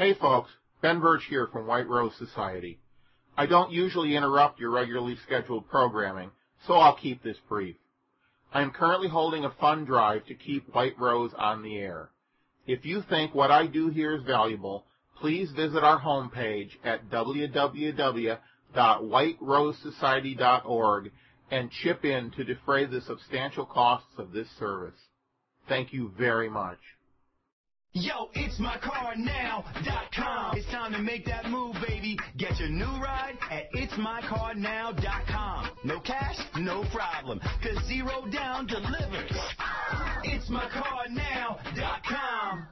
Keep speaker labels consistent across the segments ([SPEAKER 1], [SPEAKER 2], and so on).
[SPEAKER 1] Hey folks, Ben Birch here from White Rose Society. I don't usually interrupt your regularly scheduled programming, so I'll keep this brief. I am currently holding a fund drive to keep White Rose on the air. If you think what I do here is valuable, please visit our homepage at www.whiterosesociety.org and chip in to defray the substantial costs of this service. Thank you very much.
[SPEAKER 2] Yo, it's mycarnow.com. It's time to make that move, baby. Get your new ride at itsmycarnow.com. No cash, no problem, 'cause Zero Down delivers. It's mycarnow.com.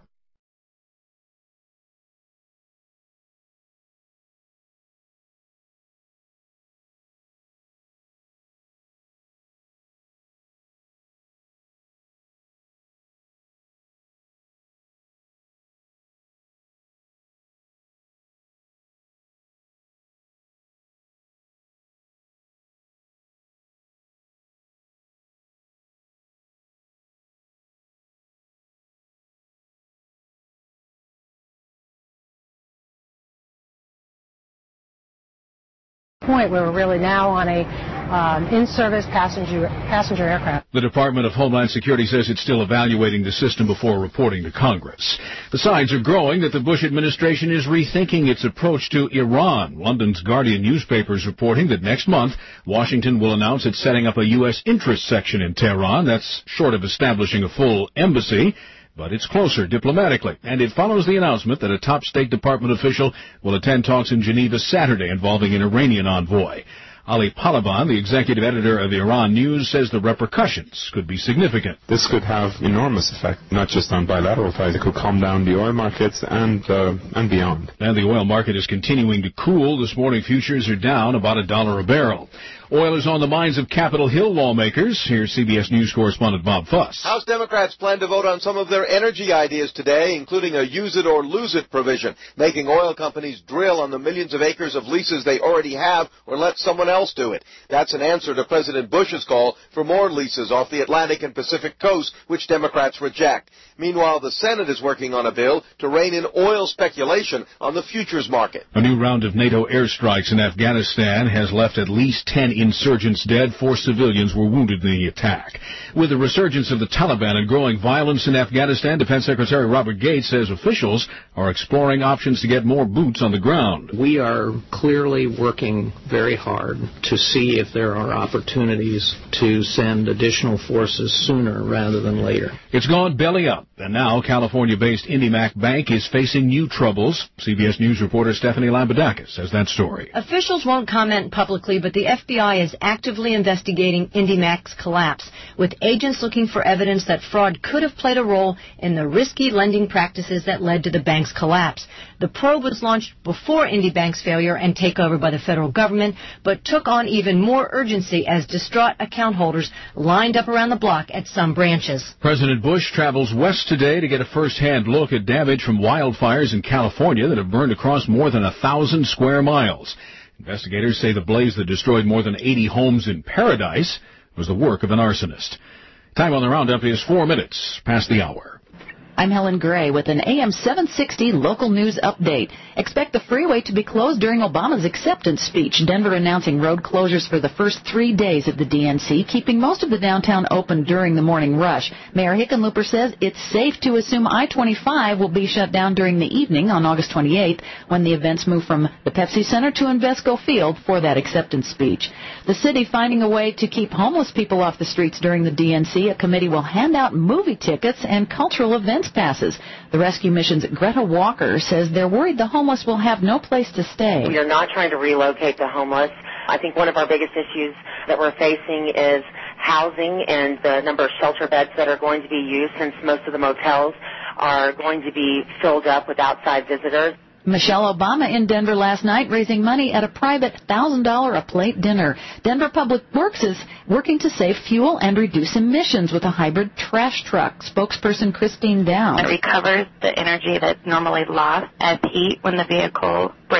[SPEAKER 3] Point where we're really now on a in-service passenger aircraft.
[SPEAKER 4] The Department of Homeland Security says it's still evaluating the system before reporting to Congress. The signs are growing that the Bush administration is rethinking its approach to Iran. London's Guardian newspaper is reporting that next month, Washington will announce it's setting up a U.S. interest section in Tehran. That's short of establishing a full embassy, but it's closer diplomatically, and it follows the announcement that a top State Department official will attend talks in Geneva Saturday involving an Iranian envoy. Ali Palaban, the executive editor of Iran News, says the repercussions could be significant.
[SPEAKER 5] This could have enormous effect, not just on bilateral ties. It could calm down the oil markets and beyond.
[SPEAKER 4] And the oil market is continuing to cool. This morning, futures are down about $1 a barrel. Oil is on the minds of Capitol Hill lawmakers. Here's CBS News correspondent Bob Fuss.
[SPEAKER 6] House Democrats plan to vote on some of their energy ideas today, including a use-it-or-lose-it provision, making oil companies drill on the millions of acres of leases they already have or let someone else do it. That's an answer to President Bush's call for more leases off the Atlantic and Pacific coast, which Democrats reject. Meanwhile, the Senate is working on a bill to rein in oil speculation on the futures market.
[SPEAKER 4] A new round of NATO airstrikes in Afghanistan has left at least 10 insurgents dead. 4 civilians were wounded in the attack. With the resurgence of the Taliban and growing violence in Afghanistan, Defense Secretary Robert Gates says officials are exploring options to get more boots on the ground.
[SPEAKER 7] We are clearly working very hard to see if there are opportunities to send additional forces sooner rather than later.
[SPEAKER 4] It's gone belly up, and now California-based IndyMac Bank is facing new troubles. CBS News reporter Stephanie Lambadakis has that story.
[SPEAKER 8] Officials won't comment publicly, but the FBI is actively investigating IndyMac's collapse, with agents looking for evidence that fraud could have played a role in the risky lending practices that led to the bank's collapse. The probe was launched before IndyBank's failure and takeover by the federal government, but took on even more urgency as distraught account holders lined up around the block at some branches.
[SPEAKER 4] President Bush travels west today to get a first-hand look at damage from wildfires in California that have burned across more than 1,000 square miles. Investigators say the blaze that destroyed more than 80 homes in Paradise was the work of an arsonist. Time on the roundup is 4 minutes past the hour.
[SPEAKER 9] I'm Helen Gray with an AM 760 local news update. Expect the freeway to be closed during Obama's acceptance speech. Denver announcing road closures for the first 3 days of the DNC, keeping most of the downtown open during the morning rush. Mayor Hickenlooper says it's safe to assume I-25 will be shut down during the evening on August 28th when the events move from the Pepsi Center to Invesco Field for that acceptance speech. The city finding a way to keep homeless people off the streets during the DNC. A committee will hand out movie tickets and cultural events passes. The rescue mission's Greta Walker says they're worried the homeless will have no place to stay.
[SPEAKER 10] We are not trying to relocate the homeless. I think one of our biggest issues that we're facing is housing and the number of shelter beds that are going to be used, since most of the motels are going to be filled up with outside visitors.
[SPEAKER 9] Michelle Obama in Denver last night raising money at a private $1,000-a-plate dinner. Denver Public Works is working to save fuel and reduce emissions with a hybrid trash truck. Spokesperson Christine Down.
[SPEAKER 11] It recovers the energy that's normally lost as heat when the vehicle brakes.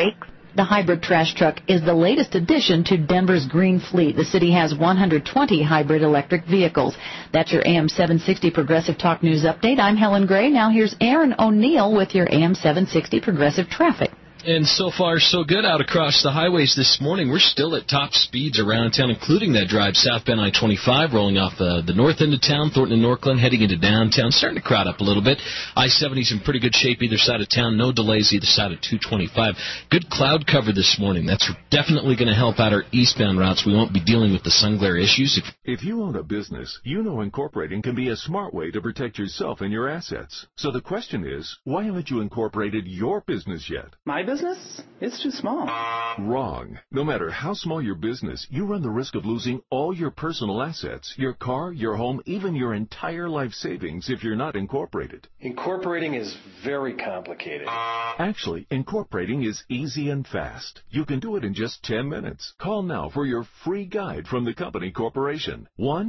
[SPEAKER 9] The hybrid trash truck is the latest addition to Denver's green fleet. The city has 120 hybrid electric vehicles. That's your AM 760 Progressive Talk News update. I'm Helen Gray. Now here's Aaron O'Neill with your AM 760 Progressive Traffic.
[SPEAKER 11] And so far, so good out across the highways this morning. We're still at top speeds around town, including that drive southbound I-25, rolling off the north end of town, Thornton and Northglenn, heading into downtown, starting to crowd up a little bit. I-70's in pretty good shape either side of town. No delays either side of 225. Good cloud cover this morning. That's definitely going to help out our eastbound routes. We won't be dealing with the sun glare issues.
[SPEAKER 12] If you own a business, you know incorporating can be a smart way to protect yourself and your assets. So the question is, why haven't you incorporated your business yet?
[SPEAKER 13] My business? It's too small.
[SPEAKER 12] Wrong. No matter how small your business, you run the risk of losing all your personal assets, your car, your home, even your entire life savings if you're not incorporated.
[SPEAKER 13] Incorporating is very complicated.
[SPEAKER 12] Actually, incorporating is easy and fast. You can do it in just 10 minutes. Call now for your free guide from the company corporation.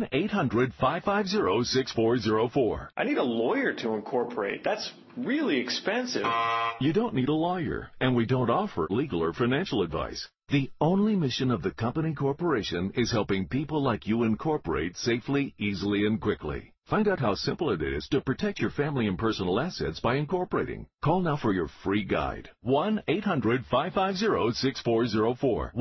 [SPEAKER 12] 1-800-550-6404.
[SPEAKER 13] I need a lawyer to incorporate. That's really expensive.
[SPEAKER 12] You don't need a lawyer, and we don't offer legal or financial advice. The only mission of the company corporation is helping people like you incorporate safely, easily, and quickly. Find out how simple it is to protect your family and personal assets by incorporating. Call now for your free guide. 1-800-550-6404.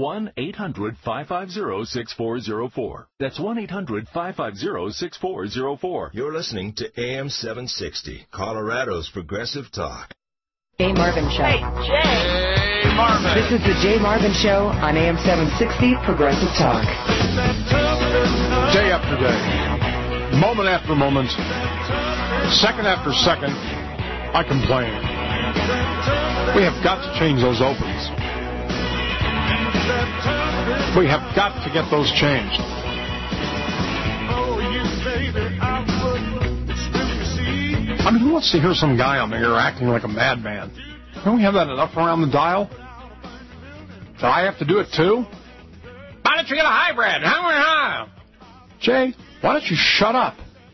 [SPEAKER 12] 1-800-550-6404. That's 1-800-550-6404.
[SPEAKER 14] You're listening to AM 760, Colorado's Progressive Talk.
[SPEAKER 15] Jay Marvin Show.
[SPEAKER 16] Hey, Jay Marvin.
[SPEAKER 15] This is the Jay Marvin Show on AM 760 Progressive Talk.
[SPEAKER 17] Day after day, moment after moment, second after second, I complain. We have got to change those opens. We have got to get those changed. I mean, who wants to hear some guy on the air acting like a madman? Don't we have that enough around the dial? Do I have to do it too? Why don't you get a hybrid? Jay, why don't you shut up?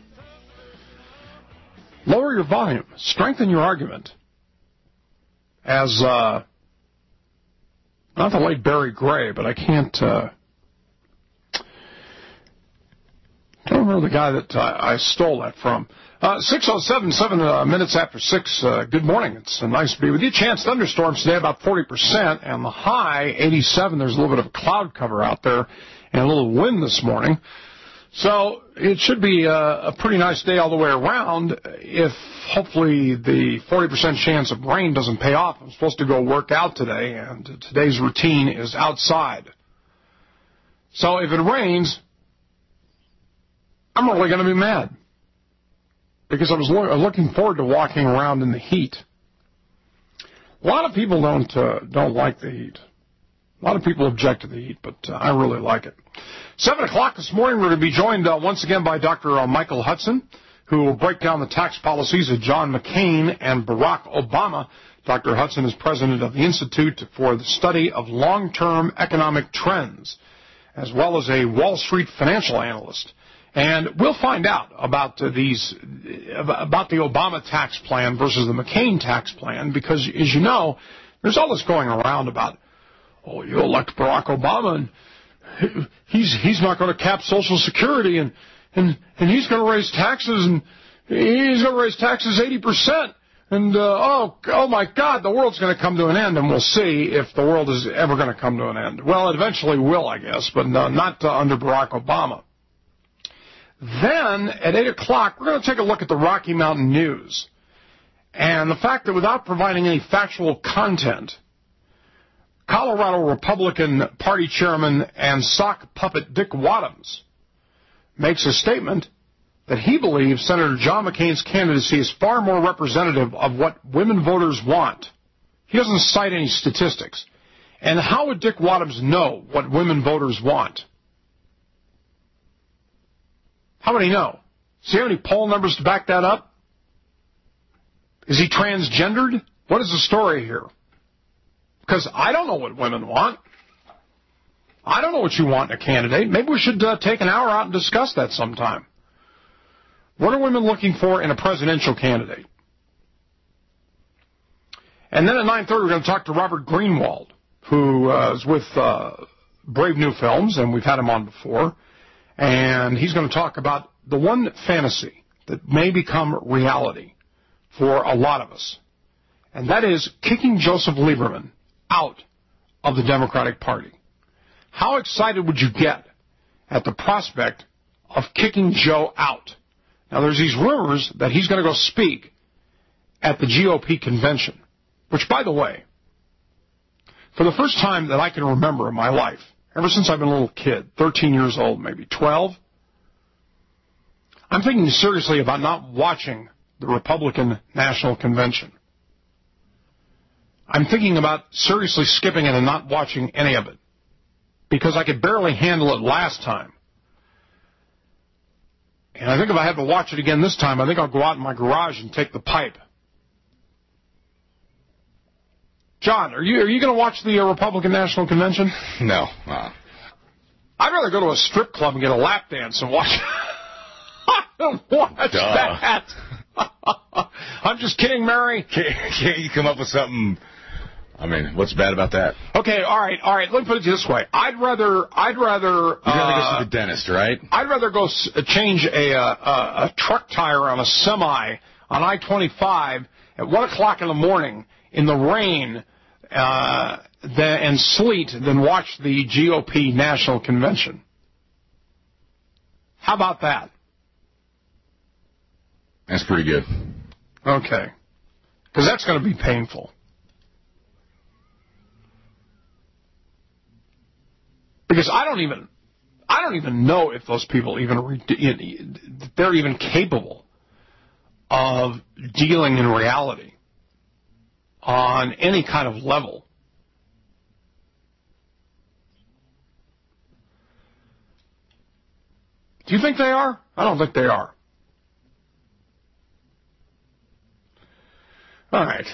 [SPEAKER 17] Lower your volume. Strengthen your argument. As, not the late Barry Gray, but I can't, don't remember the guy that I stole that from. 6:07, 7 minutes after 6. Good morning. It's nice to be with you. Chance thunderstorms today, about 40%, and the high, 87. There's a little bit of a cloud cover out there and a little wind this morning. So it should be a pretty nice day all the way around if hopefully the 40% chance of rain doesn't pay off. I'm supposed to go work out today, and today's routine is outside. So if it rains, I'm really going to be mad because I was looking forward to walking around in the heat. A lot of people don't like the heat. A lot of people object to the heat, but I really like it. 7 o'clock this morning, we're going to be joined once again by Dr. Michael Hudson, who will break down the tax policies of John McCain and Barack Obama. Dr. Hudson is president of the Institute for the Study of Long-Term Economic Trends, as well as a Wall Street financial analyst. And we'll find out about the Obama tax plan versus the McCain tax plan, because, as you know, there's all this going around about, oh, you elect Barack Obama, and he's not going to cap Social Security, and he's going to raise taxes, and he's going to raise taxes 80%. And, oh my God, the world's going to come to an end, and we'll see if the world is ever going to come to an end. Well, it eventually will, I guess, but not under Barack Obama. Then, at 8 o'clock, we're going to take a look at the Rocky Mountain News and the fact that without providing any factual content, Colorado Republican Party Chairman and sock puppet Dick Wadhams makes a statement that he believes Senator John McCain's candidacy is far more representative of what women voters want. He doesn't cite any statistics. And how would Dick Wadhams know what women voters want? How would he know? Does he have any poll numbers to back that up? Is he transgendered? What is the story here? Because I don't know what women want. I don't know what you want in a candidate. Maybe we should take an hour out and discuss that sometime. What are women looking for in a presidential candidate? And then at 9:30, we're going to talk to Robert Greenwald, who is with Brave New Films, and we've had him on before. And he's going to talk about the one fantasy that may become reality for a lot of us, and that is kicking Joseph Lieberman out of the Democratic Party. How excited would you get at the prospect of kicking Joe out? Now, there's these rumors that he's going to go speak at the GOP convention, which, by the way, for the first time that I can remember in my life, ever since I've been a little kid, 13 years old, maybe 12, I'm thinking seriously about not watching the Republican National Convention. I'm thinking about seriously skipping it and not watching any of it, because I could barely handle it last time. And I think if I have to watch it again this time, I think I'll go out in my garage and take the pipe. John, are you going to watch the Republican National Convention?
[SPEAKER 18] No.
[SPEAKER 17] I'd rather go to a strip club and get a lap dance and watch I don't watch that. I'm just kidding, Mary.
[SPEAKER 18] Can't you come up with something? I mean, what's bad about that?
[SPEAKER 17] Okay, all right. Let me put it this way. I'd rather.
[SPEAKER 18] You'd rather go to the dentist, right?
[SPEAKER 17] I'd rather go change a truck tire on a semi on I-25 at 1 o'clock in the morning in the rain and sleet than watch the GOP National Convention. How about that?
[SPEAKER 18] That's pretty good.
[SPEAKER 17] Okay. Because that's going to be painful. Because I don't even know if those people they're even capable of dealing in reality on any kind of level. Do you think they are? I don't think they are. All right.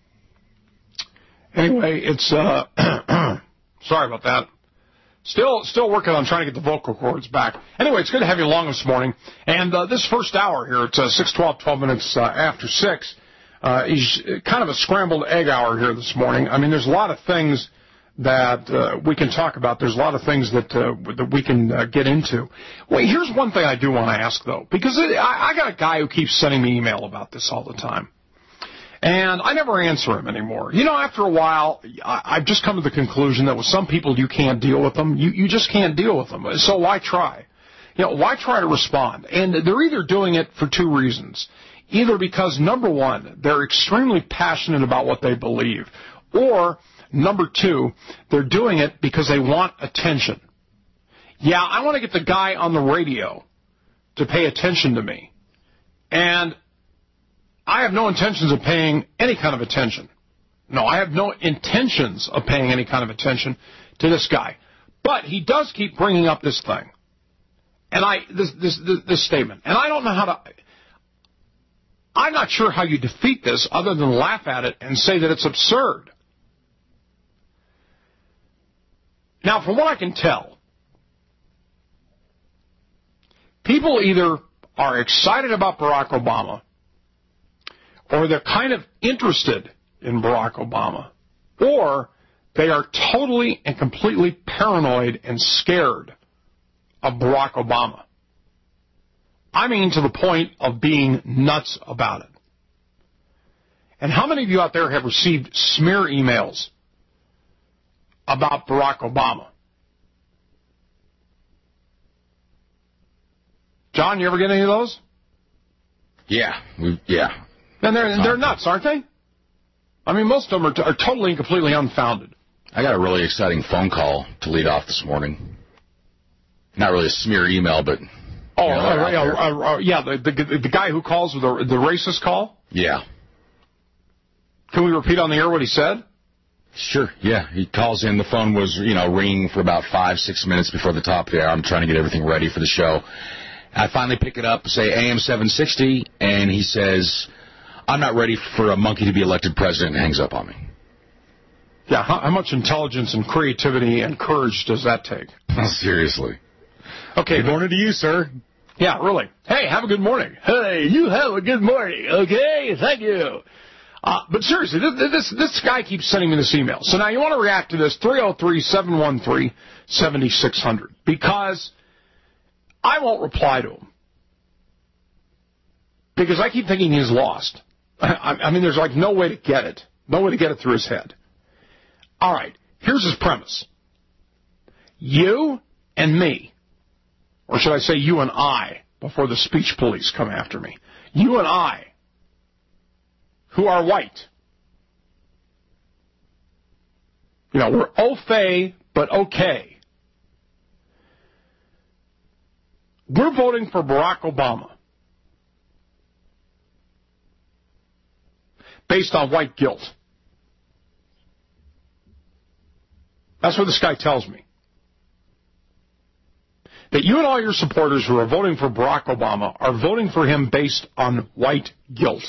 [SPEAKER 17] Anyway, it's sorry about that. Still working on trying to get the vocal cords back. Anyway, it's good to have you along this morning. And this first hour here, it's 12 minutes after 6, is kind of a scrambled egg hour here this morning. I mean, there's a lot of things that we can talk about. There's a lot of things that we can get into. Wait, here's one thing I do want to ask, though, because I got a guy who keeps sending me email about this all the time. And I never answer him anymore. You know, after a while, I've just come to the conclusion that with some people you can't deal with them. You just can't deal with them. So why try? You know, why try to respond? And they're either doing it for two reasons. Either because, number one, they're extremely passionate about what they believe. Or, number two, they're doing it because they want attention. Yeah, I want to get the guy on the radio to pay attention to me. And I have no intentions of paying any kind of attention. No, I have no intentions of paying any kind of attention to this guy. But he does keep bringing up this thing. And this statement. And I don't know how to... I'm not sure how you defeat this other than laugh at it and say that it's absurd. Now, from what I can tell, people either are excited about Barack Obama, or they're kind of interested in Barack Obama, or they are totally and completely paranoid and scared of Barack Obama. I mean, to the point of being nuts about it. And how many of you out there have received smear emails about Barack Obama? John, you ever get any of those?
[SPEAKER 18] Yeah.
[SPEAKER 17] And they're nuts, aren't they? I mean, most of them are totally and completely unfounded.
[SPEAKER 18] I got a really exciting phone call to lead off this morning. Not really a smear email, but...
[SPEAKER 17] the guy who calls with the racist call?
[SPEAKER 18] Yeah.
[SPEAKER 17] Can we repeat on the air what he said?
[SPEAKER 18] Sure, yeah. He calls in. The phone was, ringing for about 5-6 minutes before the top of the hour. I'm trying to get everything ready for the show. I finally pick it up, say AM 760, and he says, I'm not ready for a monkey to be elected president, and hangs up on me.
[SPEAKER 17] Yeah, how much intelligence and creativity and courage does that take?
[SPEAKER 18] Seriously.
[SPEAKER 17] Okay.
[SPEAKER 18] Good morning to you, sir.
[SPEAKER 17] Yeah, really. Hey, have a good morning.
[SPEAKER 19] Hey, you have a good morning, okay? Thank you.
[SPEAKER 17] But seriously, this guy keeps sending me this email. So now you want to react to this, 303-713-7600, because I won't reply to him. Because I keep thinking he's lost. I mean, there's like no way to get it. No way to get it through his head. All right, here's his premise. You and me, or should I say you and I, before the speech police come after me. You and I, who are white. You know, we're au fait, but okay. We're voting for Barack Obama based on white guilt. That's what this guy tells me. That you and all your supporters who are voting for Barack Obama are voting for him based on white guilt.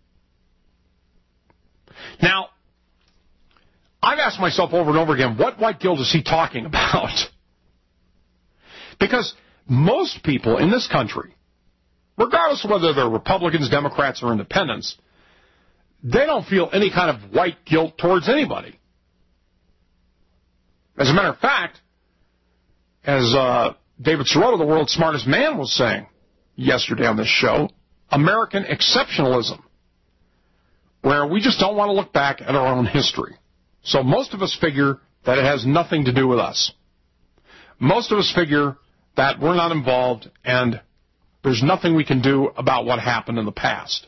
[SPEAKER 17] Now, I've asked myself over and over again, what white guilt is he talking about? Because most people in this country, regardless of whether they're Republicans, Democrats, or independents, they don't feel any kind of white guilt towards anybody. As a matter of fact, as David Sirota, the world's smartest man, was saying yesterday on this show, American exceptionalism, where we just don't want to look back at our own history. So most of us figure that it has nothing to do with us. Most of us figure that we're not involved and there's nothing we can do about what happened in the past.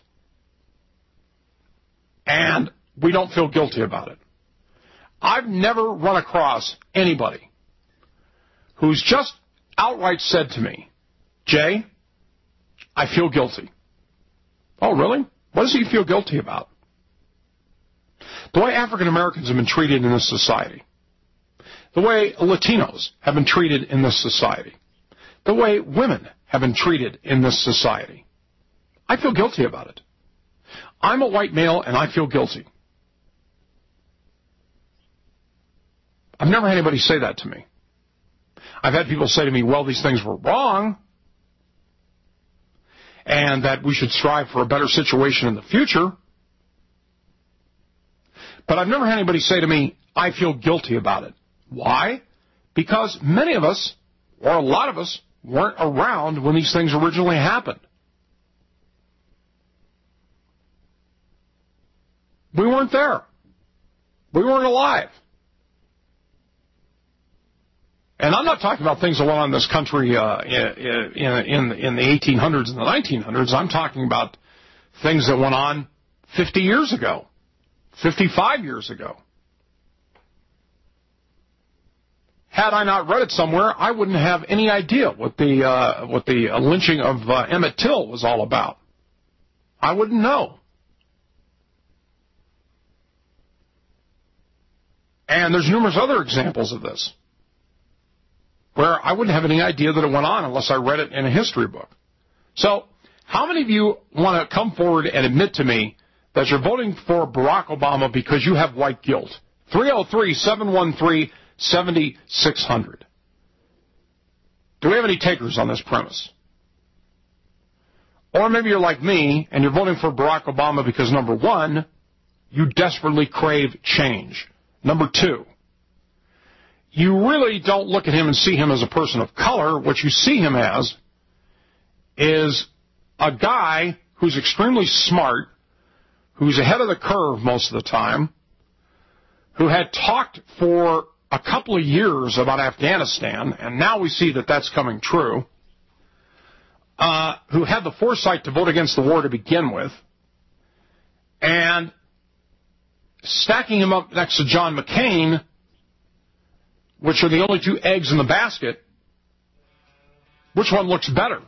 [SPEAKER 17] And we don't feel guilty about it. I've never run across anybody who's just outright said to me, Jay, I feel guilty. Oh, really? What does he feel guilty about? The way African Americans have been treated in this society. The way Latinos have been treated in this society. The way women have been treated in this society. I feel guilty about it. I'm a white male and I feel guilty. I've never had anybody say that to me. I've had people say to me, well, these things were wrong and that we should strive for a better situation in the future. But I've never had anybody say to me, I feel guilty about it. Why? Because many of us, or a lot of us, weren't around when these things originally happened. We weren't there. We weren't alive. And I'm not talking about things that went on in this country in the 1800s and the 1900s. I'm talking about things that went on 50 years ago, 55 years ago. Had I not read it somewhere, I wouldn't have any idea what the lynching of Emmett Till was all about. I wouldn't know. And there's numerous other examples of this, where I wouldn't have any idea that it went on unless I read it in a history book. So, how many of you want to come forward and admit to me that you're voting for Barack Obama because you have white guilt? 303-713-7600. Do we have any takers on this premise? Or maybe you're like me, and you're voting for Barack Obama because, number one, you desperately crave change. Number two, you really don't look at him and see him as a person of color. What you see him as is a guy who's extremely smart, who's ahead of the curve most of the time, who had talked for a couple of years about Afghanistan, and now we see that that's coming true, who had the foresight to vote against the war to begin with, and stacking him up next to John McCain, which are the only two eggs in the basket, which one looks better?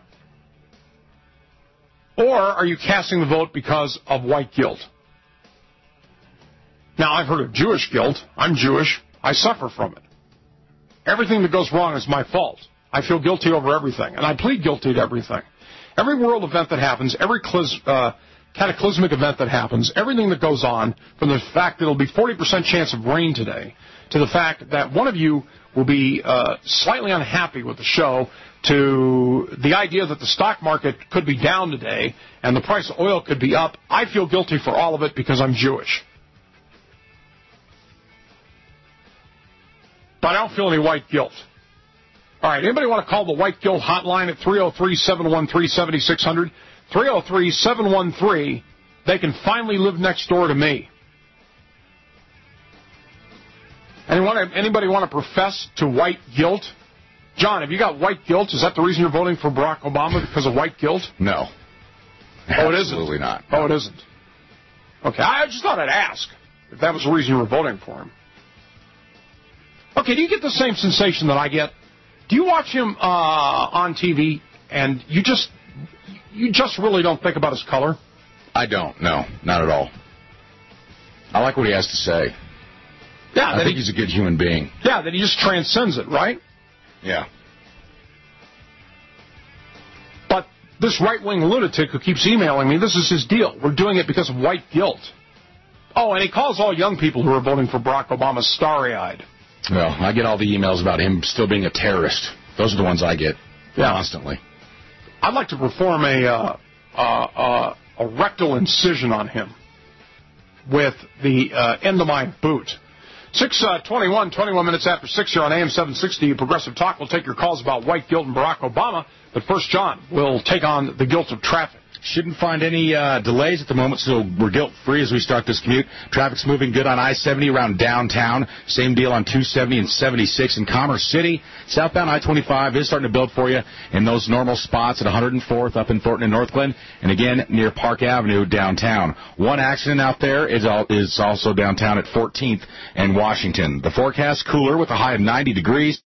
[SPEAKER 17] Or are you casting the vote because of white guilt? Now, I've heard of Jewish guilt. I'm Jewish. I suffer from it. Everything that goes wrong is my fault. I feel guilty over everything, and I plead guilty to everything. Every world event that happens, every cataclysmic event that happens, everything that goes on, from the fact that it'll be 40% chance of rain today, to the fact that one of you will be slightly unhappy with the show, to the idea that the stock market could be down today and the price of oil could be up, I feel guilty for all of it because I'm Jewish. But I don't feel any white guilt. All right, anybody want to call the white guilt hotline at 303-713-7600? 303-713, they can finally live next door to me. Anybody want to profess to white guilt? John, have you got white guilt? Is that the reason you're voting for Barack Obama, because of white guilt?
[SPEAKER 18] No.
[SPEAKER 17] Oh, it isn't?
[SPEAKER 18] Absolutely not.
[SPEAKER 17] Oh, it isn't. Okay, I just thought I'd ask if that was the reason you were voting for him. Okay, do you get the same sensation that I get? Do you watch him on TV and you just really don't think about his color?
[SPEAKER 18] I don't, no, not at all. I like what he has to say.
[SPEAKER 17] Yeah,
[SPEAKER 18] I think he's a good human being.
[SPEAKER 17] Yeah, that he just transcends it, right?
[SPEAKER 18] Yeah.
[SPEAKER 17] But this right-wing lunatic who keeps emailing me, this is his deal. We're doing it because of white guilt. Oh, and he calls all young people who are voting for Barack Obama starry-eyed.
[SPEAKER 18] Well, I get all the emails about him still being a terrorist. Those are the ones I get constantly.
[SPEAKER 17] I'd like to perform a rectal incision on him with the end of my boot. 6:21, 21 minutes after 6 here on AM 760 Progressive Talk. We'll take your calls about white guilt and Barack Obama. But first, John, we'll take on the guilt of traffic.
[SPEAKER 18] Shouldn't find any delays at the moment, so we're guilt-free as we start this commute. Traffic's moving good on I-70 around downtown. Same deal on 270 and 76 in Commerce City. Southbound I-25 is starting to build for you in those normal spots at 104th up in Thornton and Northglenn, and again near Park Avenue downtown. One accident out there is also downtown at 14th and Washington. The forecast cooler with a high of 90 degrees.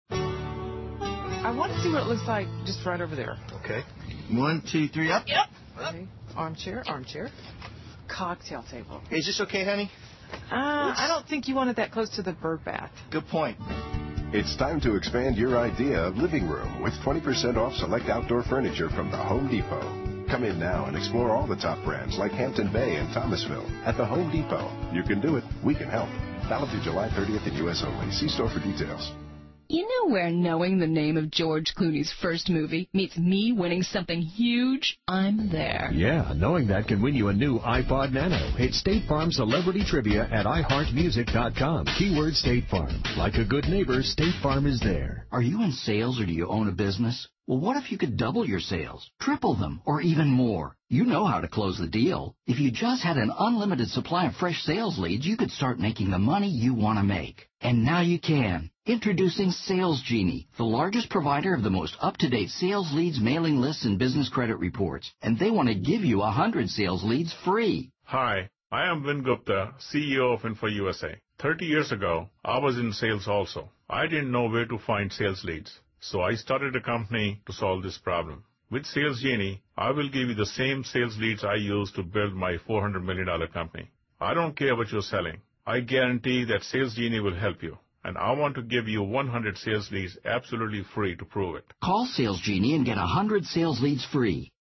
[SPEAKER 19] I want to see what it looks like just right over there.
[SPEAKER 20] Okay. 1, 2, 3, up.
[SPEAKER 19] Yep. Okay. Armchair. Cocktail table.
[SPEAKER 20] Is this okay, honey?
[SPEAKER 19] I don't think you want it that close to the bird bath.
[SPEAKER 20] Good point.
[SPEAKER 21] It's time to expand your idea of living room with 20% off select outdoor furniture from the Home Depot. Come in now and explore all the top brands like Hampton Bay and Thomasville at the Home Depot. You can do it. We can help. Valid through July 30th in U.S. only. See store for details.
[SPEAKER 22] You know where knowing the name of George Clooney's first movie meets me winning something huge? I'm there.
[SPEAKER 23] Yeah, knowing that can win you a new iPod Nano. It's State Farm Celebrity Trivia at iHeartMusic.com. Keyword State Farm. Like a good neighbor, State Farm is there.
[SPEAKER 24] Are you in sales or do you own a business? Well, what if you could double your sales, triple them, or even more? You know how to close the deal. If you just had an unlimited supply of fresh sales leads, you could start making the money you want to make. And now you can. Introducing Sales Genie, the largest provider of the most up-to-date sales leads, mailing lists, and business credit reports. And they want to give you 100 sales leads free.
[SPEAKER 25] Hi, I am Vin Gupta, CEO of Info USA. 30 years ago, I was in sales also. I didn't know where to find sales leads. So I started a company to solve this problem. With Sales Genie, I will give you the same sales leads I used to build my $400 million company. I don't care what you're selling. I guarantee that Sales Genie will help you. And I want to give you 100 sales leads absolutely free to prove it.
[SPEAKER 24] Call Sales Genie and get 100 sales leads free.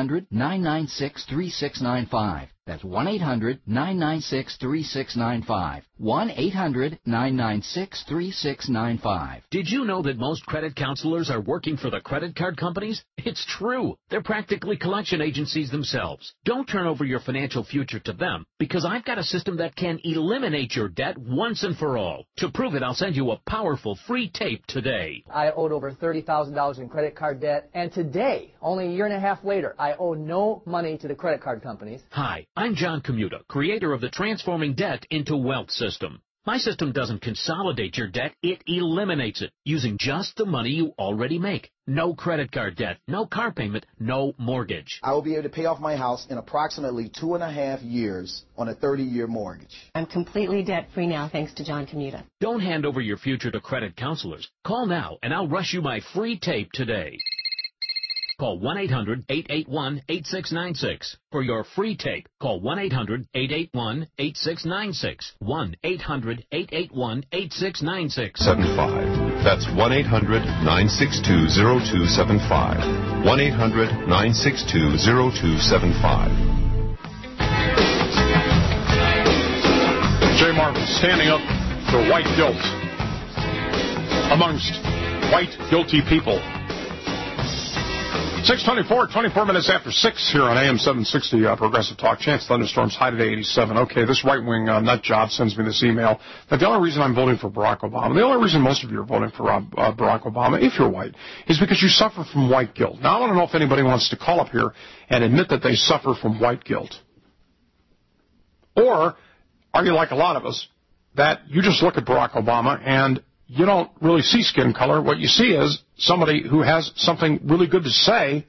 [SPEAKER 24] 1-800-996-3695. That's 1-800-996-3695. 1-800-996-3695.
[SPEAKER 26] Did you know that most credit counselors are working for the credit card companies? It's true. They're practically collection agencies themselves. Don't turn over your financial future to them, because I've got a system that can eliminate your debt once and for all. To prove it, I'll send you a powerful free tape today.
[SPEAKER 27] I owed over $30,000 in credit card debt, and today, only a year and a half later, I owe no money to the credit card companies.
[SPEAKER 26] Hi, I'm John Commuta, creator of the Transforming Debt into Wealth system. My system doesn't consolidate your debt, it eliminates it, using just the money you already make. No credit card debt, no car payment, no mortgage.
[SPEAKER 28] I will be able to pay off my house in approximately 2.5 years on a 30-year mortgage.
[SPEAKER 29] I'm completely debt-free now thanks to John Commuta.
[SPEAKER 26] Don't hand over your future to credit counselors. Call now and I'll rush you my free tape today. Call 1-800-881-8696. For your free tape, call 1-800-881-8696. 1-800-881-8696.
[SPEAKER 30] 75. That's 1-800-962-0275. 1-800-962-0275.
[SPEAKER 17] Jay Marvin standing up for white guilt amongst white guilty people. 6:24, 24 minutes after 6 here on AM 760 Progressive Talk. Chance thunderstorms, high today 87. Okay, this right-wing nut job sends me this email that the only reason I'm voting for Barack Obama, the only reason most of you are voting for Barack Obama, if you're white, is because you suffer from white guilt. Now, I want to know if anybody wants to call up here and admit that they suffer from white guilt. Or are you like a lot of us, that you just look at Barack Obama and you don't really see skin color. What you see is somebody who has something really good to say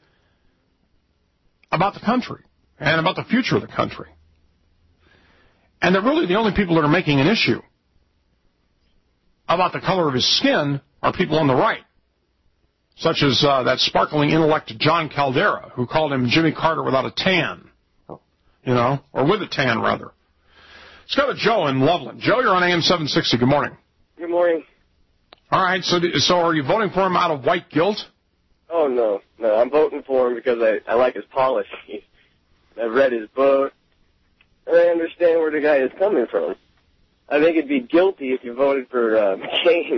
[SPEAKER 17] about the country and about the future of the country. And that really the only people that are making an issue about the color of his skin are people on the right, such as that sparkling intellect John Caldera, who called him Jimmy Carter without a tan, or with a tan, rather. Let's go to Joe in Loveland. Joe, you're on AM 760. Good morning.
[SPEAKER 1] Good morning.
[SPEAKER 17] All right, so are you voting for him out of white guilt?
[SPEAKER 1] Oh, no, I'm voting for him because I like his policies. I've read his book, and I understand where the guy is coming from. I think it'd be guilty if you voted for McCain.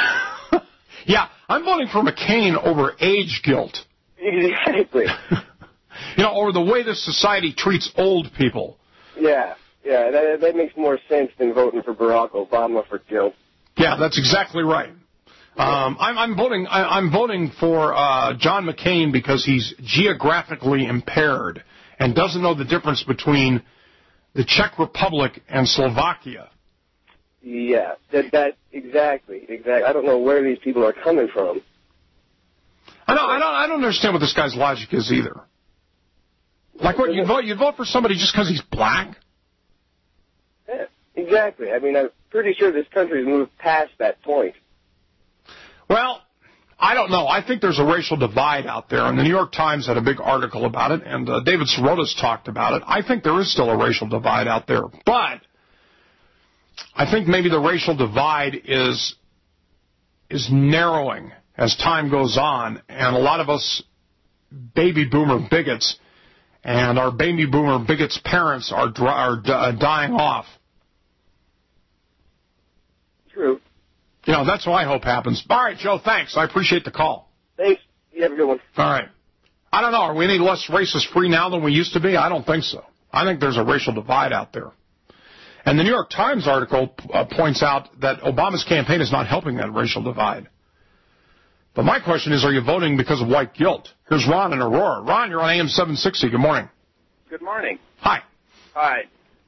[SPEAKER 17] Yeah, I'm voting for McCain over age guilt.
[SPEAKER 1] Exactly.
[SPEAKER 17] Over the way this society treats old people.
[SPEAKER 1] Yeah, that makes more sense than voting for Barack Obama for guilt.
[SPEAKER 17] Yeah, that's exactly right. I'm voting for John McCain because he's geographically impaired and doesn't know the difference between the Czech Republic and Slovakia.
[SPEAKER 1] Yeah, that exactly. I don't know where these people are coming from.
[SPEAKER 17] I don't understand what this guy's logic is either. Like, what you vote for somebody just because he's black?
[SPEAKER 1] Yeah, exactly. I mean, I'm pretty sure this country's moved past that point.
[SPEAKER 17] Well, I don't know. I think there's a racial divide out there, and the New York Times had a big article about it, and David Sirotas talked about it. I think there is still a racial divide out there, but I think maybe the racial divide is narrowing as time goes on, and a lot of us baby boomer bigots and our baby boomer bigots' parents are dying off.
[SPEAKER 1] True.
[SPEAKER 17] That's what I hope happens. All right, Joe, thanks. I appreciate the call.
[SPEAKER 1] Thanks. You have a good one.
[SPEAKER 17] All right. I don't know. Are we any less racist free now than we used to be? I don't think so. I think there's a racial divide out there. And the New York Times article points out that Obama's campaign is not helping that racial divide. But my question is, are you voting because of white guilt? Here's Ron in Aurora. Ron, you're on AM 760. Good morning.
[SPEAKER 2] Good morning.
[SPEAKER 17] Hi.
[SPEAKER 2] Hi.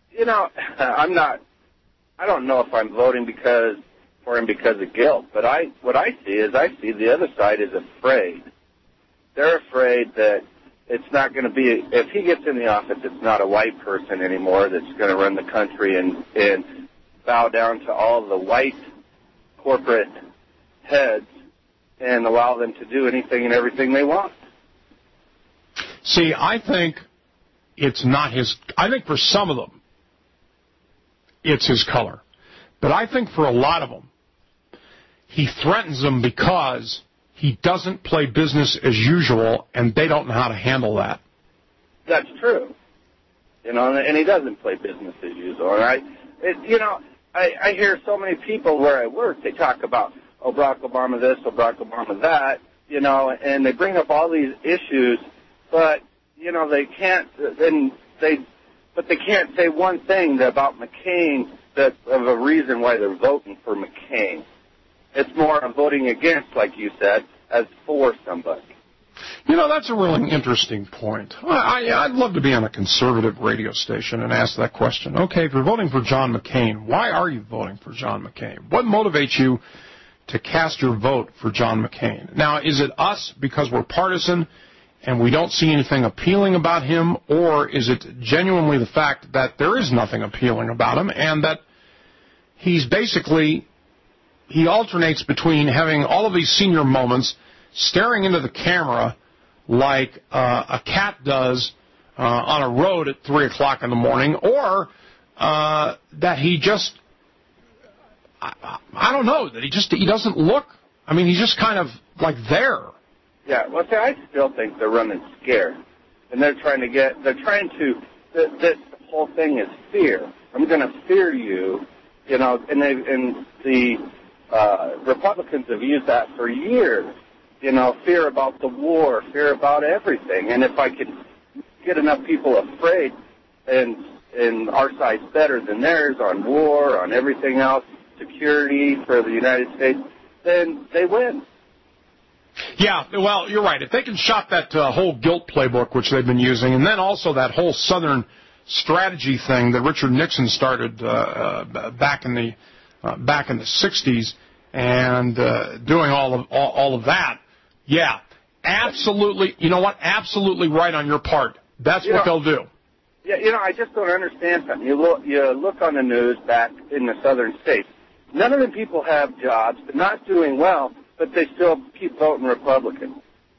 [SPEAKER 2] I don't know if I'm voting for him because of guilt, but what I see the other side is afraid. They're afraid that it's not going to be, if he gets in the office, it's not a white person anymore that's going to run the country and bow down to all the white corporate heads and allow them to do anything and everything they want.
[SPEAKER 17] See, I think it's not his, I think for some of them, it's his color. But I think for a lot of them, he threatens them because he doesn't play business as usual, and they don't know how to handle that.
[SPEAKER 2] That's true. And he doesn't play business as usual, all right? I hear so many people where I work, they talk about, Barack Obama this, Barack Obama that, and they bring up all these issues, but, they can't, but they can't say one thing about McCain that's of a reason why they're voting for McCain. It's more of voting against, like you said, as for somebody.
[SPEAKER 17] That's a really interesting point. I'd love to be on a conservative radio station and ask that question. Okay, if you're voting for John McCain, why are you voting for John McCain? What motivates you to cast your vote for John McCain? Now, is it us because we're partisan and we don't see anything appealing about him, or is it genuinely the fact that there is nothing appealing about him and that he's basically, he alternates between having all of these senior moments, staring into the camera like a cat does on a road at 3 o'clock in the morning, or that he just, I don't know, that he doesn't look, I mean, he's just kind of like there.
[SPEAKER 2] Yeah, well, see, I still think they're running scared. And this whole thing is fear. I'm going to fear you, you know, and the Republicans have used that for years, you know, fear about the war, fear about everything. And if I could get enough people afraid and our side's better than theirs on war, on everything else, security for the United States, then they win.
[SPEAKER 17] Yeah, well, you're right. If they can shop that whole guilt playbook, which they've been using, and then also that whole Southern strategy thing that Richard Nixon started back in the 60s, and doing all of that, yeah, absolutely. You know what? Absolutely right on your part. That's what they'll do.
[SPEAKER 2] Yeah, you know, I just don't understand something. You look on the news back in the southern states. None of the people have jobs. They're not doing well, but they still keep voting Republican.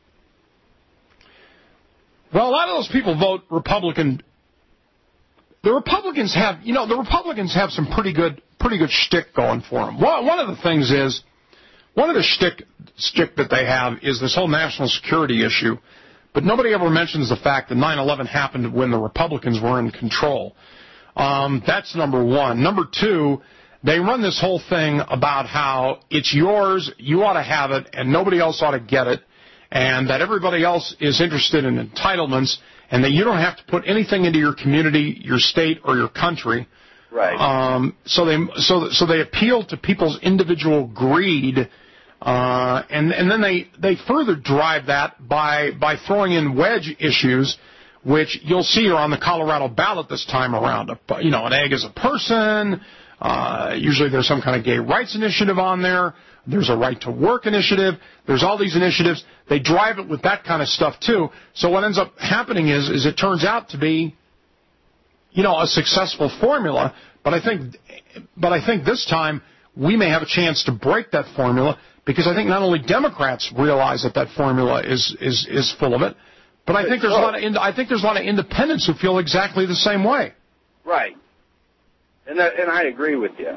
[SPEAKER 17] Well, a lot of those people vote Republican. The Republicans have some pretty good shtick going for them. One of the things is, one of the shtick that they have is this whole national security issue, but nobody ever mentions the fact that 9/11 happened when the Republicans were in control. That's number one. Number two, they run this whole thing about how it's yours, you ought to have it, and nobody else ought to get it, and that everybody else is interested in entitlements, and that you don't have to put anything into your community, your state, or your country.
[SPEAKER 2] Right.
[SPEAKER 17] So they appeal to people's individual greed, and then they further drive that by throwing in wedge issues, which you'll see are on the Colorado ballot this time around. You know, an egg is a person. Usually there's some kind of gay rights initiative on there. There's a right to work initiative. There's all these initiatives. They drive it with that kind of stuff too. So what ends up happening is it turns out to be, you know, a successful formula. But I think this time we may have a chance to break that formula, because I think not only Democrats realize that formula is full of it, but I think there's a lot of independents who feel exactly the same way.
[SPEAKER 2] Right. And I agree with you.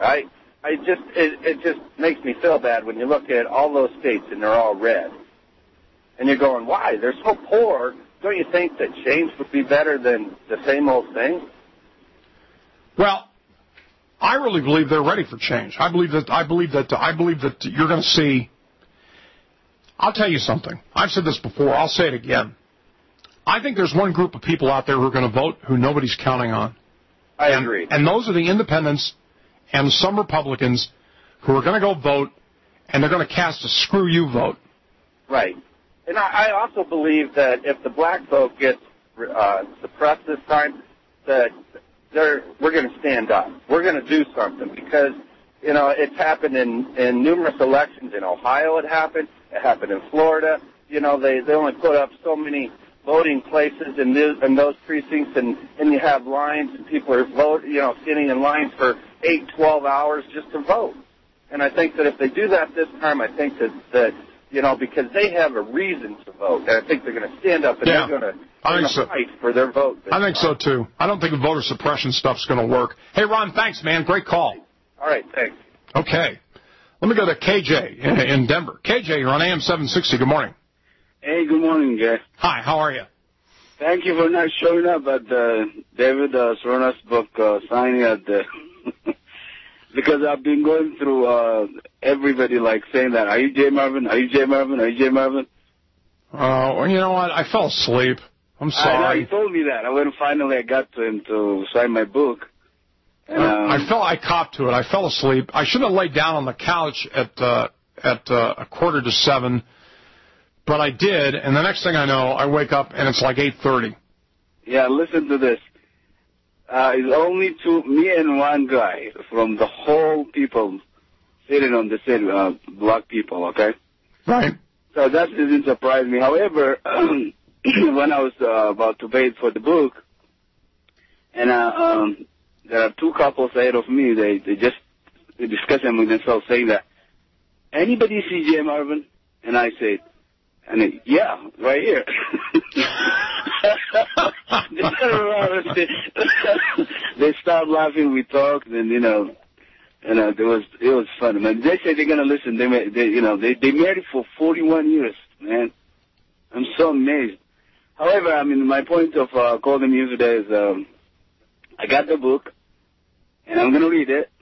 [SPEAKER 2] It just makes me feel bad when you look at all those states and they're all red. And you're going, why? They're so poor. Don't you think that change would be better than the same old thing?
[SPEAKER 17] Well, I really believe they're ready for change. I believe that you're going to see. I'll tell you something. I've said this before. I'll say it again. I think there's one group of people out there who are going to vote who nobody's counting on.
[SPEAKER 2] I agree.
[SPEAKER 17] And those are the independents and some Republicans who are going to go vote, and they're going to cast a screw you vote.
[SPEAKER 2] Right. And I also believe that if the black vote gets suppressed this time, that we're going to stand up. We're going to do something, because, you know, it's happened in numerous elections. In Ohio it happened in Florida. You know, they only put up so many voting places in those precincts, and you have lines, and people are sitting in lines for 8-12 hours just to vote. And I think that if they do that this time, I think that you know, because they have a reason to vote, and I think they're going to stand up and they're going to fight for their vote.
[SPEAKER 17] I think so too. I don't think the voter suppression stuff's going to work. Hey, Ron, thanks, man. Great call.
[SPEAKER 2] All right, thanks.
[SPEAKER 17] Okay. Let me go to KJ in Denver. KJ, you're on AM 760. Good morning.
[SPEAKER 3] Hey, good morning, Jay.
[SPEAKER 17] Hi, how are you?
[SPEAKER 3] Thank you for not showing up at David Sorona's book signing at the because I've been going through everybody like saying that, are you Jay Marvin? Are you Jay Marvin? Are you Jay Marvin?
[SPEAKER 17] Well, you know what? I fell asleep. I'm sorry.
[SPEAKER 3] I know, he told me that. When finally I got to him to sign my book. And,
[SPEAKER 17] I copped to it. I fell asleep. I should have laid down on the couch at 6:45, but I did, and the next thing I know, I wake up and it's like 8:30.
[SPEAKER 3] Yeah, listen to this. It's only me and one guy from the whole people sitting on the city, black people, okay?
[SPEAKER 17] Right.
[SPEAKER 3] So that doesn't surprise me. However, when I was about to wait for the book, and there are two couples ahead of me, they discussing with themselves, saying that, anybody see Jay Marvin? And I said, yeah, right here. They stopped laughing. We talked, and it was fun. Man, they said they're gonna listen. They married for 41 years, man. I'm so amazed. However, I mean, my point of calling you today is, I got the book, and I'm going to read it.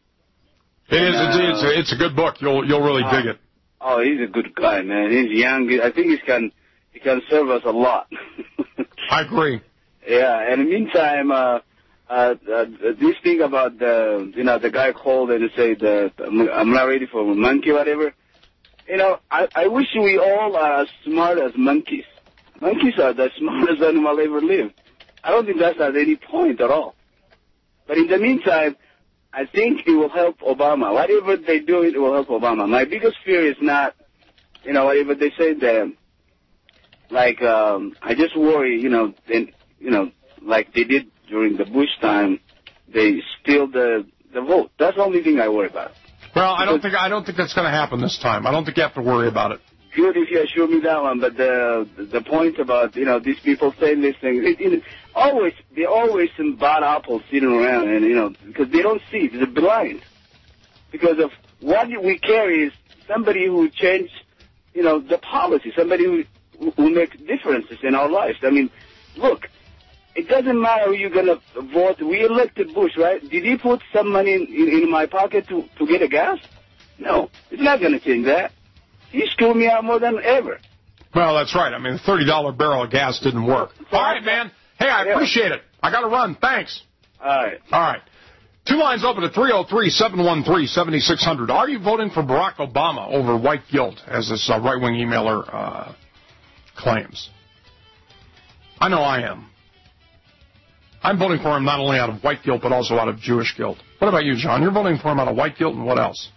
[SPEAKER 17] It's a good book. You'll really dig it.
[SPEAKER 3] Oh, he's a good guy, man. He's young. I think he can serve us a lot.
[SPEAKER 17] I agree.
[SPEAKER 3] Yeah. In the meantime, this thing about the guy called and said I'm not ready for a monkey, whatever. I wish we all are as smart as monkeys. Monkeys are the smartest animal ever lived. I don't think that's at any point at all. But in the meantime, I think it will help Obama. Whatever they do, it will help Obama. My biggest fear is not, whatever they say there. Like, I just worry, like they did during the Bush time, they steal the vote. That's the only thing I worry about.
[SPEAKER 17] Well, I don't think that's going to happen this time. I don't think you have to worry about it.
[SPEAKER 3] Good if you assure me that one, but the point about these people saying these things, they're always some bad apples sitting around, and because they don't see, they're blind. Because of what we carry is somebody who changed, the policy, somebody who make differences in our lives. I mean, look, it doesn't matter who you're gonna vote. We elected Bush, right? Did he put some money in my pocket to get a gas? No, it's not gonna change that. He screwed me out more than ever.
[SPEAKER 17] Well, that's right. I mean, the $30 barrel of gas didn't work. All right, man. Hey, I appreciate it. I got to run. Thanks.
[SPEAKER 3] All right.
[SPEAKER 17] Two lines open at 303-713-7600. Are you voting for Barack Obama over white guilt, as this right-wing emailer claims? I know I am. I'm voting for him not only out of white guilt, but also out of Jewish guilt. What about you, John? You're voting for him out of white guilt and what else?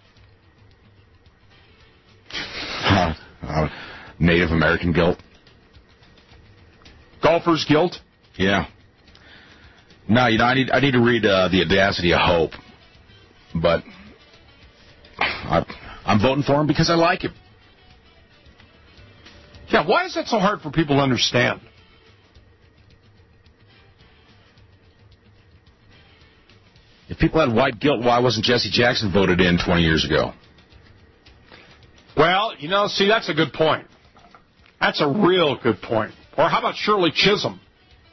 [SPEAKER 18] Native American guilt.
[SPEAKER 17] Golfer's guilt?
[SPEAKER 18] Yeah. No, I need to read The Audacity of Hope, but I'm voting for him because I like him.
[SPEAKER 17] Yeah, why is that so hard for people to understand?
[SPEAKER 18] If people had white guilt, why wasn't Jesse Jackson voted in 20 years ago?
[SPEAKER 17] Well, see, that's a good point. That's a real good point. Or how about Shirley Chisholm?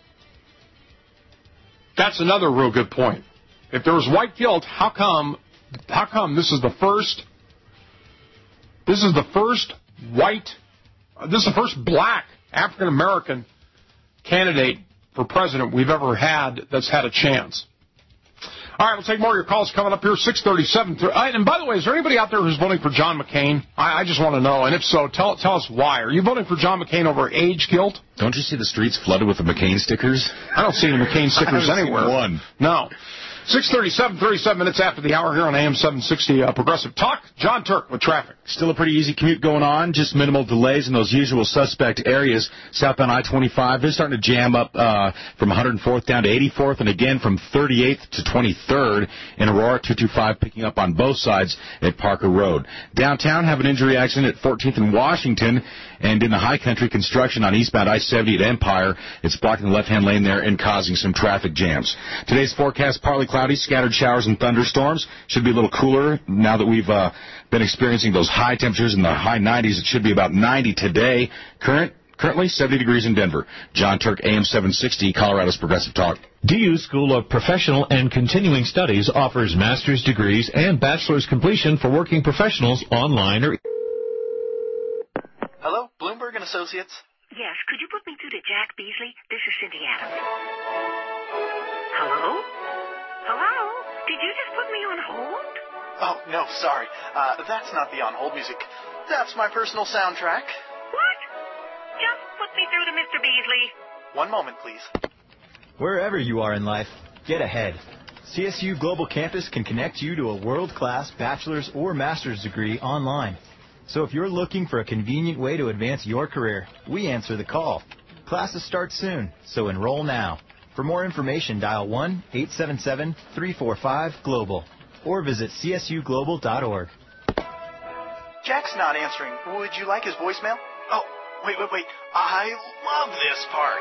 [SPEAKER 17] That's another real good point. If there was white guilt, how come this is the first black African American candidate for president we've ever had that's had a chance? All right, we'll take more of your calls coming up here, 637. And by the way, is there anybody out there who's voting for John McCain? I just want to know. And if so, tell us why. Are you voting for John McCain over age guilt?
[SPEAKER 18] Don't you see the streets flooded with the McCain stickers?
[SPEAKER 17] I don't see any McCain stickers anywhere.
[SPEAKER 18] Seen one.
[SPEAKER 17] No. 6:37, 37 minutes after the hour here on AM 760 Progressive Talk. John Turk with traffic.
[SPEAKER 4] Still a pretty easy commute going on, just minimal delays in those usual suspect areas. Southbound I-25 is starting to jam up from 104th down to 84th, and again from 38th to 23rd in Aurora. 225 picking up on both sides at Parker Road. Downtown have an injury accident at 14th and Washington, and in the high country, construction on eastbound I-70 at Empire. It's blocking the left-hand lane there and causing some traffic jams. Today's forecast, partly cloudy, scattered showers and thunderstorms. Should be a little cooler now that we've been experiencing those high temperatures in the high 90s. It should be about 90 today. Currently 70 degrees in Denver. John Turk, AM 760, Colorado's Progressive Talk.
[SPEAKER 5] DU School of Professional and Continuing Studies offers master's degrees and bachelor's completion for working professionals online or...
[SPEAKER 6] Hello, Bloomberg and Associates?
[SPEAKER 7] Yes, could you put me through to Jack Beasley? This is Cindy Adams. Hello? Hello? Did you just put me on hold?
[SPEAKER 6] Oh, no, sorry. That's not the on-hold music. That's my personal soundtrack.
[SPEAKER 7] What? Just put me through to Mr. Beasley.
[SPEAKER 6] One moment, please.
[SPEAKER 8] Wherever you are in life, get ahead. CSU Global Campus can connect you to a world-class bachelor's or master's degree online. So if you're looking for a convenient way to advance your career, we answer the call. Classes start soon, so enroll now. For more information, dial 1-877-345-GLOBAL or visit csuglobal.org.
[SPEAKER 6] Jack's not answering. Would you like his voicemail? Oh, wait. I love this part.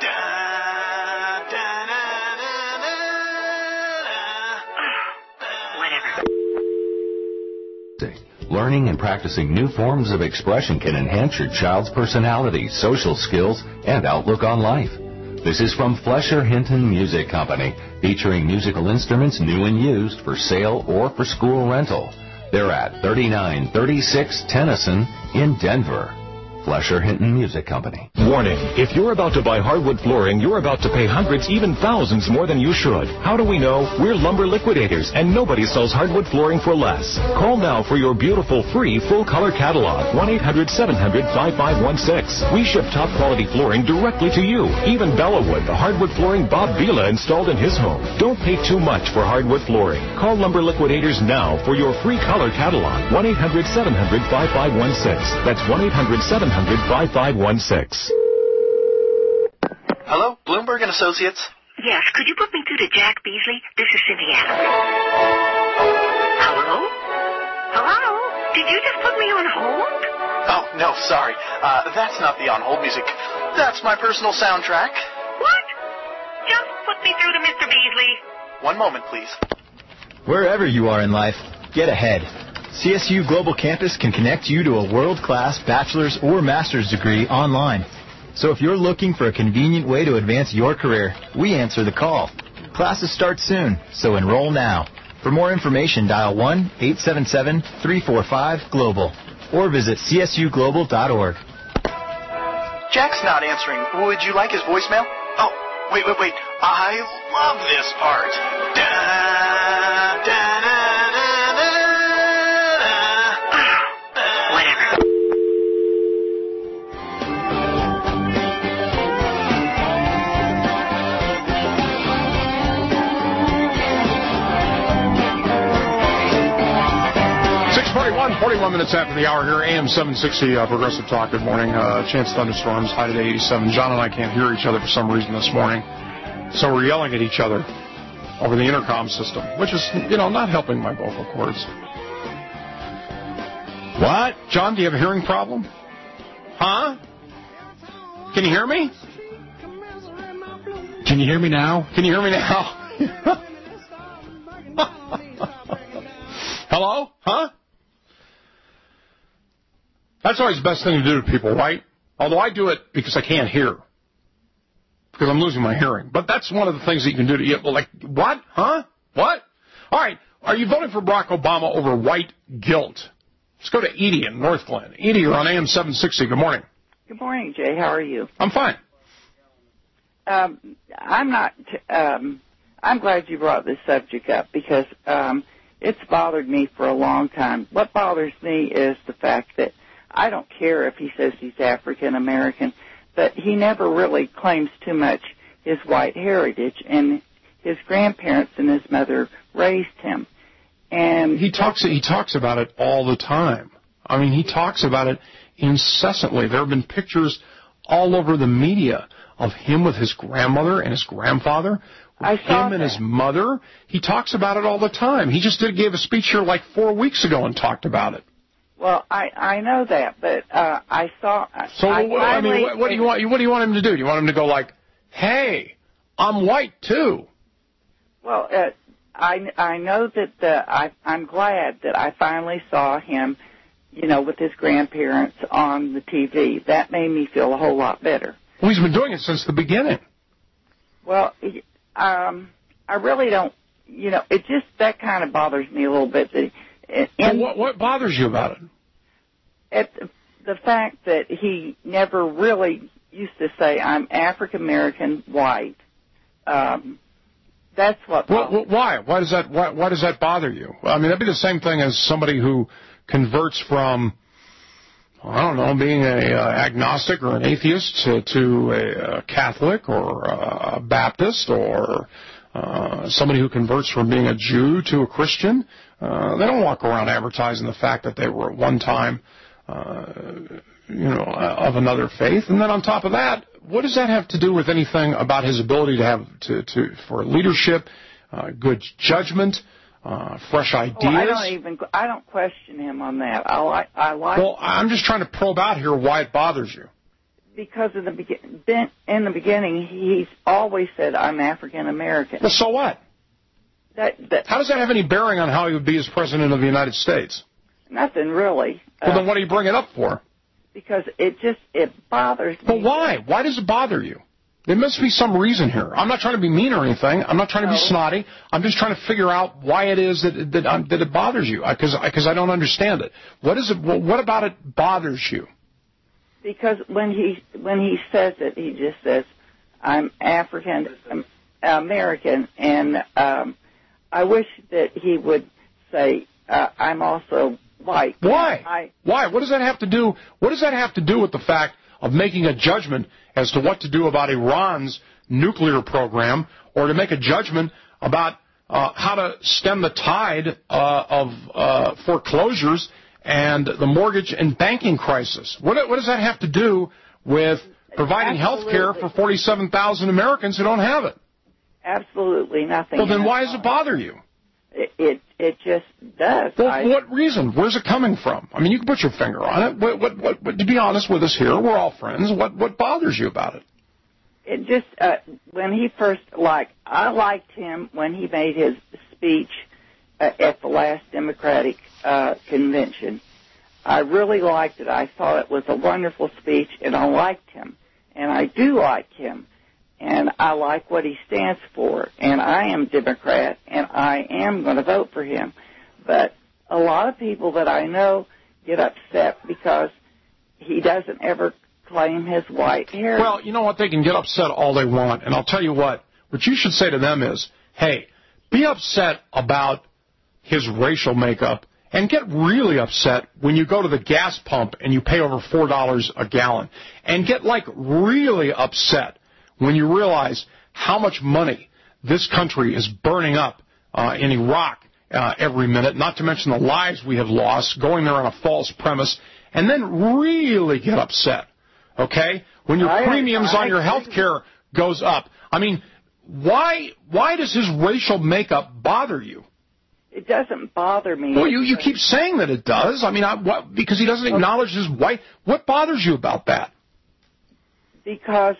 [SPEAKER 7] Whatever.
[SPEAKER 9] Learning and practicing new forms of expression can enhance your child's personality, social skills, and outlook on life. This is from Flesher Hinton Music Company, featuring musical instruments new and used for sale or for school rental. They're at 3936 Tennyson in Denver. Flesher Hinton Music Company.
[SPEAKER 23] Warning, if you're about to buy hardwood flooring, you're about to pay hundreds, even thousands more than you should. How do we know? We're Lumber Liquidators, and nobody sells hardwood flooring for less. Call now for your beautiful free full-color catalog, 1-800-700-5516. We ship top-quality flooring directly to you. Even Bellawood, the hardwood flooring Bob Vila installed in his home. Don't pay too much for hardwood flooring. Call Lumber Liquidators now for your free color catalog, 1-800-700-5516. That's 1-800-700-5516.
[SPEAKER 6] Hello, Bloomberg and Associates?
[SPEAKER 7] Yes, could you put me through to Jack Beasley? This is Cindy Adams. Hello? Hello? Did you just put me on hold?
[SPEAKER 6] Oh, no, sorry. That's not the on-hold music. That's my personal soundtrack.
[SPEAKER 7] What? Just put me through to Mr. Beasley.
[SPEAKER 6] One moment, please.
[SPEAKER 8] Wherever you are in life, get ahead. CSU Global Campus can connect you to a world-class bachelor's or master's degree online. So if you're looking for a convenient way to advance your career, we answer the call. Classes start soon, so enroll now. For more information, dial 1-877-345-GLOBAL or visit csuglobal.org.
[SPEAKER 6] Jack's not answering. Would you like his voicemail? Oh, wait. I love this part.
[SPEAKER 7] Whatever.
[SPEAKER 17] 41 minutes after the hour here, AM 760, Progressive Talk. Good morning. Chance thunderstorms, high today 87. John and I can't hear each other for some reason this morning, so we're yelling at each other over the intercom system, which is, not helping my vocal cords. What? John, do you have a hearing problem? Huh? Can you hear me?
[SPEAKER 4] Can you hear me now?
[SPEAKER 17] Can you hear me now? Hello? Huh? That's always the best thing to do to people, right? Although I do it because I can't hear. Because I'm losing my hearing. But that's one of the things that you can do to you. Like, what? Huh? What? All right. Are you voting for Barack Obama over white guilt? Let's go to Edie in North Glen. Edie, you're on AM 760. Good morning.
[SPEAKER 10] Good morning, Jay. How are you?
[SPEAKER 17] I'm fine.
[SPEAKER 10] I'm glad you brought this subject up because it's bothered me for a long time. What bothers me is the fact that I don't care if he says he's African American, but he never really claims too much his white heritage, and his grandparents and his mother raised him. And
[SPEAKER 17] he talks about it all the time. I mean, he talks about it incessantly. There have been pictures all over the media of him with his grandmother and his grandfather, him and his mother. He talks about it all the time. He just gave a speech here like 4 weeks ago and talked about it.
[SPEAKER 10] Well, I know that, but I saw.
[SPEAKER 17] So what do you want? What do you want him to do? Do you want him to go like, "Hey, I'm white too"?
[SPEAKER 10] Well, I know that I'm glad that I finally saw him, with his grandparents on the TV. That made me feel a whole lot better.
[SPEAKER 17] Well, he's been doing it since the beginning.
[SPEAKER 10] Well, I really don't. It just that kind of bothers me a little bit.
[SPEAKER 17] What bothers you about it?
[SPEAKER 10] The fact that he never really used to say, "I'm African American white." That's what.
[SPEAKER 17] Why? Why does that bother you? I mean, that'd be the same thing as somebody who converts from, I don't know, being a agnostic or an atheist to a Catholic or a Baptist, or somebody who converts from being a Jew to a Christian. They don't walk around advertising the fact that they were at one time, of another faith. And then on top of that, what does that have to do with anything about his ability to have for leadership, good judgment, fresh ideas?
[SPEAKER 10] I don't question him on that. I like.
[SPEAKER 17] Well, I'm just trying to probe out here why it bothers you.
[SPEAKER 10] Because in the beginning, he's always said, "I'm African American."
[SPEAKER 17] Well, so what? How does that have any bearing on how he would be as president of the United States?
[SPEAKER 10] Nothing really.
[SPEAKER 17] Well, then what do you bring it up for?
[SPEAKER 10] Because it bothers me.
[SPEAKER 17] But why? Why does it bother you? There must be some reason here. I'm not trying to be mean or anything. I'm not trying to be snotty. I'm just trying to figure out why it is that it bothers you, because I don't understand it. What is it? What about it bothers you?
[SPEAKER 10] Because when he says it, he just says, "I'm African American," and I wish that he would say, "I'm also white."
[SPEAKER 17] Why? Why? What does that have to do? What does that have to do with the fact of making a judgment as to what to do about Iran's nuclear program, or to make a judgment about how to stem the tide of foreclosures and the mortgage and banking crisis? What does that have to do with providing health care for 47,000 Americans who don't have it?
[SPEAKER 10] Absolutely nothing.
[SPEAKER 17] Well, then why does it bother you?
[SPEAKER 10] It just does.
[SPEAKER 17] Well, for what reason? Where's it coming from? I mean, you can put your finger on it. What, to be honest with us here, we're all friends. What bothers you about it?
[SPEAKER 10] It just, when he first, I liked him when he made his speech at the last Democratic convention. I really liked it. I thought it was a wonderful speech, and I liked him. And I do like him. And I like what he stands for, and I am Democrat, and I am going to vote for him. But a lot of people that I know get upset because he doesn't ever claim his white hair.
[SPEAKER 17] Well, you know what? They can get upset all they want, and I'll tell you what you should say to them is, hey, be upset about his racial makeup, and get really upset when you go to the gas pump and you pay over $4 a gallon, and get, really upset when you realize how much money this country is burning up in Iraq every minute, not to mention the lives we have lost going there on a false premise, and then really get upset, okay, when your premiums on your health care goes up. I mean, why does his racial makeup bother you?
[SPEAKER 10] It doesn't bother me.
[SPEAKER 17] Well, you keep saying that it does. I mean, because he doesn't acknowledge his white. What bothers you about that?
[SPEAKER 10] Because,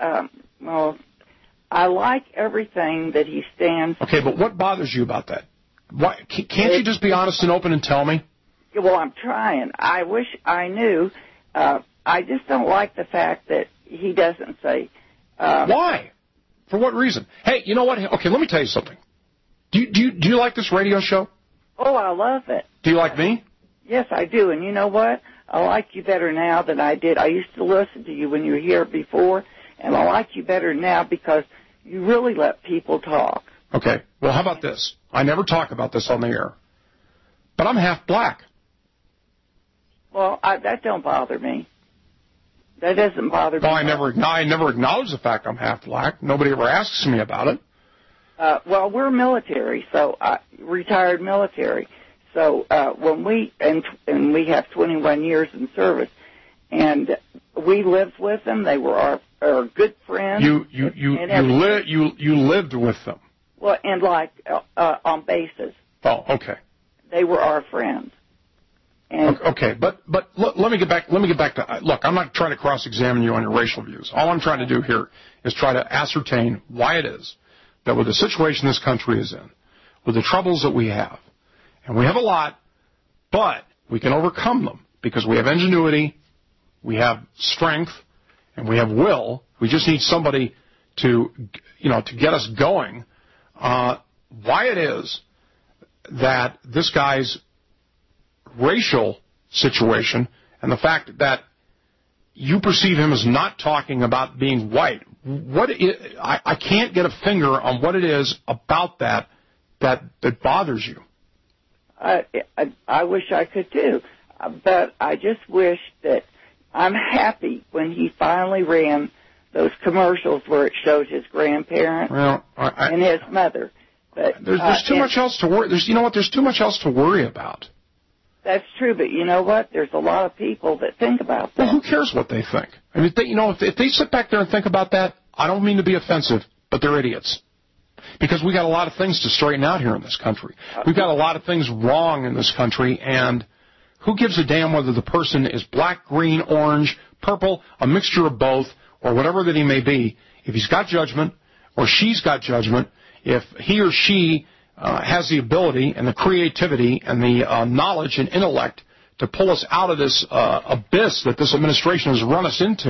[SPEAKER 10] I like everything that he stands for.
[SPEAKER 17] Okay, but what bothers you about that? Why can't you just be honest and open and tell me?
[SPEAKER 10] Well, I'm trying. I wish I knew. I just don't like the fact that he doesn't say.
[SPEAKER 17] Why? For what reason? Hey, you know what? Okay, let me tell you something. Do you like this radio show?
[SPEAKER 10] Oh, I love it.
[SPEAKER 17] Do you like me?
[SPEAKER 10] Yes, I do. And you know what? I like you better now than I did. I used to listen to you when you were here before, and I like you better now because you really let people talk.
[SPEAKER 17] Okay. Well, how about this? I never talk about this on the air, but I'm half black.
[SPEAKER 10] Well, that don't bother me. That doesn't bother me.
[SPEAKER 17] Well, I never acknowledge the fact I'm half black. Nobody ever asks me about it.
[SPEAKER 10] Well, we're military, so retired military. So when we have 21 years in service, and we lived with them. They were our good friends. You
[SPEAKER 17] lived with them.
[SPEAKER 10] Well, and on bases.
[SPEAKER 17] Oh, okay.
[SPEAKER 10] They were our friends.
[SPEAKER 17] And okay, but let me get back. To look. I'm not trying to cross-examine you on your racial views. All I'm trying to do here is try to ascertain why it is that with the situation this country is in, with the troubles that we have, and we have a lot, but we can overcome them because we have ingenuity, we have strength, and we have will. We just need somebody to get us going. Why it is that this guy's racial situation and the fact that you perceive him as not talking about being white, I can't get a finger on what it is about that bothers you.
[SPEAKER 10] I wish I could too, but I just wish that I'm happy when he finally ran those commercials where it showed his grandparents and his mother. But
[SPEAKER 17] there's too much else to worry. There's too much else to worry about.
[SPEAKER 10] That's true, but you know what? There's a lot of people that think about that.
[SPEAKER 17] Well, who cares what they think? I mean, if they sit back there and think about that, I don't mean to be offensive, but they're idiots. Because we got a lot of things to straighten out here in this country. We've got a lot of things wrong in this country, and who gives a damn whether the person is black, green, orange, purple, a mixture of both, or whatever that he may be? If he's got judgment, or she's got judgment, if he or she has the ability and the creativity and the knowledge and intellect to pull us out of this abyss that this administration has run us into,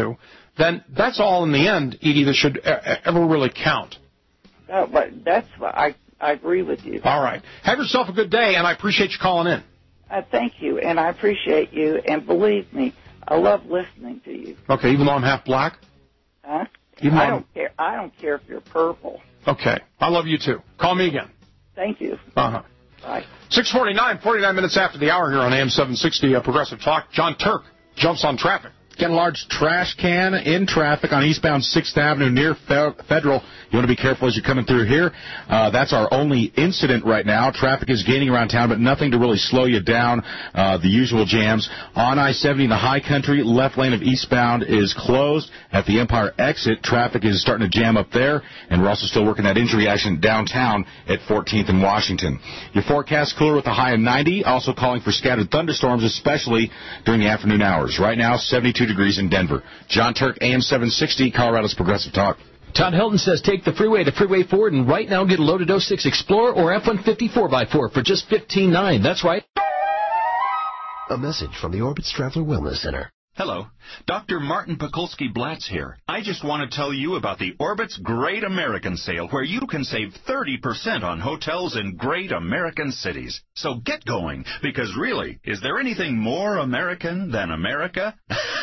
[SPEAKER 17] then that's all in the end, Edie, that should ever really count.
[SPEAKER 10] No, but that's what I agree with you.
[SPEAKER 17] All right. Have yourself a good day, and I appreciate you calling in.
[SPEAKER 10] Thank you, and I appreciate you, and believe me, I love listening to you.
[SPEAKER 17] Okay, even though I'm half black?
[SPEAKER 10] Huh?
[SPEAKER 17] I
[SPEAKER 10] don't care if you're purple.
[SPEAKER 17] Okay. I love you, too. Call me again.
[SPEAKER 10] Thank you.
[SPEAKER 17] Uh-huh.
[SPEAKER 10] Bye.
[SPEAKER 17] 6:49, 49 minutes after the hour here on AM 760 Progressive Talk. John Turk jumps on traffic.
[SPEAKER 4] Getting a large trash can in traffic on eastbound 6th Avenue near Federal. You want to be careful as you're coming through here. That's our only incident right now. Traffic is gaining around town, but nothing to really slow you down. The usual jams. On I-70 in the High Country, left lane of eastbound is closed. At the Empire exit, traffic is starting to jam up there. And we're also still working that injury accident downtown at 14th and Washington. Your forecast cooler with a high of 90. Also calling for scattered thunderstorms, especially during the afternoon hours. Right now, 72 degrees in Denver. John Turk, AM 760, Colorado's Progressive Talk.
[SPEAKER 26] Todd Helton says take the freeway to Freeway Ford and right now get a loaded 06 Explorer or F-150 4x4 for just $15,900. That's right.
[SPEAKER 11] A message from the Orbitz Traveler Wellness Center.
[SPEAKER 12] Hello, Dr. Martin Pekulski-Blatz here. I just want to tell you about the Orbitz Great American Sale, where you can save 30% on hotels in great American cities. So get going, because really, is there anything more American than America?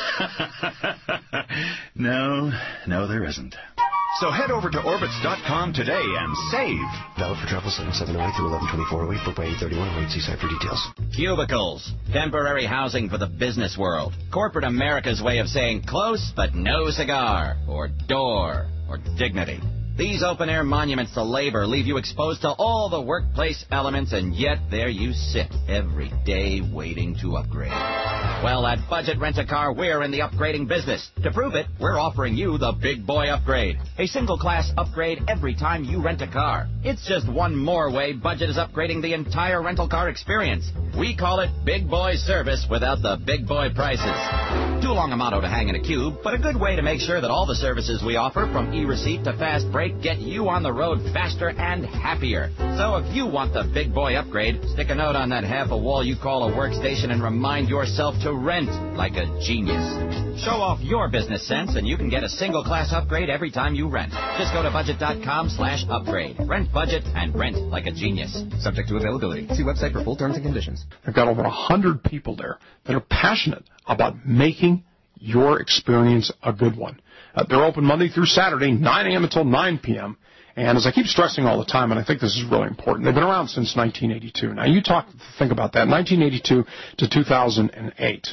[SPEAKER 12] No, there isn't. So head over to Orbitz.com today and save.
[SPEAKER 11] Valid for travel 7708 through 11/24/08. Book by 8/31/08. See site for details.
[SPEAKER 13] Cubicles. Temporary housing for the business world. Corporate America's way of saying close but no cigar, or door, or dignity. These open-air monuments to labor leave you exposed to all the workplace elements, and yet there you sit every day waiting to upgrade. Well, at Budget Rent-A-Car, we're in the upgrading business. To prove it, we're offering you the Big Boy Upgrade, a single-class upgrade every time you rent a car. It's just one more way Budget is upgrading the entire rental car experience. We call it Big Boy Service without the big boy prices. Too long a motto to hang in a cube, but a good way to make sure that all the services we offer, from e-receipt to fast break, get you on the road faster and happier. So if you want the Big Boy Upgrade, stick a note on that half a wall you call a workstation and remind yourself to rent like a genius. Show off your business sense and you can get a single class upgrade every time you rent. Just go to budget.com/upgrade. Rent budget and rent like a genius.
[SPEAKER 11] Subject to availability. See website for full terms and conditions.
[SPEAKER 17] They've got over 100 people there that are passionate about making your experience a good one. They're open Monday through Saturday, 9 a.m. until 9 p.m. And as I keep stressing all the time, and I think this is really important, they've been around since 1982. Now, think about that, 1982 to 2008.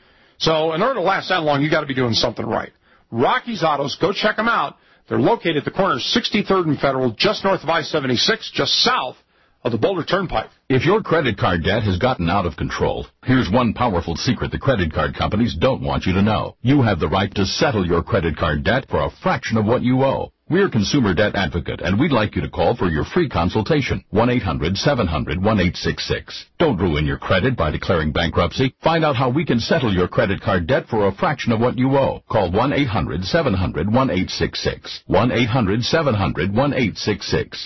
[SPEAKER 17] So in order to last that long, you've got to be doing something right. Rocky's Autos, go check them out. They're located at the corner of 63rd and Federal, just north of I-76, just south of the Boulder Turnpike.
[SPEAKER 23] If your credit card debt has gotten out of control, here's one powerful secret the credit card companies don't want you to know. You have the right to settle your credit card debt for a fraction of what you owe. We're Consumer Debt Advocate, and we'd like you to call for your free consultation. 1-800-700-1866. Don't ruin your credit by declaring bankruptcy. Find out how we can settle your credit card debt for a fraction of what you owe. Call 1-800-700-1866. 1-800-700-1866.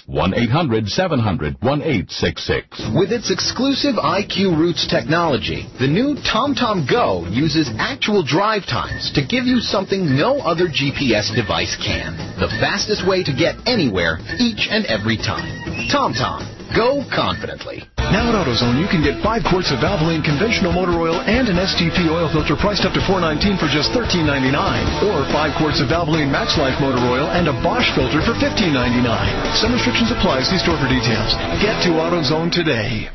[SPEAKER 23] 1-800-700-1866.
[SPEAKER 14] With its exclusive IQ Roots technology, the new TomTom Go uses actual drive times to give you something no other GPS device can. The fastest way to get anywhere, each and every time. TomTom. Go confidently.
[SPEAKER 15] Now at AutoZone, you can get 5 quarts of Valvoline conventional motor oil and an STP oil filter priced up to $4.19 for just $13.99. Or 5 quarts of Valvoline Max Life motor oil and a Bosch filter for $15.99. Some restrictions apply. See store for details. Get to AutoZone today.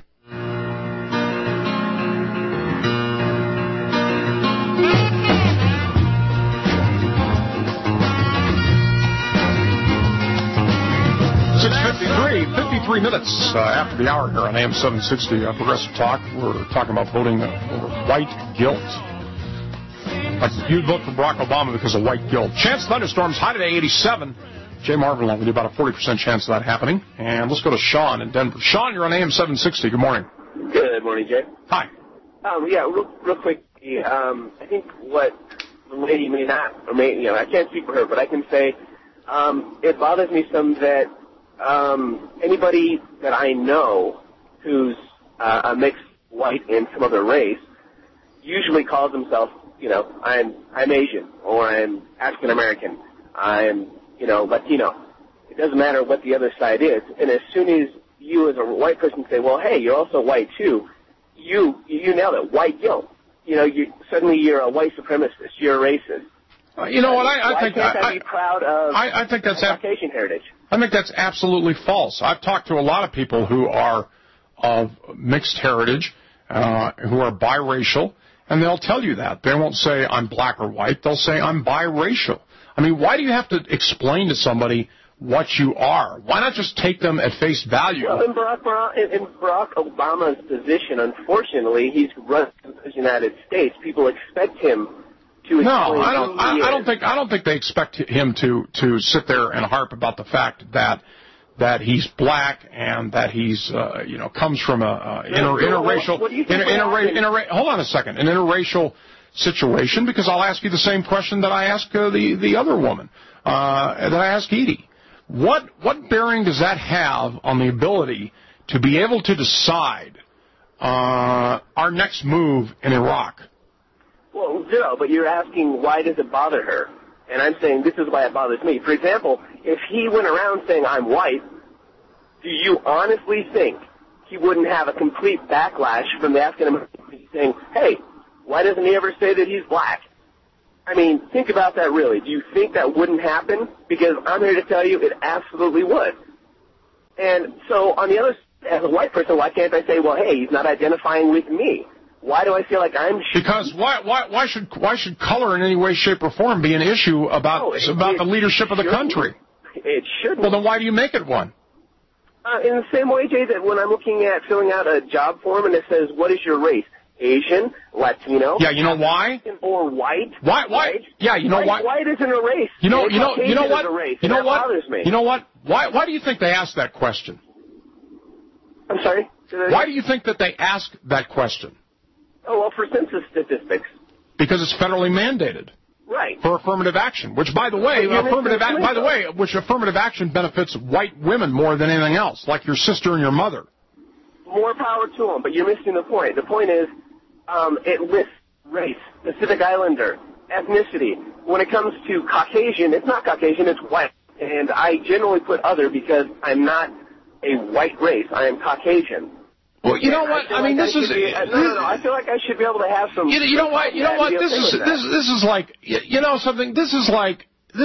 [SPEAKER 17] Minutes after the hour here on AM 760 Progressive Talk. We're talking about voting over white guilt. Like you'd vote for Barack Obama because of white guilt. Chance of thunderstorms, high today, 87. Jay Marvin along with you, about a 40% chance of that happening. And let's go to Sean in Denver. Sean, you're on AM 760. Good morning.
[SPEAKER 16] Good morning, Jay.
[SPEAKER 17] Hi.
[SPEAKER 16] Real quick. I think what the lady may not, or may, I can't speak for her, but I can say it bothers me some that anybody that I know who's a mixed white and some other race usually calls himself I'm Asian, or I'm African American, I'm, Latino. It doesn't matter what the other side is. And as soon as you as a white person say, well, hey, you're also white too, you nailed it. White guilt. Suddenly you're a white supremacist. You're a racist.
[SPEAKER 17] You know what? I think
[SPEAKER 16] I be proud of
[SPEAKER 17] I think that's
[SPEAKER 16] Caucasian heritage.
[SPEAKER 17] I think that's absolutely false. I've talked to a lot of people who are of mixed heritage, who are biracial, and they'll tell you that. They won't say I'm black or white. They'll say I'm biracial. I mean, why do you have to explain to somebody what you are? Why not just take them at face value?
[SPEAKER 16] Well, in Barack Obama's position, unfortunately, he's run the United States. People expect him to.
[SPEAKER 17] No, I don't think they expect him to sit there and harp about the fact that he's black and that he's comes from a interracial. Hold on a second, an interracial situation, because I'll ask you the same question that I asked the other woman, that I asked Edie. What bearing does that have on the ability to be able to decide our next move in Iraq?
[SPEAKER 16] Well, zero, but you're asking why does it bother her? And I'm saying this is why it bothers me. For example, if he went around saying I'm white, do you honestly think he wouldn't have a complete backlash from the African Americans saying, hey, why doesn't he ever say that he's black? I mean, think about that really. Do you think that wouldn't happen? Because I'm here to tell you it absolutely would. And so on the other side, as a white person, why can't I say, well, hey, he's not identifying with me? Why do I feel like I'm...
[SPEAKER 17] Because why should color in any way, shape, or form be an issue about the leadership of the country?
[SPEAKER 16] It shouldn't.
[SPEAKER 17] Well, then why do you make it one?
[SPEAKER 16] In the same way, Jay, that when I'm looking at filling out a job form and it says, what is your race? Asian, Latino.
[SPEAKER 17] Yeah, you know why?
[SPEAKER 16] Or white.
[SPEAKER 17] Why?
[SPEAKER 16] White?
[SPEAKER 17] Yeah, you know why?
[SPEAKER 16] White isn't a race.
[SPEAKER 17] You know what?
[SPEAKER 16] Race,
[SPEAKER 17] you know what?
[SPEAKER 16] Bothers me.
[SPEAKER 17] You know what? Why do you think they asked that question?
[SPEAKER 16] I'm sorry?
[SPEAKER 17] Why do you think that they asked that question?
[SPEAKER 16] Oh, well, for census statistics.
[SPEAKER 17] Because it's federally mandated.
[SPEAKER 16] Right.
[SPEAKER 17] For affirmative action, which, by the way, affirmative action benefits white women more than anything else, like your sister and your mother.
[SPEAKER 16] More power to them, but you're missing the point. The point is, it lists race, Pacific Islander, ethnicity. When it comes to Caucasian, it's not Caucasian, it's white. And I generally put other because I'm not a white race. I am Caucasian.
[SPEAKER 17] Well, you know what? I mean, this is...
[SPEAKER 16] No. I feel like I should be able to have some...
[SPEAKER 17] You know what? This is like... You know something? This is like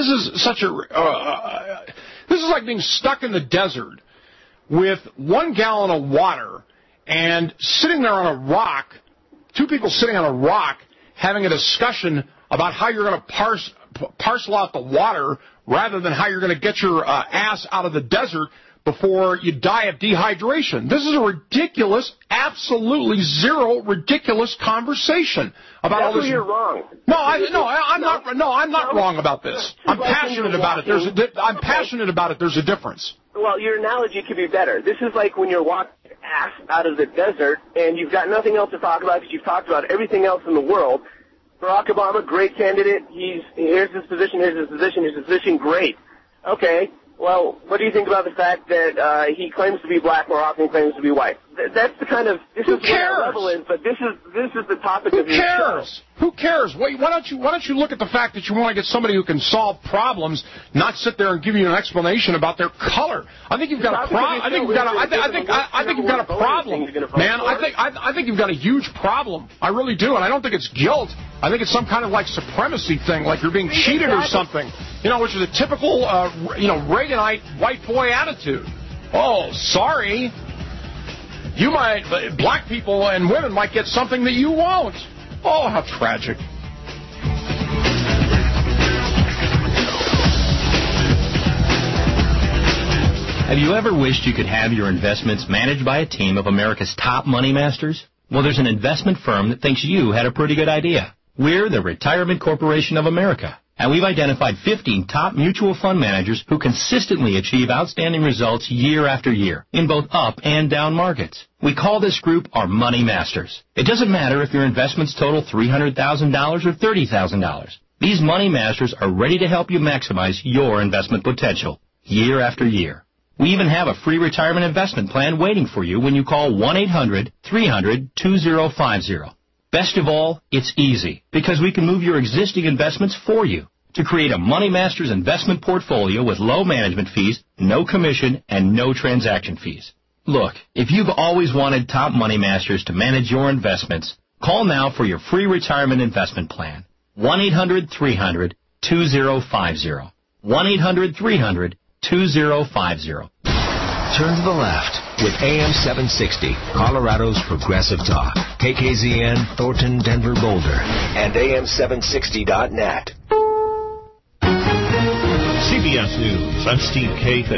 [SPEAKER 17] being stuck in the desert with 1 gallon of water and sitting there on a rock, two people sitting on a rock having a discussion about how you're going to parcel out the water rather than how you're going to get your ass out of the desert before you die of dehydration. This is a ridiculous, absolutely ridiculous conversation about all this.
[SPEAKER 16] You're wrong.
[SPEAKER 17] I'm not wrong about this. I'm passionate about it. I'm passionate about it. There's a difference.
[SPEAKER 16] Well, your analogy could be better. This is like when you're walking your ass out of the desert and you've got nothing else to talk about because you've talked about everything else in the world. Barack Obama, great candidate. Here's his position, great. Okay. Well, what do you think about the fact that he claims to be black more often than he claims to be white? That's the kind of... Who cares? What that level is, but this is the topic of your show.
[SPEAKER 17] Who cares? Why don't you look at the fact that you want to get somebody who can solve problems, not sit there and give you an explanation about their color? I think you've got a problem. I think you've got a problem, man. I think you've got a huge problem. I really do, and I don't think it's guilt. I think it's some kind of like supremacy thing, like you're being cheated or something. Which is a typical Reaganite white boy attitude. Oh, sorry. Black people and women might get something that you won't. Oh, how tragic.
[SPEAKER 19] Have you ever wished you could have your investments managed by a team of America's top money masters? Well, there's an investment firm that thinks you had a pretty good idea. We're the Retirement Corporation of America. And we've identified 15 top mutual fund managers who consistently achieve outstanding results year after year in both up and down markets. We call this group our Money Masters. It doesn't matter if your investments total $300,000 or $30,000. These Money Masters are ready to help you maximize your investment potential year after year. We even have a free retirement investment plan waiting for you when you call 1-800-300-2050. Best of all, it's easy, because we can move your existing investments for you to create a Money Masters investment portfolio with low management fees, no commission, and no transaction fees. Look, if you've always wanted Top Money Masters to manage your investments, call now for your free retirement investment plan. 1-800-300-2050. 1-800-300-2050.
[SPEAKER 11] Turn to the left with AM 760, Colorado's Progressive Talk. KKZN, Thornton, Denver, Boulder. And AM760.net.
[SPEAKER 1] CBS News, I'm Steve Kathan.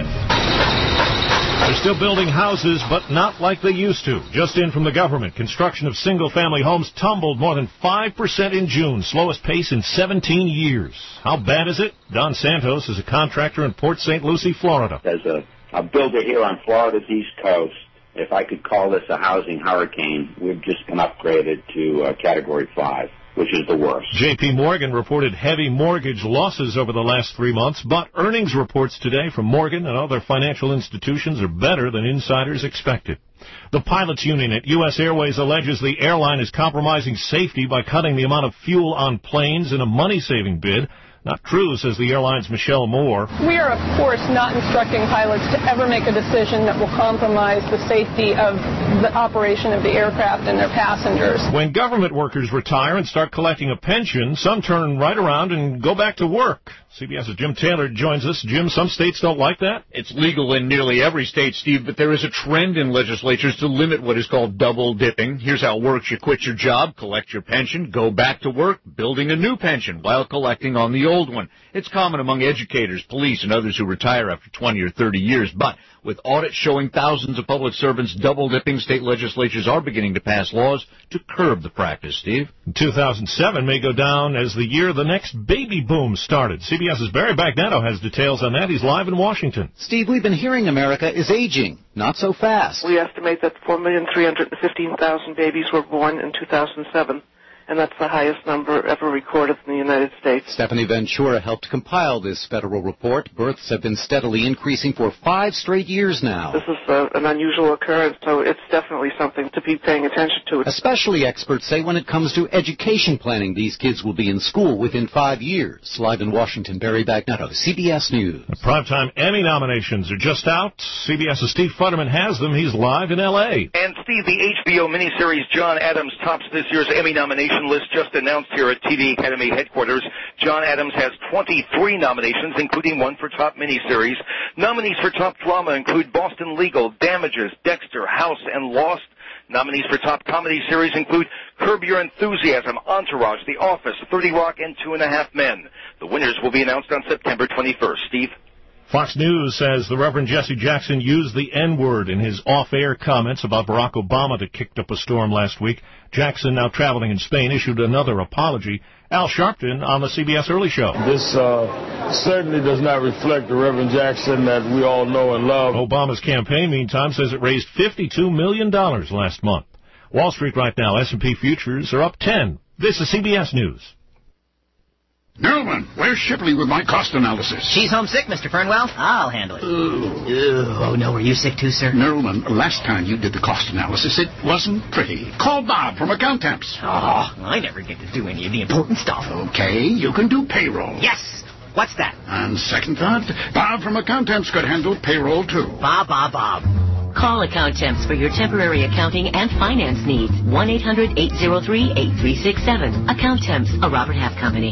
[SPEAKER 1] They're still building houses, but not like they used to. Just in from the government, construction of single-family homes tumbled more than 5% in June, slowest pace in 17 years. How bad is it? Don Santos is a contractor in Port St. Lucie, Florida.
[SPEAKER 20] As a builder here on Florida's East Coast, if I could call this a housing hurricane, we've just been upgraded to Category 5. Which is the worst. J.P. Morgan reported heavy mortgage losses over the last 3 months, but earnings reports today from Morgan and other financial institutions are better than insiders expected. The pilots union at U.S. Airways alleges the airline is compromising safety by cutting the amount of fuel on planes in a money-saving bid. Not true, says the airline's Michelle Moore.
[SPEAKER 21] We are, of course, not instructing pilots to ever make a decision that will compromise the safety of the operation of the aircraft and their passengers.
[SPEAKER 1] When government workers retire and start collecting a pension, some turn right around and go back to work. CBS's Jim Taylor joins us. Jim, some states don't like that?
[SPEAKER 22] It's legal in nearly every state, Steve, but there is a trend in legislatures to limit what is called double dipping. Here's how it works. You quit your job, collect your pension, go back to work, building a new pension while collecting on the old one. It's common among educators, police, and others who retire after 20 or 30 years, but with audits showing thousands of public servants double-dipping, state legislatures are beginning to pass laws to curb the practice, Steve.
[SPEAKER 1] 2007 may go down as the year the next baby boom started. CBS's Barry Bagnetto has details on that. He's live in Washington.
[SPEAKER 24] Steve, we've been hearing America is aging. Not so fast.
[SPEAKER 25] We estimate that 4,315,000 babies were born in 2007. And that's the highest number ever recorded in the United States.
[SPEAKER 24] Stephanie Ventura helped compile this federal report. Births have been steadily increasing for 5 straight years now.
[SPEAKER 25] This is an unusual occurrence, so it's definitely something to be paying attention to.
[SPEAKER 24] Especially experts say when it comes to education planning, these kids will be in school within 5 years. Live in Washington, Barry Bagnetto, CBS News.
[SPEAKER 1] The primetime Emmy nominations are just out. CBS's Steve Futterman has them. He's live in L.A.
[SPEAKER 27] And Steve, the HBO miniseries John Adams tops this year's Emmy nomination list just announced here at TV Academy headquarters. John Adams has 23 nominations, including one for top miniseries. Nominees for top drama include Boston Legal, Damages, Dexter, House, and Lost. Nominees for top comedy series include Curb Your Enthusiasm, Entourage, The Office, 30 Rock, and 2.5 Men. The winners will be announced on September 21st. Steve?
[SPEAKER 1] Fox News says the Reverend Jesse Jackson used the N-word in his off-air comments about Barack Obama that kicked up a storm last week. Jackson, now traveling in Spain, issued another apology. Al Sharpton on the CBS Early Show.
[SPEAKER 28] This certainly does not reflect the Reverend Jackson that we all know and love.
[SPEAKER 1] Obama's campaign, meantime, says it raised $52 million last month. Wall Street right now, S&P futures are up 10. This is CBS News.
[SPEAKER 29] Nerlman, where's Shipley with my cost analysis?
[SPEAKER 30] She's homesick, Mr. Fernwell. I'll handle it. Oh, no, were you sick too, sir?
[SPEAKER 29] Nerlman, last time you did the cost analysis, it wasn't pretty. Call Bob from Accountemps.
[SPEAKER 30] Oh, I never get to do any of the important stuff.
[SPEAKER 29] Okay, you can do payroll.
[SPEAKER 30] Yes! What's that?
[SPEAKER 29] On second thought, Bob from Accountemps could handle payroll, too.
[SPEAKER 30] Bob.
[SPEAKER 31] Call Accountemps for your temporary accounting and finance needs. 1-800-803-8367. Accountemps, a Robert Half company.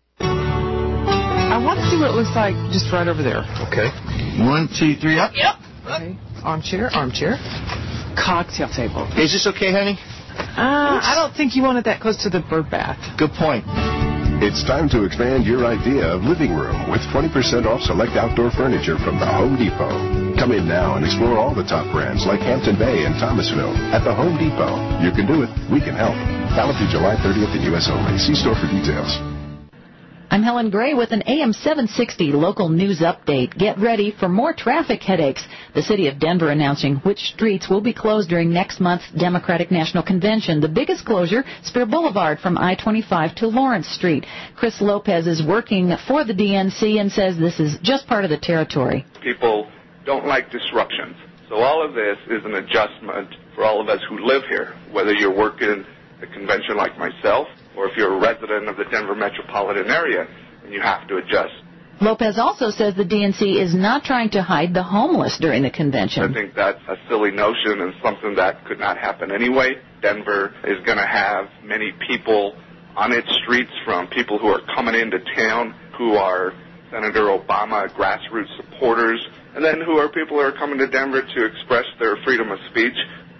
[SPEAKER 32] I want to see what it looks like just right over there.
[SPEAKER 29] Okay. 1, 2, 3, up.
[SPEAKER 30] Yep.
[SPEAKER 32] Okay. Armchair. Cocktail table.
[SPEAKER 29] Is this okay, honey?
[SPEAKER 32] I don't think you want it that close to the bird bath.
[SPEAKER 29] Good point.
[SPEAKER 33] It's time to expand your idea of living room with 20% off select outdoor furniture from the Home Depot. Come in now and explore all the top brands like Hampton Bay and Thomasville at the Home Depot. You can do it. We can help. Valid through July 30th in U.S. only. See store for details.
[SPEAKER 34] I'm Helen Gray with an AM 760 local news update. Get ready for more traffic headaches. The city of Denver announcing which streets will be closed during next month's Democratic National Convention. The biggest closure, Spear Boulevard from I-25 to Lawrence Street. Chris Lopez is working for the DNC and says this is just part of the territory.
[SPEAKER 35] People don't like disruptions. So all of this is an adjustment for all of us who live here, whether you're working
[SPEAKER 2] the convention like myself, or if you're a resident of the Denver metropolitan area, and you have to adjust.
[SPEAKER 34] Lopez also says the DNC is not trying to hide the homeless during the convention.
[SPEAKER 2] I think that's a silly notion and something that could not happen anyway. Denver is going to have many people on its streets, from people who are coming into town who are Senator Obama grassroots supporters, and then who are people who are coming to Denver to express their freedom of speech.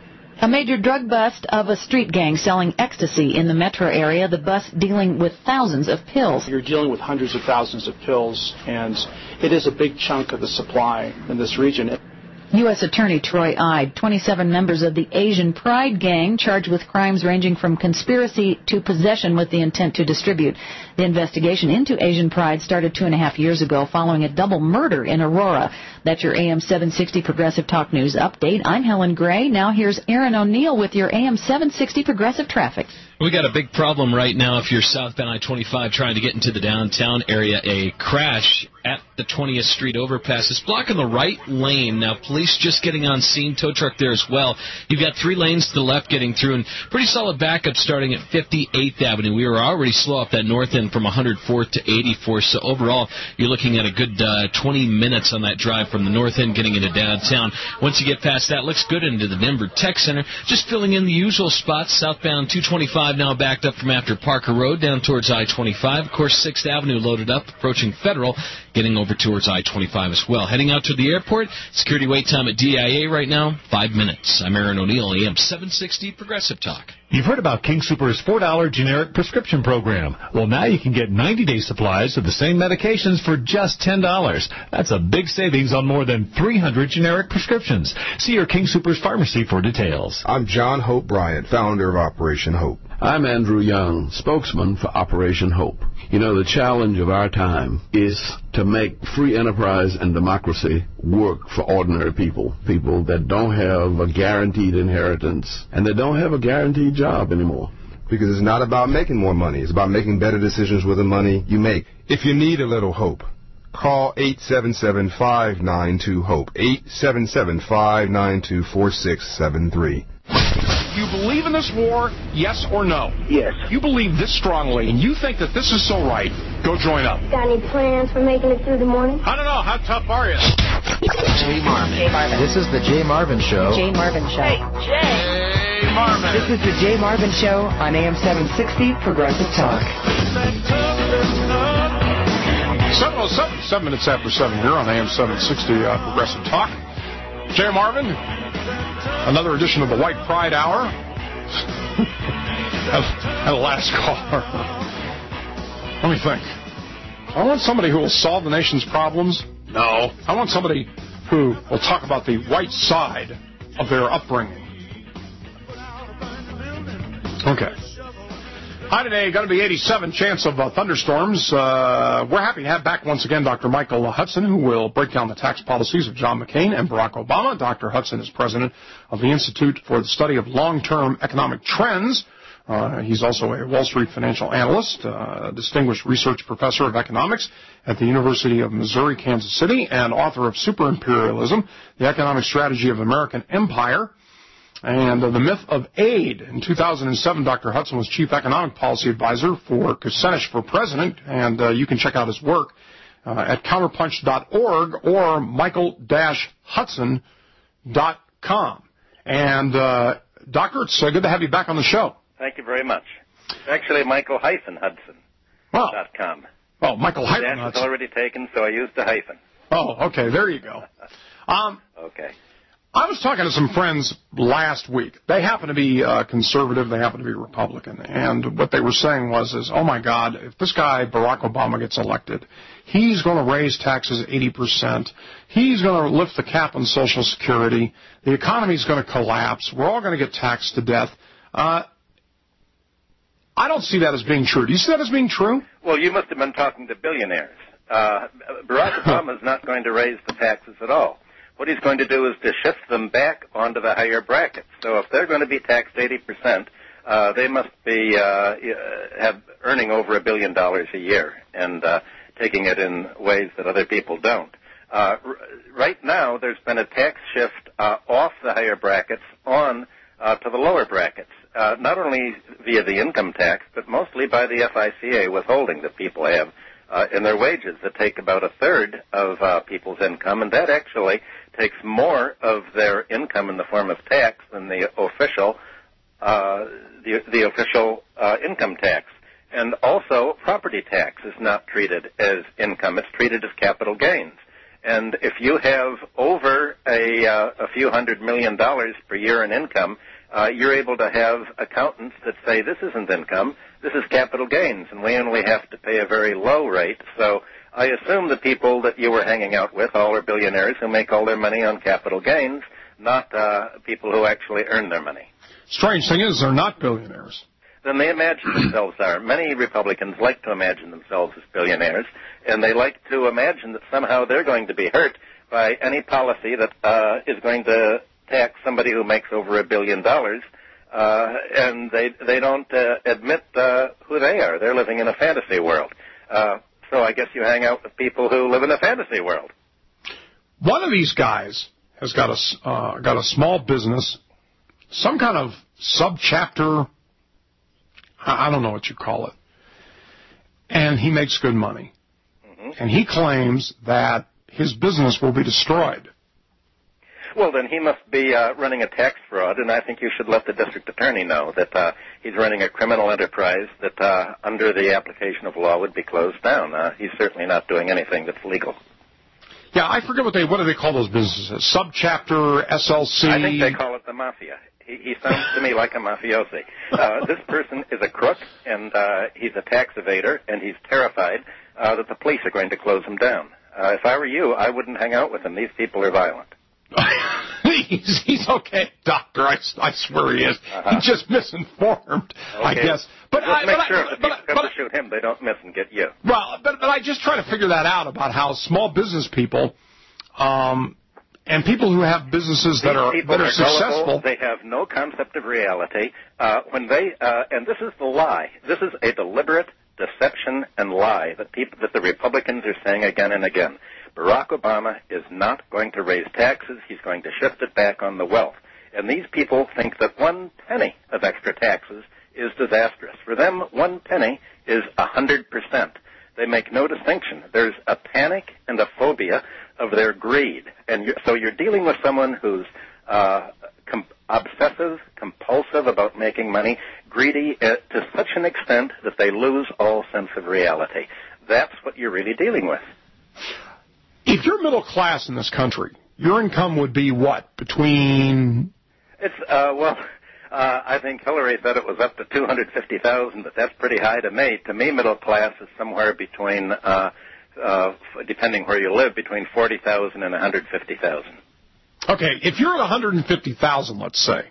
[SPEAKER 34] A major drug bust of a street gang selling ecstasy in the metro area, the bust dealing with thousands of pills.
[SPEAKER 3] You're dealing with hundreds of thousands of pills, and it is a big chunk of the supply in this region.
[SPEAKER 34] U.S. Attorney Troy Ide, 27 members of the Asian Pride Gang charged with crimes ranging from conspiracy to possession with the intent to distribute. The investigation into Asian Pride started 2.5 years ago following a double murder in Aurora. That's your AM 760 Progressive Talk News update. I'm Helen Gray. Now here's Aaron O'Neill with your AM 760 Progressive Traffic.
[SPEAKER 4] We got a big problem right now if you're southbound I-25 trying to get into the downtown area. A crash at the 20th Street overpass is blocking the right lane. Now, police just getting on scene, tow truck there as well. You've got 3 lanes to the left getting through, and pretty solid backup starting at 58th Avenue. We were already slow up that north end from 104th to 84th, so overall you're looking at a good 20 minutes on that drive from the north end getting into downtown. Once you get past that, looks good into the Denver Tech Center. Just filling in the usual spots, southbound 225 now backed up from after Parker Road down towards I-25. Of course, 6th Avenue loaded up, approaching Federal, getting over towards I-25 as well. Heading out to the airport, security wait time at DIA right now, 5 minutes. I'm Aaron O'Neill, AM 760 Progressive Talk.
[SPEAKER 1] You've heard about King Super's $4 generic prescription program. Well, now you can get 90-day supplies of the same medications for just $10. That's a big savings on more than 300 generic prescriptions. See your King Super's pharmacy for details.
[SPEAKER 5] I'm John Hope Bryant, founder of Operation Hope.
[SPEAKER 6] I'm Andrew Young, spokesman for Operation Hope. You know, the challenge of our time is to make free enterprise and democracy work for ordinary people, people that don't have a guaranteed inheritance and that don't have a guaranteed job anymore.
[SPEAKER 5] Because it's not about making more money. It's about making better decisions with the money you make. If you need a little hope, call 877-592-HOPE, 877-592-4673.
[SPEAKER 17] You believe in this war, yes or no?
[SPEAKER 16] Yes.
[SPEAKER 17] You believe this strongly, and you think that this is so right, go join up.
[SPEAKER 7] Got any plans for making it through the morning?
[SPEAKER 17] I don't know. How tough are you?
[SPEAKER 8] Jay Marvin. This is the Jay Marvin Show.
[SPEAKER 34] Jay Marvin Show.
[SPEAKER 8] Hey, Jay Marvin.
[SPEAKER 7] This is the Jay Marvin Show on AM 760 Progressive Talk.
[SPEAKER 17] 7:07, 7 minutes after 7 here on AM 760 Progressive Talk. Jay Marvin, another edition of the White Pride Hour. And the last caller. Let me think. I want somebody who will solve the nation's problems. No. I want somebody who will talk about the right side of their upbringing. Okay. Hi today, going to be 87 chance of thunderstorms. We're happy to have back once again Dr. Michael Hudson, who will break down the tax policies of John McCain and Barack Obama. Dr. Hudson is president of the Institute for the Study of Long-Term Economic Trends. He's also a Wall Street financial analyst, a distinguished research professor of economics at the University of Missouri, Kansas City, and author of Super Imperialism, the Economic Strategy of American Empire, and The Myth of Aid. In 2007, Dr. Hudson was Chief Economic Policy Advisor for Kucinich for President, and you can check out his work at counterpunch.org or michael-hudson.com. And, Doctor, it's good to have you back on the show.
[SPEAKER 9] Thank you very much. It's actually Michael-Hudson.com.
[SPEAKER 17] Oh, Michael Hudson.
[SPEAKER 9] The dash is already taken, so I used a hyphen.
[SPEAKER 17] Oh, okay. There you go.
[SPEAKER 9] Okay.
[SPEAKER 17] I was talking to some friends last week. They happen to be conservative. They happen to be Republican. And what they were saying was, oh, my God, if this guy, Barack Obama, gets elected, he's going to raise taxes 80%. He's going to lift the cap on Social Security. The economy's going to collapse. We're all going to get taxed to death. I don't see that as being true. Do you see that as being true?
[SPEAKER 9] Well, you must have been talking to billionaires. Barack Obama is not going to raise the taxes at all. What he's going to do is to shift them back onto the higher brackets. So if they're going to be taxed 80%, they must be have earning over $1 billion a year and taking it in ways that other people don't. Right now, there's been a tax shift off the higher brackets on to the lower brackets. not only via the income tax, but mostly by the FICA withholding that people have in their wages that take about a third of people's income, and that actually takes more of their income in the form of tax than the official income tax. And also, property tax is not treated as income. It's treated as capital gains. And if you have over a few $100 million per year in income, you're able to have accountants that say this isn't income, this is capital gains, and we only have to pay a very low rate. So I assume the people that you were hanging out with all are billionaires who make all their money on capital gains, not people who actually earn their money.
[SPEAKER 17] Strange thing is, they're not billionaires.
[SPEAKER 9] Than they imagine themselves are. Many Republicans like to imagine themselves as billionaires, and they like to imagine that somehow they're going to be hurt by any policy that is going to tax somebody who makes over $1 billion, and they don't admit who they are. They're living in a fantasy world. So I guess you hang out with people who live in a fantasy world.
[SPEAKER 17] One of these guys has got a small business, some kind of subchapter, I don't know what you call it, and he makes good money. Mm-hmm. And he claims that his business will be destroyed.
[SPEAKER 9] Well, then he must be running a tax fraud, and I think you should let the district attorney know that he's running a criminal enterprise that, under the application of law, would be closed down. He's certainly not doing anything that's legal.
[SPEAKER 17] Yeah, I forget what do they call those businesses? Subchapter, SLC?
[SPEAKER 9] I think they call it the mafia. He sounds to me like a mafiosi. This person is a crook, and he's a tax evader, and he's terrified that the police are going to close him down. If I were you, I wouldn't hang out with him. These people are violent.
[SPEAKER 17] He's okay, doctor. I swear he is. He's just misinformed, okay. I guess. But
[SPEAKER 9] make sure if you come to shoot him, they don't miss and get you.
[SPEAKER 17] Well, but I just try to figure that out about how small business people, and people who have businesses that are successful,
[SPEAKER 9] they have no concept of reality. When they and this is the lie. This is a deliberate deception and lie that the Republicans are saying again and again. Barack Obama is not going to raise taxes. He's going to shift it back on the wealth. And these people think that 1 penny of extra taxes is disastrous. For them, 1 penny is 100%. They make no distinction. There's a panic and a phobia of their greed. And so you're dealing with someone who's obsessive, compulsive about making money, greedy to such an extent that they lose all sense of reality. That's what you're really dealing with.
[SPEAKER 17] If you're middle class in this country, your income would be what? Between...
[SPEAKER 9] It's, I think Hillary said it was up to $250,000, but that's pretty high to me. To me, middle class is somewhere between, depending where you live, between $40,000 and $150,000.
[SPEAKER 17] Okay, if you're at $150,000, let's say,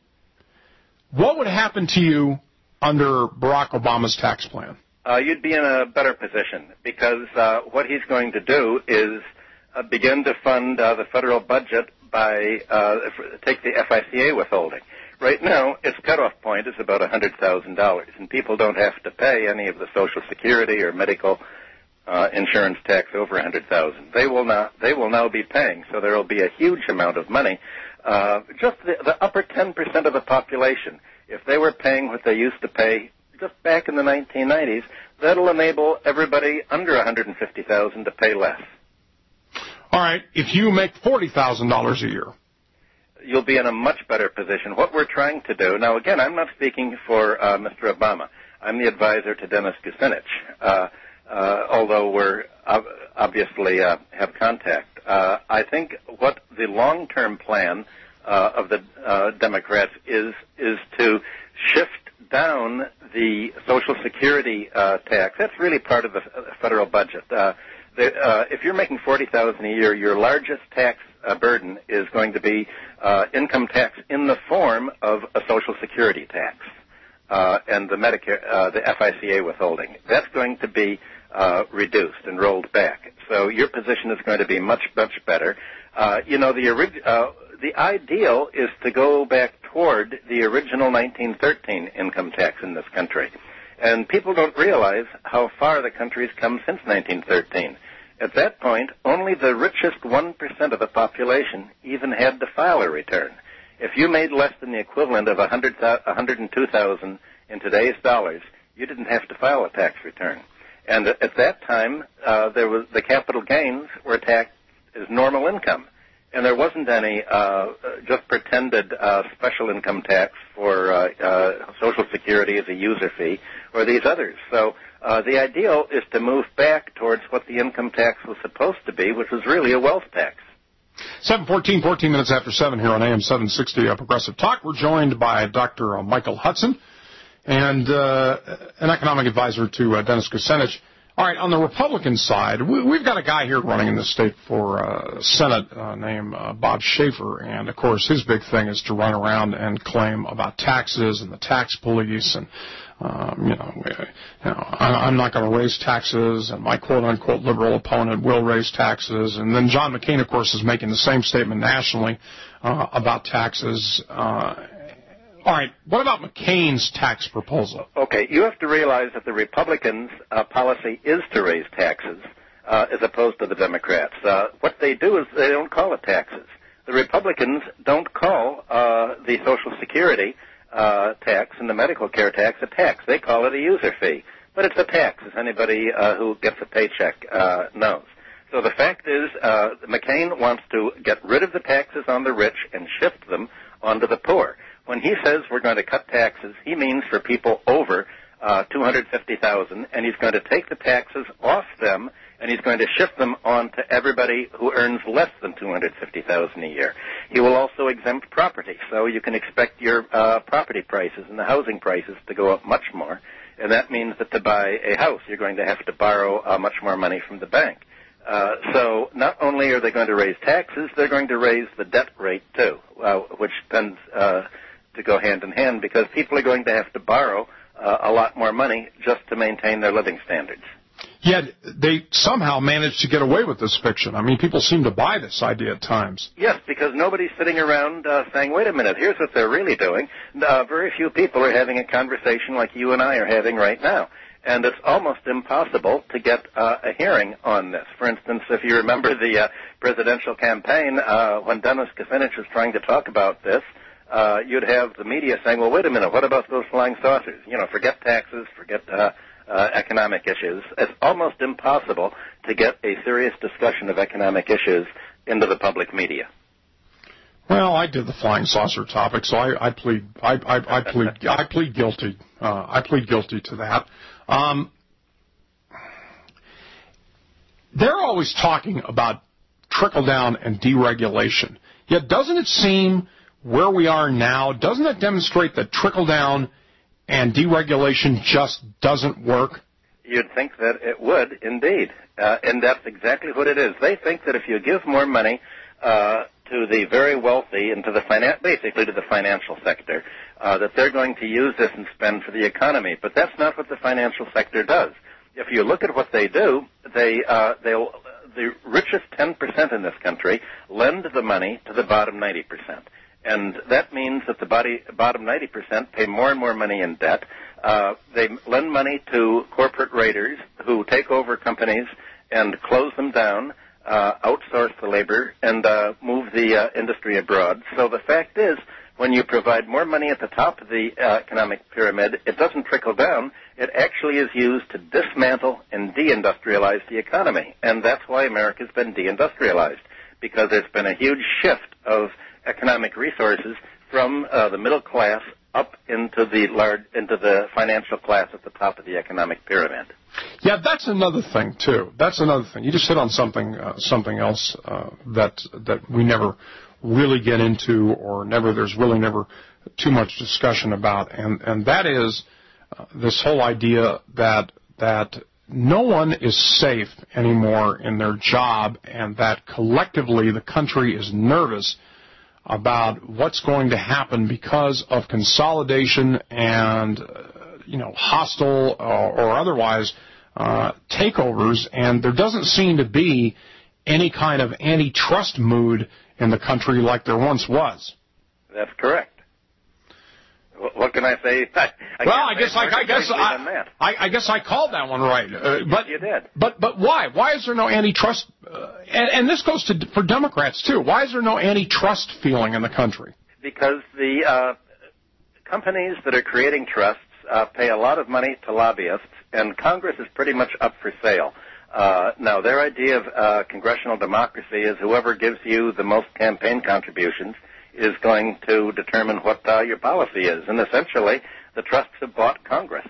[SPEAKER 17] what would happen to you under Barack Obama's tax plan?
[SPEAKER 9] You'd be in a better position because what he's going to do is begin to fund the federal budget by take the FICA withholding. Right now, its cutoff point is about $100,000, and people don't have to pay any of the Social Security or medical insurance tax over $100,000. They will now be paying, so there will be a huge amount of money. Just the upper 10% of the population, if they were paying what they used to pay just back in the 1990s, that'll enable everybody under $150,000 to pay less.
[SPEAKER 17] All right, if you make $40,000 a year,
[SPEAKER 9] you'll be in a much better position. What we're trying to do, now again, I'm not speaking for Mr. Obama. I'm the advisor to Dennis Kucinich, although we're obviously have contact. I think what the long-term plan of the Democrats is to shift down the Social Security tax. That's really part of the federal budget. If you're making $40,000 a year, your largest tax burden is going to be income tax in the form of a Social Security tax and the Medicare, the FICA withholding. That's going to be reduced and rolled back. So your position is going to be much, much better. The ideal is to go back toward the original 1913 income tax in this country. And people don't realize how far the country's come since 1913. At that point, only the richest 1% of the population even had to file a return. If you made less than the equivalent of $102,000 in today's dollars, you didn't have to file a tax return. And at that time, the capital gains were taxed as normal income. And there wasn't any just pretended special income tax for Social Security as a user fee or these others. So the ideal is to move back towards what the income tax was supposed to be, which was really a wealth tax.
[SPEAKER 17] 7:14 minutes after 7 here on AM 760 Progressive Talk. We're joined by Dr. Michael Hudson and an economic advisor to Dennis Kucinich. All right, on the Republican side, we've got a guy here running in the state for Senate named Bob Schaefer, and, of course, his big thing is to run around and claim about taxes and the tax police and, I'm not going to raise taxes, and my quote-unquote liberal opponent will raise taxes. And then John McCain, of course, is making the same statement nationally about taxes. All right, what about McCain's tax proposal?
[SPEAKER 9] Okay, you have to realize that the Republicans' policy is to raise taxes as opposed to the Democrats. What they do is they don't call it taxes. The Republicans don't call the Social Security tax and the medical care tax a tax. They call it a user fee. But it's a tax, as anybody who gets a paycheck knows. So the fact is McCain wants to get rid of the taxes on the rich and shift them onto the poor. When he says we're going to cut taxes, he means for people over $250,000, and he's going to take the taxes off them, and he's going to shift them on to everybody who earns less than $250,000 a year. He will also exempt property, so you can expect your property prices and the housing prices to go up much more, and that means that to buy a house, you're going to have to borrow much more money from the bank. So not only are they going to raise taxes, they're going to raise the debt rate, too, which tends to go hand in hand because people are going to have to borrow a lot more money just to maintain their living standards.
[SPEAKER 17] Yet they somehow managed to get away with this fiction. I mean, people seem to buy this idea at times.
[SPEAKER 9] Yes, because nobody's sitting around saying, wait a minute, here's what they're really doing. Very few people are having a conversation like you and I are having right now. And it's almost impossible to get a hearing on this. For instance, if you remember the presidential campaign, when Dennis Kucinich was trying to talk about this, you'd have the media saying, well, wait a minute, what about those flying saucers? You know, forget taxes, forget economic issues. It's almost impossible to get a serious discussion of economic issues into the public media.
[SPEAKER 17] Well, I did the flying saucer topic, so I plead guilty. I plead guilty to that. They're always talking about trickle-down and deregulation. Yet doesn't it seem where we are now, doesn't it demonstrate that trickle-down and deregulation just doesn't work?
[SPEAKER 9] You'd think that it would, indeed. And that's exactly what it is. They think that if you give more money to the very wealthy and to the basically to the financial sector, that they're going to use this and spend for the economy. But that's not what the financial sector does. If you look at what they do, the richest 10% in this country lend the money to the bottom 90%. And that means that the bottom 90% pay more and more money in debt. They lend money to corporate raiders who take over companies and close them down, outsource the labor, and move the industry abroad. So the fact is, when you provide more money at the top of the economic pyramid, it doesn't trickle down. It actually is used to dismantle and deindustrialize the economy. And that's why America's been deindustrialized, because there's been a huge shift of economic resources from the middle class up into the financial class at the top of the economic pyramid.
[SPEAKER 17] Yeah, that's another thing too. That's another thing. You just hit on something else that we never really get into, or there's really never too much discussion about, and that is this whole idea that no one is safe anymore in their job, and that collectively the country is nervous about what's going to happen because of consolidation and hostile or otherwise takeovers, and there doesn't seem to be any kind of antitrust mood in the country like there once was.
[SPEAKER 9] That's correct. What can I say?
[SPEAKER 17] I guess I called that one right. But
[SPEAKER 9] you did.
[SPEAKER 17] But why? Why is there no antitrust? And this goes for Democrats too. Why is there no antitrust feeling in the country?
[SPEAKER 9] because the companies that are creating trusts pay a lot of money to lobbyists, and Congress is pretty much up for sale. Now, their idea of congressional democracy is whoever gives you the most campaign contributions is going to determine what your policy is. And essentially, the trusts have bought Congress.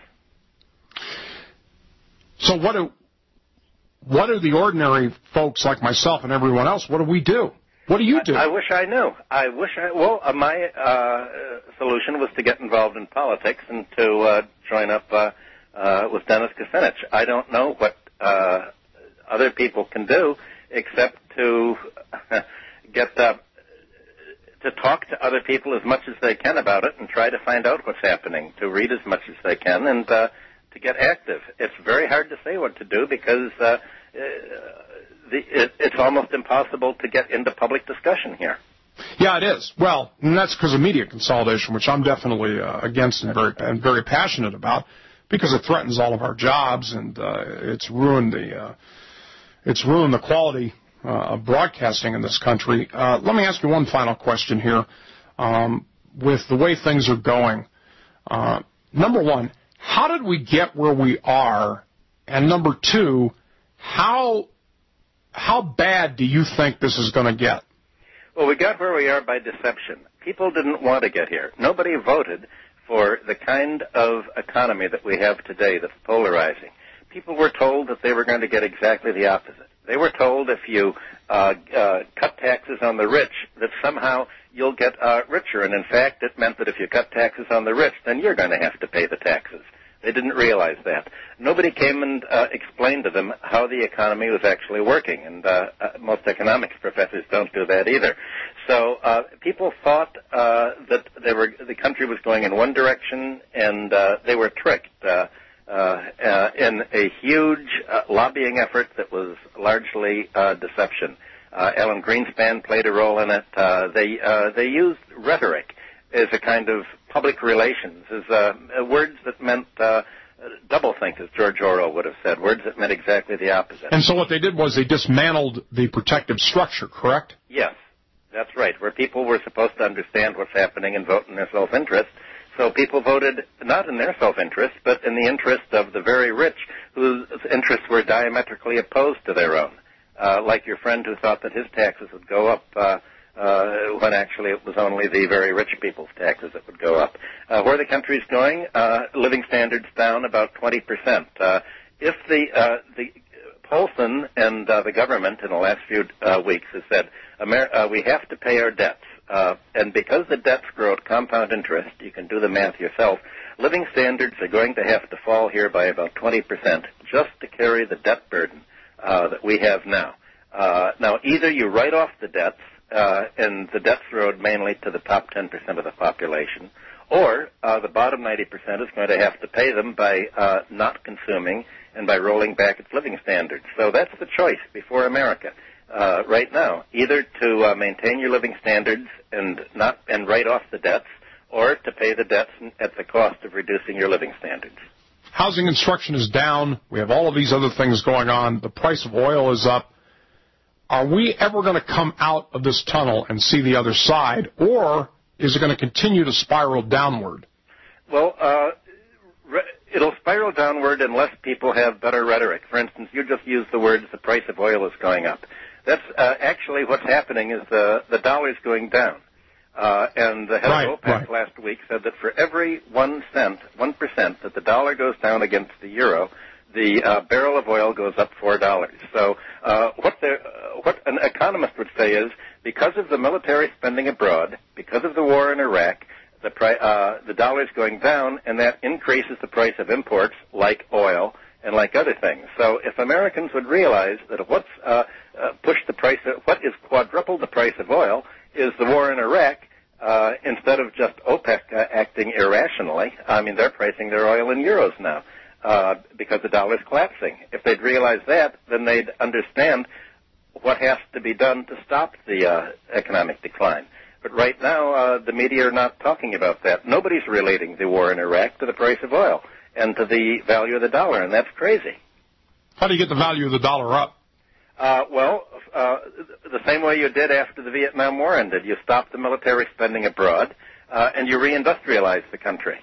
[SPEAKER 17] So what do the ordinary folks like myself and everyone else, what do we do? What do you do?
[SPEAKER 9] I wish I knew. My solution was to get involved in politics and to join up with Dennis Kucinich. I don't know what other people can do except to get to talk to other people as much as they can about it and try to find out what's happening, to read as much as they can, and to get active. It's very hard to say what to do because it's almost impossible to get into public discussion here.
[SPEAKER 17] Yeah, it is. Well, and that's because of media consolidation, which I'm definitely against and very passionate about, because it threatens all of our jobs, and it's ruined the quality of broadcasting in this country. Let me ask you one final question here. With the way things are going, number one, how did we get where we are? And number two, how bad do you think this is going to get?
[SPEAKER 9] Well, we got where we are by deception. People didn't want to get here. Nobody voted for the kind of economy that we have today that's polarizing. People were told that they were going to get exactly the opposite. They were told if you cut taxes on the rich, that somehow you'll get richer. And in fact, it meant that if you cut taxes on the rich, then you're going to have to pay the taxes. They didn't realize that. Nobody came and explained to them how the economy was actually working, and most economics professors don't do that either. So people thought that the country was going in one direction, and they were tricked in a huge lobbying effort that was largely deception. Alan Greenspan played a role in it. They used rhetoric as a kind of public relations, as words that meant doublethink, as George Orwell would have said, words that meant exactly the opposite.
[SPEAKER 17] And so what they did was they dismantled the protective structure, correct?
[SPEAKER 9] Yes, that's right, where people were supposed to understand what's happening and vote in their self-interest. So people voted not in their self-interest, but in the interest of the very rich, whose interests were diametrically opposed to their own. Like your friend who thought that his taxes would go up when actually it was only the very rich people's taxes that would go up. Where the country's going, living standards down about 20%. If the Polson and the government in the last few weeks has said we have to pay our debts, and because the debts grow at compound interest, you can do the math yourself, living standards are going to have to fall here by about 20% just to carry the debt burden that we have now. Now, either you write off the debts, and the debt's owed mainly to the top 10% of the population, or the bottom 90% is going to have to pay them by not consuming and by rolling back its living standards. So that's the choice before America right now, either to maintain your living standards and write off the debts, or to pay the debts at the cost of reducing your living standards.
[SPEAKER 17] Housing construction is down. We have all of these other things going on. The price of oil is up. Are we ever going to come out of this tunnel and see the other side, or is it going to continue to spiral downward?
[SPEAKER 9] Well, it'll spiral downward unless people have better rhetoric. For instance, you just used the words, the price of oil is going up. That's actually what's happening is the dollar's going down. And the head of OPEC last week said that for every 1%, that the dollar goes down against the euro, the barrel of oil goes up $4. So what an economist would say is, because of the military spending abroad, because of the war in Iraq, the dollar is going down, and that increases the price of imports like oil and like other things. So if Americans would realize that what's pushed the price, what is quadrupled the price of oil is the war in Iraq, instead of just OPEC acting irrationally. I mean, they're pricing their oil in euros now because the dollar's collapsing. If they'd realize that, then they'd understand what has to be done to stop the economic decline. But right now, the media are not talking about that. Nobody's relating the war in Iraq to the price of oil and to the value of the dollar, and that's crazy.
[SPEAKER 17] How do you get the value of the dollar up?
[SPEAKER 9] The same way you did after the Vietnam War ended. You stopped the military spending abroad, and you reindustrialized the country.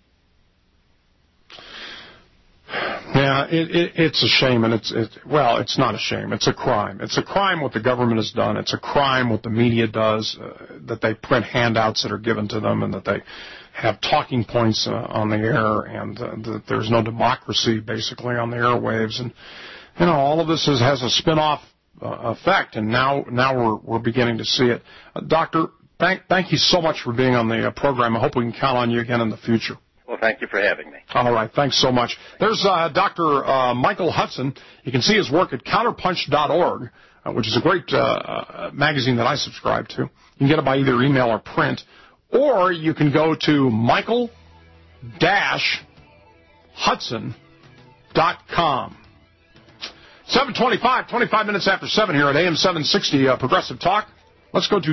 [SPEAKER 17] Yeah, it's a shame, and it's not a shame. It's a crime. It's a crime what the government has done. It's a crime what the media does, that they print handouts that are given to them, and that they have talking points on the air, and that there's no democracy basically on the airwaves, and all of this has a spin-off effect, and now we're beginning to see it. Doctor, thank you so much for being on the program. I hope we can count on you again in the future.
[SPEAKER 9] Well, thank you for having me.
[SPEAKER 17] All right, thanks so much. There's Dr. Michael Hudson. You can see his work at counterpunch.org, which is a great magazine that I subscribe to. You can get it by either email or print, or you can go to michael-hudson.com. 7:25, 25 minutes after 7 here at AM 760 Progressive Talk. Let's go to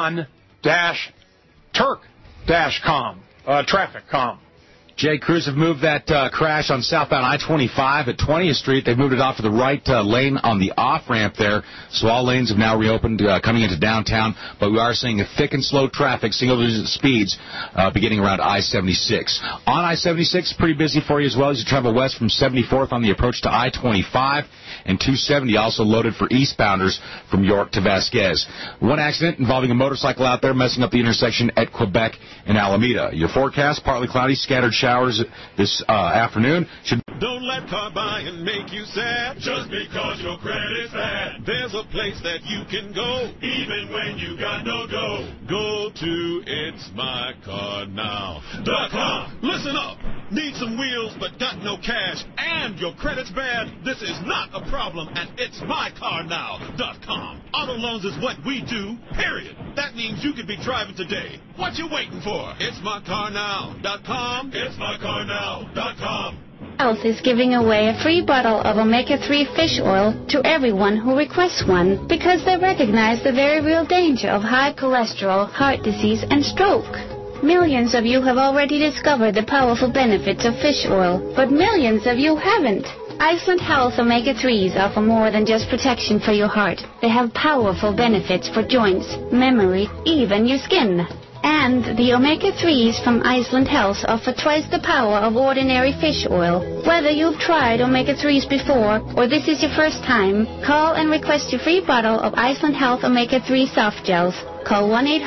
[SPEAKER 17] John-Turk-com, Traffic.com.
[SPEAKER 10] Jay, crews have moved that crash on southbound I-25 at 20th Street. They've moved it off to the right lane on the off-ramp there, so all lanes have now reopened coming into downtown, but we are seeing a thick and slow traffic, single-digit speeds, beginning around I-76. On I-76, pretty busy for you as well as you travel west from 74th on the approach to I-25, and 270 also loaded for eastbounders from York to Vasquez. One accident involving a motorcycle out there messing up the intersection at Quebec and Alameda. Your forecast, partly cloudy, scattered showers this afternoon.
[SPEAKER 11] Don't let car buying make you sad just because your credit's bad. There's a place that you can go even when you got no dough. Go to It'sMyCarNow.com. Listen up. Need some wheels but got no cash and your credit's bad? This is not a problem at It'sMyCarNow.com. Auto loans is what we do, period. That means you could be driving today. What you waiting for? It'sMyCarNow.com. It'sMyCarNow.com.
[SPEAKER 12] Health is giving away a free bottle of omega-3 fish oil to everyone who requests one because they recognize the very real danger of high cholesterol, heart disease, and stroke. Millions of you have already discovered the powerful benefits of fish oil, but millions of you haven't. Iceland Health Omega-3s offer more than just protection for your heart. They have powerful benefits for joints, memory, even your skin. And the omega-3s from Iceland Health offer twice the power of ordinary fish oil. Whether you've tried omega-3s before or this is your first time, call and request your free bottle of Iceland Health omega-3 soft gels. Call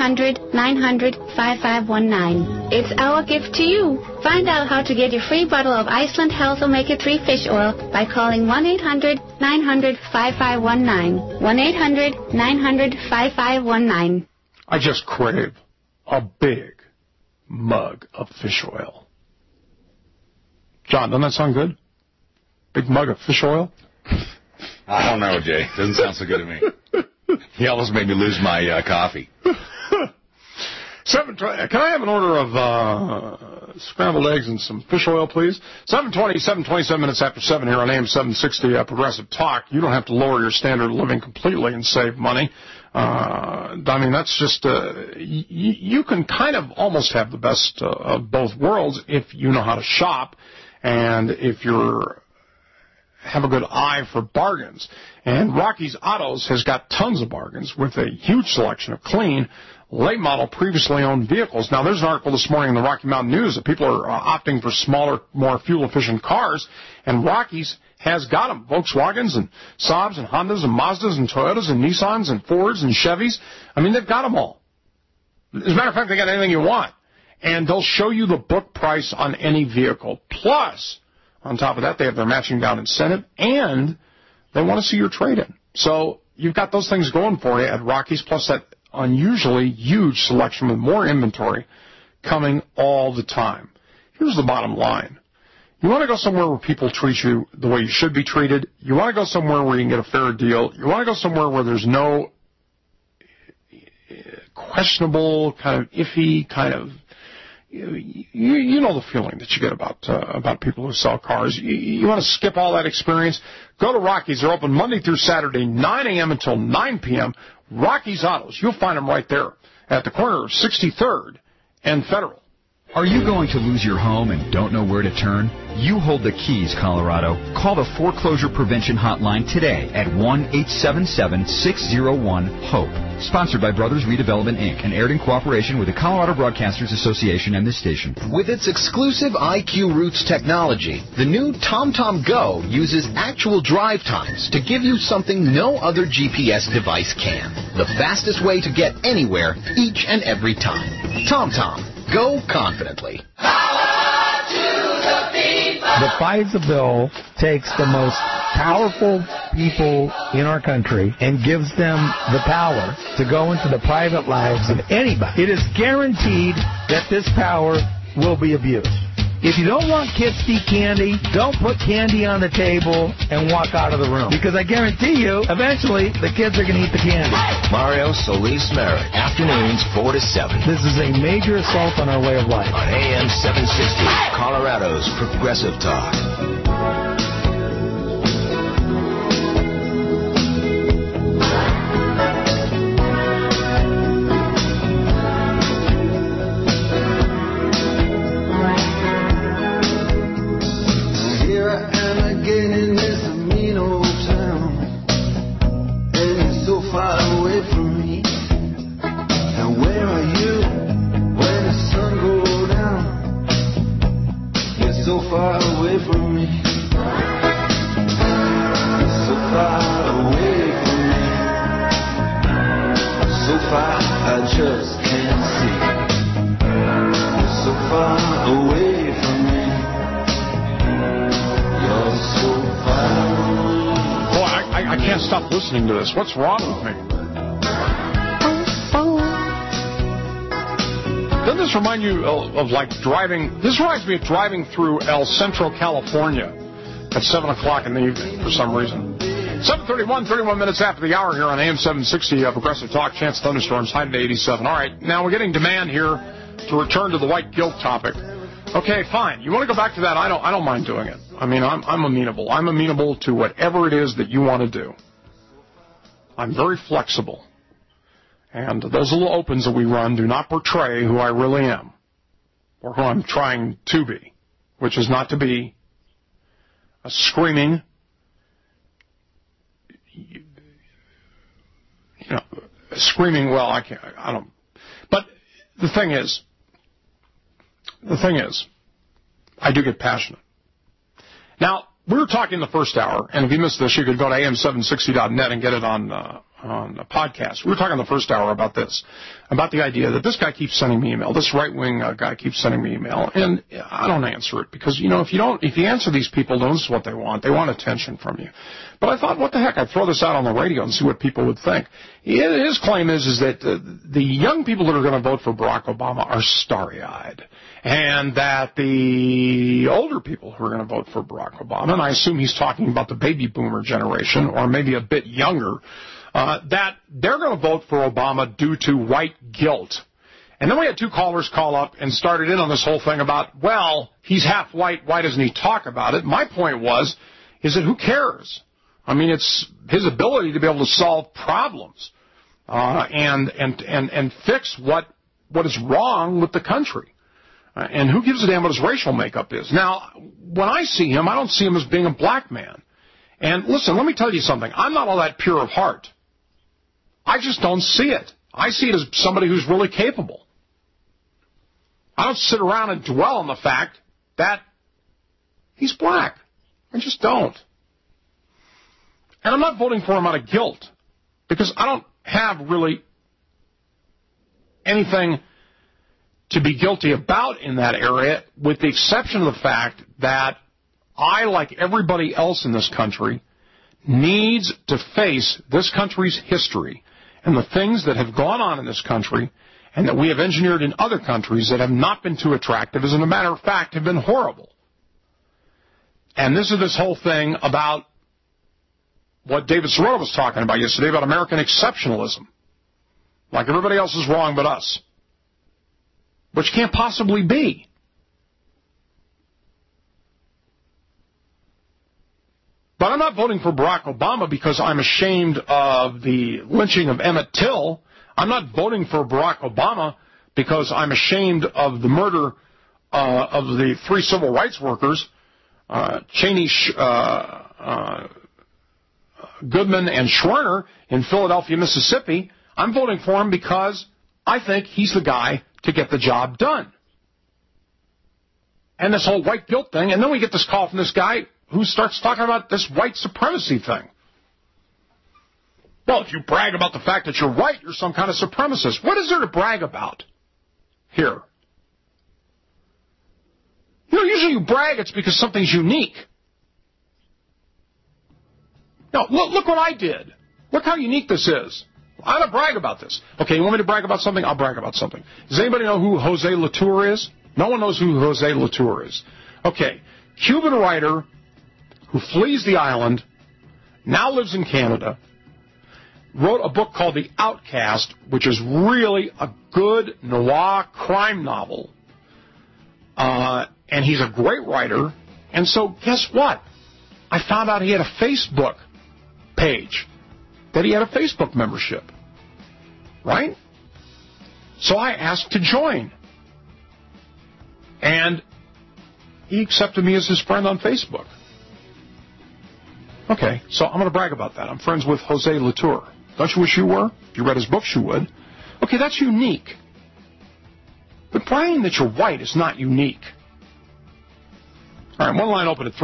[SPEAKER 12] 1-800-900-5519. It's our gift to you. Find out how to get your free bottle of Iceland Health omega-3 fish oil by calling 1-800-900-5519. 1-800-900-5519.
[SPEAKER 17] I just crave a big mug of fish oil. John, doesn't that sound good? Big mug of fish oil?
[SPEAKER 13] I don't know, Jay. Doesn't sound so good to me. He almost made me lose my coffee.
[SPEAKER 17] Can I have an order of scrambled eggs and some fish oil, please? 7:27 minutes after 7 here on AM 760 Progressive Talk. You don't have to lower your standard of living completely and save money. I mean, that's just, you can kind of almost have the best of both worlds if you know how to shop and if you're have a good eye for bargains. And Rocky's Autos has got tons of bargains with a huge selection of clean, late model, previously owned vehicles. Now, there's an article this morning in the Rocky Mountain News that people are opting for smaller, more fuel-efficient cars, and Rocky's has got them. Volkswagens and Saabs and Hondas and Mazdas and Toyotas and Nissans and Fords and Chevys. I mean, they've got them all. As a matter of fact, they got anything you want. And they'll show you the book price on any vehicle. Plus, on top of that, they have their matching down incentive, and they want to see your trade-in. So you've got those things going for you at Rocky's, plus that unusually huge selection with more inventory coming all the time. Here's the bottom line. You want to go somewhere where people treat you the way you should be treated. You want to go somewhere where you can get a fair deal. You want to go somewhere where there's no questionable, kind of iffy, kind of, you know the feeling that you get about people who sell cars. You want to skip all that experience? Go to Rocky's. They're open Monday through Saturday, 9 a.m. until 9 p.m. Rocky's Autos. You'll find them right there at the corner of 63rd and Federal.
[SPEAKER 14] Are you going to lose your home and don't know where to turn? You hold the keys, Colorado. Call the Foreclosure Prevention Hotline today at 1-877-601-HOPE. Sponsored by Brothers Redevelopment, Inc. and aired in cooperation with the Colorado Broadcasters Association and this station.
[SPEAKER 15] With its exclusive IQ Roots technology, the new TomTom Go uses actual drive times to give you something no other GPS device can. The fastest way to get anywhere each and every time. TomTom. Go confidently.
[SPEAKER 18] The FISA bill takes the most powerful people in our country and gives them the power to go into the private lives of anybody. It is guaranteed that this power will be abused. If you don't want kids to eat candy, don't put candy on the table and walk out of the room. Because I guarantee you, eventually, the kids are going to eat the candy.
[SPEAKER 19] Mario Solis Merritt, afternoons 4 to 7.
[SPEAKER 18] This is a major assault on our way of life.
[SPEAKER 19] On AM 760, Colorado's Progressive Talk.
[SPEAKER 17] To this. What's wrong with me? Doesn't this remind you of like driving? This reminds me of driving through El Centro, California at 7 o'clock in the evening for some reason. 7:31, 31 minutes after the hour here on AM 760, Progressive Talk. Chance thunderstorms, high to 87. All right, now we're getting demand here to return to the white guilt topic. Okay, fine. You want to go back to that? I don't mind doing it. I mean, I'm amenable. I'm amenable to whatever it is that you want to do. I'm very flexible. And those little opens that we run do not portray who I really am or who I'm trying to be, which is not to be a screaming, well, I don't. But the thing is, I do get passionate. Now, we were talking the first hour, and if you missed this, you could go to am760.net and get it on a podcast. We were talking the first hour about this, about the idea that this guy keeps sending me email, this right-wing guy keeps sending me email, and I don't answer it because, if you answer these people, this is what they want. They want attention from you. But I thought, what the heck, I'd throw this out on the radio and see what people would think. His claim is that the young people that are going to vote for Barack Obama are starry-eyed, and that the older people who are going to vote for Barack Obama, and I assume he's talking about the baby boomer generation or maybe a bit younger, that they're going to vote for Obama due to white guilt. And then we had two callers call up and started in on this whole thing about, well, he's half white, why doesn't he talk about it? My point is that who cares? I mean, it's his ability to be able to solve problems and fix what is wrong with the country. And who gives a damn what his racial makeup is? Now, when I see him, I don't see him as being a black man. And listen, let me tell you something. I'm not all that pure of heart. I just don't see it. I see it as somebody who's really capable. I don't sit around and dwell on the fact that he's black. I just don't. And I'm not voting for him out of guilt, because I don't have really anything to be guilty about in that area, with the exception of the fact that I, like everybody else in this country, needs to face this country's history and the things that have gone on in this country and that we have engineered in other countries that have not been too attractive, as a matter of fact, have been horrible. And this is this whole thing about what David Sirota was talking about yesterday, about American exceptionalism. Like everybody else is wrong but us. Which can't possibly be. But I'm not voting for Barack Obama because I'm ashamed of the lynching of Emmett Till. I'm not voting for Barack Obama because I'm ashamed of the murder of the three civil rights workers, Cheney, Goodman, and Schwerner in Philadelphia, Mississippi, I'm voting for him because I think he's the guy to get the job done. And this whole white guilt thing, and then we get this call from this guy who starts talking about this white supremacy thing. Well, if you brag about the fact that you're white, you're some kind of supremacist. What is there to brag about here? You know, usually you brag, it's because something's unique. No, look what I did. Look how unique this is. I don't brag about this. Okay, you want me to brag about something? I'll brag about something. Does anybody know who Jose Latour is? No one knows who Jose Latour is. Okay, Cuban writer who flees the island, now lives in Canada, wrote a book called The Outcast, which is really a good noir crime novel. And he's a great writer. And so guess what? I found out he had a Facebook page, that he had a Facebook membership. Right? So I asked to join. And he accepted me as his friend on Facebook. Okay, so I'm going to brag about that. I'm friends with Jose Latour. Don't you wish you were? If you read his books, you would. Okay, that's unique. But bragging that you're white is not unique. All right, one line open at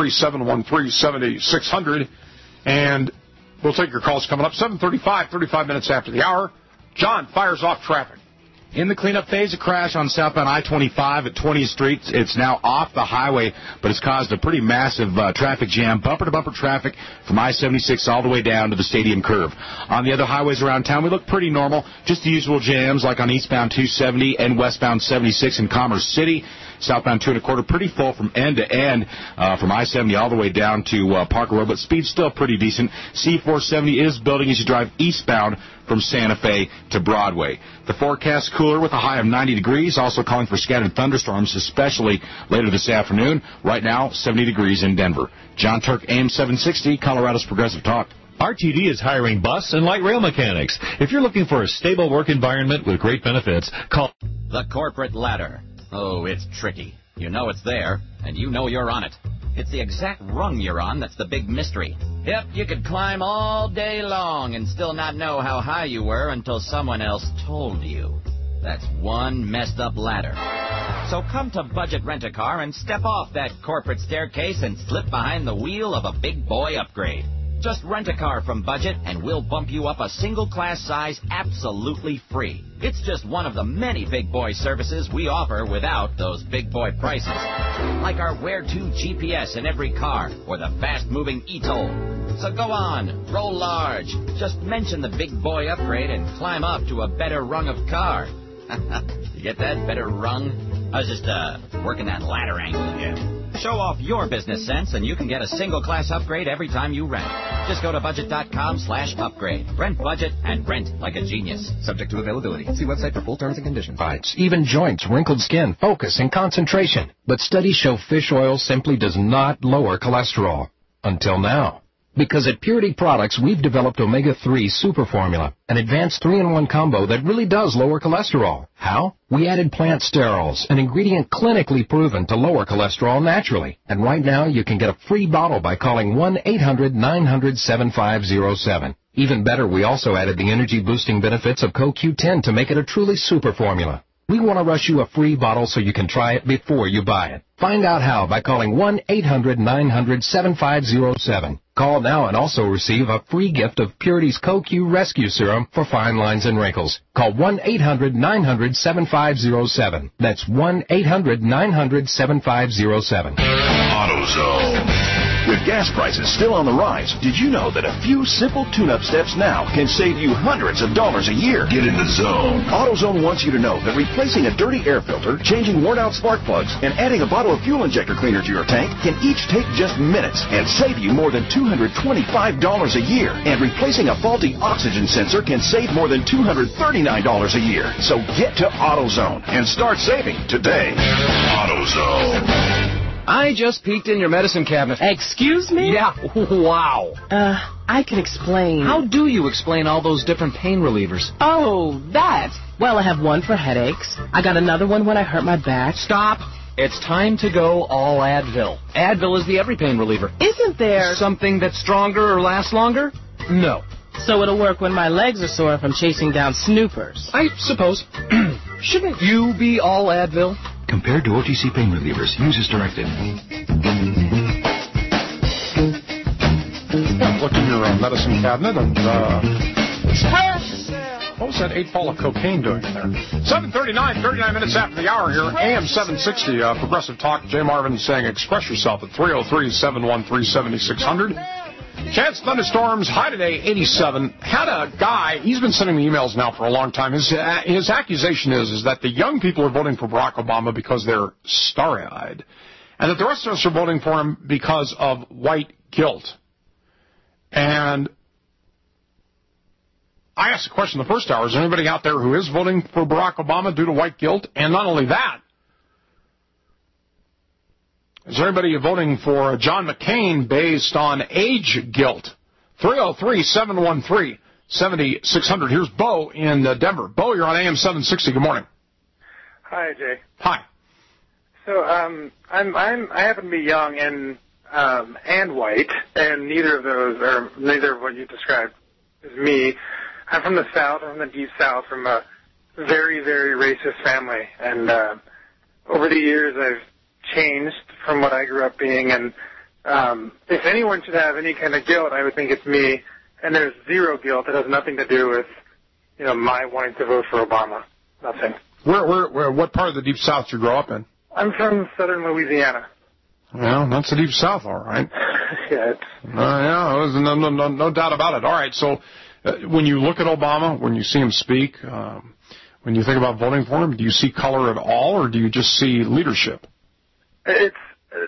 [SPEAKER 17] 303-713-7600, and we'll take your calls coming up. 7:35, 35 minutes after the hour. John fires off traffic.
[SPEAKER 10] In the cleanup phase, a crash on southbound I-25 at 20th Street. It's now off the highway, but it's caused a pretty massive traffic jam, bumper-to-bumper traffic from I-76 all the way down to the stadium curve. On the other highways around town, we look pretty normal. Just the usual jams, like on eastbound 270 and westbound 76 in Commerce City. Southbound 2 1/4, pretty full from end to end, from I-70 all the way down to Parker Road, but speed's still pretty decent. C-470 is building as you drive eastbound from Santa Fe to Broadway. The forecast cooler with a high of 90 degrees, also calling for scattered thunderstorms, especially later this afternoon. Right now, 70 degrees in Denver. John Turk, AM 760, Colorado's Progressive Talk.
[SPEAKER 1] RTD is hiring bus and light rail mechanics. If you're looking for a stable work environment with great benefits, call
[SPEAKER 20] The Corporate Ladder. Oh, it's tricky. You know it's there, and you know you're on it. It's the exact rung you're on that's the big mystery. Yep, you could climb all day long and still not know how high you were until someone else told you. That's one messed up ladder. So come to Budget Rent-A-Car and step off that corporate staircase and slip behind the wheel of a big boy upgrade. Just rent a car from Budget, and we'll bump you up a single-class size absolutely free. It's just one of the many big boy services we offer without those big boy prices. Like our Where-To GPS in every car, or the fast-moving e-toll. So go on, roll large. Just mention the big boy upgrade and climb up to a better rung of car. You get that? Better rung? I was just working that ladder angle again. Show off your business sense, and you can get a single-class upgrade every time you rent. Just go to budget.com/upgrade. Rent Budget and rent like a genius.
[SPEAKER 8] Subject to availability. See website for full terms and conditions. Bites, even joints, wrinkled skin, focus, and concentration. But studies show fish oil simply does not lower cholesterol. Until now. Because at Purity Products, we've developed Omega-3 Super Formula, an advanced 3-in-1 combo that really does lower cholesterol. How? We added plant sterols, an ingredient clinically proven to lower cholesterol naturally. And right now, you can get a free bottle by calling 1-800-900-7507. Even better, we also added the energy-boosting benefits of CoQ10 to make it a truly super formula. We want to rush you a free bottle so you can try it before you buy it. Find out how by calling 1-800-900-7507. Call now and also receive a free gift of Purity's CoQ Rescue Serum for fine lines and wrinkles. Call 1-800-900-7507. That's 1-800-900-7507.
[SPEAKER 21] AutoZone. With gas prices still on the rise, did you know that a few simple tune-up steps now can save you hundreds of dollars a year? Get in the zone. AutoZone wants you to know that replacing a dirty air filter, changing worn-out spark plugs, and adding a bottle of fuel injector cleaner to your tank can each take just minutes and save you more than $225 a year. And replacing a faulty oxygen sensor can save more than $239 a year. So get to AutoZone and start saving today. AutoZone.
[SPEAKER 2] I just peeked in your medicine cabinet.
[SPEAKER 3] Excuse me?
[SPEAKER 2] Yeah, wow.
[SPEAKER 3] I can explain.
[SPEAKER 2] How do you explain all those different pain relievers?
[SPEAKER 3] Oh, that. Well, I have one for headaches. I got another one when I hurt my back.
[SPEAKER 2] Stop. It's time to go all Advil. Advil is the every pain reliever.
[SPEAKER 3] Isn't there
[SPEAKER 2] something that's stronger or lasts longer? No.
[SPEAKER 3] So it'll work when my legs are sore from chasing down snoopers.
[SPEAKER 2] I suppose. Shouldn't you be all Advil?
[SPEAKER 14] Compared to OTC pain relievers, use as directed.
[SPEAKER 17] Look in your medicine cabinet and what was that 8 ball of cocaine doing in there? 7:39, 39 minutes after the hour here. AM 760, Progressive Talk. Jay Marvin saying express yourself at 303-713-7600. Chance thunderstorms, high today, 87. Had a guy, he's been sending me emails now for a long time. His accusation is that the young people are voting for Barack Obama because they're starry-eyed, and that the rest of us are voting for him because of white guilt. And I asked the question in the first hour, is there anybody out there who is voting for Barack Obama due to white guilt? And not only that, is there anybody voting for John McCain based on age guilt? 303-713-7600. Here's Bo in Denver. Bo, you're on AM 760. Good morning.
[SPEAKER 22] Hi, Jay.
[SPEAKER 17] Hi.
[SPEAKER 22] So I happen to be young and white, and neither of what you described is me. I'm from the South. I'm from the Deep South, from a very, very racist family, and over the years I've changed from what I grew up being, and if anyone should have any kind of guilt, I would think it's me, and there's zero guilt. It has nothing to do with, my wanting to vote for Obama. Nothing.
[SPEAKER 17] Where, what part of the Deep South did you grow up in?
[SPEAKER 22] I'm from southern Louisiana.
[SPEAKER 17] Well, that's the Deep South, all right.
[SPEAKER 22] Yeah.
[SPEAKER 17] There's no doubt about it. All right, so when you look at Obama, when you see him speak, when you think about voting for him, do you see color at all, or do you just see leadership?
[SPEAKER 22] It's,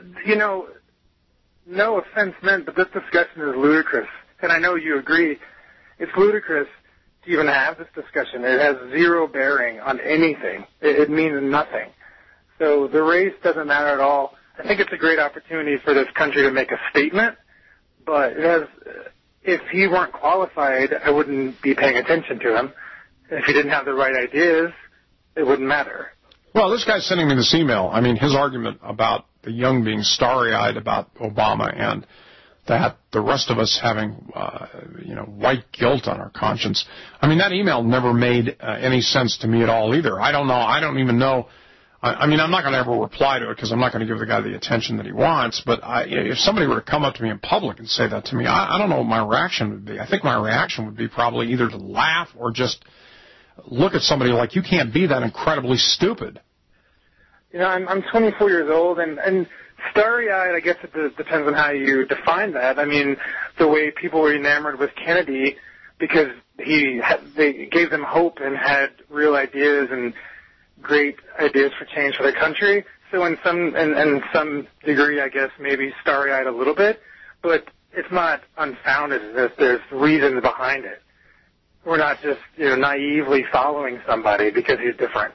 [SPEAKER 22] no offense meant, but this discussion is ludicrous. And I know you agree. It's ludicrous to even have this discussion. It has zero bearing on anything. It means nothing. So the race doesn't matter at all. I think it's a great opportunity for this country to make a statement, but if he weren't qualified, I wouldn't be paying attention to him. If he didn't have the right ideas, it wouldn't matter.
[SPEAKER 17] Well, this guy's sending me this email. I mean, his argument about the young being starry-eyed about Obama and that the rest of us having, white guilt on our conscience. I mean, that email never made any sense to me at all either. I don't know. I don't even know. I'm not going to ever reply to it because I'm not going to give the guy the attention that he wants. But if somebody were to come up to me in public and say that to me, I don't know what my reaction would be. I think my reaction would be probably either to laugh or just look at somebody like, you can't be that incredibly stupid.
[SPEAKER 22] I'm 24 years old, and starry-eyed, I guess it depends on how you define that. I mean, the way people were enamored with Kennedy because they gave them hope and had real ideas and great ideas for change for the country. So in some degree, I guess, maybe starry-eyed a little bit, but it's not unfounded. There's reasons behind it. We're not just naively following somebody because he's different.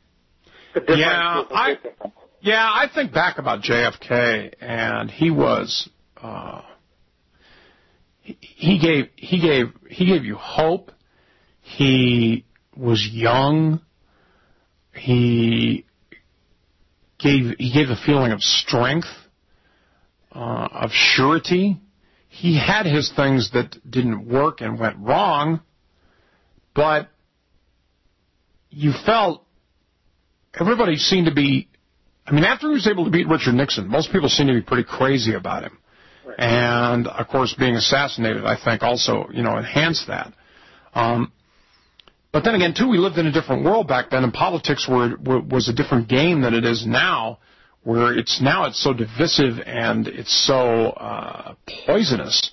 [SPEAKER 17] I think back about JFK, and he was he gave you hope. He was young. He gave a feeling of strength, of surety. He had his things that didn't work and went wrong, but you felt everybody seemed to be, after he was able to beat Richard Nixon, most people seemed to be pretty crazy about him. Right. And, of course, being assassinated, I think, also, enhanced that. But then again, too, we lived in a different world back then, and politics was a different game than it is now, where it's so divisive and it's so poisonous.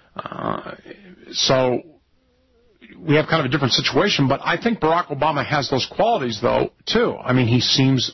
[SPEAKER 17] So we have kind of a different situation, but I think Barack Obama has those qualities, though, too. I mean, he is.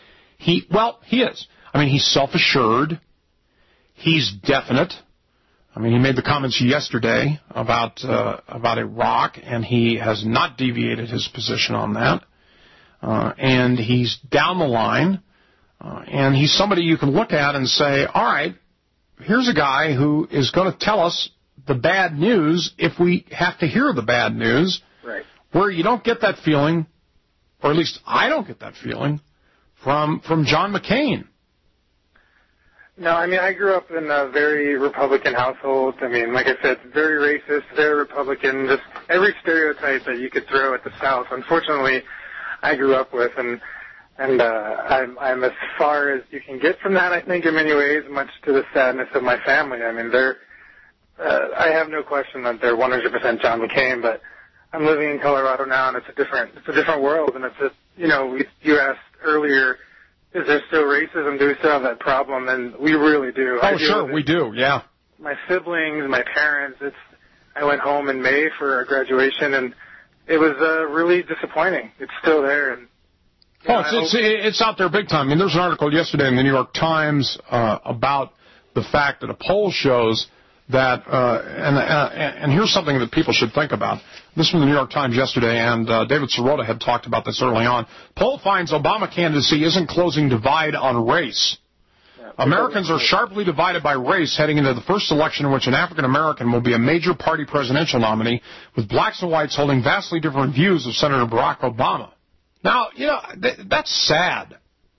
[SPEAKER 17] I mean, he's self-assured. He's definite. I mean, he made the comments yesterday about Iraq, and he has not deviated his position on that. And he's down the line. And he's somebody you can look at and say, all right, here's a guy who is going to tell us the bad news if we have to hear the bad news.
[SPEAKER 22] Right.
[SPEAKER 17] Where you don't get that feeling, or at least I don't get that feeling, from John McCain.
[SPEAKER 22] No, I mean, I grew up in a very Republican household. I mean, like I said, very racist, very Republican, just every stereotype that you could throw at the South. Unfortunately, I grew up with, and I'm as far as you can get from that, I think, in many ways, much to the sadness of my family. I mean, I have no question that they're 100% John McCain, but I'm living in Colorado now, and it's a different world, and you asked earlier, is there still racism? Do we still have that problem? And we really do.
[SPEAKER 17] Oh, sure, we do, yeah.
[SPEAKER 22] My siblings, my parents, I went home in May for a graduation, and it was really disappointing. It's still there. And
[SPEAKER 17] it's out there big time. I mean, there's an article yesterday in the New York Times about the fact that a poll shows that, and here's something that people should think about. This from the New York Times yesterday, and David Sirota had talked about this early on. Poll finds Obama candidacy isn't closing divide on race. Americans are sharply divided by race heading into the first election in which an African American will be a major party presidential nominee, with blacks and whites holding vastly different views of Senator Barack Obama. Now, that's sad.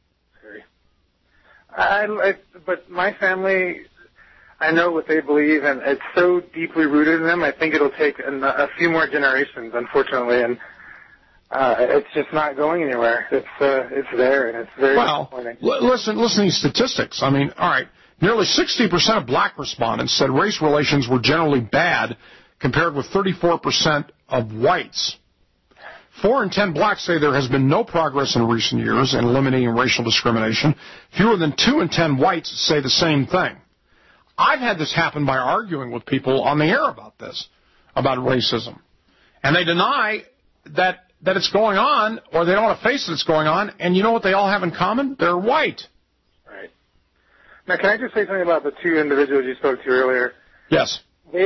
[SPEAKER 22] But my family, I know what they believe, and it's so deeply rooted in them. I think it'll take a few more generations, unfortunately, and it's just not going anywhere. It's there, and it's very disappointing.
[SPEAKER 17] Listen to these statistics. I mean, all right, nearly 60% of black respondents said race relations were generally bad, compared with 34% of whites. 4 in 10 blacks say there has been no progress in recent years in eliminating racial discrimination. Fewer than 2 in 10 whites say the same thing. I've had this happen by arguing with people on the air about this, about racism. And they deny that it's going on, or they don't want to face that it's going on, and you know what they all have in common? They're white.
[SPEAKER 22] Right. Now, can I just say something about the two individuals you spoke to earlier?
[SPEAKER 17] Yes.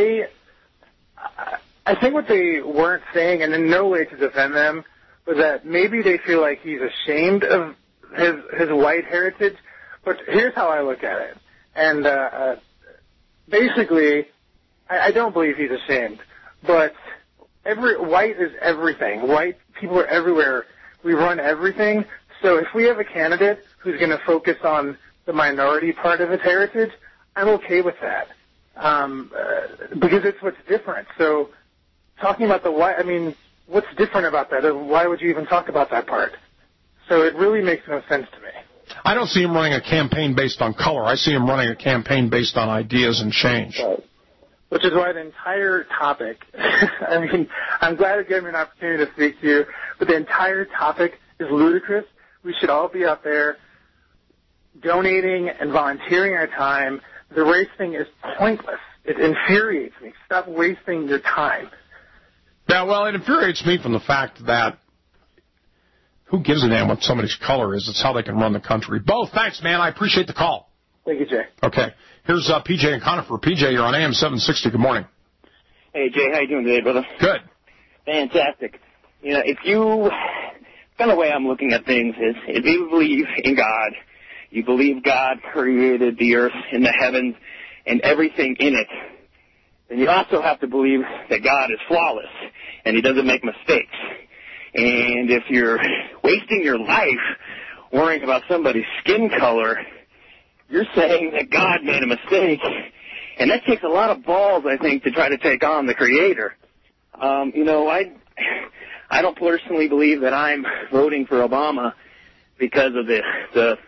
[SPEAKER 22] I think what they weren't saying, and in no way to defend them, was that maybe they feel like he's ashamed of his white heritage. But here's how I look at it. And basically, I don't believe he's ashamed. But white is everything. White people are everywhere. We run everything. So if we have a candidate who's going to focus on the minority part of his heritage, I'm okay with that. Because it's what's different. So talking about the white, I mean, what's different about that? Why would you even talk about that part? So it really makes no sense to me.
[SPEAKER 17] I don't see him running a campaign based on color. I see him running a campaign based on ideas and change.
[SPEAKER 22] Right. Which is why the entire topic, I mean, I'm glad it gave me an opportunity to speak to you, but the entire topic is ludicrous. We should all be out there donating and volunteering our time. The race thing is pointless. It infuriates me. Stop wasting your time.
[SPEAKER 17] Yeah, well, it infuriates me from the fact that who gives a damn what somebody's color is? It's how they can run the country. Bo, thanks, man. I appreciate the call.
[SPEAKER 22] Thank you, Jay.
[SPEAKER 17] Okay. Here's PJ and Conifer. PJ, you're on AM 760. Good morning.
[SPEAKER 4] Hey, Jay. How you doing today, brother?
[SPEAKER 17] Good.
[SPEAKER 4] Fantastic. You know, kind of the way I'm looking at things is, if you believe in God, you believe God created the earth and the heavens and everything in it, then you also have to believe that God is flawless and he doesn't make mistakes. And if you're wasting your life worrying about somebody's skin color, you're saying that God made a mistake. And that takes a lot of balls, I think, to try to take on the Creator. You know, I don't personally believe that I'm voting for Obama because of because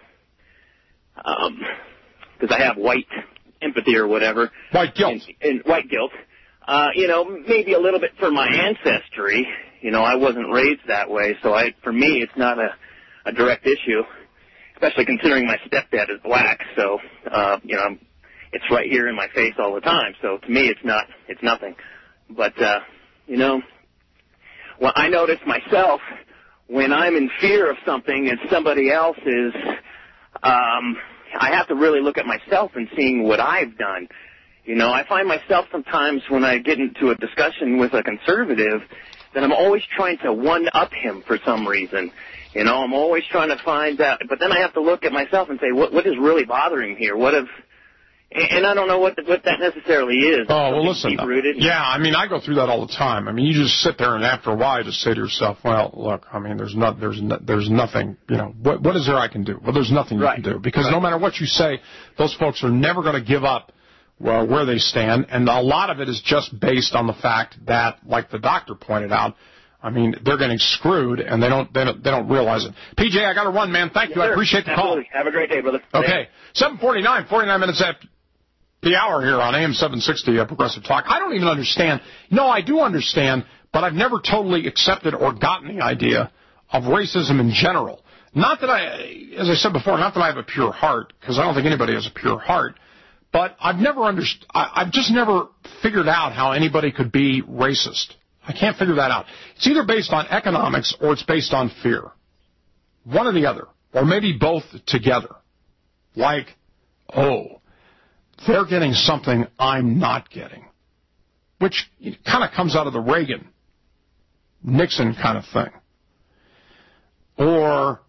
[SPEAKER 4] I have white empathy or whatever.
[SPEAKER 17] White guilt.
[SPEAKER 4] And white guilt. You know, maybe a little bit for my ancestry. You know, I wasn't raised that way, so for me, it's not a direct issue, especially considering my stepdad is black. So, you know, it's right here in my face all the time. So to me, it's nothing. But, you know, well, I notice myself when I'm in fear of something and somebody else is, I have to really look at myself and seeing what I've done. You know, I find myself sometimes when I get into a discussion with a conservative that I'm always trying to one-up him for some reason. You know, I'm always trying to find out, but then I have to look at myself and say, what is really bothering me here? And I don't know what that necessarily is.
[SPEAKER 17] Oh, well, listen.
[SPEAKER 4] Deep-rooted.
[SPEAKER 17] Yeah, I mean, I go through that all the time. I mean, you just sit there and after a while you just say to yourself, well, look, I mean, there's nothing, you know, what is there I can do? Well, there's nothing you can do because no matter what you say, those folks are never going to give up where they stand, and a lot of it is just based on the fact that, like the doctor pointed out, I mean, they're getting screwed, and they don't realize it. PJ, I got to run, man. Thank you. I appreciate the call.
[SPEAKER 4] Have a great day, brother.
[SPEAKER 17] Okay, 7:49, 49 minutes after the hour here on AM 760 Progressive Talk. I don't even understand. No, I do understand, but I've never totally accepted or gotten the idea of racism in general. Not that as I said before, not that I have a pure heart, because I don't think anybody has a pure heart, but I've just never figured out how anybody could be racist. I can't figure that out. It's either based on economics or it's based on fear. One or the other, or maybe both together. Like, they're getting something I'm not getting, which kind of comes out of the Reagan-Nixon kind of thing. Or,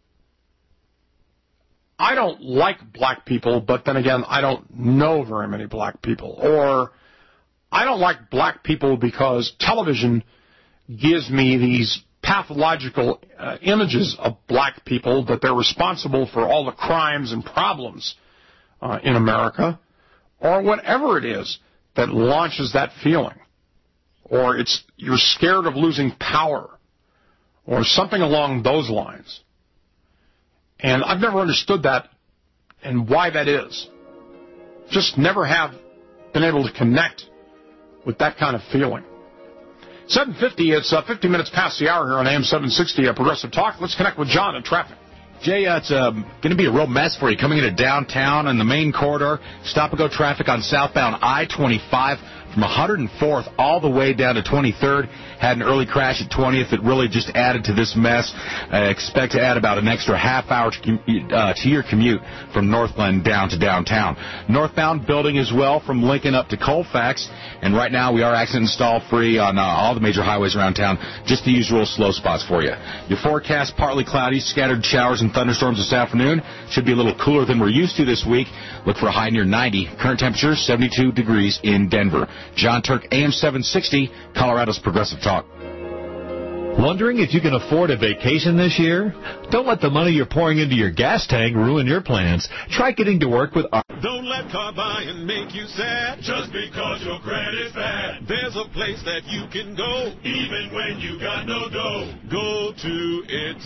[SPEAKER 17] I don't like black people, but then again, I don't know very many black people. Or, I don't like black people because television gives me these pathological images of black people, that they're responsible for all the crimes and problems in America, or whatever it is that launches that feeling. Or you're scared of losing power, or something along those lines. And I've never understood that and why that is. Just never have been able to connect with that kind of feeling. 7:50, it's 50 minutes past the hour here on AM 760 Progressive Talk. Let's connect with John in traffic.
[SPEAKER 10] Jay, it's going to be a real mess for you coming into downtown and the main corridor. Stop-and-go traffic on southbound I-25 from 104th all the way down to 23rd. Had an early crash at 20th that really just added to this mess. Expect to add about an extra half hour to your commute from North Glen down to downtown. Northbound building as well from Lincoln up to Colfax. And right now we are accident and stall free on all the major highways around town. Just the usual slow spots for you. Your forecast, partly cloudy, scattered showers and thunderstorms this afternoon. Should be a little cooler than we're used to this week. Look for a high near 90. Current temperature 72 degrees in Denver. John Turk, AM 760, Colorado's Progressive Talk.
[SPEAKER 1] Wondering if you can afford a vacation this year? Don't let the money you're pouring into your gas tank ruin your plans. Try getting to work with our...
[SPEAKER 11] Don't let car buying make you sad just because your credit's bad. There's a place that you can go even when you got no dough. Go to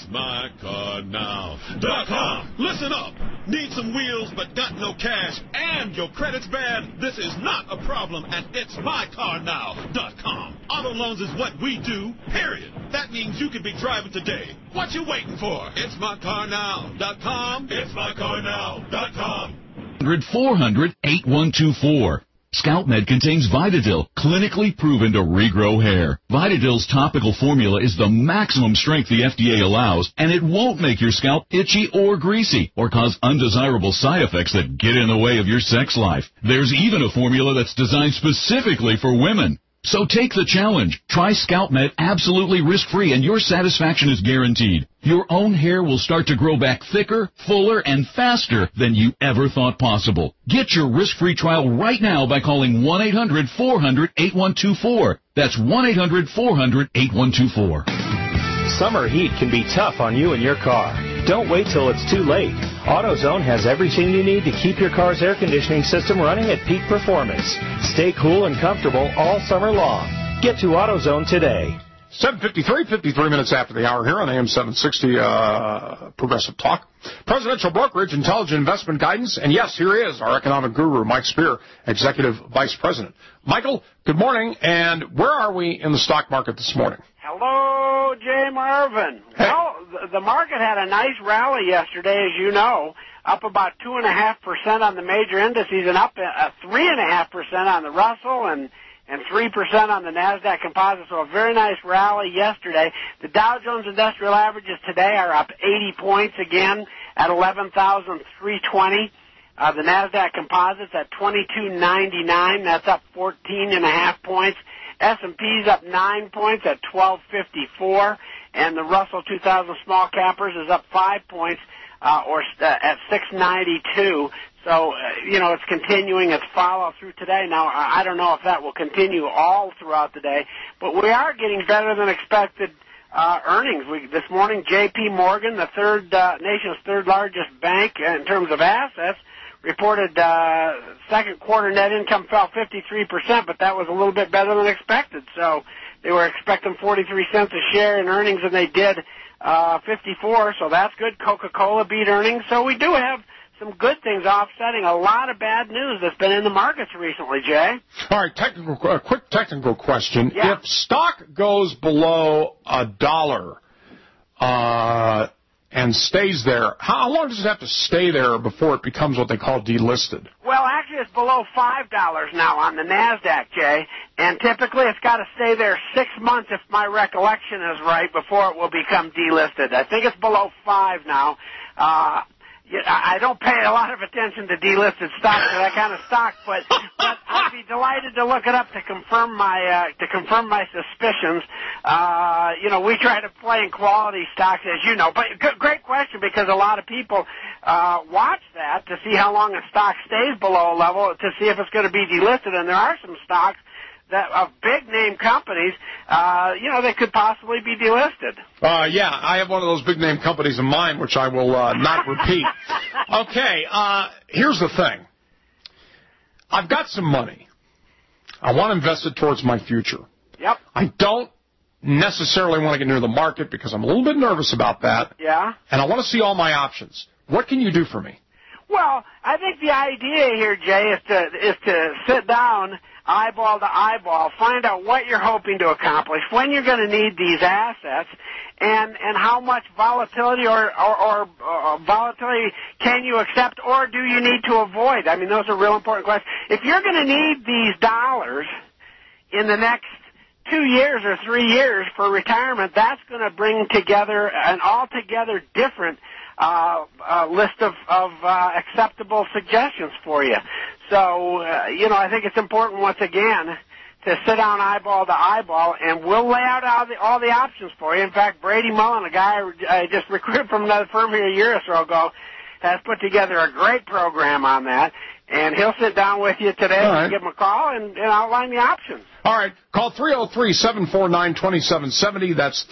[SPEAKER 11] itsmycarnow.com. Listen up. Need some wheels but got no cash and your credit's bad? This is not a problem at itsmycarnow.com. Auto loans is what we do, period. That means you could be driving today. What you waiting for? Itsmycarnow.com. Itsmycarnow.com.
[SPEAKER 5] 400-8124. ScalpMed contains Vitadil, clinically proven to regrow hair. Vitadil's topical formula is the maximum strength the FDA allows, and it won't make your scalp itchy or greasy or cause undesirable side effects that get in the way of your sex life. There's even a formula that's designed specifically for women. So take the challenge. Try ScalpMed absolutely risk-free, and your satisfaction is guaranteed. Your own hair will start to grow back thicker, fuller, and faster than you ever thought possible. Get your risk-free trial right now by calling 1-800-400-8124. That's 1-800-400-8124.
[SPEAKER 6] Summer heat can be tough on you and your car. Don't wait till it's too late. AutoZone has everything you need to keep your car's air conditioning system running at peak performance. Stay cool and comfortable all summer long. Get to AutoZone today.
[SPEAKER 17] 7:53, 53 minutes after the hour here on AM 760 Progressive Talk. Presidential Brokerage, Intelligent Investment Guidance. And yes, here is our economic guru, Mike Spear, Executive Vice President. Michael, good morning. And where are we in the stock market this morning?
[SPEAKER 16] Hello, Jay Marvin.
[SPEAKER 17] Hey.
[SPEAKER 16] Well, the market had a nice rally yesterday, as you know, up about 2.5% on the major indices and up 3.5% on the Russell and 3% on the NASDAQ composite, so a very nice rally yesterday. The Dow Jones Industrial Averages today are up 80 points again at 11,320. The NASDAQ composite's at 2299. That's up 14.5 points. S&P's up 9 points at 1254. and the Russell 2000 small cappers is up 5 points, at 692. So, it's continuing its follow through today. Now, I don't know if that will continue all throughout the day, but we are getting better than expected earnings. This morning, J.P. Morgan, the nation's third largest bank in terms of assets, reported second quarter net income fell 53%, but that was a little bit better than expected. So they were expecting 43 cents a share in earnings, and they did 54, so that's good. Coca-Cola beat earnings. So we do have some good things offsetting a lot of bad news that's been in the markets recently, Jay.
[SPEAKER 17] All right, quick technical question.
[SPEAKER 16] Yeah.
[SPEAKER 17] If stock goes below $1 and stays there, how long does it have to stay there before it becomes what they call delisted?
[SPEAKER 16] Well, actually, it's below $5 now on the NASDAQ, Jay, and typically it's got to stay there 6 months, if my recollection is right, before it will become delisted. I think it's below 5 now. I don't pay a lot of attention to delisted stocks or that kind of stock, but I'd be delighted to look it up to confirm my suspicions. We try to play in quality stocks, as you know. But great question, because a lot of people watch that to see how long a stock stays below a level to see if it's going to be delisted, and there are some stocks that of big name companies, they could possibly be delisted.
[SPEAKER 17] Yeah, I have one of those big name companies in mind, which I will not repeat. Okay, here's the thing. I've got some money. I want to invest it towards my future.
[SPEAKER 16] Yep.
[SPEAKER 17] I don't necessarily want to get near the market because I'm a little bit nervous about that.
[SPEAKER 16] Yeah.
[SPEAKER 17] And I want to see all my options. What can you do for me?
[SPEAKER 16] Well, I think the idea here, Jay, is to sit down, eyeball to eyeball, find out what you're hoping to accomplish, when you're going to need these assets, and how much volatility or volatility can you accept, or do you need to avoid? I mean, those are real important questions. If you're going to need these dollars in the next 2 years or 3 years for retirement, that's going to bring together an altogether different list of acceptable suggestions for you. So, I think it's important, once again, to sit down eyeball to eyeball, and we'll lay out all the options for you. In fact, Brady Mullen, a guy I just recruited from another firm here a year or so ago, has put together a great program on that, and he'll sit down with you today and give him a call and outline the options.
[SPEAKER 17] All right. Call 303-749-2770. That's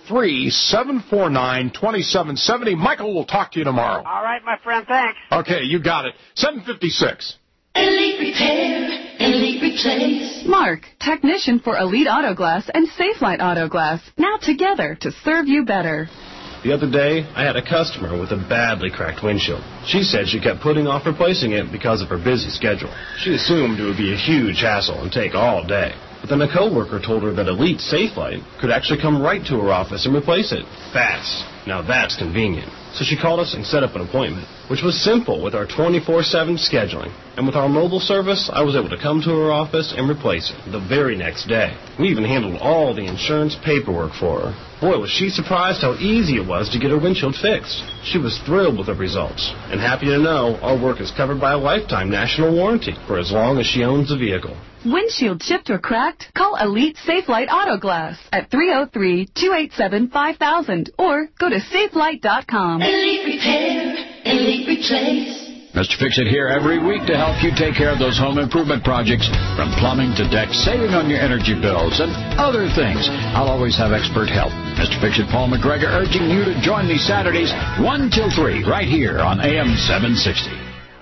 [SPEAKER 17] 303-749-2770. Michael will talk to you tomorrow.
[SPEAKER 16] All right, my friend. Thanks.
[SPEAKER 17] Okay, you got it. 7:56.
[SPEAKER 7] Elite Repair, Elite Replace.
[SPEAKER 9] Mark, technician for Elite Auto Glass and Safelite Auto Glass. Now together to serve you better.
[SPEAKER 23] The other day, I had a customer with a badly cracked windshield. She said she kept putting off replacing it because of her busy schedule. She assumed it would be a huge hassle and take all day. But then a coworker told her that Elite Safelite could actually come right to her office and replace it. Fast. Now that's convenient. So she called us and set up an appointment, which was simple with our 24/7 scheduling. And with our mobile service, I was able to come to her office and replace it the very next day. We even handled all the insurance paperwork for her. Boy, was she surprised how easy it was to get her windshield fixed. She was thrilled with the results, and happy to know our work is covered by a lifetime national warranty for as long as she owns the vehicle.
[SPEAKER 9] Windshield chipped or cracked? Call Elite Safelite Auto Glass at 303-287-5000 or go to safelite.com.
[SPEAKER 7] Elite Repair, Elite Replace.
[SPEAKER 24] Mr. Fix-It here every week to help you take care of those home improvement projects, from plumbing to deck, saving on your energy bills, and other things. I'll always have expert help. Mr. Fix-It Paul McGregor urging you to join me Saturdays 1 till 3 right here on AM 760.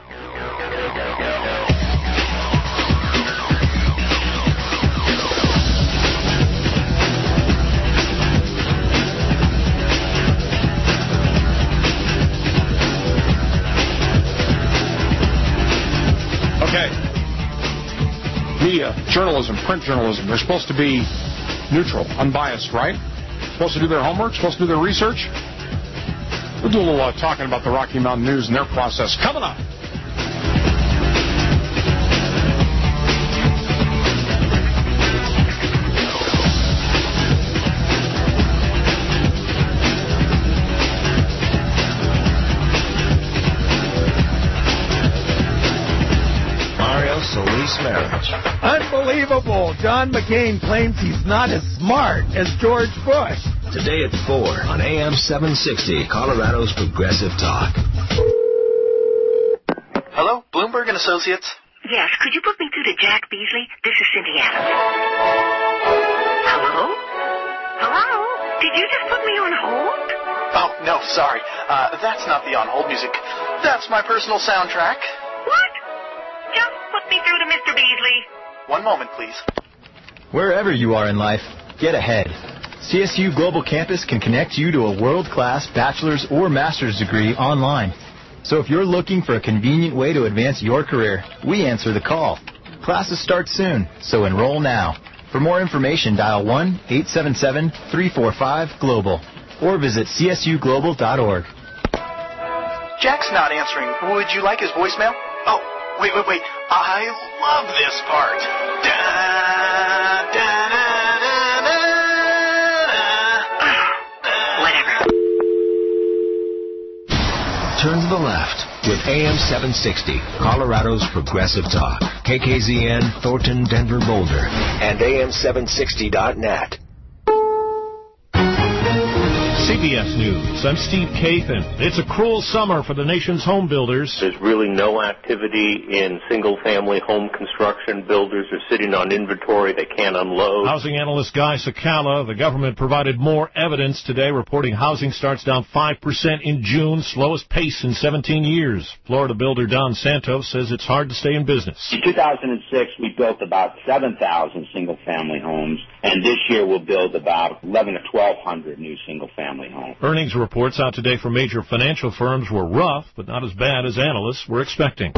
[SPEAKER 17] Media, journalism, print journalism, they're supposed to be neutral, unbiased, right? Supposed to do their homework, supposed to do their research. We'll do a little talking about the Rocky Mountain News and their process coming up.
[SPEAKER 18] Marriage. Unbelievable. John McCain claims he's not as smart as George Bush.
[SPEAKER 12] Today at 4 on AM 760, Colorado's Progressive Talk.
[SPEAKER 13] Hello, Bloomberg and Associates?
[SPEAKER 15] Yes, could you put me through to Jack Beasley? This is Cindy Adams. Hello? Hello? Did you just put me on hold?
[SPEAKER 13] Oh, no, sorry. That's not the on-hold music. That's my personal soundtrack.
[SPEAKER 15] What? Just put me through to Mr. Beasley.
[SPEAKER 13] One moment, please.
[SPEAKER 19] Wherever you are in life, get ahead. CSU Global Campus can connect you to a world-class bachelor's or master's degree online. So if you're looking for a convenient way to advance your career, we answer the call. Classes start soon, so enroll now. For more information, dial 1-877-345-GLOBAL or visit csuglobal.org.
[SPEAKER 13] Jack's not answering. Would you like his voicemail? Oh, wait. I love this part.
[SPEAKER 12] Turn to the left with AM 760, Colorado's Progressive Talk. KKZN, Thornton, Denver, Boulder, and AM760.net.
[SPEAKER 1] CBS News, I'm Steve Kathan. It's a cruel summer for the nation's home builders.
[SPEAKER 25] There's really no activity in single-family home construction. Builders are sitting on inventory they can't unload.
[SPEAKER 1] Housing analyst Guy Sakala, the government provided more evidence today, reporting housing starts down 5% in June, slowest pace in 17 years. Florida builder Don Santos says it's hard to stay in business.
[SPEAKER 26] In 2006, we built about 7,000 single-family homes, and this year we'll build about 1,100 to 1,200 new single-family home.
[SPEAKER 1] Earnings reports out today from major financial firms were rough, but not as bad as analysts were expecting.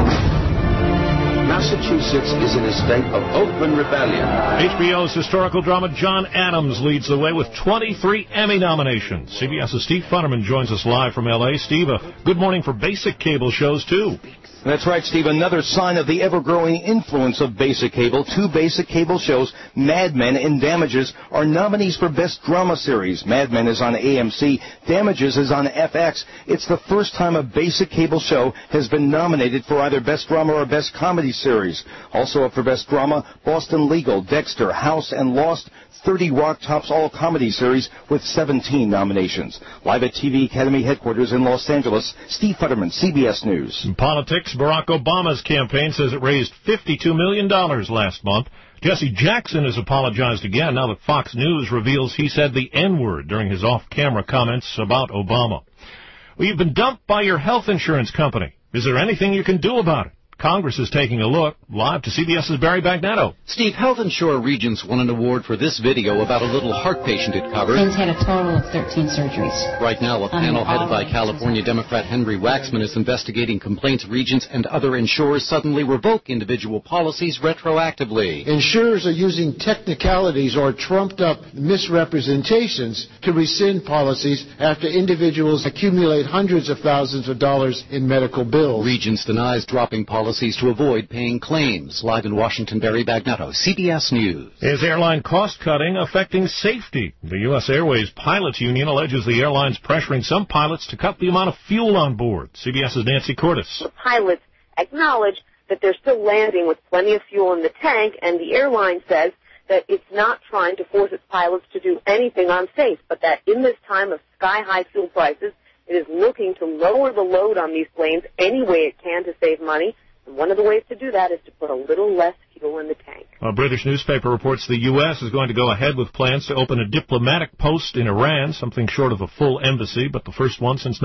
[SPEAKER 12] Massachusetts is in a state of open rebellion.
[SPEAKER 1] HBO's historical drama John Adams leads the way with 23 Emmy nominations. CBS's Steve Futterman joins us live from L.A. Steve, good morning for basic cable shows, too.
[SPEAKER 27] That's right, Steve. Another sign of the ever-growing influence of basic cable. Two basic cable shows, Mad Men and Damages, are nominees for Best Drama Series. Mad Men is on AMC. Damages is on FX. It's the first time a basic cable show has been nominated for either Best Drama or Best Comedy Series. Also up for Best Drama, Boston Legal, Dexter, House, and Lost. 30 Rock tops all comedy series with 17 nominations. Live at TV Academy headquarters in Los Angeles, Steve Futterman, CBS News.
[SPEAKER 1] In politics, Barack Obama's campaign says it raised $52 million last month. Jesse Jackson has apologized again now that Fox News reveals he said the N-word during his off-camera comments about Obama. Well, you've been dumped by your health insurance company. Is there anything you can do about it? Congress is taking a look. Live to CBS's Barry Bagnetto.
[SPEAKER 28] Steve, Health Insure Regents won an award for this video about a little heart patient it covered.
[SPEAKER 29] He's had a total of 13 surgeries.
[SPEAKER 28] Right now, a panel headed by California Democrat Henry Waxman is investigating complaints Regents and other insurers suddenly revoke individual policies retroactively.
[SPEAKER 30] Insurers are using technicalities or trumped-up misrepresentations to rescind policies after individuals accumulate hundreds of thousands of dollars in medical bills.
[SPEAKER 28] Regents denies dropping policies to avoid paying claims. Live in Washington, Barry Bagnetto, CBS News.
[SPEAKER 1] Is airline cost-cutting affecting safety? The U.S. Airways Pilots Union alleges the airline's pressuring some pilots to cut the amount of fuel on board. CBS's Nancy Cordes.
[SPEAKER 31] The pilots acknowledge that they're still landing with plenty of fuel in the tank, and the airline says that it's not trying to force its pilots to do anything unsafe, but that in this time of sky-high fuel prices, it is looking to lower the load on these planes any way it can to save money. And one of the ways to do that is to put a little less fuel in the tank.
[SPEAKER 1] A British newspaper reports the U.S. is going to go ahead with plans to open a diplomatic post in Iran, something short of a full embassy, but the first one since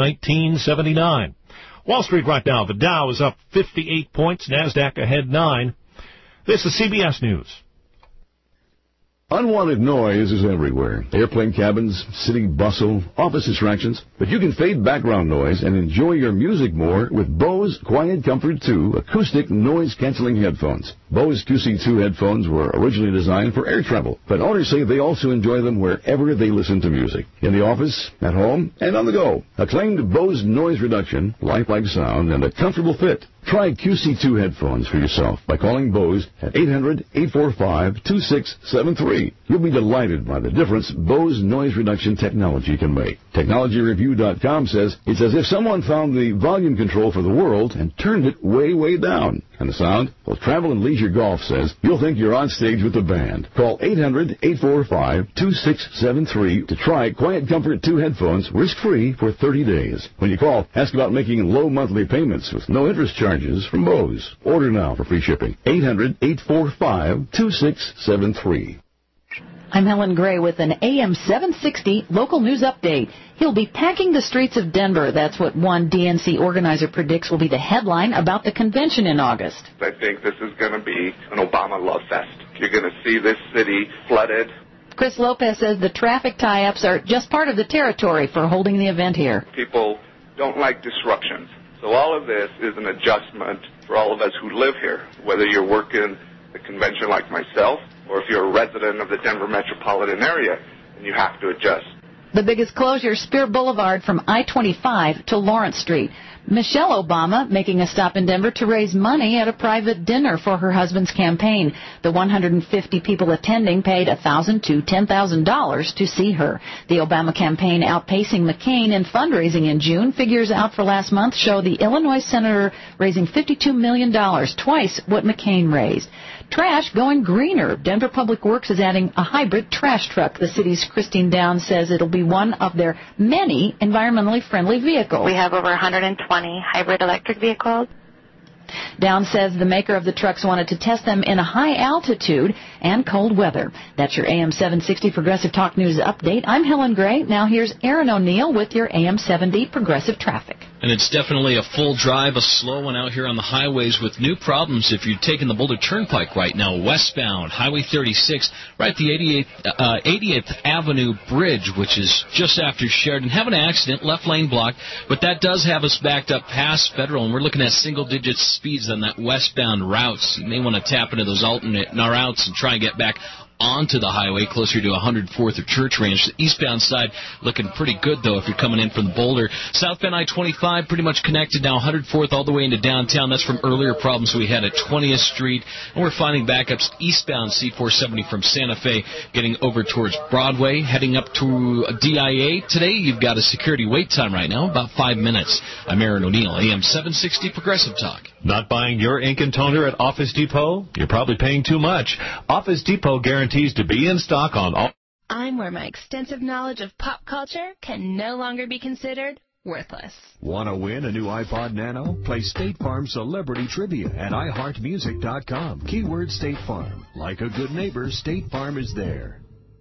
[SPEAKER 1] 1979. Wall Street right now, the Dow is up 58 points, NASDAQ ahead 9. This is CBS News.
[SPEAKER 32] Unwanted noise is everywhere. Airplane cabins, city bustle, office distractions. But you can fade background noise and enjoy your music more with Bose Quiet Comfort 2 acoustic noise-canceling headphones. Bose QC2 headphones were originally designed for air travel, but owners say they also enjoy them wherever they listen to music. In the office, at home, and on the go. Acclaimed Bose noise reduction, lifelike sound, and a comfortable fit. Try QC2 headphones for yourself by calling Bose at 800-845-2673. You'll be delighted by the difference Bose noise reduction technology can make. TechnologyReview.com says it's as if someone found the volume control for the world and turned it way, way down. And the sound? Well, travel and leisure Major Golf says you'll think you're on stage with the band. Call 800-845-2673 to try Quiet Comfort 2 headphones risk-free for 30 days. When you call, ask about making low monthly payments with no interest charges from Bose. Order now for free shipping. 800-845-2673.
[SPEAKER 2] I'm Helen Gray with an AM 760 local news update. He'll be packing the streets of Denver. That's what one DNC organizer predicts will be the headline about the convention in August.
[SPEAKER 3] I think this is going to be an Obama love fest. You're going to see this city flooded.
[SPEAKER 2] Chris Lopez says the traffic tie-ups are just part of the territory for holding the event here.
[SPEAKER 3] People don't like disruptions. So all of this is an adjustment for all of us who live here, whether you're working the convention like myself or if you're a resident of the Denver metropolitan area and you have to adjust.
[SPEAKER 2] The biggest closure, Spear Boulevard from I-25 to Lawrence Street. Michelle Obama making a stop in Denver to raise money at a private dinner for her husband's campaign. The 150 people attending paid $1,000 to $10,000 to see her. The Obama campaign outpacing McCain in fundraising in June. Figures out for last month show the Illinois senator raising $52 million, twice what McCain raised. Trash going greener. Denver Public Works is adding a hybrid trash truck. The city's Christine Downs says it'll be one of their many environmentally friendly vehicles.
[SPEAKER 4] We have over 120 hybrid electric vehicles.
[SPEAKER 2] Downs says the maker of the trucks wanted to test them in a high altitude and cold weather. That's your AM 760 Progressive Talk News update. I'm Helen Gray. Now here's Aaron O'Neill with your AM 70 Progressive Traffic.
[SPEAKER 5] And it's definitely a full drive, a slow one out here on the highways with new problems if you're taking the Boulder Turnpike right now, westbound, Highway 36, right at the 80th Avenue Bridge, which is just after Sheridan. Have an accident, left lane blocked, but that does have us backed up past Federal, and we're looking at single-digit speeds on that westbound routes. You may want to tap into those alternate routes and try and get back onto the highway closer to 104th or Church Ranch. The eastbound side looking pretty good, though, if you're coming in from the Boulder. Southbound I-25 pretty much connected now, 104th all the way into downtown. That's from earlier problems we had at 20th Street. And we're finding backups eastbound C-470 from Santa Fe getting over towards Broadway. Heading up to DIA. Today you've got a security wait time right now, about 5 minutes. I'm Aaron O'Neill, AM 760 Progressive Talk.
[SPEAKER 1] Not buying your ink and toner at Office Depot? You're probably paying too much. Office Depot guarantees to be in stock on all.
[SPEAKER 6] I'm where my extensive knowledge of pop culture can no longer be considered worthless.
[SPEAKER 8] Want to win a new iPod Nano? Play State Farm Celebrity Trivia at iHeartMusic.com. Keyword State Farm. Like a good neighbor, State Farm is there.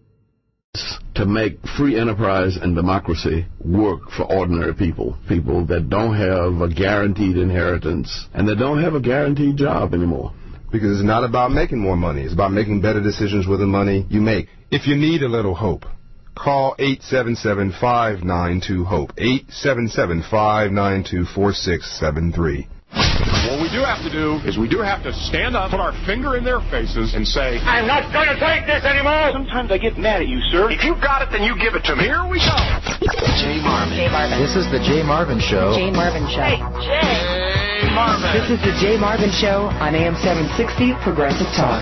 [SPEAKER 32] To make free enterprise and democracy work for ordinary people, people that don't have a guaranteed inheritance and that don't have a guaranteed job anymore.
[SPEAKER 10] Because it's not about making more money. It's about making better decisions with the money you make. If you need a little hope, call 877-592-HOPE, 877-592-4673.
[SPEAKER 17] What we do have to do is we do have to stand up, put our finger in their faces, and say,
[SPEAKER 11] I'm not going to take this anymore!
[SPEAKER 13] Sometimes I get mad at you, sir.
[SPEAKER 11] If you got it, then you give it to me.
[SPEAKER 17] Here we go!
[SPEAKER 19] Jay Marvin. This is the Jay Marvin Show.
[SPEAKER 14] Jay Marvin Show.
[SPEAKER 11] Hey, Jay Marvin.
[SPEAKER 14] This is the Jay Marvin Show on AM 760 Progressive Talk.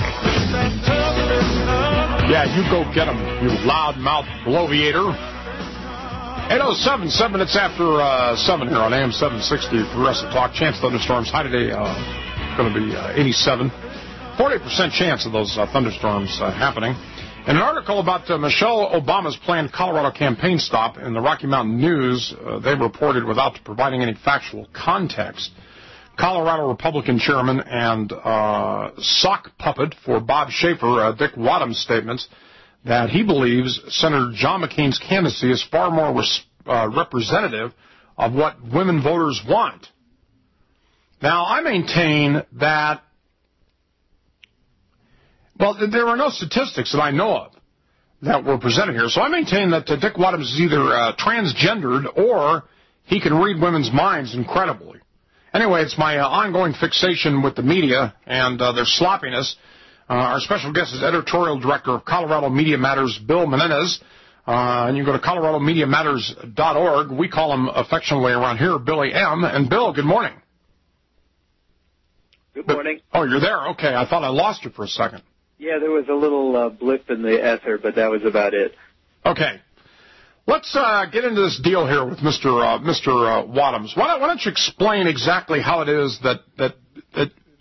[SPEAKER 17] Yeah, you go get them, you loudmouth bloviator. 8:07, 7 minutes after 7 here on AM 760 Progressive Talk. Chance thunderstorms. High today going to be 87. 40% chance of those thunderstorms happening. In an article about Michelle Obama's planned Colorado campaign stop in the Rocky Mountain News, they reported, without providing any factual context, Colorado Republican chairman and sock puppet for Bob Schaefer, Dick Wadham's statements that he believes Senator John McCain's candidacy is far more representative of what women voters want. Now, I maintain that, well, there are no statistics that I know of that were presented here, so I maintain that Dick Wadham is either transgendered or he can read women's minds incredibly. Anyway, it's my ongoing fixation with the media and their sloppiness. Our special guest is editorial director of Colorado Media Matters, Bill Menendez. And you can go to coloradomediamatters.org. We call him affectionately around here Billy M. And Bill, good morning.
[SPEAKER 20] Good morning.
[SPEAKER 17] Oh, you're there? Okay, I thought I lost you for a second.
[SPEAKER 20] Yeah, there was a little blip in the ether, but that was about it.
[SPEAKER 17] Okay. Let's get into this deal here with Mr. Wadhams. Why don't you explain exactly how it is that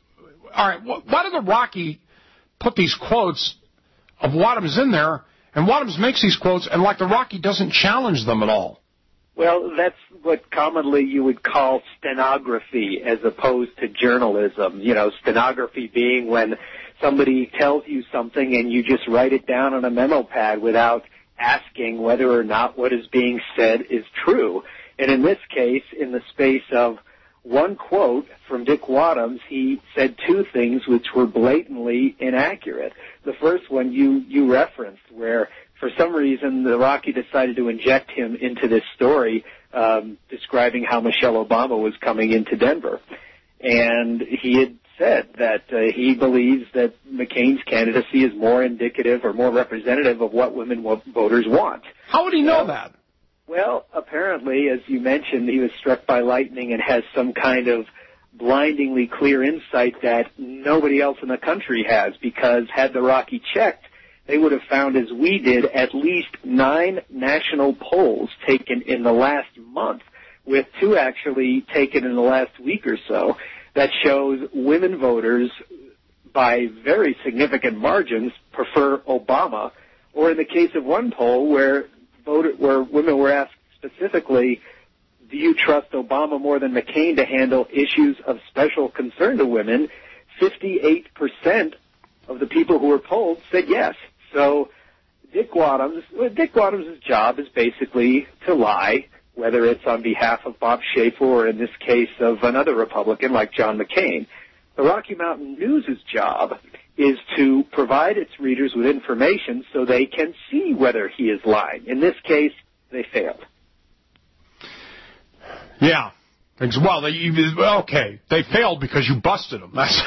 [SPEAKER 17] all right, why did the Rocky put these quotes of Wadhams in there, and Wadhams makes these quotes, and like the Rocky doesn't challenge them at all?
[SPEAKER 20] Well, that's what commonly you would call stenography as opposed to journalism. You know, stenography being when somebody tells you something and you just write it down on a memo pad without asking whether or not what is being said is true. And in this case, in the space of one quote from Dick Wadhams, he said two things which were blatantly inaccurate. The first one you referenced, where for some reason the Rocky decided to inject him into this story describing how Michelle Obama was coming into Denver. And he had said that he believes that McCain's candidacy is more indicative or more representative of what women voters want.
[SPEAKER 17] How would he know that?
[SPEAKER 20] Well, apparently, as you mentioned, he was struck by lightning and has some kind of blindingly clear insight that nobody else in the country has, because had the Rocky checked, they would have found, as we did, at least 9 national polls taken in the last month, with 2 actually taken in the last week or so, that shows women voters, by very significant margins, prefer Obama, or in the case of one poll where women were asked specifically, do you trust Obama more than McCain to handle issues of special concern to women, 58% of the people who were polled said yes. So Dick Wadhams' job is basically to lie, whether it's on behalf of Bob Schaefer or in this case of another Republican like John McCain. The Rocky Mountain News' job is to provide its readers with information so they can see whether he is lying. In this case, they failed.
[SPEAKER 17] Yeah. Well, they failed because you busted them. That's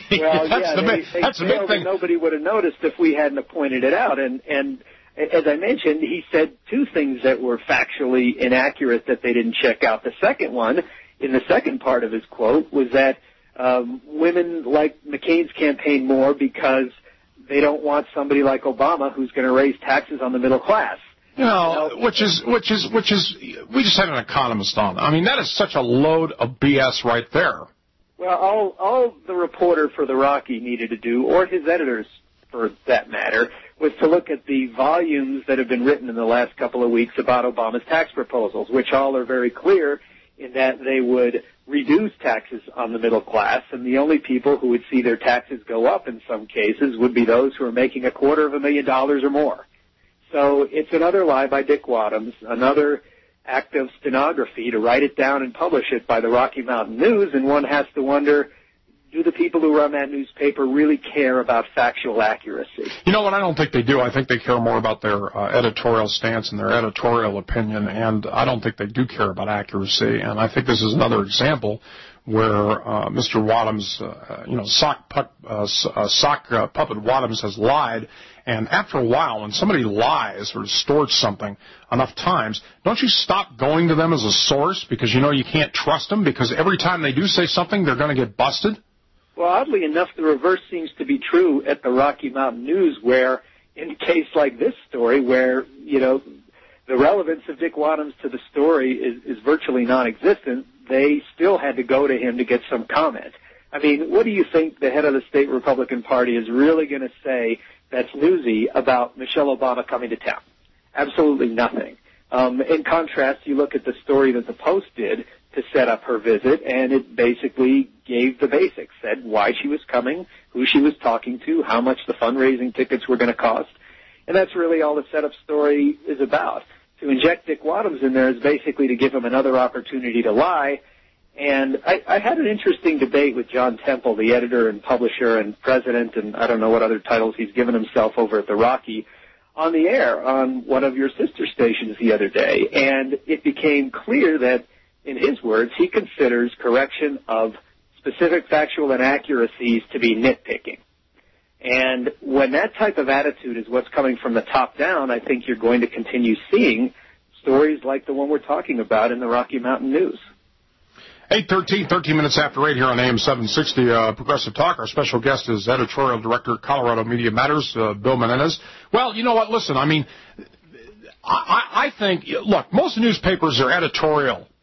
[SPEAKER 17] the big thing.
[SPEAKER 20] Nobody would have noticed if we hadn't pointed it out. And as I mentioned, he said 2 things that were factually inaccurate that they didn't check out. The second one, in the second part of his quote, was that women like McCain's campaign more because they don't want somebody like Obama who's going to raise taxes on the middle class.
[SPEAKER 17] Which is, we just had an economist on. I mean, that is such a load of BS right there.
[SPEAKER 20] Well, all the reporter for the Rocky needed to do, or his editors for that matter, was to look at the volumes that have been written in the last couple of weeks about Obama's tax proposals, which all are very clear in that they would reduce taxes on the middle class, and the only people who would see their taxes go up in some cases would be those who are making $250,000 or more. So it's another lie by Dick Wadhams, another act of stenography to write it down and publish it by the Rocky Mountain News, and one has to wonder, do the people who run that newspaper really care about factual accuracy?
[SPEAKER 17] You know what? I don't think they do. I think they care more about their editorial stance and their editorial opinion, and I don't think they do care about accuracy. And I think this is another example where Mr. Wadhams, sock puppet Wadhams has lied. And after a while, when somebody lies or distorts something enough times, don't you stop going to them as a source because you know you can't trust them because every time they do say something, they're going to get busted?
[SPEAKER 20] Well, oddly enough, the reverse seems to be true at the Rocky Mountain News, where in a case like this story where, the relevance of Dick Wadhams to the story is virtually non-existent, they still had to go to him to get some comment. I mean, what do you think the head of the state Republican Party is really going to say that's newsy about Michelle Obama coming to town? Absolutely nothing. In contrast, you look at the story that the Post did to set up her visit, and it basically gave the basics, said why she was coming, who she was talking to, how much the fundraising tickets were going to cost. And that's really all the setup story is about. To inject Dick Wadhams in there is basically to give him another opportunity to lie. And I had an interesting debate with John Temple, the editor and publisher and president, and I don't know what other titles he's given himself over at the Rocky, on the air on one of your sister stations the other day. And it became clear that, in his words, he considers correction of specific factual inaccuracies to be nitpicking. And when that type of attitude is what's coming from the top down, I think you're going to continue seeing stories like the one we're talking about in the Rocky Mountain News.
[SPEAKER 17] 8:13, 13 minutes after 8 here on AM 760, Progressive Talk. Our special guest is Editorial Director, Colorado Media Matters, Bill Menendez. Well, you know what? Listen, I mean, I think, look, most newspapers are editorial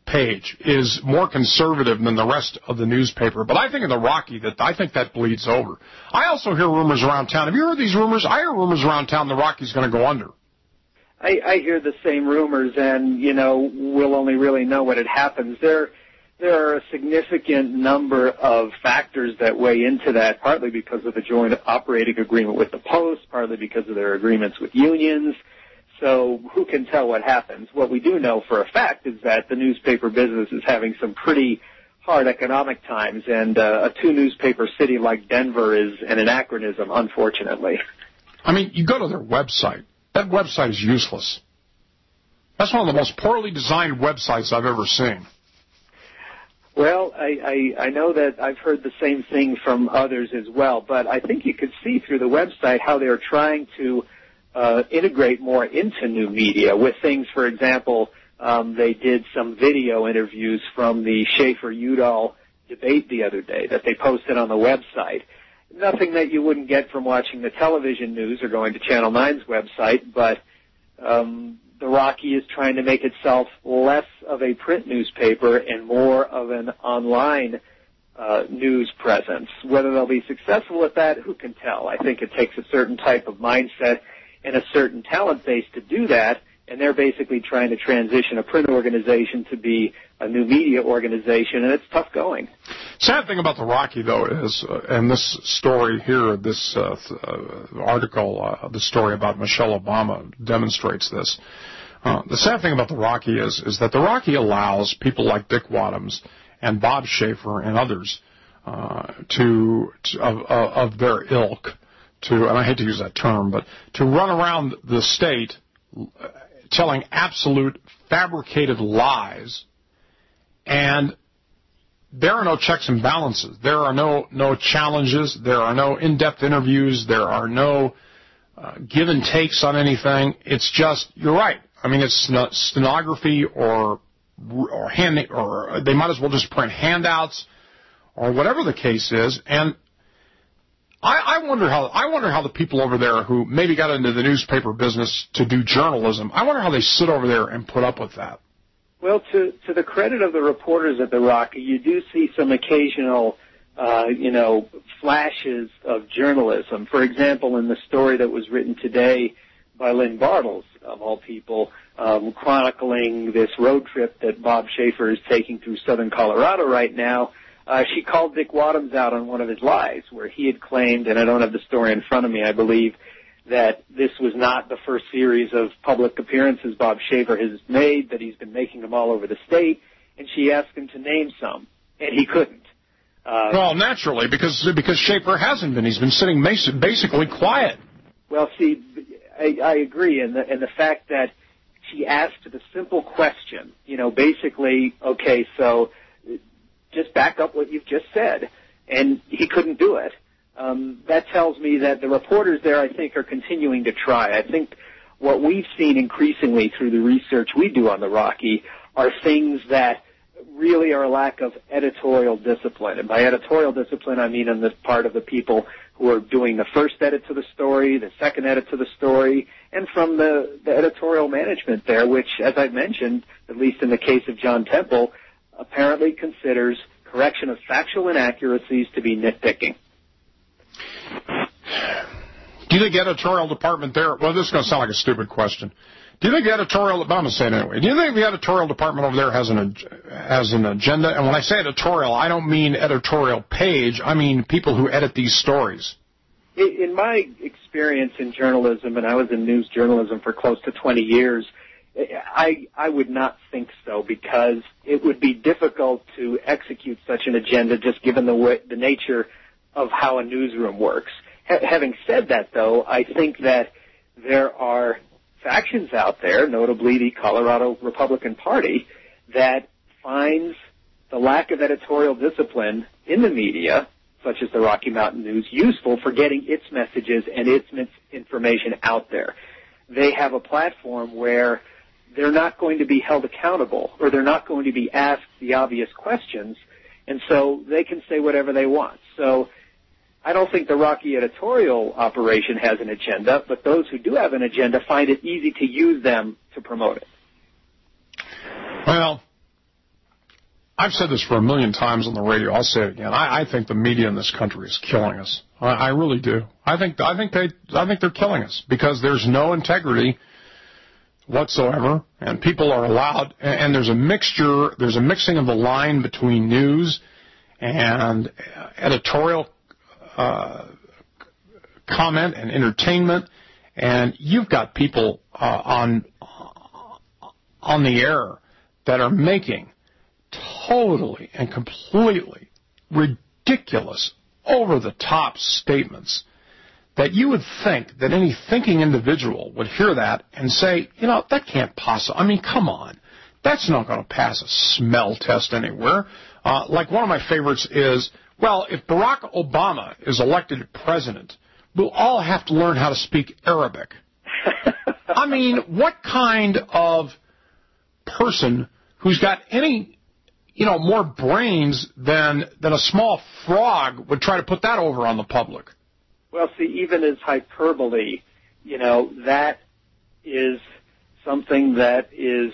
[SPEAKER 17] page is more conservative than the rest of the newspaper. But I think in the Rocky I think that bleeds over. I also hear rumors around town. Have you heard these rumors? I hear rumors around town the Rocky's going to go under.
[SPEAKER 20] I hear the same rumors, and, we'll only really know when it happens. There are a significant number of factors that weigh into that, partly because of the joint operating agreement with the Post, partly because of their agreements with unions. So who can tell what happens? What we do know for a fact is that the newspaper business is having some pretty hard economic times, and a two-newspaper city like Denver is an anachronism, unfortunately.
[SPEAKER 17] I mean, you go to their website. That website is useless. That's one of the most poorly designed websites I've ever seen.
[SPEAKER 20] Well, I know that I've heard the same thing from others as well, but I think you could see through the website how they're trying to integrate more into new media with things. For example, they did some video interviews from the Schaefer-Udall debate the other day that they posted on the website. Nothing that you wouldn't get from watching the television news or going to Channel 9's website, but the Rocky is trying to make itself less of a print newspaper and more of an online news presence. Whether they'll be successful at that, who can tell? I think it takes a certain type of mindset and a certain talent base to do that, and they're basically trying to transition a print organization to be a new media organization, and it's tough going.
[SPEAKER 17] Sad thing about the Rocky, though, is, and this story here, this article, the story about Michelle Obama demonstrates this. The sad thing about the Rocky is that the Rocky allows people like Dick Wadhams and Bob Schaefer and others of their ilk and I hate to use that term, but to run around the state telling absolute fabricated lies, and there are no checks and balances. There are no challenges. There are no in-depth interviews. There are no give and takes on anything. It's just, you're right. I mean, it's not stenography or they might as well just print handouts or whatever the case is. And I wonder how the people over there who maybe got into the newspaper business to do journalism, I wonder how they sit over there and put up with that.
[SPEAKER 20] Well, to the credit of the reporters at the Rocky, you do see some occasional, flashes of journalism. For example, in the story that was written today by Lynn Bartles, of all people, chronicling this road trip that Bob Schaefer is taking through southern Colorado right now, she called Dick Wadhams out on one of his lies, where he had claimed, and I don't have the story in front of me, I believe, that this was not the first series of public appearances Bob Schaefer has made, that he's been making them all over the state, and she asked him to name some, and he couldn't.
[SPEAKER 17] Well, naturally, because Schaefer hasn't been. He's been sitting basically quiet.
[SPEAKER 20] Well, see, I agree, and the fact that she asked the simple question, basically, okay, so just back up what you've just said, and he couldn't do it. That tells me that the reporters there, I think, are continuing to try. I think what we've seen increasingly through the research we do on the Rocky are things that really are a lack of editorial discipline. And by editorial discipline, I mean on the part of the people who are doing the first edit to the story, the second edit to the story, and from the editorial management there, which, as I've mentioned, at least in the case of John Temple, apparently considers correction of factual inaccuracies to be nitpicking.
[SPEAKER 17] Do you think the editorial department there, well, this is going to sound like a stupid question. Do you think the editorial, I'm going to say it anyway, do you think the editorial department over there has an agenda? And when I say editorial, I don't mean editorial page, I mean people who edit these stories.
[SPEAKER 20] In my experience in journalism, and I was in news journalism for close to 20 years, I would not think so, because it would be difficult to execute such an agenda just given the nature of how a newsroom works. Having said that, though, I think that there are factions out there, notably the Colorado Republican Party, that finds the lack of editorial discipline in the media, such as the Rocky Mountain News, useful for getting its messages and its information out there. They have a platform where they're not going to be held accountable, or they're not going to be asked the obvious questions, and so they can say whatever they want. So I don't think the Rocky editorial operation has an agenda, but those who do have an agenda find it easy to use them to promote it.
[SPEAKER 17] Well, I've said this for a million times on the radio. I'll say it again. I think the media in this country is killing us. I really do. I think they're killing us because there's no integrity whatsoever, and people are allowed. And there's a mixing of the line between news and editorial comment and entertainment, and you've got people on the air that are making totally and completely ridiculous, over-the-top statements that you would think that any thinking individual would hear that and say, that can't possibly, I mean, come on. That's not going to pass a smell test anywhere. Like one of my favorites is, well, if Barack Obama is elected president, we'll all have to learn how to speak Arabic. I mean, what kind of person who's got any, more brains than a small frog would try to put that over on the public?
[SPEAKER 20] Well, see, even as hyperbole, that is something that is,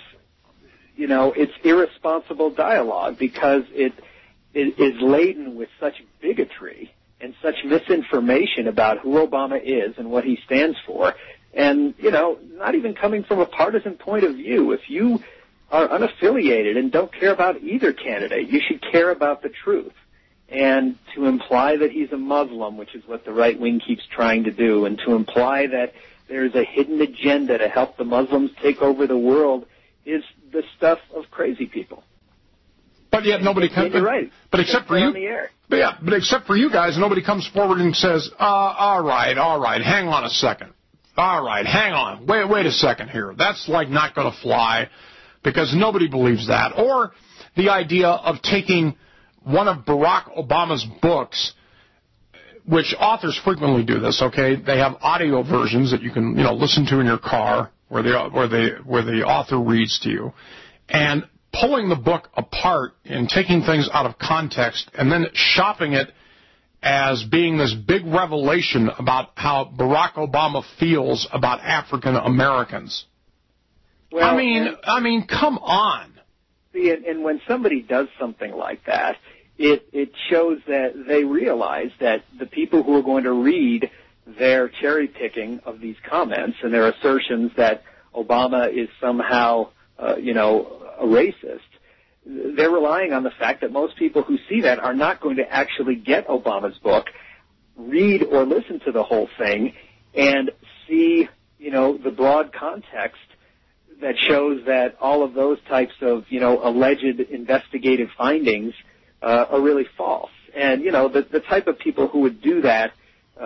[SPEAKER 20] it's irresponsible dialogue because it is laden with such bigotry and such misinformation about who Obama is and what he stands for. And, not even coming from a partisan point of view. If you are unaffiliated and don't care about either candidate, you should care about the truth. And to imply that he's a Muslim, which is what the right wing keeps trying to do, and to imply that there's a hidden agenda to help the Muslims take over the world is the stuff of crazy people.
[SPEAKER 17] But yet nobody comes.
[SPEAKER 20] You're right.
[SPEAKER 17] But except for you,
[SPEAKER 20] on the air.
[SPEAKER 17] But except for you guys, nobody comes forward and says, all right, hang on a second. All right, hang on. Wait a second here. That's like not going to fly because nobody believes that. Or the idea of taking one of Barack Obama's books, which authors frequently do this, okay? They have audio versions that you can, listen to in your car where the author reads to you, and pulling the book apart and taking things out of context and then shopping it as being this big revelation about how Barack Obama feels about African Americans.
[SPEAKER 20] Well,
[SPEAKER 17] I mean, come on.
[SPEAKER 20] See, and when somebody does something like that, it shows that they realize that the people who are going to read their cherry picking of these comments and their assertions that Obama is somehow, a racist, they're relying on the fact that most people who see that are not going to actually get Obama's book, read or listen to the whole thing, and see, the broad context that shows that all of those types of, alleged investigative findings are really false. And, the type of people who would do that,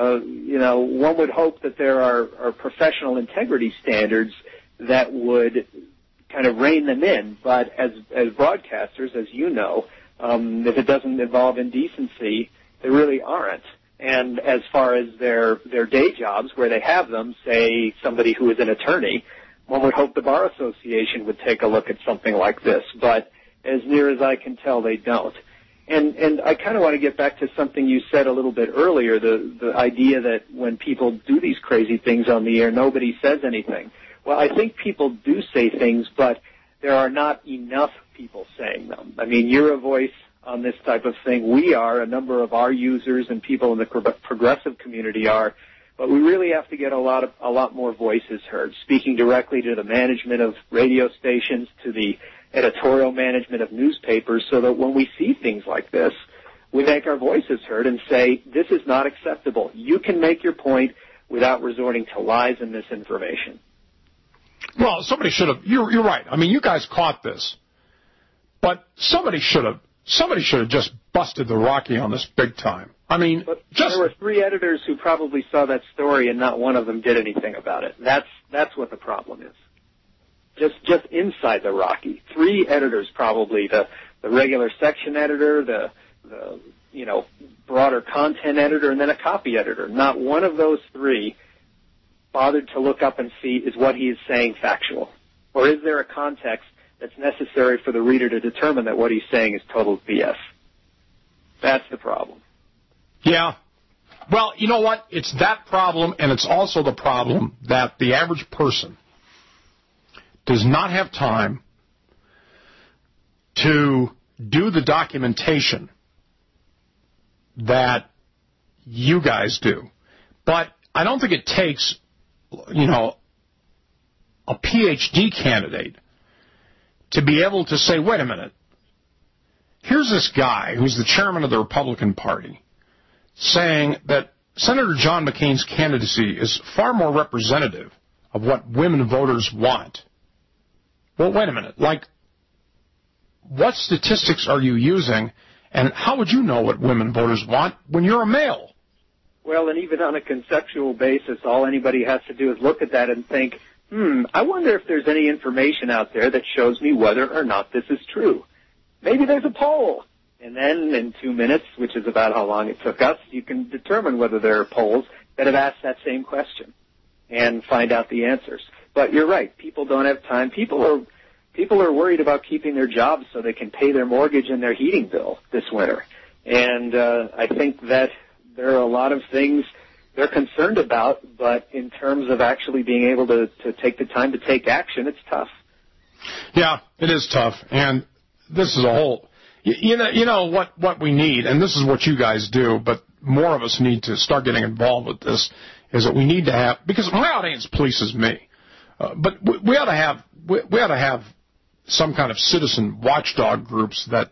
[SPEAKER 20] one would hope that there are professional integrity standards that would kind of rein them in. But as broadcasters, as you know, if it doesn't involve indecency, there really aren't. And as far as their day jobs, where they have them, say somebody who is an attorney, one would hope the Bar Association would take a look at something like this. But as near as I can tell, they don't. And I kind of want to get back to something you said a little bit earlier, the idea that when people do these crazy things on the air, nobody says anything. Well, I think people do say things, but there are not enough people saying them. I mean, you're a voice on this type of thing. We are. A number of our users and people in the progressive community are. But we really have to get a lot more voices heard, speaking directly to the management of radio stations, to the editorial management of newspapers, so that when we see things like this, we make our voices heard and say, this is not acceptable. You can make your point without resorting to lies and misinformation.
[SPEAKER 17] Well, somebody should have. You're right. I mean, you guys caught this, but somebody should have just busted the Rocky on this big time. I mean,
[SPEAKER 20] there were 3 editors who probably saw that story, and not one of them did anything about it. That's what the problem is. Just inside the Rocky, 3 editors probably: the regular section editor, the broader content editor, and then a copy editor. Not one of those 3 bothered to look up and see, is what he is saying factual, or is there a context that's necessary for the reader to determine that what he's saying is total BS? That's the problem.
[SPEAKER 17] Yeah. Well, you know what? It's that problem, and it's also the problem that the average person does not have time to do the documentation that you guys do. But I don't think it takes, a PhD candidate to be able to say, wait a minute, here's this guy who's the chairman of the Republican Party saying that Senator John McCain's candidacy is far more representative of what women voters want. Well, wait a minute. What statistics are you using, and how would you know what women voters want when you're a male?
[SPEAKER 20] Well, and even on a conceptual basis, all anybody has to do is look at that and think, I wonder if there's any information out there that shows me whether or not this is true. Maybe there's a poll. And then in 2 minutes, which is about how long it took us, you can determine whether there are polls that have asked that same question and find out the answers. But you're right. People don't have time. People are worried about keeping their jobs so they can pay their mortgage and their heating bill this winter. And I think that there are a lot of things they're concerned about, but in terms of actually being able to take the time to take action, it's tough.
[SPEAKER 17] Yeah, it is tough. And this is a whole... You know what we need, and this is what you guys do, but more of us need to start getting involved with this, is that we need to have... Because my audience polices me. But we ought to have some kind of citizen watchdog groups that,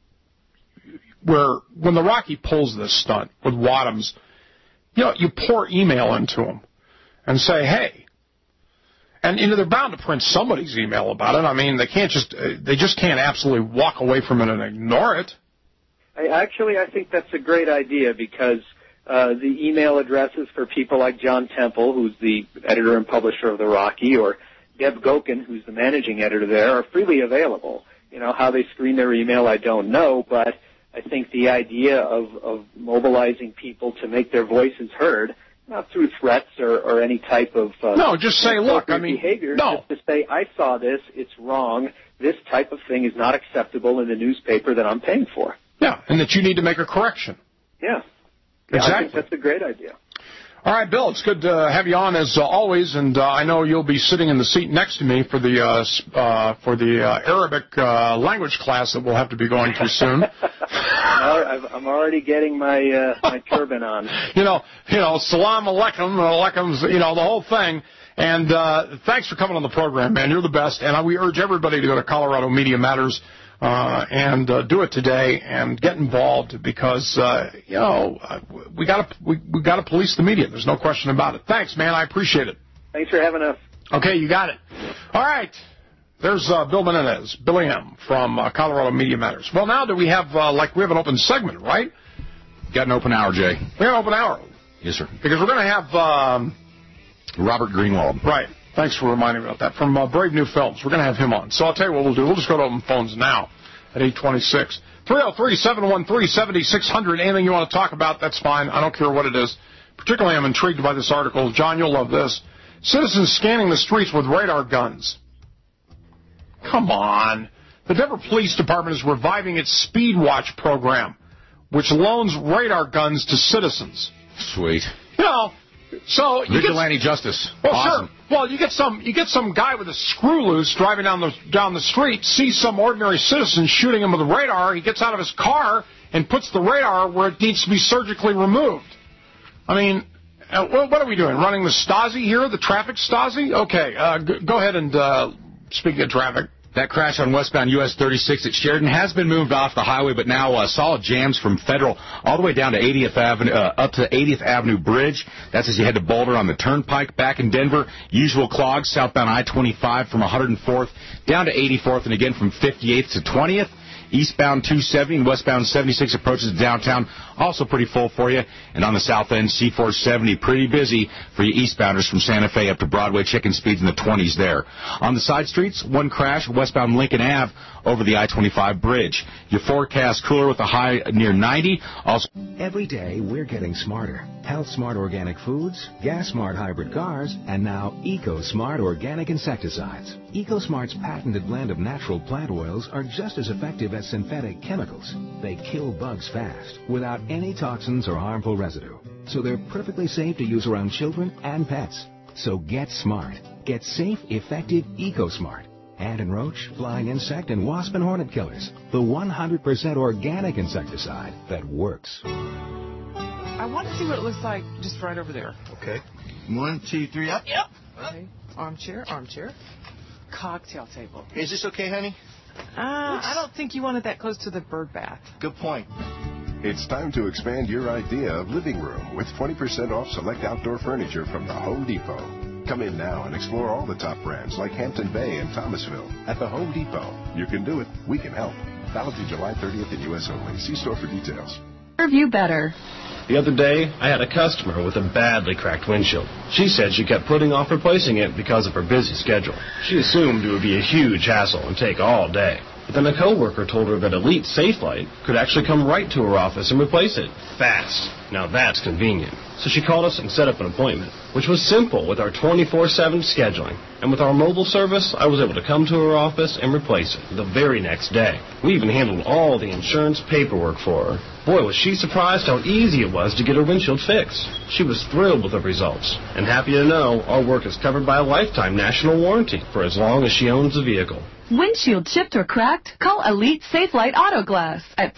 [SPEAKER 17] where when the Rocky pulls this stunt with Wadhams, you pour email into them and say, hey, and they're bound to print somebody's email about it. I mean, they just can't absolutely walk away from it and ignore it.
[SPEAKER 20] I think that's a great idea, because the email addresses for people like John Temple, who's the editor and publisher of the Rocky, or Deb Gokin, who's the managing editor there, are freely available. How they screen their email, I don't know, but I think the idea of mobilizing people to make their voices heard, not through threats or any type of
[SPEAKER 17] no, just say, look,
[SPEAKER 20] behavior.
[SPEAKER 17] No.
[SPEAKER 20] Just to say, I saw this, it's wrong. This type of thing is not acceptable in the newspaper that I'm paying for.
[SPEAKER 17] Yeah, and that you need to make a correction.
[SPEAKER 20] Yeah.
[SPEAKER 17] Exactly.
[SPEAKER 20] I think that's a great idea.
[SPEAKER 17] All right, Bill, it's good to have you on as always, and I know you'll be sitting in the seat next to me for the Arabic language class that we'll have to be going to soon.
[SPEAKER 20] I'm already getting my my turban on.
[SPEAKER 17] Salam alaikum, the whole thing. And thanks for coming on the program, man. You're the best. And we urge everybody to go to Colorado Media Matters and do it today and get involved, because we gotta police the media. There's no question about it. Thanks, man. I appreciate it.
[SPEAKER 20] Thanks for having us.
[SPEAKER 17] Okay, you got it. All right. There's Bill Menendez, Billy M. from Colorado Media Matters. Well, now do we have we have an open segment, right?
[SPEAKER 7] Got an open hour, Jay.
[SPEAKER 17] We have an open hour.
[SPEAKER 7] Yes, sir.
[SPEAKER 17] Because we're going to have
[SPEAKER 7] Robert Greenwald.
[SPEAKER 17] Right. Thanks for reminding me about that. From Brave New Films. We're going to have him on. So I'll tell you what we'll do. We'll just go to open phones now at 826. 303-713-7600. Anything you want to talk about, that's fine. I don't care what it is. Particularly, I'm intrigued by this article. John, you'll love this. Citizens scanning the streets with radar guns. Come on. The Denver Police Department is reviving its Speed Watch program, which loans radar guns to citizens.
[SPEAKER 7] Sweet.
[SPEAKER 17] So you
[SPEAKER 7] vigilante justice.
[SPEAKER 17] Well,
[SPEAKER 7] awesome.
[SPEAKER 17] Sure. Well, you get some guy with a screw loose driving down the street, sees some ordinary citizen shooting him with a radar. He gets out of his car and puts the radar where it needs to be surgically removed. I mean, what are we doing? Running the Stasi here, the traffic Stasi? Okay, go ahead and speak of traffic.
[SPEAKER 7] That crash on westbound US 36 at Sheridan has been moved off the highway, but now solid jams from Federal all the way down to 80th Avenue, up to 80th Avenue Bridge. That's as you head to Boulder on the Turnpike. Back in Denver, usual clogs southbound I-25 from 104th down to 84th, and again from 58th to 20th. Eastbound 270 and westbound 76 approaches downtown, also pretty full for you. And on the south end, C470, pretty busy for you eastbounders from Santa Fe up to Broadway, checking speeds in the 20s there. On the side streets, one crash, westbound Lincoln Ave over the I-25 bridge. Your forecast cooler with a high near 90. Also,
[SPEAKER 9] every day we're getting smarter. Health Smart Organic Foods, Gas Smart Hybrid Cars, and now Eco Smart Organic Insecticides. Eco Smart's patented blend of natural plant oils are just as effective as synthetic chemicals. They kill bugs fast, without any toxins or harmful residue. So they're perfectly safe to use around children and pets. So get smart. Get safe, effective Eco Smart. ant and roach, flying insect, and wasp and hornet killers. The 100% organic insecticide that works.
[SPEAKER 12] I want to see what it looks like just right over there.
[SPEAKER 15] Okay. 1, 2, 3, up. Yep.
[SPEAKER 12] Okay. Armchair. Cocktail table.
[SPEAKER 15] Is this okay, honey?
[SPEAKER 12] I don't think you want it that close to the bird bath.
[SPEAKER 15] Good point.
[SPEAKER 16] It's time to expand your idea of living room with 20% off select outdoor furniture from the Home Depot. Come in now and explore all the top brands like Hampton Bay and Thomasville at the Home Depot. You can do it. We can help. Valid through July 30th in U.S. only. See store for details.
[SPEAKER 2] Serve you better.
[SPEAKER 18] The other day, I had a customer with a badly cracked windshield. She said she kept putting off replacing it because of her busy schedule. She assumed it would be a huge hassle and take all day. But then a coworker told her that Elite Safelite could actually come right to her office and replace it. Fast. Now that's convenient. So she called us and set up an appointment, which was simple with our 24/7 scheduling. And with our mobile service, I was able to come to her office and replace it the very next day. We even handled all the insurance paperwork for her. Boy, was she surprised how easy it was to get her windshield fixed. She was thrilled with the results, and happy to know our work is covered by a lifetime national warranty for as long as she owns the vehicle.
[SPEAKER 21] Windshield chipped or cracked? Call Elite Safelite Auto Glass at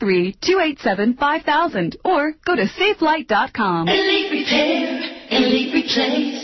[SPEAKER 21] 303-287-5000 or go to safelight.com.
[SPEAKER 12] Elite Repair, Elite Replace.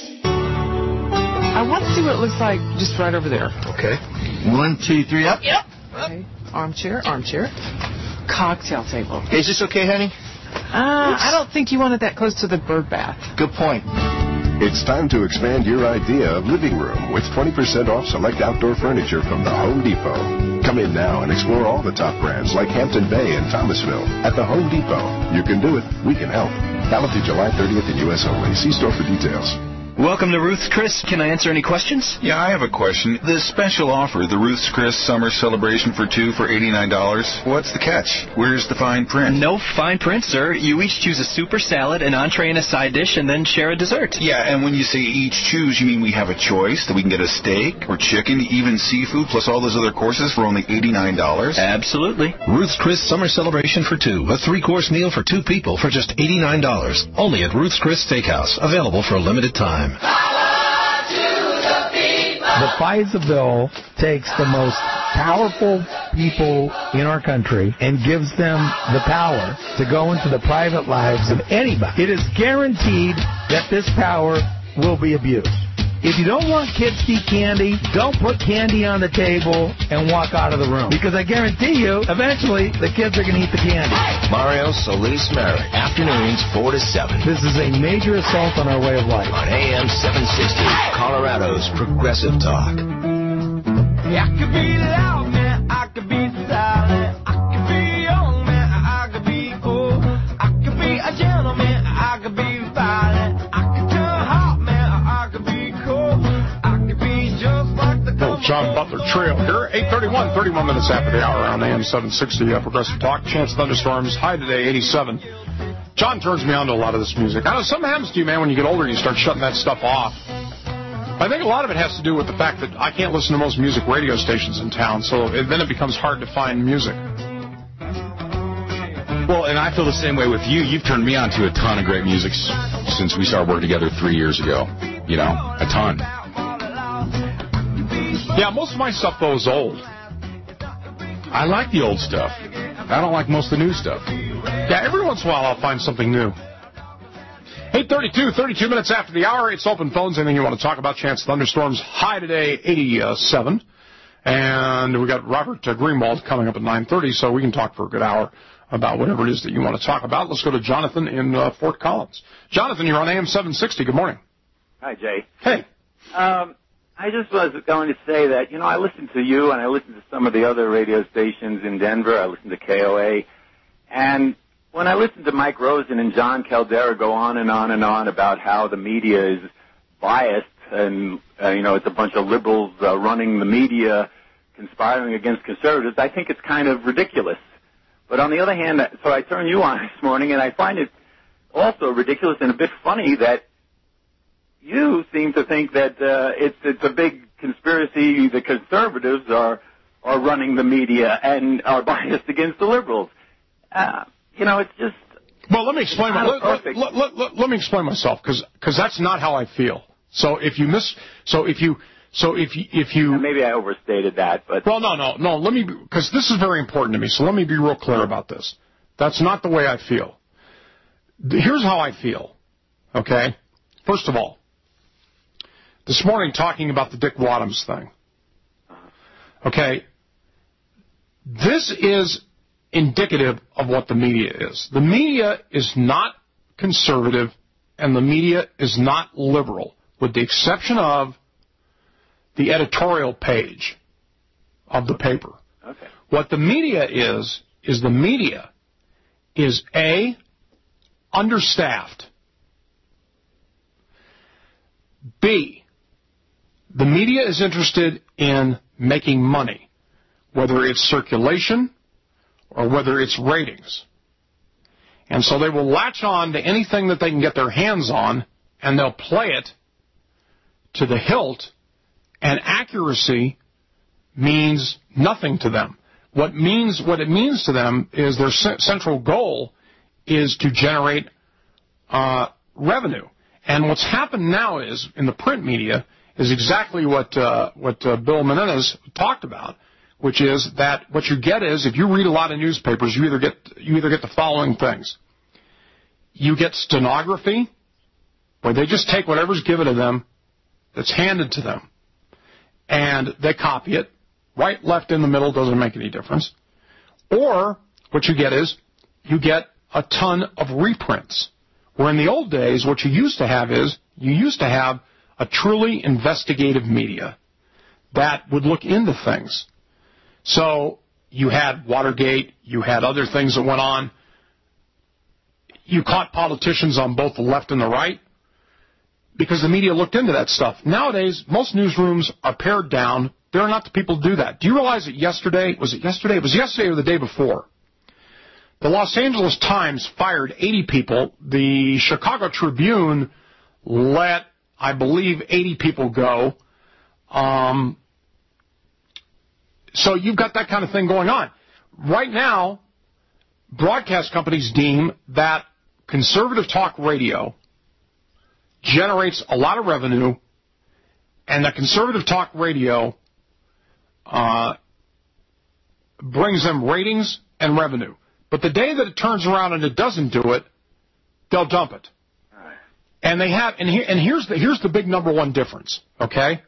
[SPEAKER 12] I want to see what it looks like just right over there.
[SPEAKER 15] Okay. 1, 2, 3, up. Yep.
[SPEAKER 12] Okay. Armchair. Cocktail table.
[SPEAKER 15] Is this okay, honey?
[SPEAKER 12] I don't think you want it that close to the bird bath.
[SPEAKER 15] Good point.
[SPEAKER 16] It's time to expand your idea of living room with 20% off select outdoor furniture from the Home Depot. Come in now and explore all the top brands like Hampton Bay and Thomasville at the Home Depot. You can do it. We can help. Valid through July 30th in U.S. only. See store for details.
[SPEAKER 13] Welcome to Ruth's Chris. Can I answer any questions?
[SPEAKER 22] Yeah, I have a question. The special offer, the Ruth's Chris Summer Celebration for 2 for $89. What's the catch? Where's the fine print?
[SPEAKER 13] No fine print, sir. You each choose a super salad, an entree, and a side dish, and then share a dessert.
[SPEAKER 22] Yeah, and when you say each choose, you mean we have a choice, that we can get a steak or chicken, even seafood, plus all those other courses for only $89?
[SPEAKER 13] Absolutely.
[SPEAKER 23] Ruth's Chris Summer Celebration for 2. A 3-course meal for 2 people for just $89. Only at Ruth's Chris Steakhouse. Available for a limited time.
[SPEAKER 24] The FISA bill takes the most powerful people in our country and gives them the power to go into the private lives of anybody. It is guaranteed that this power will be abused. If you don't want kids to eat candy, don't put candy on the table and walk out of the room. Because I guarantee you, eventually, the kids are going to eat the candy.
[SPEAKER 23] Mario Solis Merrick. Afternoons 4 to 7.
[SPEAKER 24] This is a major assault on our way of life.
[SPEAKER 23] On AM 760, Colorado's Progressive Talk.
[SPEAKER 25] I could be loud, man. I could be silent. I could be young, man. I could be old. I could be a gentleman. I could be violent. I could turn hot, man. I could be cold. I could be just like the
[SPEAKER 17] John Butler Trio here. 8:31, 31 minutes after the hour on AM 760 Progressive Talk. Chance of thunderstorms. High today, 87. John turns me on to a lot of this music. I know something happens to you, man, when you get older. You start shutting that stuff off. I think a lot of it has to do with the fact that I can't listen to most music radio stations in town, so then it becomes hard to find music.
[SPEAKER 7] Well, and I feel the same way with you. You've turned me on to a ton of great music since we started working together 3 years ago. You know, a ton.
[SPEAKER 17] Yeah, most of my stuff, though, is old.
[SPEAKER 7] I like the old stuff. I don't like most of the new stuff.
[SPEAKER 17] Yeah, every once in a while I'll find something new. 8:32, 32 minutes after the hour. It's open phones. Anything you want to talk about? Chance of thunderstorms. High today, 87. And we got Robert Greenwald coming up at 9:30, so we can talk for a good hour about whatever it is that you want to talk about. Let's go to Jonathan in Fort Collins. Jonathan, you're on AM 760. Good morning.
[SPEAKER 26] Hi, Jay.
[SPEAKER 17] Hey.
[SPEAKER 26] I just was going to say that, you know, I listen to you and I listen to some of the other radio stations in Denver. I listen to KOA. And when I listen to Mike Rosen and John Caldera go on and on and on about how the media is biased and, you know, it's a bunch of liberals running the media, conspiring against conservatives, I think it's kind of ridiculous. But on the other hand, so I turned you on this morning, and I find it also ridiculous and a bit funny that you seem to think that it's a big conspiracy. The conservatives are running the media and are biased against the liberals. You know, it's just.
[SPEAKER 17] Well, let me explain. Let me explain myself, because that's not how I feel. So if you So if you
[SPEAKER 26] maybe I overstated that, but
[SPEAKER 17] well, no. Let me, because this is very important to me. So let me be real clear about this. That's not the way I feel. Here's how I feel. Okay. First of all, this morning talking about the Dick Wadhams thing. Okay. This is indicative of what the media is. The media is not conservative, and the media is not liberal, with the exception of the editorial page of the paper.
[SPEAKER 26] Okay.
[SPEAKER 17] What the media is the media is A, understaffed. B, the media is interested in making money, whether it's circulation or whether it's ratings. And so they will latch on to anything that they can get their hands on, and they'll play it to the hilt, and accuracy means nothing to them. What it means to them is their central goal is to generate revenue. And what's happened now is, in the print media, is exactly what Bill Menendez talked about, which is that what you get is, if you read a lot of newspapers, you either get the following things. You get stenography, where they just take whatever's given to them that's handed to them, and they copy it. Right, left, in the middle, doesn't make any difference. Or what you get is you get a ton of reprints. Where in the old days, what you used to have is you used to have a truly investigative media that would look into things. So you had Watergate, you had other things that went on. You caught politicians on both the left and the right because the media looked into that stuff. Nowadays, most newsrooms are pared down. There are not the people to do that. Do you realize that yesterday, was it yesterday? It was yesterday or the day before. The Los Angeles Times fired 80 people. The Chicago Tribune let, I believe, 80 people go. So you've got that kind of thing going on. Right now, broadcast companies deem that conservative talk radio generates a lot of revenue, and that conservative talk radio brings them ratings and revenue. But the day that it turns around and it doesn't do it, they'll dump it. Right. And they have, and here's the big number one difference. Okay,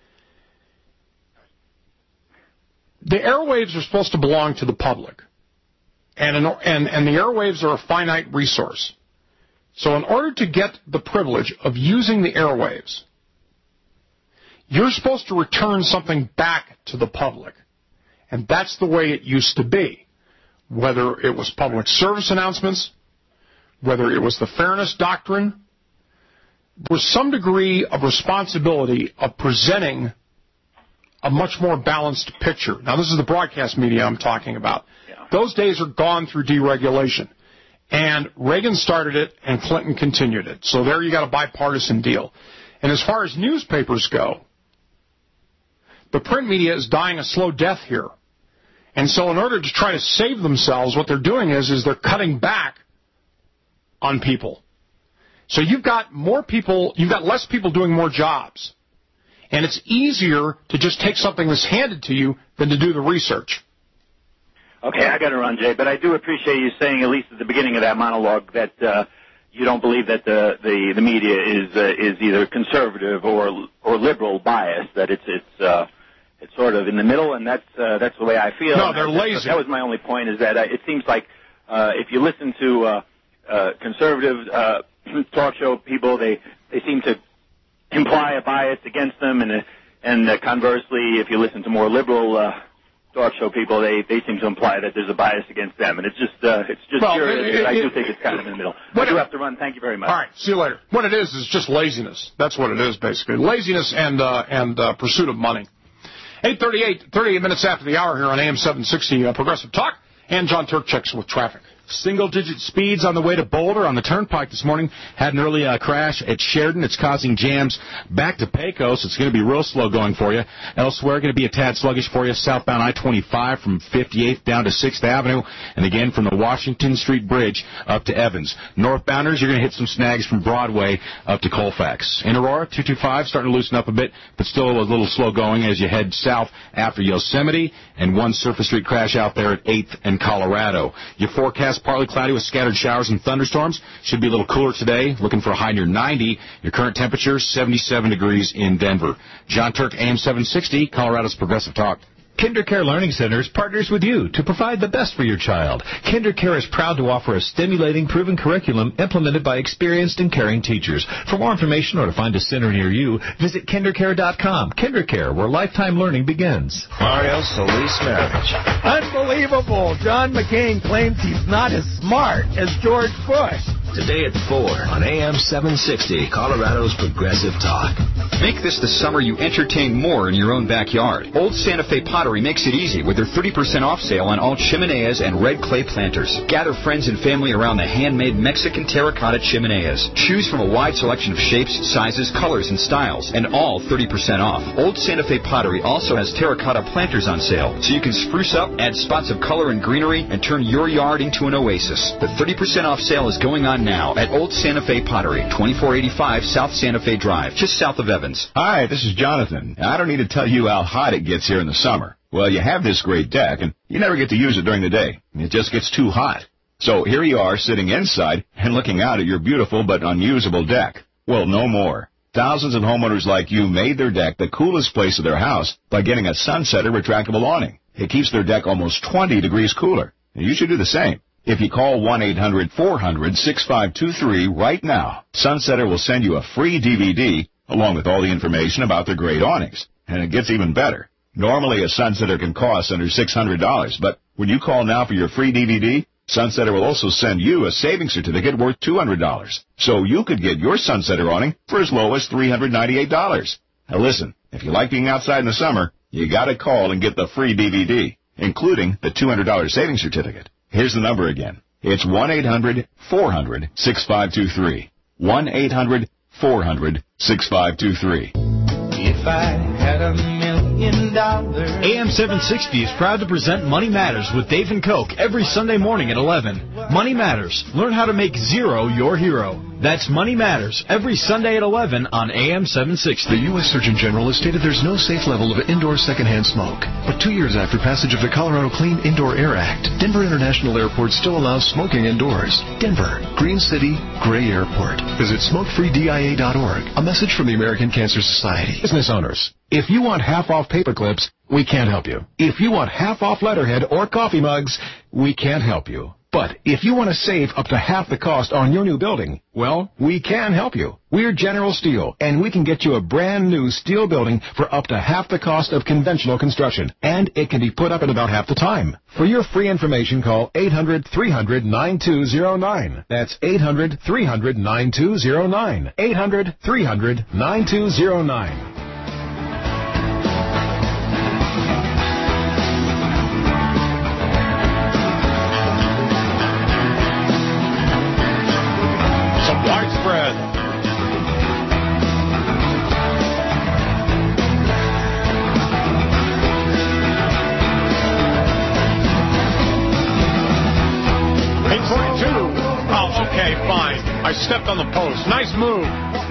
[SPEAKER 17] the airwaves are supposed to belong to the public, and the airwaves are a finite resource. So in order to get the privilege of using the airwaves, you're supposed to return something back to the public. And that's the way it used to be. Whether it was public service announcements, whether it was the fairness doctrine, there was some degree of responsibility of presenting a much more balanced picture. Now, this is the broadcast media I'm talking about. Yeah. Those days are gone through deregulation. And Reagan started it, and Clinton continued it. So there you got a bipartisan deal. And as far as newspapers go, the print media is dying a slow death here. And so in order to try to save themselves, what they're doing is they're cutting back on people. So you've got less people doing more jobs. And it's easier to just take something that's handed to you than to do the research.
[SPEAKER 26] Okay, I got to run, Jay, but I do appreciate you saying, at least at the beginning of that monologue, that you don't believe that the media is either conservative or liberal biased, that it's sort of in the middle, and that's the way I feel.
[SPEAKER 17] No, they're lazy.
[SPEAKER 26] That was my only point, is that it seems like if you listen to conservative talk show people, they seem to imply a bias against them, and conversely, if you listen to more liberal talk show people, they seem to imply that there's a bias against them, and it's just curious. I do think it's kind of in the middle. I do have to run. Thank you very much.
[SPEAKER 17] All right, see you later. What it is just laziness. That's what it is, basically. Laziness and pursuit of money. 8:38 minutes after the hour here on AM 760 Progressive Talk, and John Turk checks with traffic.
[SPEAKER 7] Single-digit speeds on the way to Boulder on the Turnpike this morning. Had an early crash at Sheridan. It's causing jams back to Pecos. It's going to be real slow going for you. Elsewhere, going to be a tad sluggish for you. Southbound I-25 from 58th down to 6th Avenue. And again, from the Washington Street Bridge up to Evans. Northbounders, you're going to hit some snags from Broadway up to Colfax. In Aurora, 225 starting to loosen up a bit, but still a little slow going as you head south after Yosemite. And one surface street crash out there at 8th and Colorado. Your forecast, partly cloudy with scattered showers and thunderstorms. Should be a little cooler today. Looking for a high near 90. Your current temperature, 77 degrees in Denver. John Turk, AM 760, Colorado's Progressive Talk.
[SPEAKER 1] KinderCare Learning Centers partners with you to provide the best for your child. KinderCare is proud to offer a stimulating, proven curriculum implemented by experienced and caring teachers. For more information or to find a center near you, visit KinderCare.com. KinderCare, where lifetime learning begins.
[SPEAKER 23] Mario Solis marriage.
[SPEAKER 24] Unbelievable. John McCain claims he's not as smart as George Bush.
[SPEAKER 23] Today at 4 on AM 760, Colorado's Progressive Talk.
[SPEAKER 3] Make this the summer you entertain more in your own backyard. Old Santa Fe Pottery makes it easy with their 30% off sale on all chimeneas and red clay planters. Gather friends and family around the handmade Mexican terracotta chimeneas. Choose from a wide selection of shapes, sizes, colors, and styles, and all 30% off. Old Santa Fe Pottery also has terracotta planters on sale, so you can spruce up, add spots of color and greenery, and turn your yard into an oasis. The 30% off sale is going on now at Old Santa Fe Pottery, 2485 South Santa Fe Drive, just south of Evans.
[SPEAKER 4] Hi, this is Jonathan. I don't need to tell you how hot it gets here in the summer. Well, you have this great deck, and you never get to use it during the day. It just gets too hot. So here you are sitting inside and looking out at your beautiful but unusable deck. Well, no more. Thousands of homeowners like you made their deck the coolest place of their house by getting a Sunsetter retractable awning. It keeps their deck almost 20 degrees cooler. And you should do the same. If you call 1-800-400-6523 right now, Sunsetter will send you a free DVD along with all the information about their great awnings. And it gets even better. Normally, a Sunsetter can cost under $600, but when you call now for your free DVD, Sunsetter will also send you a savings certificate worth $200. So you could get your Sunsetter awning for as low as $398. Now listen, if you like being outside in the summer, you gotta call and get the free DVD, including the $200 savings certificate. Here's the number again. It's 1-800-400-6523. 1-800-400-6523.
[SPEAKER 25] If I had $1 million.
[SPEAKER 1] AM 760 is proud to present Money Matters with Dave and Coke every Sunday morning at 11. Money Matters. Learn how to make zero your hero. That's Money Matters every Sunday at 11 on AM 760.
[SPEAKER 23] The U.S. Surgeon General has stated there's no safe level of indoor secondhand smoke. But 2 years after passage of the Colorado Clean Indoor Air Act, Denver International Airport still allows smoking indoors. Denver, Green City, Gray Airport. Visit smokefreedia.org. A message from the American Cancer Society. Business owners, if you want half off paper clips, we can't help you. If you want half off letterhead or coffee mugs, we can't help you. But if you want to save up to half the cost on your new building, well, we can help you. We're General Steel, and we can get you a brand new steel building for up to half the cost of conventional construction. And it can be put up in about half the time. For your free information, call 800-300-9209. That's 800-300-9209. 800-300-9209.
[SPEAKER 17] Widespread. Oh, okay, fine. I stepped on the post. Nice move.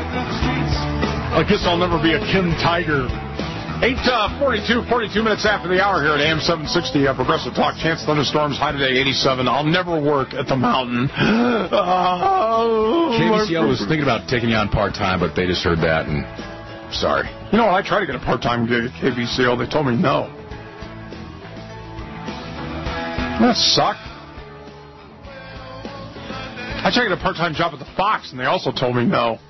[SPEAKER 17] I guess I'll never be a Kim Tiger. 42 minutes after the hour here at AM 760, Progressive Talk. Chance thunderstorms, high today, 87. I'll never work at the mountain.
[SPEAKER 7] KBCL was thinking about taking you on part-time, but they just heard that, and sorry.
[SPEAKER 17] You know, I tried to get a part-time gig at KBCL. They told me no. That sucked. I tried to get a part-time job at the Fox, and they also told me no.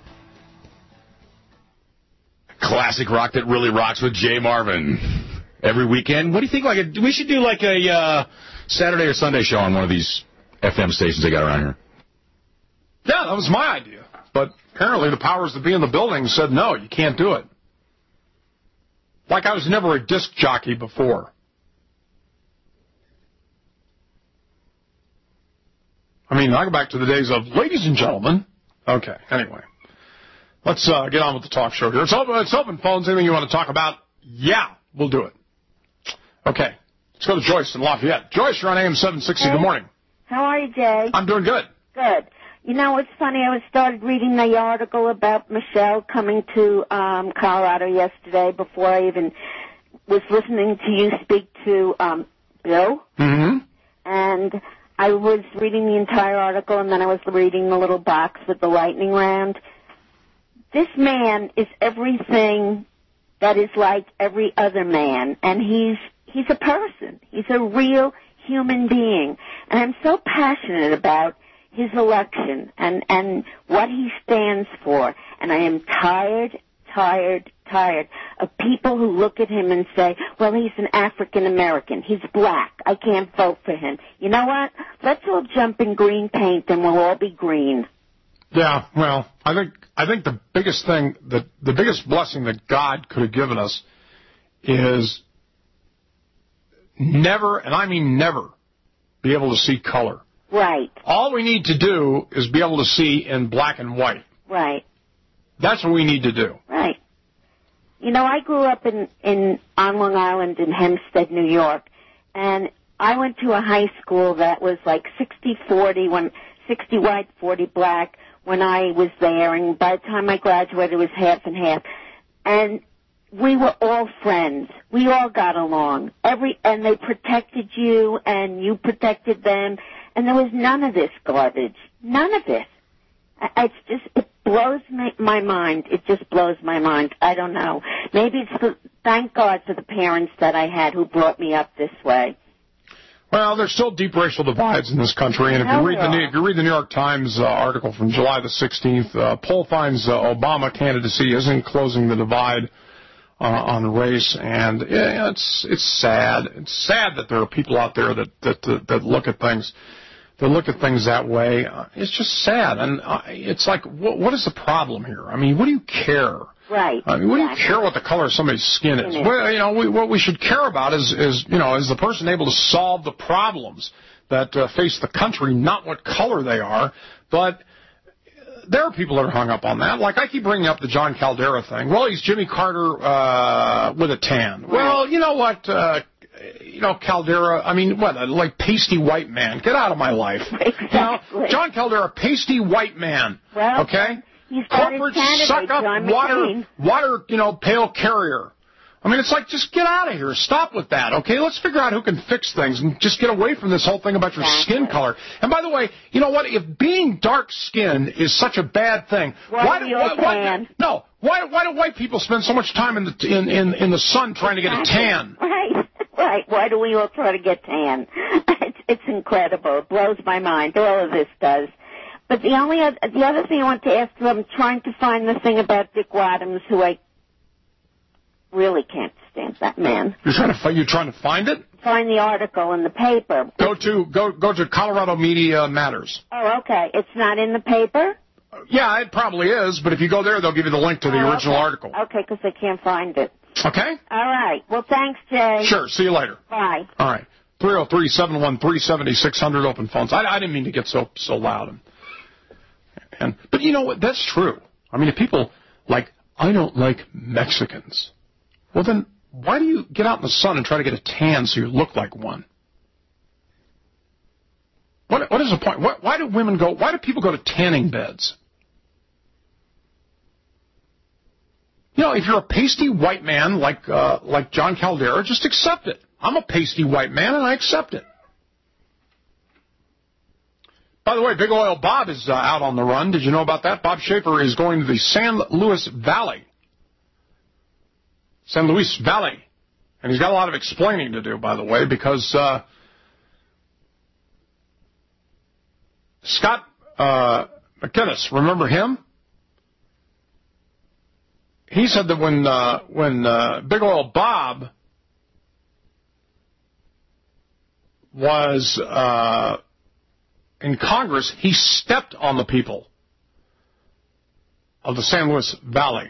[SPEAKER 7] Classic rock that really rocks with Jay Marvin. Every weekend. What do you think? We should do like a Saturday or Sunday show on one of these FM stations they got around here.
[SPEAKER 17] Yeah, that was my idea. But apparently the powers that be in the building said, no, you can't do it. Like I was never a disc jockey before. I mean, I go back to the days of ladies and gentlemen. Okay, anyway. Let's get on with the talk show here. It's open phones. Anything you want to talk about? Yeah, we'll do it. Okay, let's go to Joyce in Lafayette. Joyce, you're on AM 760.
[SPEAKER 5] Hey.
[SPEAKER 17] Good morning.
[SPEAKER 5] How are you, Jay?
[SPEAKER 17] I'm doing good.
[SPEAKER 5] Good. You know, it's funny. I started reading the article about Michelle coming to Colorado yesterday before I even was listening to you speak to Bill.
[SPEAKER 17] Mm-hmm.
[SPEAKER 5] And I was reading the entire article, and then I was reading the little box with the lightning round. This man is everything that is like every other man, and he's a person. He's a real human being. And I'm so passionate about his election and what he stands for. And I am tired of people who look at him and say, well, he's an African American. He's black. I can't vote for him. You know what? Let's all jump in green paint and we'll all be green.
[SPEAKER 17] Yeah, well, I think the biggest thing, the biggest blessing that God could have given us is never, and I mean never, be able to see color.
[SPEAKER 5] Right.
[SPEAKER 17] All we need to do is be able to see in black and white.
[SPEAKER 5] Right.
[SPEAKER 17] That's what we need to do.
[SPEAKER 5] Right. You know, I grew up on Long Island in Hempstead, New York, and I went to a high school that was like 60-40, 60 white, 40 black when I was there, and by the time I graduated, it was half and half. And we were all friends. We all got along. And they protected you, and you protected them, and there was none of this garbage. None of this. It blows my mind. It just blows my mind. I don't know. Maybe thank God for the parents that I had who brought me up this way.
[SPEAKER 17] Well, there's still deep racial divides in this country, and if you read the New York Times article from July the 16th, poll finds Obama candidacy isn't closing the divide on race, and yeah, it's sad. It's sad that there are people out there that look at things. They look at things that way. It's just sad, and it's like, what is the problem here? I mean, what do you care?
[SPEAKER 5] Right.
[SPEAKER 17] I mean, what do you care what the color of somebody's skin is? Well, you know, what we should care about is the person able to solve the problems that face the country, not what color they are. But there are people that are hung up on that. Like, I keep bringing up the John Caldera thing. Well, he's Jimmy Carter with a tan. Right. Well, you know what? Caldera, I mean, like pasty white man. Get out of my life.
[SPEAKER 5] Exactly.
[SPEAKER 17] You know, John Caldera, pasty white man.
[SPEAKER 5] Well,
[SPEAKER 17] okay?
[SPEAKER 5] Corporate
[SPEAKER 17] suck up water, pail carrier. I mean, it's like, just get out of here. Stop with that, okay? Let's figure out who can fix things and just get away from this whole thing about your skin color. And by the way, you know what? If being dark-skinned is such a bad thing, why do white people spend so much time in the sun trying to get a tan?
[SPEAKER 5] Right. Why do we all try to get tan? It's incredible. It blows my mind. All of this does. But the other thing I want to ask you, I'm trying to find the thing about Dick Wadhams, who I really can't stand, that man.
[SPEAKER 17] You're trying to find it?
[SPEAKER 5] Find the article in the paper.
[SPEAKER 17] Go to Colorado Media Matters.
[SPEAKER 5] Oh, okay. It's not in the paper?
[SPEAKER 17] Yeah, it probably is, but if you go there, they'll give you the link to the original article.
[SPEAKER 5] Okay, because I can't find it.
[SPEAKER 17] Okay?
[SPEAKER 5] All right. Well, thanks, Jay.
[SPEAKER 17] Sure. See you later.
[SPEAKER 5] Bye.
[SPEAKER 17] All right. 303-713-7600 open phones. I didn't mean to get so loud. But you know what? That's true. I mean, if people I don't like Mexicans. Well, then why do you get out in the sun and try to get a tan so you look like one? What is the point? Why do people go to tanning beds? You know, if you're a pasty white man like John Caldera, just accept it. I'm a pasty white man, and I accept it. By the way, Big Oil Bob is out on the run. Did you know about that? Bob Schaefer is going to the San Luis Valley. And he's got a lot of explaining to do, by the way, because Scott McInnes, remember him? He said that when Big Oil Bob was in Congress, he stepped on the people of the San Luis Valley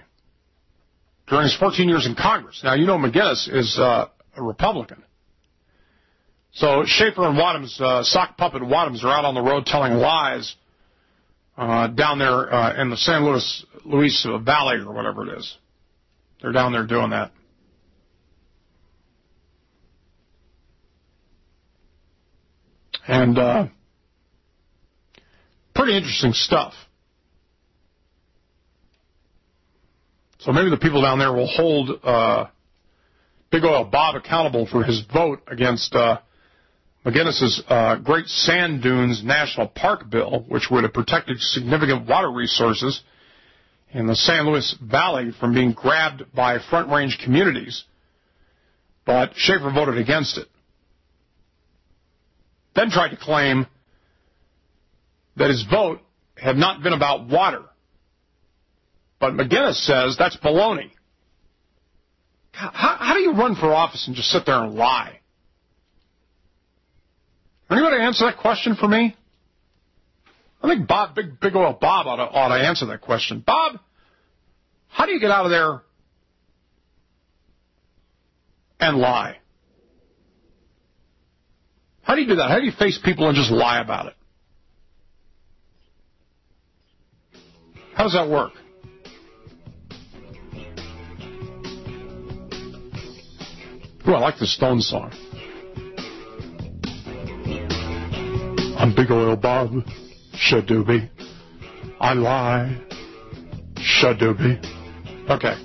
[SPEAKER 17] during his 14 years in Congress. Now, you know McGinnis is a Republican. So Schaefer and Wadhams, sock puppet Wadhams, are out on the road telling lies down there in the San Luis Valley or whatever it is. They're down there doing that. And pretty interesting stuff. So maybe the people down there will hold Big Oil Bob accountable for his vote against McGinnis's Great Sand Dunes National Park bill, which would have protected significant water resources in the San Luis Valley from being grabbed by Front Range communities. But Schaefer voted against it. Then tried to claim that his vote had not been about water. But McGinnis says that's baloney. How do you run for office and just sit there and lie? Anybody answer that question for me? I think Bob, Big Oil Bob ought to answer that question. Bob, how do you get out of there and lie? How do you do that? How do you face people and just lie about it? How does that work? Ooh, I like the Stones song. I'm Big Oil Bob, Shadoobie. I lie, Shadoobie. Okay.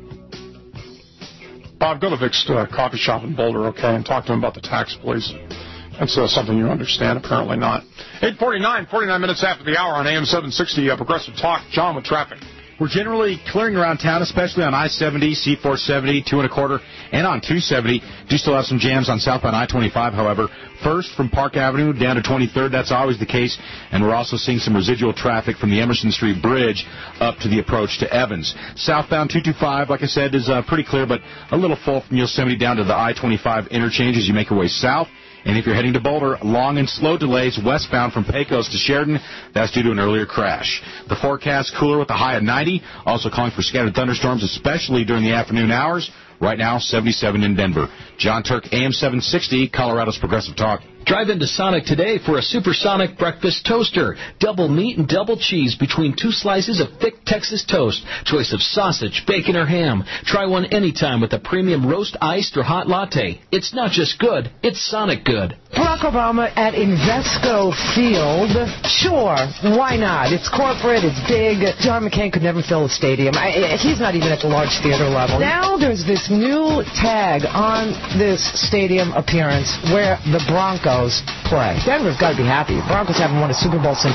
[SPEAKER 17] Bob, go to Vic's coffee shop in Boulder, okay, and talk to him about the tax, please. That's something you understand, apparently not. 8:49, 49 minutes after the hour on AM 760, Progressive Talk. John with traffic.
[SPEAKER 7] We're generally clearing around town, especially on I-70, C-470, 2 1/4, and on 270. Do still have some jams on southbound I-25, however. First, from Park Avenue down to 23rd, that's always the case. And we're also seeing some residual traffic from the Emerson Street Bridge up to the approach to Evans. Southbound 225, like I said, is pretty clear, but a little full from Yosemite down to the I-25 interchange as you make your way south. And if you're heading to Boulder, long and slow delays westbound from Pecos to Sheridan. That's due to an earlier crash. The forecast cooler with a high of 90. Also calling for scattered thunderstorms, especially during the afternoon hours. Right now, 77 in Denver. John Turk, AM 760, Colorado's Progressive Talk.
[SPEAKER 1] Drive into Sonic today for a supersonic breakfast toaster. Double meat and double cheese between 2 slices of thick Texas toast. Choice of sausage, bacon, or ham. Try one anytime with a premium roast, iced, or hot latte. It's not just good, it's Sonic good.
[SPEAKER 6] Barack Obama at Invesco Field. Sure, why not? It's corporate, it's big. John McCain could never fill a stadium. He's not even at the large theater level. Now there's this new tag on this stadium appearance where the Broncos play. Denver's got to be happy. The Broncos haven't won a Super Bowl since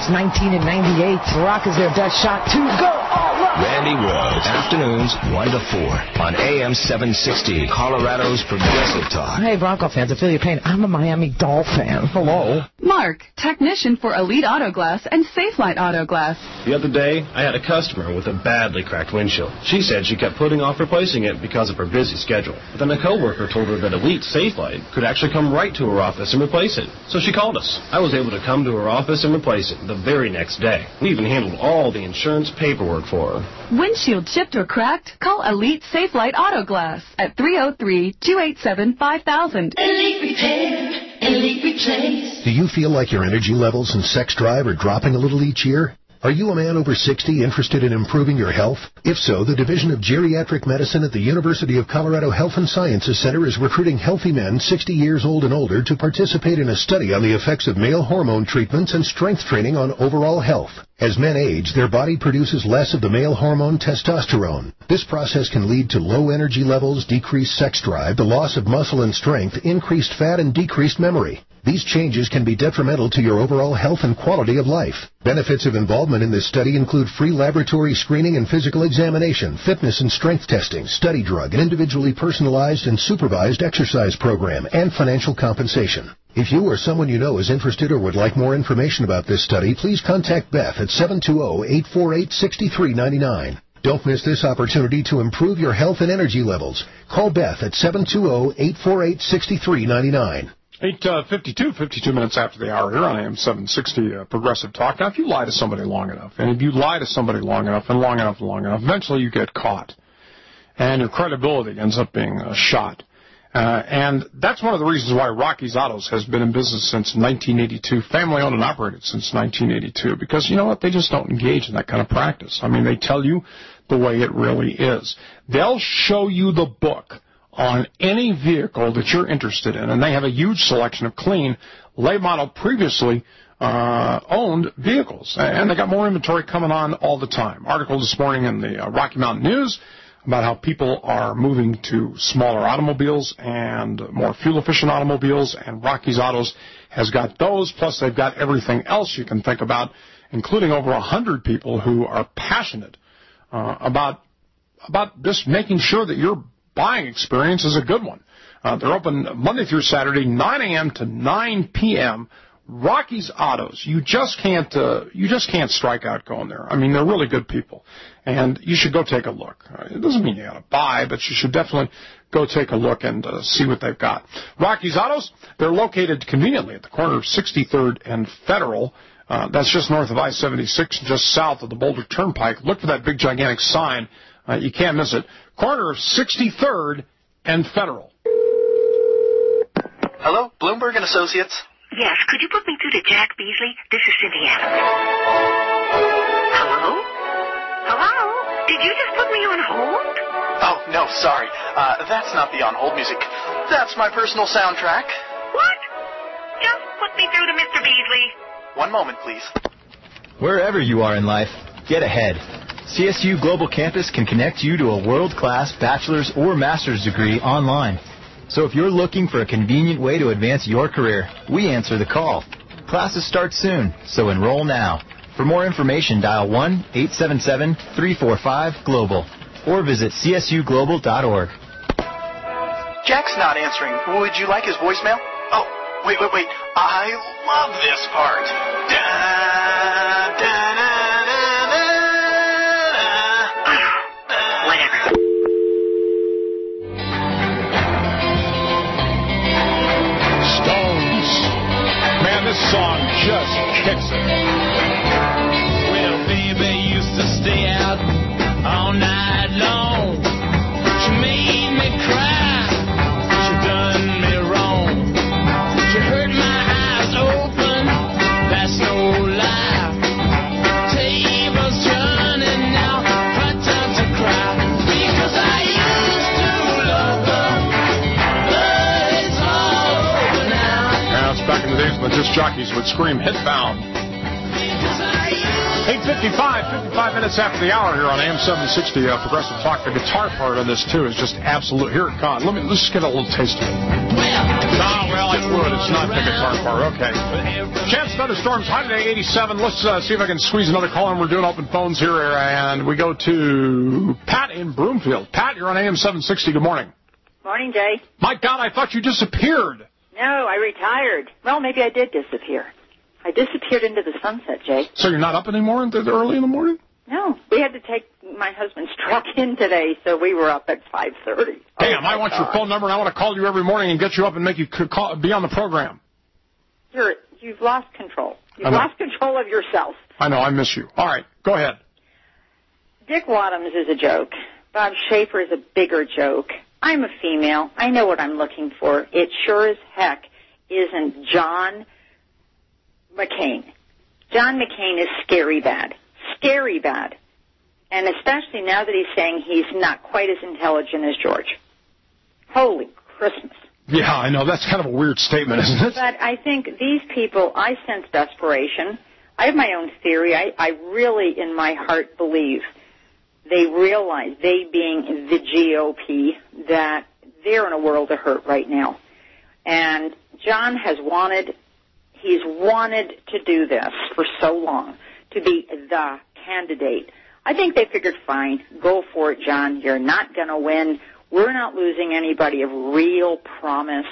[SPEAKER 6] 1998. Barack is their best shot to go all up.
[SPEAKER 8] Randy Rhodes, afternoons 1 to 4 on AM 760, Colorado's Progressive Talk.
[SPEAKER 6] Hey, Bronco fans, I feel your pain. I'm a Miami Dolphin fan. Hello.
[SPEAKER 21] Mark, technician for Elite Auto Glass and Safelite Auto Glass.
[SPEAKER 18] The other day, I had a customer with a badly cracked windshield. She said she kept putting off replacing it because of her busy schedule. But then a coworker told her that Elite Safelite could actually come right to her office and replace it. So she called us. I was able to come to her office and replace it the very next day. We even handled all the insurance paperwork for her.
[SPEAKER 21] Windshield chipped or cracked? Call Elite Safelite Auto Glass at 303-287-5000.
[SPEAKER 10] Elite Repair, Elite Replace.
[SPEAKER 23] Do you feel like your energy levels and sex drive are dropping a little each year? Are you a man over 60 interested in improving your health? If so, the Division of Geriatric Medicine at the University of Colorado Health and Sciences Center is recruiting healthy men 60 years old and older to participate in a study on the effects of male hormone treatments and strength training on overall health. As men age, their body produces less of the male hormone testosterone. This process can lead to low energy levels, decreased sex drive, the loss of muscle and strength, increased fat, and decreased memory. These changes can be detrimental to your overall health and quality of life. Benefits of involvement in this study include free laboratory screening and physical examination, fitness and strength testing, study drug, an individually personalized and supervised exercise program, and financial compensation. If you or someone you know is interested or would like more information about this study, please contact Beth at 720-848-6399. Don't miss this opportunity to improve your health and energy levels. Call Beth at 720-848-6399.
[SPEAKER 17] 8:52 minutes after the hour here on AM 760 Progressive Talk. Now, if you lie to somebody long enough, and if you lie to somebody long enough, eventually you get caught. And your credibility ends up being shot. And that's one of the reasons why Rocky's Autos has been in business since 1982, family-owned and operated since 1982, because you know what? They just don't engage in that kind of practice. I mean, they tell you the way it really is. They'll show you the book on any vehicle that you're interested in, and they have a huge selection of clean, late-model, previously owned vehicles. And they got more inventory coming on all the time. Article this morning in the Rocky Mountain News about how people are moving to smaller automobiles and more fuel-efficient automobiles, and Rocky's Autos has got those, plus they've got everything else you can think about, including over 100 people who are passionate about just making sure that your buying experience is a good one. They're open Monday through Saturday, 9 a.m. to 9 p.m., Rocky's Autos. You just can't strike out going there. I mean, they're really good people, and you should go take a look. It doesn't mean you got to buy, but you should definitely go take a look and see what they've got. Rocky's Autos, they're located conveniently at the corner of 63rd and Federal. That's just north of I-76, just south of the Boulder Turnpike. Look for that big, gigantic sign. You can't miss it. Corner of 63rd and Federal.
[SPEAKER 13] Hello, Bloomberg and Associates.
[SPEAKER 2] Yes, could you put me through to Jack Beasley? This is Cindy Adams. Hello? Hello? Did you just put me on hold?
[SPEAKER 13] Oh, no, sorry. That's not the on-hold music. That's my personal soundtrack.
[SPEAKER 2] What? Just put me through to Mr. Beasley.
[SPEAKER 13] One moment, please.
[SPEAKER 9] Wherever you are in life, get ahead. CSU Global Campus can connect you to a world-class bachelor's or master's degree online. So if you're looking for a convenient way to advance your career, we answer the call. Classes start soon, so enroll now. For more information, dial 1-877-345-GLOBAL or visit csuglobal.org.
[SPEAKER 13] Jack's not answering. Would you like his voicemail? Oh, wait. I love this part.
[SPEAKER 17] This song just kicks it.
[SPEAKER 25] Well, baby used to stay out all night long. She made me cry. She done me wrong. She hurt my eyes open. That's no lie. Tables turning now. Her time to cry. Because I used to love her. But it's all over now.
[SPEAKER 17] Now it's back in the days when disc jockeys would scream hit bound. 8:55 minutes after the hour here on AM 760 Progressive Talk. The guitar part of this too is just absolute. Here it comes. Let's just get a little taste of it. Well, I would. It's not the guitar part. Okay. Chance thunderstorms high today, 87. Let's see if I can squeeze another call in. We're doing open phones here, and we go to Pat in Broomfield. Pat, you're on AM 760. Good morning.
[SPEAKER 11] Morning, Jay.
[SPEAKER 17] My God, I thought you disappeared.
[SPEAKER 11] No, I retired. Well, maybe I did disappear. I disappeared into the sunset, Jay.
[SPEAKER 17] So you're not up anymore early in the morning?
[SPEAKER 11] No. We had to take my husband's truck in today, so we were up at 5:30.
[SPEAKER 17] Damn, I want your phone number, and I want to call you every morning and get you up and make you be on the program.
[SPEAKER 11] You've lost control. You've lost control of yourself.
[SPEAKER 17] I know. I miss you. All right. Go ahead.
[SPEAKER 11] Dick Wadhams is a joke. Bob Schaefer is a bigger joke. I'm a female. I know what I'm looking for. It sure as heck isn't John McCain. John McCain is scary bad. Scary bad. And especially now that he's saying he's not quite as intelligent as George. Holy Christmas.
[SPEAKER 17] Yeah, I know. That's kind of a weird statement, isn't it?
[SPEAKER 11] But I think these people, I sense desperation. I have my own theory. I really, in my heart, believe they realize, they being the GOP, that they're in a world of hurt right now. And John he's wanted to do this for so long, to be the candidate. I think they figured, fine, go for it, John. You're not going to win. We're not losing anybody of real promise.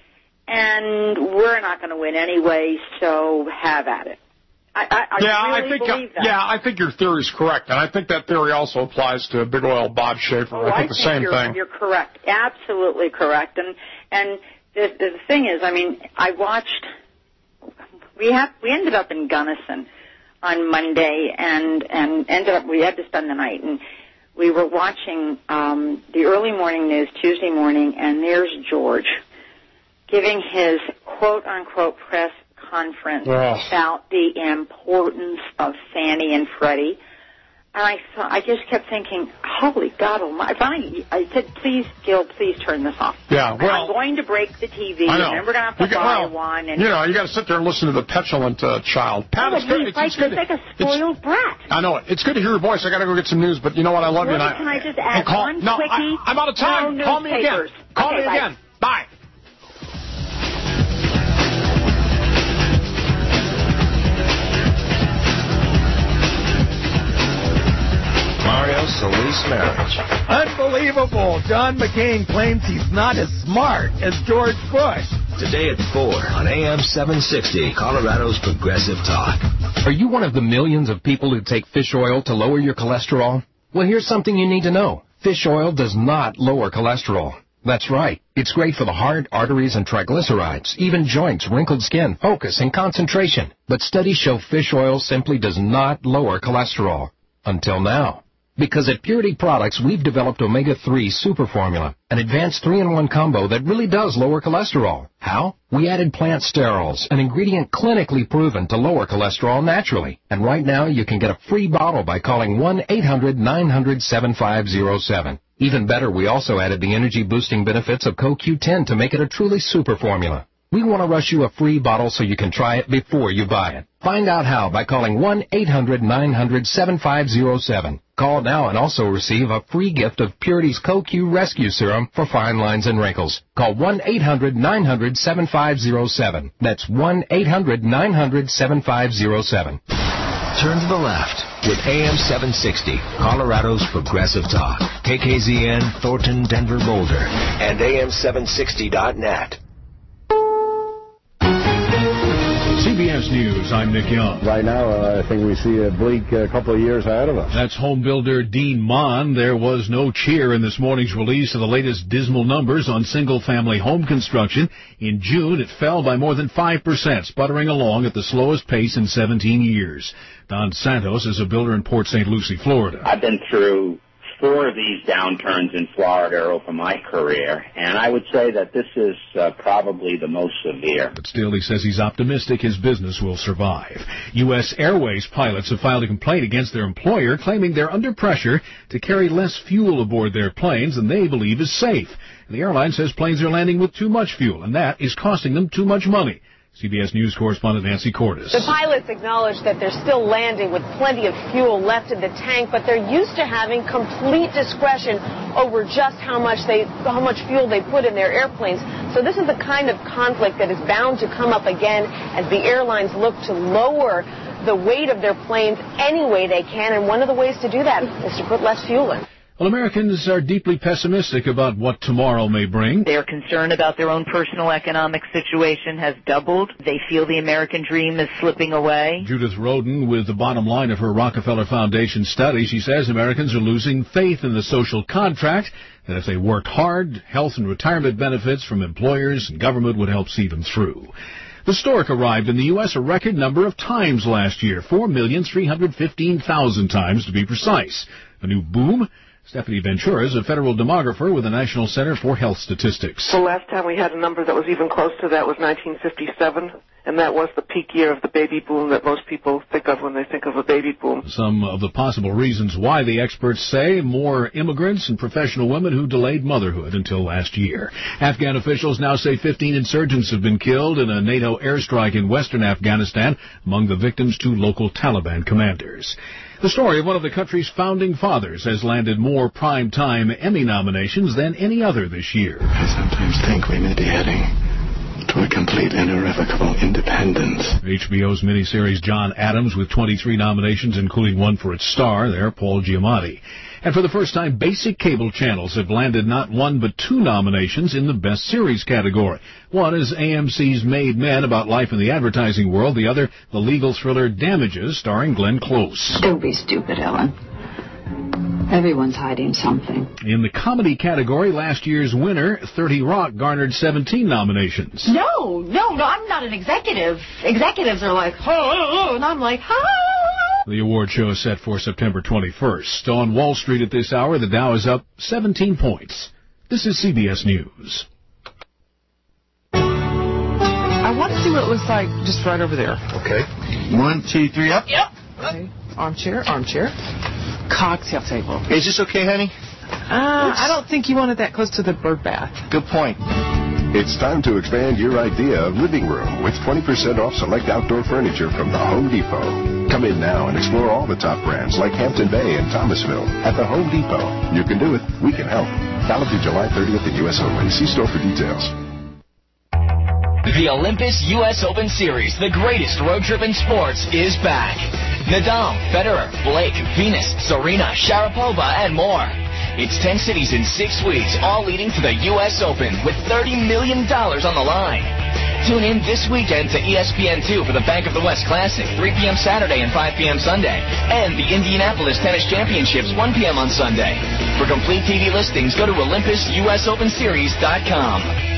[SPEAKER 11] And we're not going to win anyway, so have at it. I believe that.
[SPEAKER 17] Yeah, I think your theory is correct, and I think that theory also applies to Big Oil Bob Schaefer. I think the same thing.
[SPEAKER 11] You're correct, absolutely correct. And the thing is, I mean, I watched. We ended up in Gunnison on Monday, and we had to spend the night, and we were watching the early morning news Tuesday morning, and there's George giving his quote-unquote press conference about the importance of Fannie and Freddie. And I just kept thinking, holy God Almighty. I said, please, Gil, please turn this off.
[SPEAKER 17] Yeah, well,
[SPEAKER 11] I'm going to break the TV,
[SPEAKER 17] I know.
[SPEAKER 11] and then we're going to have to buy one. And
[SPEAKER 17] you know, you got to sit there and listen to the petulant child. Pat, it's good.
[SPEAKER 11] It's like a spoiled brat.
[SPEAKER 17] I know it. It's good to hear your voice. I got to go get some news, but you know what? I love you.
[SPEAKER 11] Can I just add one quickie?
[SPEAKER 17] I'm out of time.
[SPEAKER 11] No
[SPEAKER 17] Call me again. Call me again. Bye.
[SPEAKER 8] Mario Solis marriage.
[SPEAKER 24] Unbelievable. John McCain claims he's not as smart as George Bush.
[SPEAKER 8] Today at 4 on AM 760, Colorado's Progressive Talk.
[SPEAKER 12] Are you one of the millions of people who take fish oil to lower your cholesterol? Well, here's something you need to know. Fish oil does not lower cholesterol. That's right. It's great for the heart, arteries, and triglycerides, even joints, wrinkled skin, focus, and concentration. But studies show fish oil simply does not lower cholesterol. Until now. Because at Purity Products, we've developed Omega-3 Super Formula, an advanced 3-in-1 combo that really does lower cholesterol. How? We added plant sterols, an ingredient clinically proven to lower cholesterol naturally. And right now, you can get a free bottle by calling 1-800-900-7507. Even better, we also added the energy-boosting benefits of CoQ10 to make it a truly super formula. We want to rush you a free bottle so you can try it before you buy it. Find out how by calling 1-800-900-7507. Call now and also receive a free gift of Purity's CoQ Rescue Serum for fine lines and wrinkles. Call 1-800-900-7507. That's 1-800-900-7507.
[SPEAKER 8] Turn to the left with AM 760, Colorado's Progressive Talk. KKZN, Thornton, Denver, Boulder, and AM760.net.
[SPEAKER 1] CBS News, I'm Nick Young.
[SPEAKER 14] Right now, I think we see a bleak couple of years ahead of us.
[SPEAKER 1] That's home builder Dean Mon. There was no cheer in this morning's release of the latest dismal numbers on single-family home construction. In June, it fell by more than 5%, sputtering along at the slowest pace in 17 years. Don Santos is a builder in Port St. Lucie, Florida.
[SPEAKER 15] I've been through 4 of these downturns in Florida over my career, and I would say that this is probably the most severe.
[SPEAKER 1] But still, he says he's optimistic his business will survive. U.S. Airways pilots have filed a complaint against their employer, claiming they're under pressure to carry less fuel aboard their planes than they believe is safe. The airline says planes are landing with too much fuel, and that is costing them too much money. CBS News correspondent Nancy Cordes.
[SPEAKER 16] The pilots acknowledge that they're still landing with plenty of fuel left in the tank, but they're used to having complete discretion over just how much fuel they put in their airplanes. So this is the kind of conflict that is bound to come up again as the airlines look to lower the weight of their planes any way they can, and one of the ways to do that is to put less fuel in.
[SPEAKER 1] Well, Americans are deeply pessimistic about what tomorrow may bring.
[SPEAKER 19] They're concerned about their own personal economic situation has doubled. They feel the American dream is slipping away.
[SPEAKER 1] Judith Roden with the bottom line of her Rockefeller Foundation study. She says Americans are losing faith in the social contract, that if they worked hard, health and retirement benefits from employers and government would help see them through. The stork arrived in the U.S. a record number of times last year, 4,315,000 times to be precise. A new boom? Stephanie Ventura is a federal demographer with the National Center for Health Statistics.
[SPEAKER 20] The last time we had a number that was even close to that was 1957, and that was the peak year of the baby boom that most people think of when they think of a baby boom.
[SPEAKER 1] Some of the possible reasons why the experts say more immigrants and professional women who delayed motherhood until last year. Afghan officials now say 15 insurgents have been killed in a NATO airstrike in western Afghanistan. Among the victims, 2 local Taliban commanders. The story of one of the country's founding fathers has landed more primetime Emmy nominations than any other this year.
[SPEAKER 27] I sometimes think we may be heading to a complete and irrevocable independence.
[SPEAKER 1] HBO's miniseries John Adams with 23 nominations, including one for its star there, Paul Giamatti. And for the first time, basic cable channels have landed not 1 but 2 nominations in the Best Series category. One is AMC's Made Men, about life in the advertising world. The other, the legal thriller Damages, starring Glenn Close.
[SPEAKER 28] Don't be stupid, Ellen. Everyone's hiding something.
[SPEAKER 1] In the comedy category, last year's winner, 30 Rock, garnered 17 nominations.
[SPEAKER 28] No, I'm not an executive. Executives are like, oh, and I'm like, oh.
[SPEAKER 3] The award show is set for September 21st. On Wall Street at this hour, the Dow is up 17 points. This is CBS News.
[SPEAKER 4] I want to see what it looks like just right over there.
[SPEAKER 5] Okay. 1, 2, 3, up.
[SPEAKER 4] Yep. Okay. Armchair. Cocktail table.
[SPEAKER 5] Is this okay, honey?
[SPEAKER 4] I don't think you want it that close to the bird bath.
[SPEAKER 5] Good point.
[SPEAKER 6] It's time to expand your idea of living room with 20% off select outdoor furniture from the Home Depot. Come in now and explore all the top brands like Hampton Bay and Thomasville at the Home Depot. You can do it. We can help. Valid through July 30th at U.S. only. See store for details.
[SPEAKER 7] The Olympus U.S. Open Series, the greatest road trip in sports, is back. Nadal, Federer, Blake, Venus, Serena, Sharapova, and more. It's 10 cities in 6 weeks, all leading to the U.S. Open with $30 million on the line. Tune in this weekend to ESPN2 for the Bank of the West Classic, 3 p.m. Saturday and 5 p.m. Sunday, and the Indianapolis Tennis Championships, 1 p.m. on Sunday. For complete TV listings, go to OlympusUSOpenSeries.com.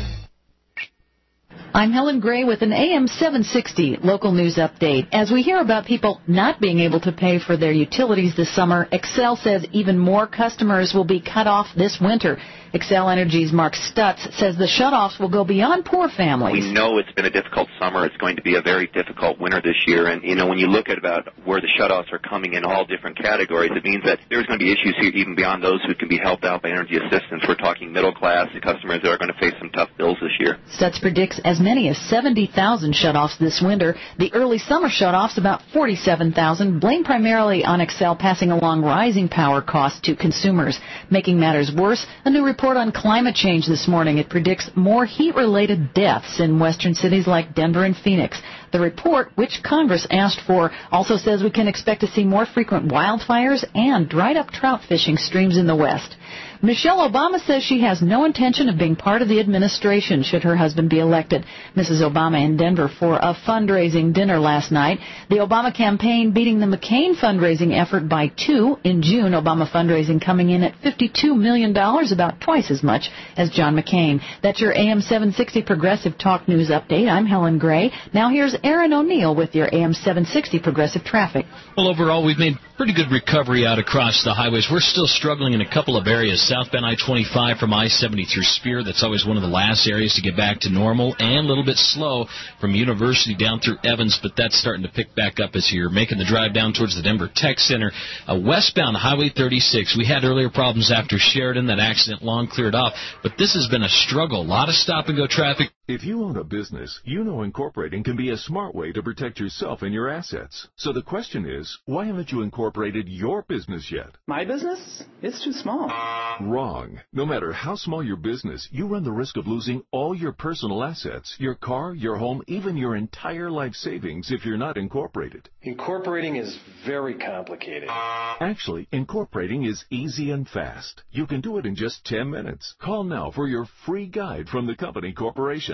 [SPEAKER 18] I'm Helen Gray with an AM 760 local news update. As we hear about people not being able to pay for their utilities this summer, Xcel says even more customers will be cut off this winter. Xcel Energy's Mark Stutz says the shutoffs will go beyond poor families.
[SPEAKER 22] We know it's been a difficult summer. It's going to be a very difficult winter this year. And, you know, when you look at about where the shutoffs are coming in all different categories, it means that there's going to be issues here even beyond those who can be helped out by energy assistance. We're talking middle class customers that are going to face some tough bills this year.
[SPEAKER 18] Stutz predicts as many as 70,000 shutoffs this winter. The early summer shutoffs, about 47,000, blamed primarily on Xcel passing along rising power costs to consumers. Making matters worse, a new report on climate change this morning. It predicts more heat-related deaths in western cities like Denver and Phoenix. The report, which Congress asked for, also says we can expect to see more frequent wildfires and dried-up trout fishing streams in the west. Michelle Obama says she has no intention of being part of the administration should her husband be elected. Mrs. Obama in Denver for a fundraising dinner last night. The Obama campaign beating the McCain fundraising effort by 2. In June, Obama fundraising coming in at $52 million, about twice as much as John McCain. That's your AM 760 Progressive Talk News update. I'm Helen Gray. Now here's Aaron O'Neill with your AM 760 Progressive Traffic.
[SPEAKER 26] Well, overall, we've made pretty good recovery out across the highways. We're still struggling in a couple of areas. Southbound I-25 from I-70 through Spear. That's always one of the last areas to get back to normal, and a little bit slow from University down through Evans, but that's starting to pick back up as you're making the drive down towards the Denver Tech Center. Westbound Highway 36. We had earlier problems after Sheridan. That accident long cleared off, but this has been a struggle. A lot of stop-and-go traffic.
[SPEAKER 29] If you own a business, you know incorporating can be a smart way to protect yourself and your assets. So the question is, why haven't you incorporated your business yet?
[SPEAKER 30] My business? It's too small.
[SPEAKER 29] Wrong. No matter how small your business, you run the risk of losing all your personal assets, your car, your home, even your entire life savings if you're not incorporated.
[SPEAKER 30] Incorporating is very complicated.
[SPEAKER 29] Actually, incorporating is easy and fast. You can do it in just 10 minutes. Call now for your free guide from the company corporation.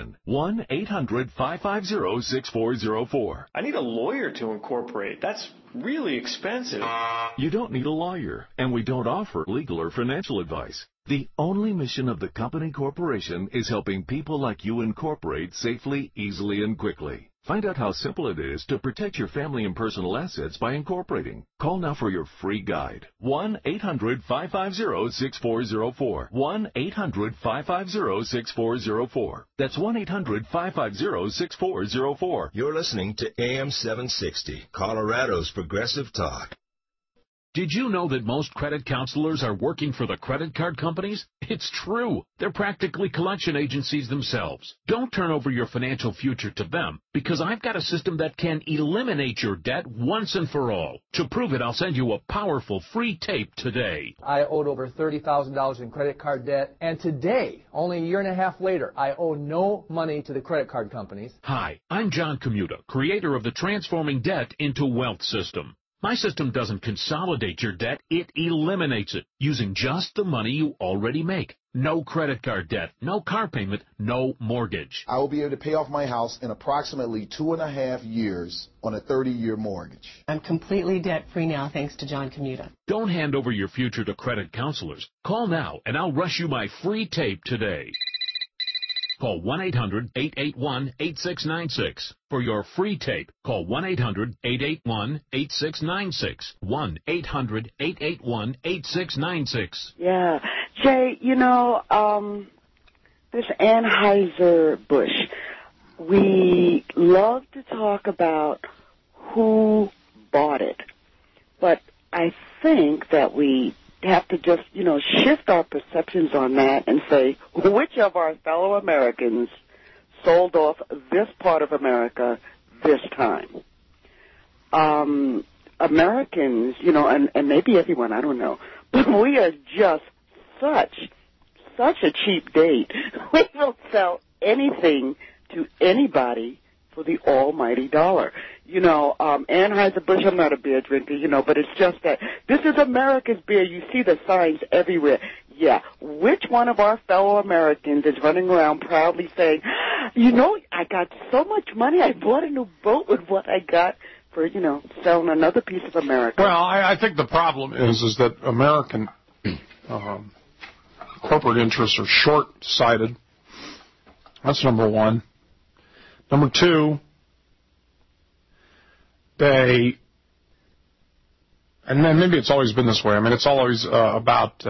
[SPEAKER 29] 1-800-550-6404.
[SPEAKER 30] I need a lawyer to incorporate. That's really expensive.
[SPEAKER 29] You don't need a lawyer, and we don't offer legal or financial advice. The only mission of the company corporation is helping people like you incorporate safely, easily, and quickly. Find out how simple it is to protect your family and personal assets by incorporating. Call now for your free guide. 1-800-550-6404. 1-800-550-6404. That's 1-800-550-6404.
[SPEAKER 8] You're listening to AM 760, Colorado's Progressive Talk.
[SPEAKER 3] Did you know that most credit counselors are working for the credit card companies? It's true. They're practically collection agencies themselves. Don't turn over your financial future to them, because I've got a system that can eliminate your debt once and for all. To prove it, I'll send you a powerful free tape today.
[SPEAKER 31] I owed over $30,000 in credit card debt, and today, only a year and a half later, I owe no money to the credit card companies.
[SPEAKER 3] Hi, I'm John Commuta, creator of the Transforming Debt into Wealth system. My system doesn't consolidate your debt, it eliminates it, using just the money you already make. No credit card debt, no car payment, no mortgage.
[SPEAKER 32] I will be able to pay off my house in approximately 2.5 years on a 30-year mortgage.
[SPEAKER 33] I'm completely debt-free now, thanks to John Commuta.
[SPEAKER 3] Don't hand over your future to credit counselors. Call now, and I'll rush you my free tape today. Call 1-800-881-8696. For your free tape, call 1-800-881-8696. 1-800-881-8696.
[SPEAKER 2] Yeah. Jay, this Anheuser-Busch, we love to talk about who bought it, but I think that we have to just, shift our perceptions on that and say, which of our fellow Americans sold off this part of America this time? Americans, and maybe everyone, I don't know, but we are just such a cheap date. We don't sell anything to anybody for the almighty dollar. Anheuser-Busch, I'm not a beer drinker, but it's just that this is America's beer. You see the signs everywhere. Yeah, which one of our fellow Americans is running around proudly saying, I got so much money, I bought a new boat with what I got for, selling another piece of America.
[SPEAKER 9] Well, I think the problem is that American corporate interests are short-sighted. That's number one. Number two, and then maybe it's always been this way. I mean, it's always about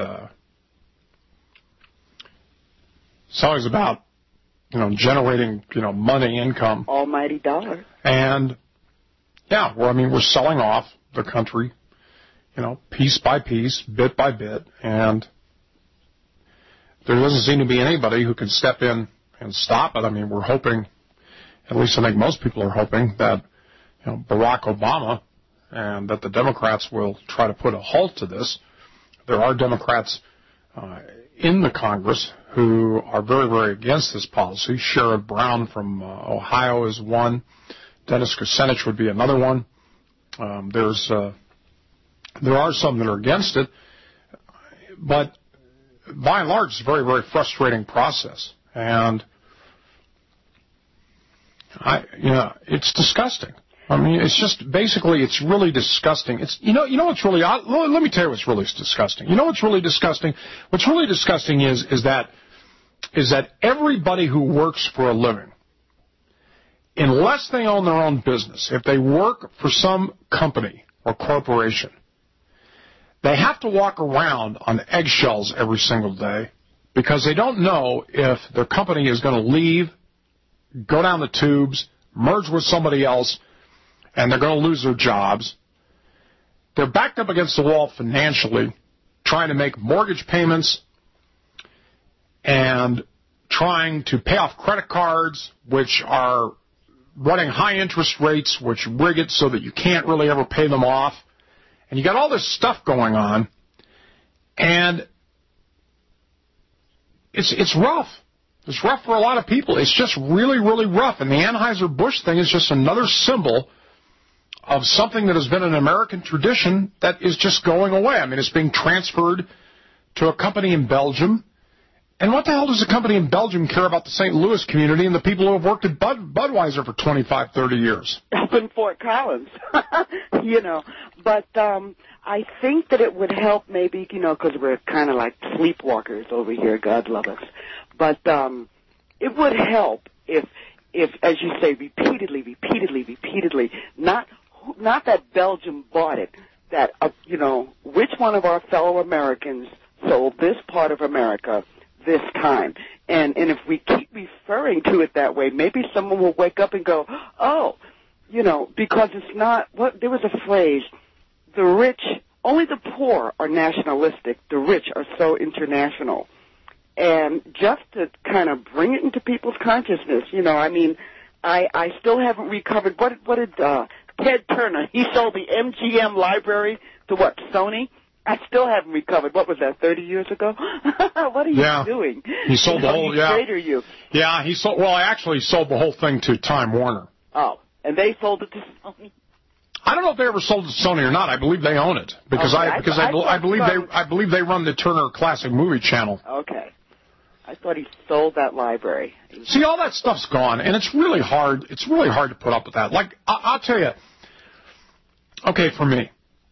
[SPEAKER 9] generating, money, income.
[SPEAKER 2] Almighty dollar.
[SPEAKER 9] And, we're selling off the country, piece by piece, bit by bit, and there doesn't seem to be anybody who can step in and stop it. I mean, we're hoping, at least I think most people are hoping, that Barack Obama and that the Democrats will try to put a halt to this. There are Democrats in the Congress who are very, very against this policy. Sherrod Brown from Ohio is one. Dennis Kucinich would be another one. There are some that are against it, but by and large, it's a very, very frustrating process, and it's disgusting. I mean, it's just basically, it's really disgusting. It's what's really odd? Let me tell you what's really disgusting. What's really disgusting? What's really disgusting is that everybody who works for a living, unless they own their own business, if they work for some company or corporation, they have to walk around on eggshells every single day because they don't know if their company is going to leave, go down the tubes, merge with somebody else, and they're going to lose their jobs. They're backed up against the wall financially, trying to make mortgage payments and trying to pay off credit cards, which are running high interest rates, which rig it so that you can't really ever pay them off. And you got all this stuff going on, and it's rough. It's rough for a lot of people. It's just really, really rough. And the Anheuser-Busch thing is just another symbol of something that has been an American tradition that is just going away. I mean, it's being transferred to a company in Belgium. And what the hell does a company in Belgium care about the St. Louis community and the people who have worked at Budweiser for 25, 30 years?
[SPEAKER 2] Up in Fort Collins, But I think that it would help maybe, because we're kind of like sleepwalkers over here, God love us. But it would help if, as you say, repeatedly, not that Belgium bought it, that, which one of our fellow Americans sold this part of America this time. And if we keep referring to it that way, maybe someone will wake up and go, oh, because it's not, there was a phrase, the rich, only the poor are nationalistic, the rich are so international. And just to kind of bring it into people's consciousness, I still haven't recovered, what did Ted Turner, he sold the MGM library to what, Sony? I still haven't recovered. What was that, 30 years ago? What are you doing?
[SPEAKER 9] He sold the whole, yeah.
[SPEAKER 2] Great are you?
[SPEAKER 9] Yeah, he sold the whole thing to Time Warner.
[SPEAKER 2] Oh, and they sold it to Sony?
[SPEAKER 9] I don't know if they ever sold it to Sony or not. I believe they own it because I believe they run the Turner Classic Movie Channel.
[SPEAKER 2] Okay. I thought he sold that library.
[SPEAKER 9] See, all that stuff's gone, and it's really hard. It's really hard to put up with that. Like, I'll tell you, okay, for me,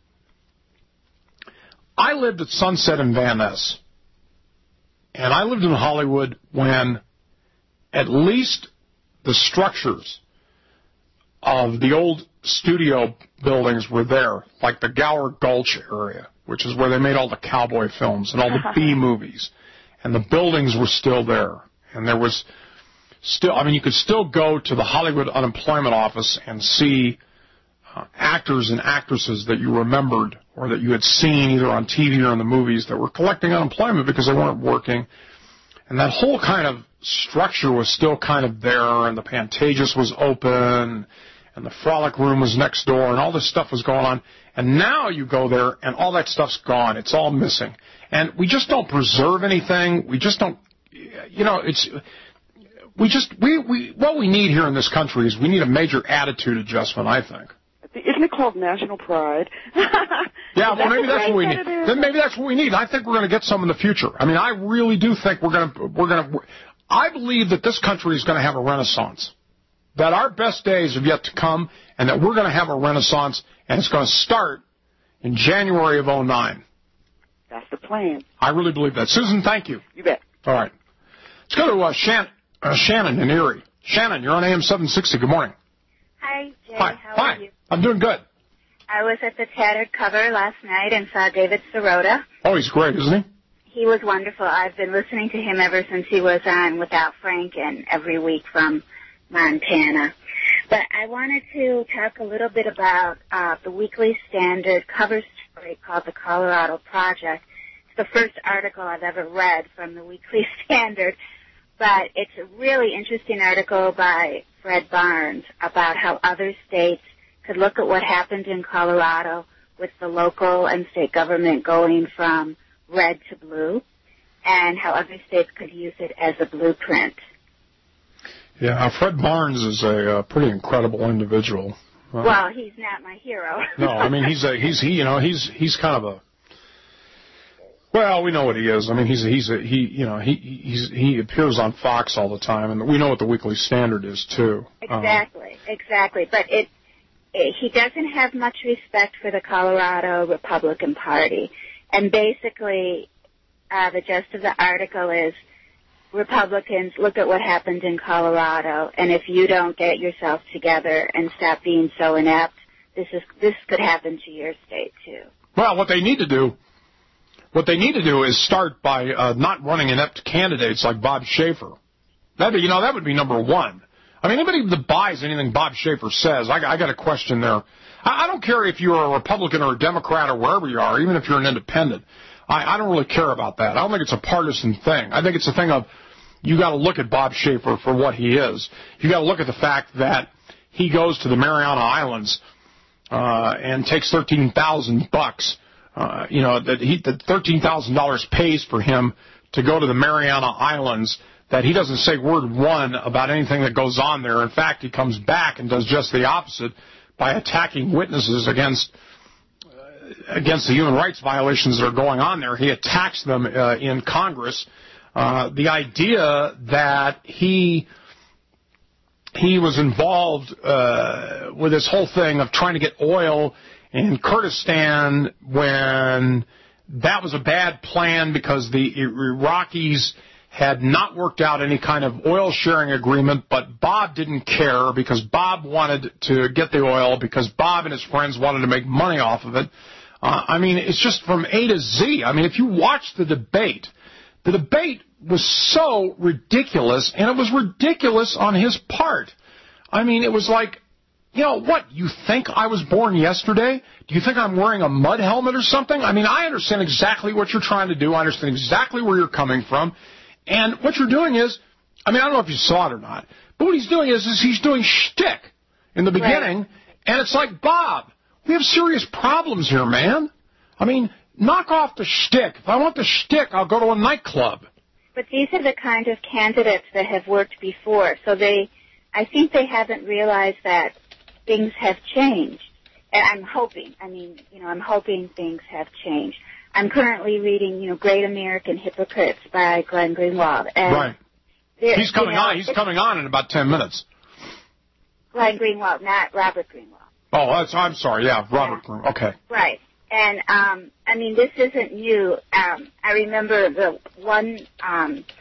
[SPEAKER 9] I lived at Sunset and Van Ness, and I lived in Hollywood when at least the structures of the old studio buildings were there, like the Gower Gulch area, which is where they made all the cowboy films and all the B movies. And the buildings were still there. And there was still, I mean, you could still go to the Hollywood Unemployment Office and see actors and actresses that you remembered or that you had seen either on TV or in the movies that were collecting unemployment because they weren't working. And that whole kind of structure was still kind of there, and the Pantages was open, and the Frolic Room was next door, and all this stuff was going on. And now you go there, and all that stuff's gone. It's all missing. And we just don't preserve anything. We just don't, you know, what we need here in this country is we need a major attitude adjustment, I think.
[SPEAKER 2] Isn't it called national pride?
[SPEAKER 9] Yeah, well, maybe that's what we need. Then maybe that's what we need. I think we're going to get some in the future. I mean, I really do think I believe that this country is going to have a renaissance, that our best days have yet to come, and that we're going to have a renaissance, and it's going to start in January of 2009.
[SPEAKER 2] That's the plan.
[SPEAKER 9] I really believe that. Susan, thank you.
[SPEAKER 2] You bet.
[SPEAKER 9] All right. Let's go to Shannon in Erie. Shannon, you're on AM 760. Good morning.
[SPEAKER 10] Hi, Jay.
[SPEAKER 9] Hi.
[SPEAKER 10] How are you?
[SPEAKER 9] I'm doing good.
[SPEAKER 10] I was at the Tattered Cover last night and saw David Sirota.
[SPEAKER 9] Oh, he's great, isn't he?
[SPEAKER 10] He was wonderful. I've been listening to him ever since he was on Without Franken every week from Montana. But I wanted to talk a little bit about the Weekly Standard cover story called The Colorado Project. It's the first article I've ever read from the Weekly Standard, but it's a really interesting article by Fred Barnes about how other states could look at what happened in Colorado with the local and state government going from red to blue, and how other states could use it as a blueprint.
[SPEAKER 9] Yeah, Fred Barnes is a pretty incredible individual.
[SPEAKER 10] Well, he's not my hero.
[SPEAKER 9] No, I mean he's kind of a. Well, we know what he is. I mean, he appears on Fox all the time, and we know what the Weekly Standard is too.
[SPEAKER 10] Exactly. But he doesn't have much respect for the Colorado Republican Party, and basically, the gist of the article is Republicans, look at what happened in Colorado, and if you don't get yourself together and stop being so inept, this could happen to your state too.
[SPEAKER 9] Well, what they need to do is start by not running inept candidates like Bob Schaefer. That would be number one. I mean, anybody that buys anything Bob Schaefer says, I got a question there. I don't care if you're a Republican or a Democrat or wherever you are, even if you're an independent. I don't really care about that. I don't think it's a partisan thing. I think it's a thing of you got to look at Bob Schaefer for what he is. You got to look at the fact that he goes to the Mariana Islands and takes $13,000. That $13,000 pays for him to go to the Mariana Islands, that he doesn't say word one about anything that goes on there. In fact, he comes back and does just the opposite by attacking witnesses against the human rights violations that are going on there. He attacks them in Congress. The idea that he was involved with this whole thing of trying to get oil in Kurdistan when that was a bad plan because the Iraqis had not worked out any kind of oil sharing agreement, but Bob didn't care because Bob wanted to get the oil because Bob and his friends wanted to make money off of it. I mean, it's just from A to Z. I mean, if you watch the debate was so ridiculous, and it was ridiculous on his part. I mean, it was like, you know, what, you think I was born yesterday? Do you think I'm wearing a mud helmet or something? I mean, I understand exactly what you're trying to do. I understand exactly where you're coming from. And what you're doing is, I mean, I don't know if you saw it or not, but what he's doing is he's doing shtick in the beginning, right. And it's like, Bob, we have serious problems here, man. I mean, knock off the shtick. If I want the shtick, I'll go to a nightclub.
[SPEAKER 10] But these are the kind of candidates that have worked before, so I think they haven't realized that things have changed. And I'm hoping things have changed. I'm currently reading, Great American Hypocrites by Glenn Greenwald. And
[SPEAKER 9] right. He's coming on. He's coming on in about 10 minutes.
[SPEAKER 10] Glenn Greenwald, not Robert Greenwald.
[SPEAKER 9] Oh, I'm sorry. Yeah, Robert Greenwald. Okay.
[SPEAKER 10] Right. And, this isn't new. I remember the one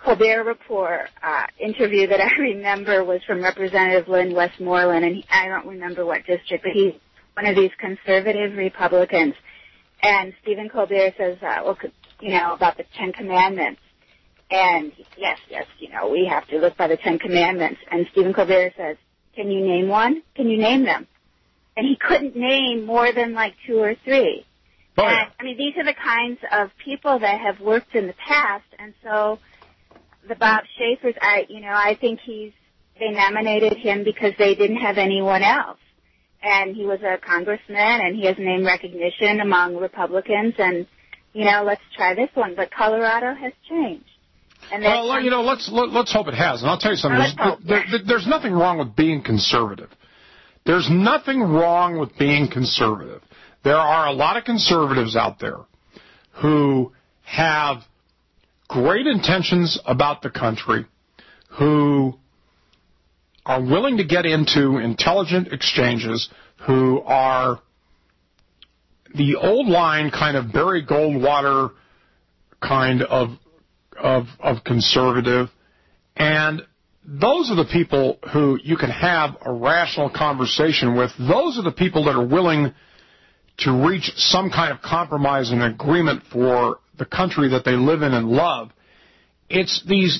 [SPEAKER 10] Colbert Report interview that I remember was from Representative Lynn Westmoreland, and I don't remember what district, but he's one of these conservative Republicans. And Stephen Colbert says, about the Ten Commandments. And yes, we have to live by the Ten Commandments. And Stephen Colbert says, can you name one? Can you name them? And he couldn't name more than like 2 or 3.
[SPEAKER 9] Oh, yeah.
[SPEAKER 10] And, these are the kinds of people that have worked in the past. And so the Bob Schaefer's, I think they nominated him because they didn't have anyone else. And he was a congressman, and he has name recognition among Republicans. And, let's try this one. But Colorado has changed. And
[SPEAKER 9] let's hope it has. And I'll tell you something. There's nothing wrong with being conservative. There's nothing wrong with being conservative. There are a lot of conservatives out there who have great intentions about the country, who are willing to get into intelligent exchanges, who are the old line kind of Barry Goldwater kind of conservative, and those are the people who you can have a rational conversation with. Those are the people that are willing to reach some kind of compromise and agreement for the country that they live in and love. It's these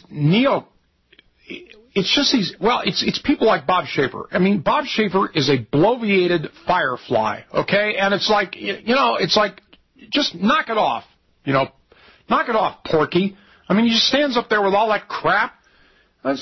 [SPEAKER 9] it's people like Bob Schaefer. Bob Schaefer is a bloviated firefly, okay? And it's like, it's like, just knock it off, knock it off, Porky. He just stands up there with all that crap. I'm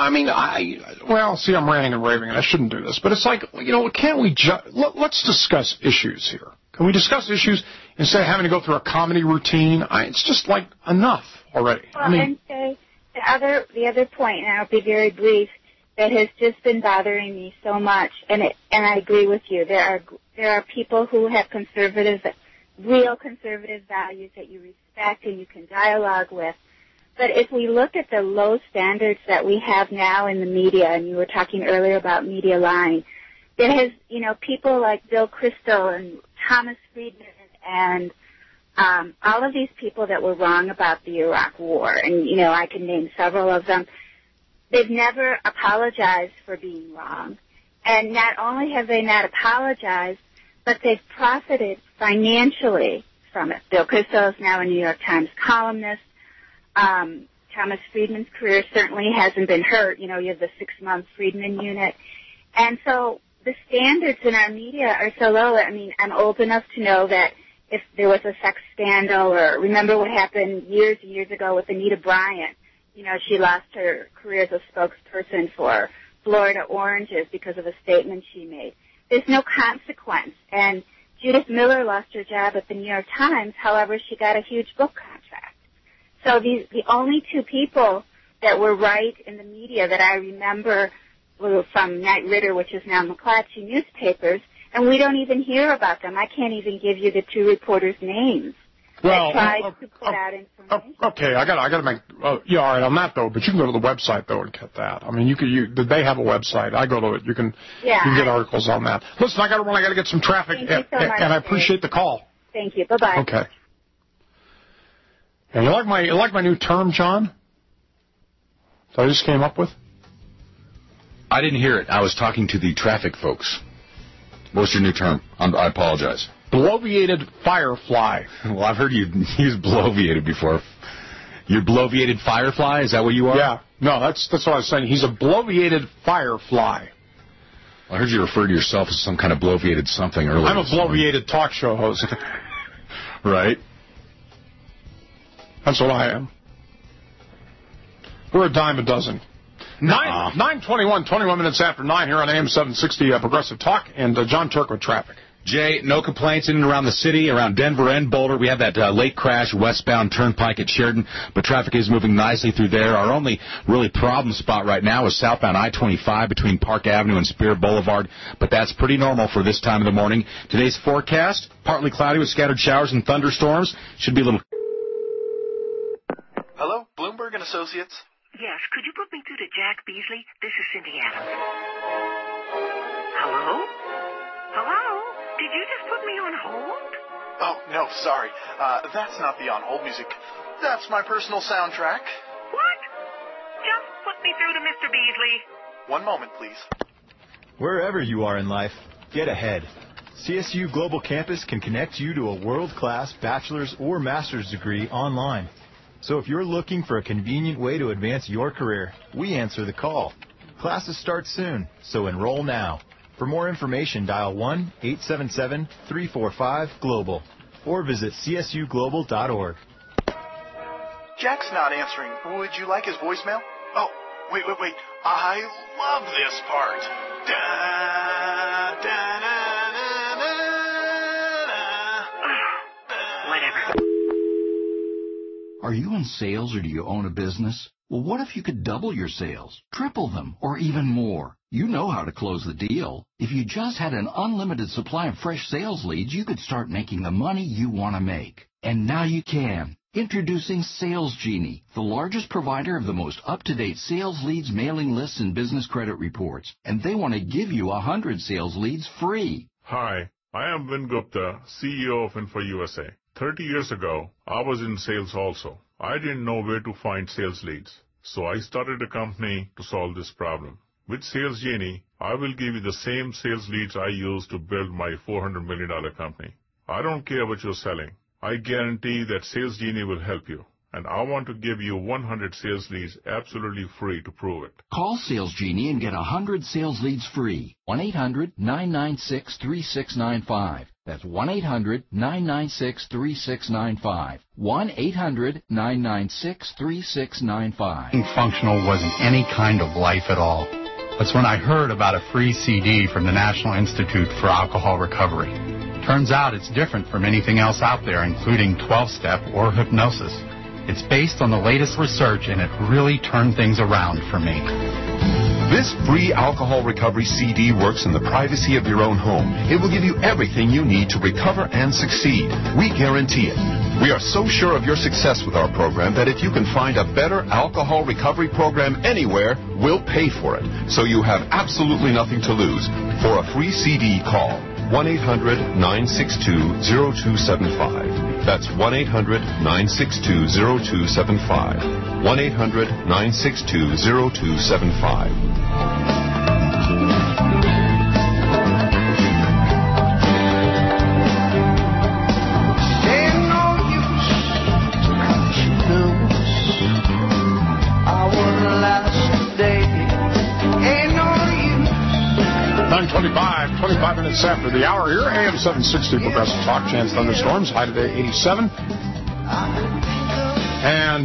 [SPEAKER 9] ranting and raving, and I shouldn't do this, but it's like, can't we let's discuss issues here. Can we discuss issues instead of having to go through a comedy routine? It's just like enough already.
[SPEAKER 10] And the other point, and I'll be very brief, that has just been bothering me so much, and I agree with you. There are people who have real conservative values that you respect and you can dialogue with. But if we look at the low standards that we have now in the media, and you were talking earlier about media lying, there has, people like Bill Kristol and Thomas Friedman and all of these people that were wrong about the Iraq War, and, I can name several of them, they've never apologized for being wrong. And not only have they not apologized, but they've profited financially from it. Bill Kristol is now a New York Times columnist. Thomas Friedman's career certainly hasn't been hurt. You have the 6-month Friedman unit. And so the standards in our media are so low. I'm old enough to know that if there was a sex scandal, or remember what happened years and years ago with Anita Bryant. She lost her career as a spokesperson for Florida Oranges because of a statement she made. There's no consequence. And Judith Miller lost her job at the New York Times. However, she got a huge book contract. So the only 2 people that were right in the media that I remember were from Knight Ridder, which is now McClatchy newspapers, and we don't even hear about them. I can't even give you the 2 reporters' names.
[SPEAKER 9] Well,
[SPEAKER 10] tried to put out information.
[SPEAKER 9] Okay, I gotta make. All right on that though. But you can go to the website though and get that. They have a website. I go to it. You can get articles on that. Listen, I gotta get some traffic,
[SPEAKER 10] Thank you so much,
[SPEAKER 9] and I appreciate the call.
[SPEAKER 10] Thank you. Bye-bye.
[SPEAKER 9] Okay. And you like my new term, John? That I just came up with?
[SPEAKER 11] I didn't hear it. I was talking to the traffic folks. What's your new term? I apologize.
[SPEAKER 9] Bloviated firefly.
[SPEAKER 11] Well, I've heard you use bloviated before. You're bloviated firefly? Is that what you are?
[SPEAKER 9] Yeah. No, that's what I was saying. He's a bloviated firefly.
[SPEAKER 11] I heard you refer to yourself as some kind of bloviated something earlier.
[SPEAKER 9] I'm a bloviated talk show host.
[SPEAKER 11] Right.
[SPEAKER 9] That's what I am. We're a dime a dozen. 9:21, 21 minutes after 9 here on AM 760 Progressive Talk, and John Turk with traffic.
[SPEAKER 11] Jay, no complaints in and around the city, around Denver and Boulder. We have that late crash westbound Turnpike at Sheridan, but traffic is moving nicely through there. Our only really problem spot right now is southbound I-25 between Park Avenue and Spear Boulevard, but that's pretty normal for this time of the morning. Today's forecast, partly cloudy with scattered showers and thunderstorms. Should be a little...
[SPEAKER 12] Hello, Bloomberg and Associates?
[SPEAKER 13] Yes, could you put me through to Jack Beasley? This is Cindy Adams. Hello? Hello? Did you just put me on hold?
[SPEAKER 12] Oh, no, sorry. That's not the on hold music. That's my personal soundtrack.
[SPEAKER 13] What? me through to Mr. Beasley.
[SPEAKER 1] One moment, please.
[SPEAKER 12] Wherever you are in life, get ahead. CSU Global Campus can connect you to a world-class bachelor's or master's degree online. So if you're looking for a convenient way to advance your career, we answer the call. Classes start soon, so enroll now. For more information, dial 1-877-345-GLOBAL or visit csuglobal.org.
[SPEAKER 1] Jack's not answering. Would you like his voicemail? Oh, wait. I love this part. Da, da, da, da, da,
[SPEAKER 13] Whatever.
[SPEAKER 14] Are you in sales or do you own a business? Well, what if you could double your sales, triple them, or even more? You know how to close the deal. If you just had an unlimited supply of fresh sales leads, you could start making the money you want to make. And now you can. Introducing Sales Genie, the largest provider of the most up-to-date sales leads, mailing lists, and business credit reports. And they want to give you 100 sales leads free.
[SPEAKER 15] Hi, I am Vin Gupta, CEO of Info USA. 30 years ago, I was in sales also. I didn't know where to find sales leads, so I started a company to solve this problem. With Sales Genie, I will give you the same sales leads I used to build my $400 million company. I don't care what you're selling. I guarantee that Sales Genie will help you. And I want to give you 100 sales leads absolutely free to prove it.
[SPEAKER 14] Call Sales Genie and get 100 sales leads free. 1-800-996-3695. That's 1-800-996-3695. 1-800-996-3695.
[SPEAKER 16] Being functional wasn't any kind of life at all. That's when I heard about a free CD from the National Institute for Alcohol Recovery. Turns out it's different from anything else out there, including 12-step or hypnosis. It's based on the latest research, and it really turned things around for me.
[SPEAKER 6] This free alcohol recovery CD works in the privacy of your own home. It will give you everything you need to recover and succeed. We guarantee it. We are so sure of your success with our program that if you can find a better alcohol recovery program anywhere, we'll pay for it. So you have absolutely nothing to lose. For a free CD, call 1-800-962-0275. That's 1-800-962-0275. 1-800-962-0275.
[SPEAKER 9] .25 minutes after the hour here, AM 760 Progressive Talk. Chance thunderstorms, high today 87. And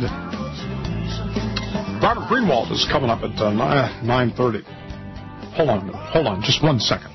[SPEAKER 9] Robert Greenwald is coming up at 9:30. Hold on, just 1 second.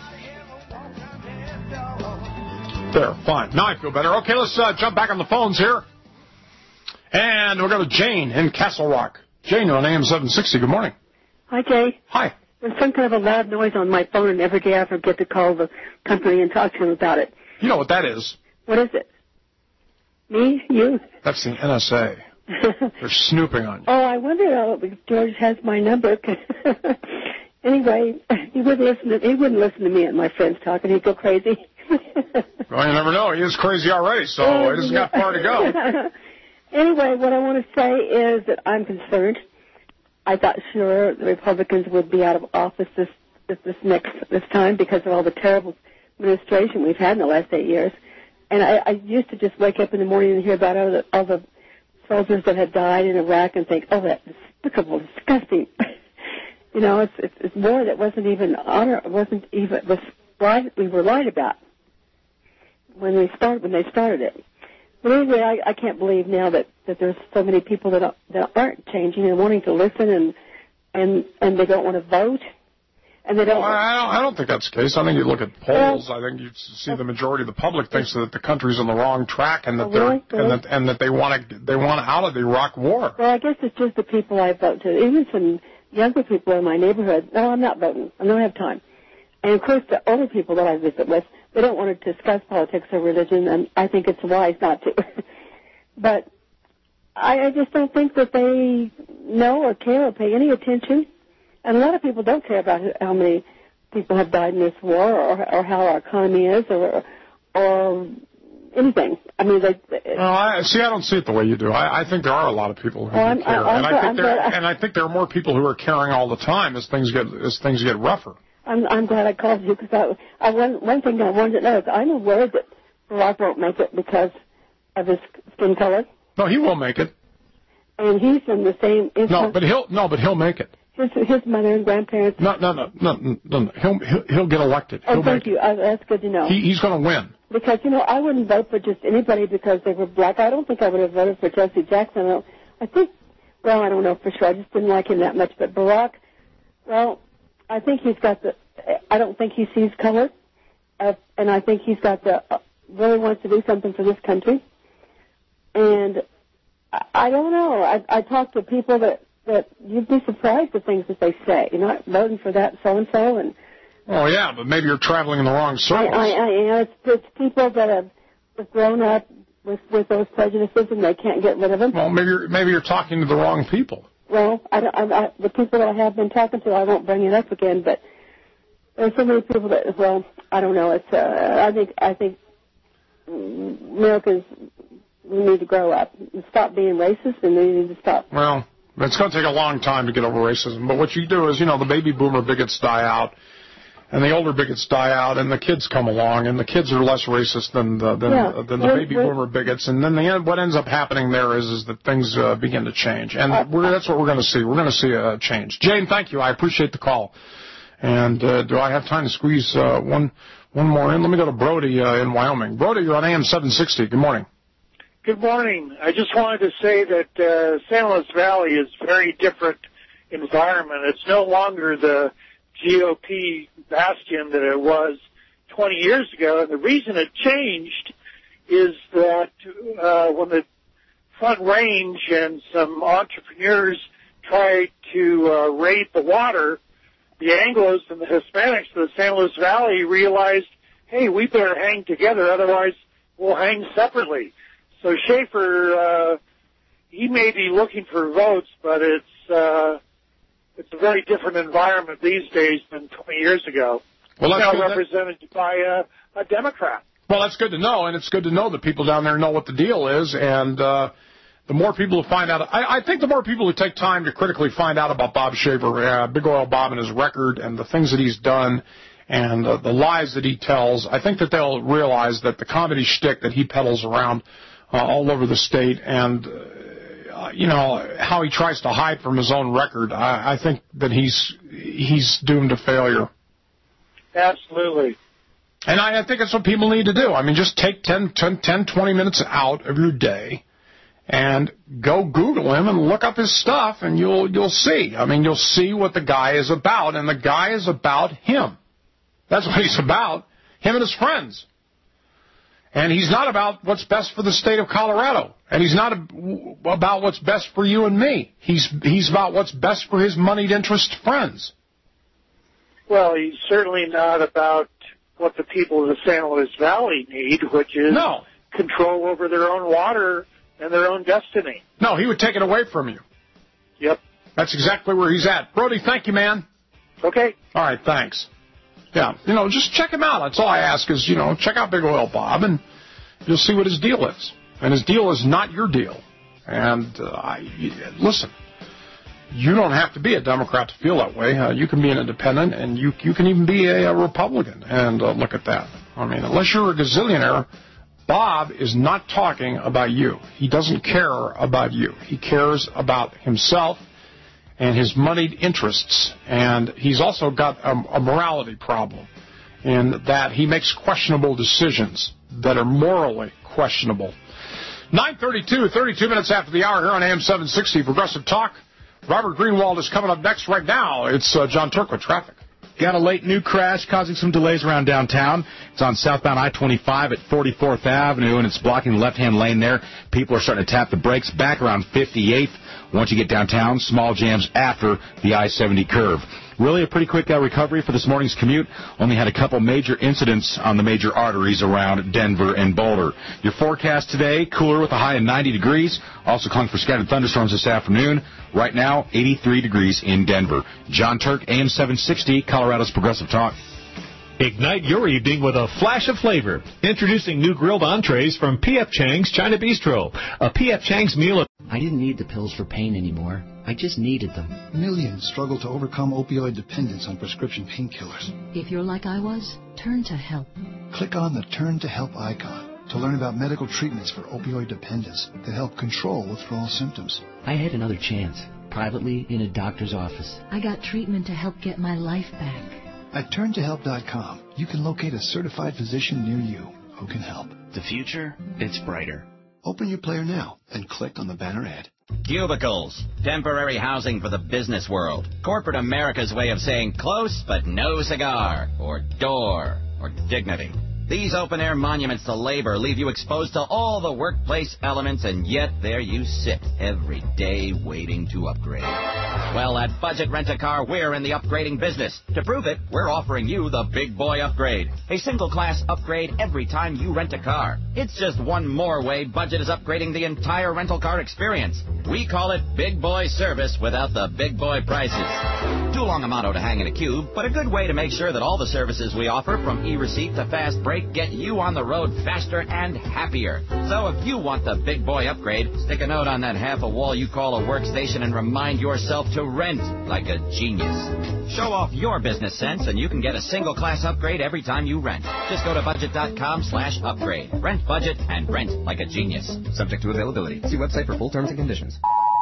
[SPEAKER 9] There, fine. Now I feel better. Okay, let's jump back on the phones here. And we'll go to Jane in Castle Rock. Jane, you're on AM 760. Good morning.
[SPEAKER 17] Hi, Jay.
[SPEAKER 9] Hi.
[SPEAKER 17] There's some kind of a loud noise on my phone, and every day I forget to call the company and talk to them about it.
[SPEAKER 9] You know what that is?
[SPEAKER 17] What is it? Me? You?
[SPEAKER 9] That's the NSA. They're snooping on you.
[SPEAKER 17] Oh, I wonder if George has my number. Anyway, he wouldn't listen to me and my friends talking. He'd go crazy.
[SPEAKER 9] Well, you never know. He is crazy already, so he doesn't got far to go.
[SPEAKER 17] Anyway, what I want to say is that I'm concerned. I thought sure the Republicans would be out of office this time because of all the terrible administration we've had in the last 8 years. And I used to just wake up in the morning and hear about all the soldiers that had died in Iraq and think, oh, that's despicable, disgusting. You know, it's war that wasn't even honor, was we were lied about when they started it. But anyway, I can't believe now that there's so many people that aren't changing and wanting to listen and they don't want to vote. And they don't.
[SPEAKER 9] Well, I don't think that's the case. I think you look at polls. I think you see the majority of the public thinks that the country's on the wrong track and that that they want out of the Iraq War.
[SPEAKER 17] Well, I guess it's just the people I vote to. Even some younger people in my neighborhood. No, I'm not voting. I don't have time. And of course, the older people that I visit with, they don't want to discuss politics or religion, and I think it's wise not to. But I just don't think that they know or care or pay any attention. And a lot of people don't care about how many people have died in this war or how our economy is or anything. I mean, they.
[SPEAKER 9] I don't see it the way you do. I think there are a lot of people who care, and I think there are more people who are caring all the time as things get rougher.
[SPEAKER 17] I'm glad I called you because one thing I wanted to know is I'm aware that Barack won't make it because of his skin color.
[SPEAKER 9] No, he will make it. And
[SPEAKER 17] he's in the same.
[SPEAKER 9] But he'll make it.
[SPEAKER 17] His mother and grandparents.
[SPEAKER 9] No. He'll get elected.
[SPEAKER 17] Thank you. That's good to know.
[SPEAKER 9] He's going to win.
[SPEAKER 17] Because I wouldn't vote for just anybody because they were black. I don't think I would have voted for Jesse Jackson. I think. Well, I don't know for sure. I just didn't like him that much. But Barack, well, I think he's got the. I don't think he sees color, and I think he's got the. Really wants to do something for this country. And I don't know. I talk to people that you'd be surprised at things that they say. You're not voting for that so-and-so. And
[SPEAKER 9] oh, yeah, but maybe you're traveling in the wrong circles.
[SPEAKER 17] It's people that have grown up with those prejudices and they can't get rid of them.
[SPEAKER 9] Well, maybe you're talking to the wrong people.
[SPEAKER 17] Well, the people that I have been talking to, I won't bring it up again, but there's so many people that, well, I don't know. It's I think Americans, we need to grow up and stop being racist, and we need to stop.
[SPEAKER 9] Well, it's going to take a long time to get over racism, but what you do is, the baby boomer bigots die out, and the older bigots die out, and the kids come along, and the kids are less racist than the baby boomer bigots, and then what ends up happening there is that things begin to change, and that's what we're going to see. We're going to see a change. Jane, thank you. I appreciate the call. And do I have time to squeeze one more in? Let me go to Brody in Wyoming. Brody, you're on AM 760. Good morning.
[SPEAKER 4] Good morning. I just wanted to say that San Luis Valley is a very different environment. It's no longer the GOP bastion that it was 20 years ago. And the reason it changed is that when the Front Range and some entrepreneurs tried to raid the water, the Anglos and the Hispanics of the San Luis Valley realized, hey, we better hang together, otherwise we'll hang separately. So Schaefer, he may be looking for votes, but it's a very different environment these days than 20 years ago.
[SPEAKER 9] Well,
[SPEAKER 4] it's now represented by a Democrat.
[SPEAKER 9] Well, that's good to know, and it's good to know that people down there know what the deal is, and the more people who find out, I think the more people who take time to critically find out about Bob Schaefer, Big Oil Bob and his record and the things that he's done and the lies that he tells, I think that they'll realize that the comedy shtick that he peddles around all over the state and, how he tries to hide from his own record, I think that he's doomed to failure.
[SPEAKER 4] Absolutely.
[SPEAKER 9] And I think that's what people need to do. I mean, just take 10, 20 minutes out of your day and go Google him and look up his stuff, and you'll see. I mean, you'll see what the guy is about, and the guy is about him. That's what he's about, him and his friends. And he's not about what's best for the state of Colorado, and he's not about what's best for you and me. He's about what's best for his moneyed interest friends.
[SPEAKER 4] Well, he's certainly not about what the people of the San Luis Valley need, which is control over their own water and their own destiny.
[SPEAKER 9] No, he would take it away from you.
[SPEAKER 4] Yep.
[SPEAKER 9] That's exactly where he's at. Brody, thank you, man.
[SPEAKER 4] Okay.
[SPEAKER 9] All right, thanks. Yeah, just check him out. That's all I ask is, check out Big Oil Bob, and you'll see what his deal is. And his deal is not your deal. And listen, you don't have to be a Democrat to feel that way. You can be an independent, and you can even be a Republican. And look at that. I mean, unless you're a gazillionaire, Bob is not talking about you. He doesn't care about you. He cares about himself and his moneyed interests. And he's also got a morality problem in that he makes questionable decisions that are morally questionable. 9:32, 32 minutes after the hour here on AM 760 Progressive Talk. Robert Greenwald is coming up next right now. It's John Turk with traffic.
[SPEAKER 11] Got a late new crash causing some delays around downtown. It's on southbound I-25 at 44th Avenue, and it's blocking the left-hand lane there. People are starting to tap the brakes back around 58th. Once you get downtown, small jams after the I-70 curve. Really a pretty quick recovery for this morning's commute. Only had a couple major incidents on the major arteries around Denver and Boulder. Your forecast today, cooler with a high of 90 degrees. Also calling for scattered thunderstorms this afternoon. Right now, 83 degrees in Denver. John Turk, AM 760, Colorado's Progressive Talk.
[SPEAKER 5] Ignite your evening with a flash of flavor. Introducing new grilled entrees from P.F. Chang's China Bistro. A P.F. Chang's meal.
[SPEAKER 7] I didn't need the pills for pain anymore. I just needed them.
[SPEAKER 18] Millions struggle to overcome opioid dependence on prescription painkillers.
[SPEAKER 19] If you're like I was, turn to help.
[SPEAKER 18] Click on the Turn to Help icon to learn about medical treatments for opioid dependence that help control withdrawal symptoms.
[SPEAKER 7] I had another chance, privately in a doctor's office.
[SPEAKER 19] I got treatment to help get my life back.
[SPEAKER 18] At turntohelp.com, you can locate a certified physician near you who can help.
[SPEAKER 20] The future, it's brighter.
[SPEAKER 18] Open your player now and click on the banner ad.
[SPEAKER 21] Cubicles, temporary housing for the business world. Corporate America's way of saying close but no cigar, or door, or dignity. These open-air monuments to labor leave you exposed to all the workplace elements, and yet there you sit every day waiting to upgrade. Well, at Budget Rent-A-Car, we're in the upgrading business. To prove it, we're offering you the Big Boy Upgrade, a single-class upgrade every time you rent a car. It's just one more way Budget is upgrading the entire rental car experience. We call it Big Boy Service without the big boy prices. Too long a motto to hang in a cube, but a good way to make sure that all the services we offer, from e-receipt to fast break, get you on the road faster and happier. So if you want the Big Boy Upgrade, stick a note on that half a wall you call a workstation and remind yourself to rent like a genius. Show off your business sense and you can get a single-class upgrade every time you rent. Just go to budget.com/upgrade. Rent budget and rent like a genius.
[SPEAKER 22] Subject to availability. See website for full terms and conditions.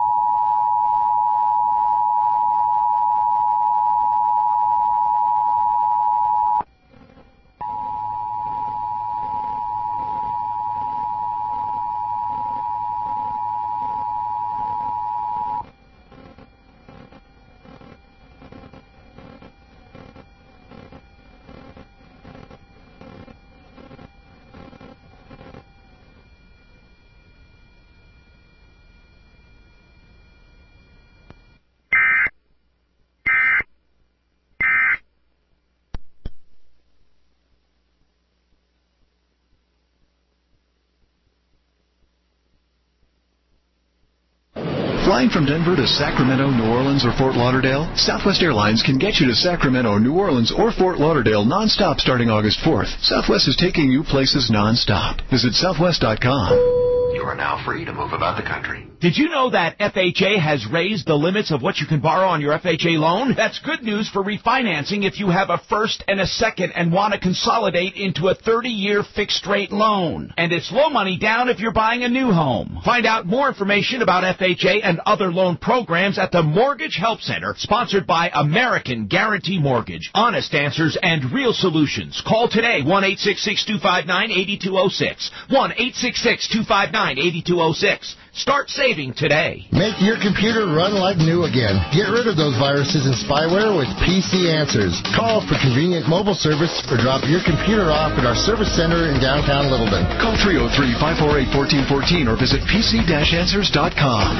[SPEAKER 23] Flying from Denver to Sacramento, New Orleans, or Fort Lauderdale, Southwest Airlines can get you to Sacramento, New Orleans, or Fort Lauderdale nonstop starting August 4th. Southwest is taking you places nonstop. Visit Southwest.com.
[SPEAKER 8] You are now free to move about the country.
[SPEAKER 24] Did you know that FHA has raised the limits of what you can borrow on your FHA loan? That's good news for refinancing if you have a first and a second and want to consolidate into a 30-year fixed-rate loan. And it's low money down if you're buying a new home. Find out more information about FHA and other loan programs at the Mortgage Help Center, sponsored by American Guarantee Mortgage. Honest answers and real solutions. Call today, 1-866-259-8206. 1-866-259-8206. Start saving today.
[SPEAKER 25] Make your computer run like new again. Get rid of those viruses and spyware with PC Answers. Call for convenient mobile service or drop your computer off at our service center in downtown Littleton.
[SPEAKER 23] Call 303-548-1414 or visit pc-answers.com.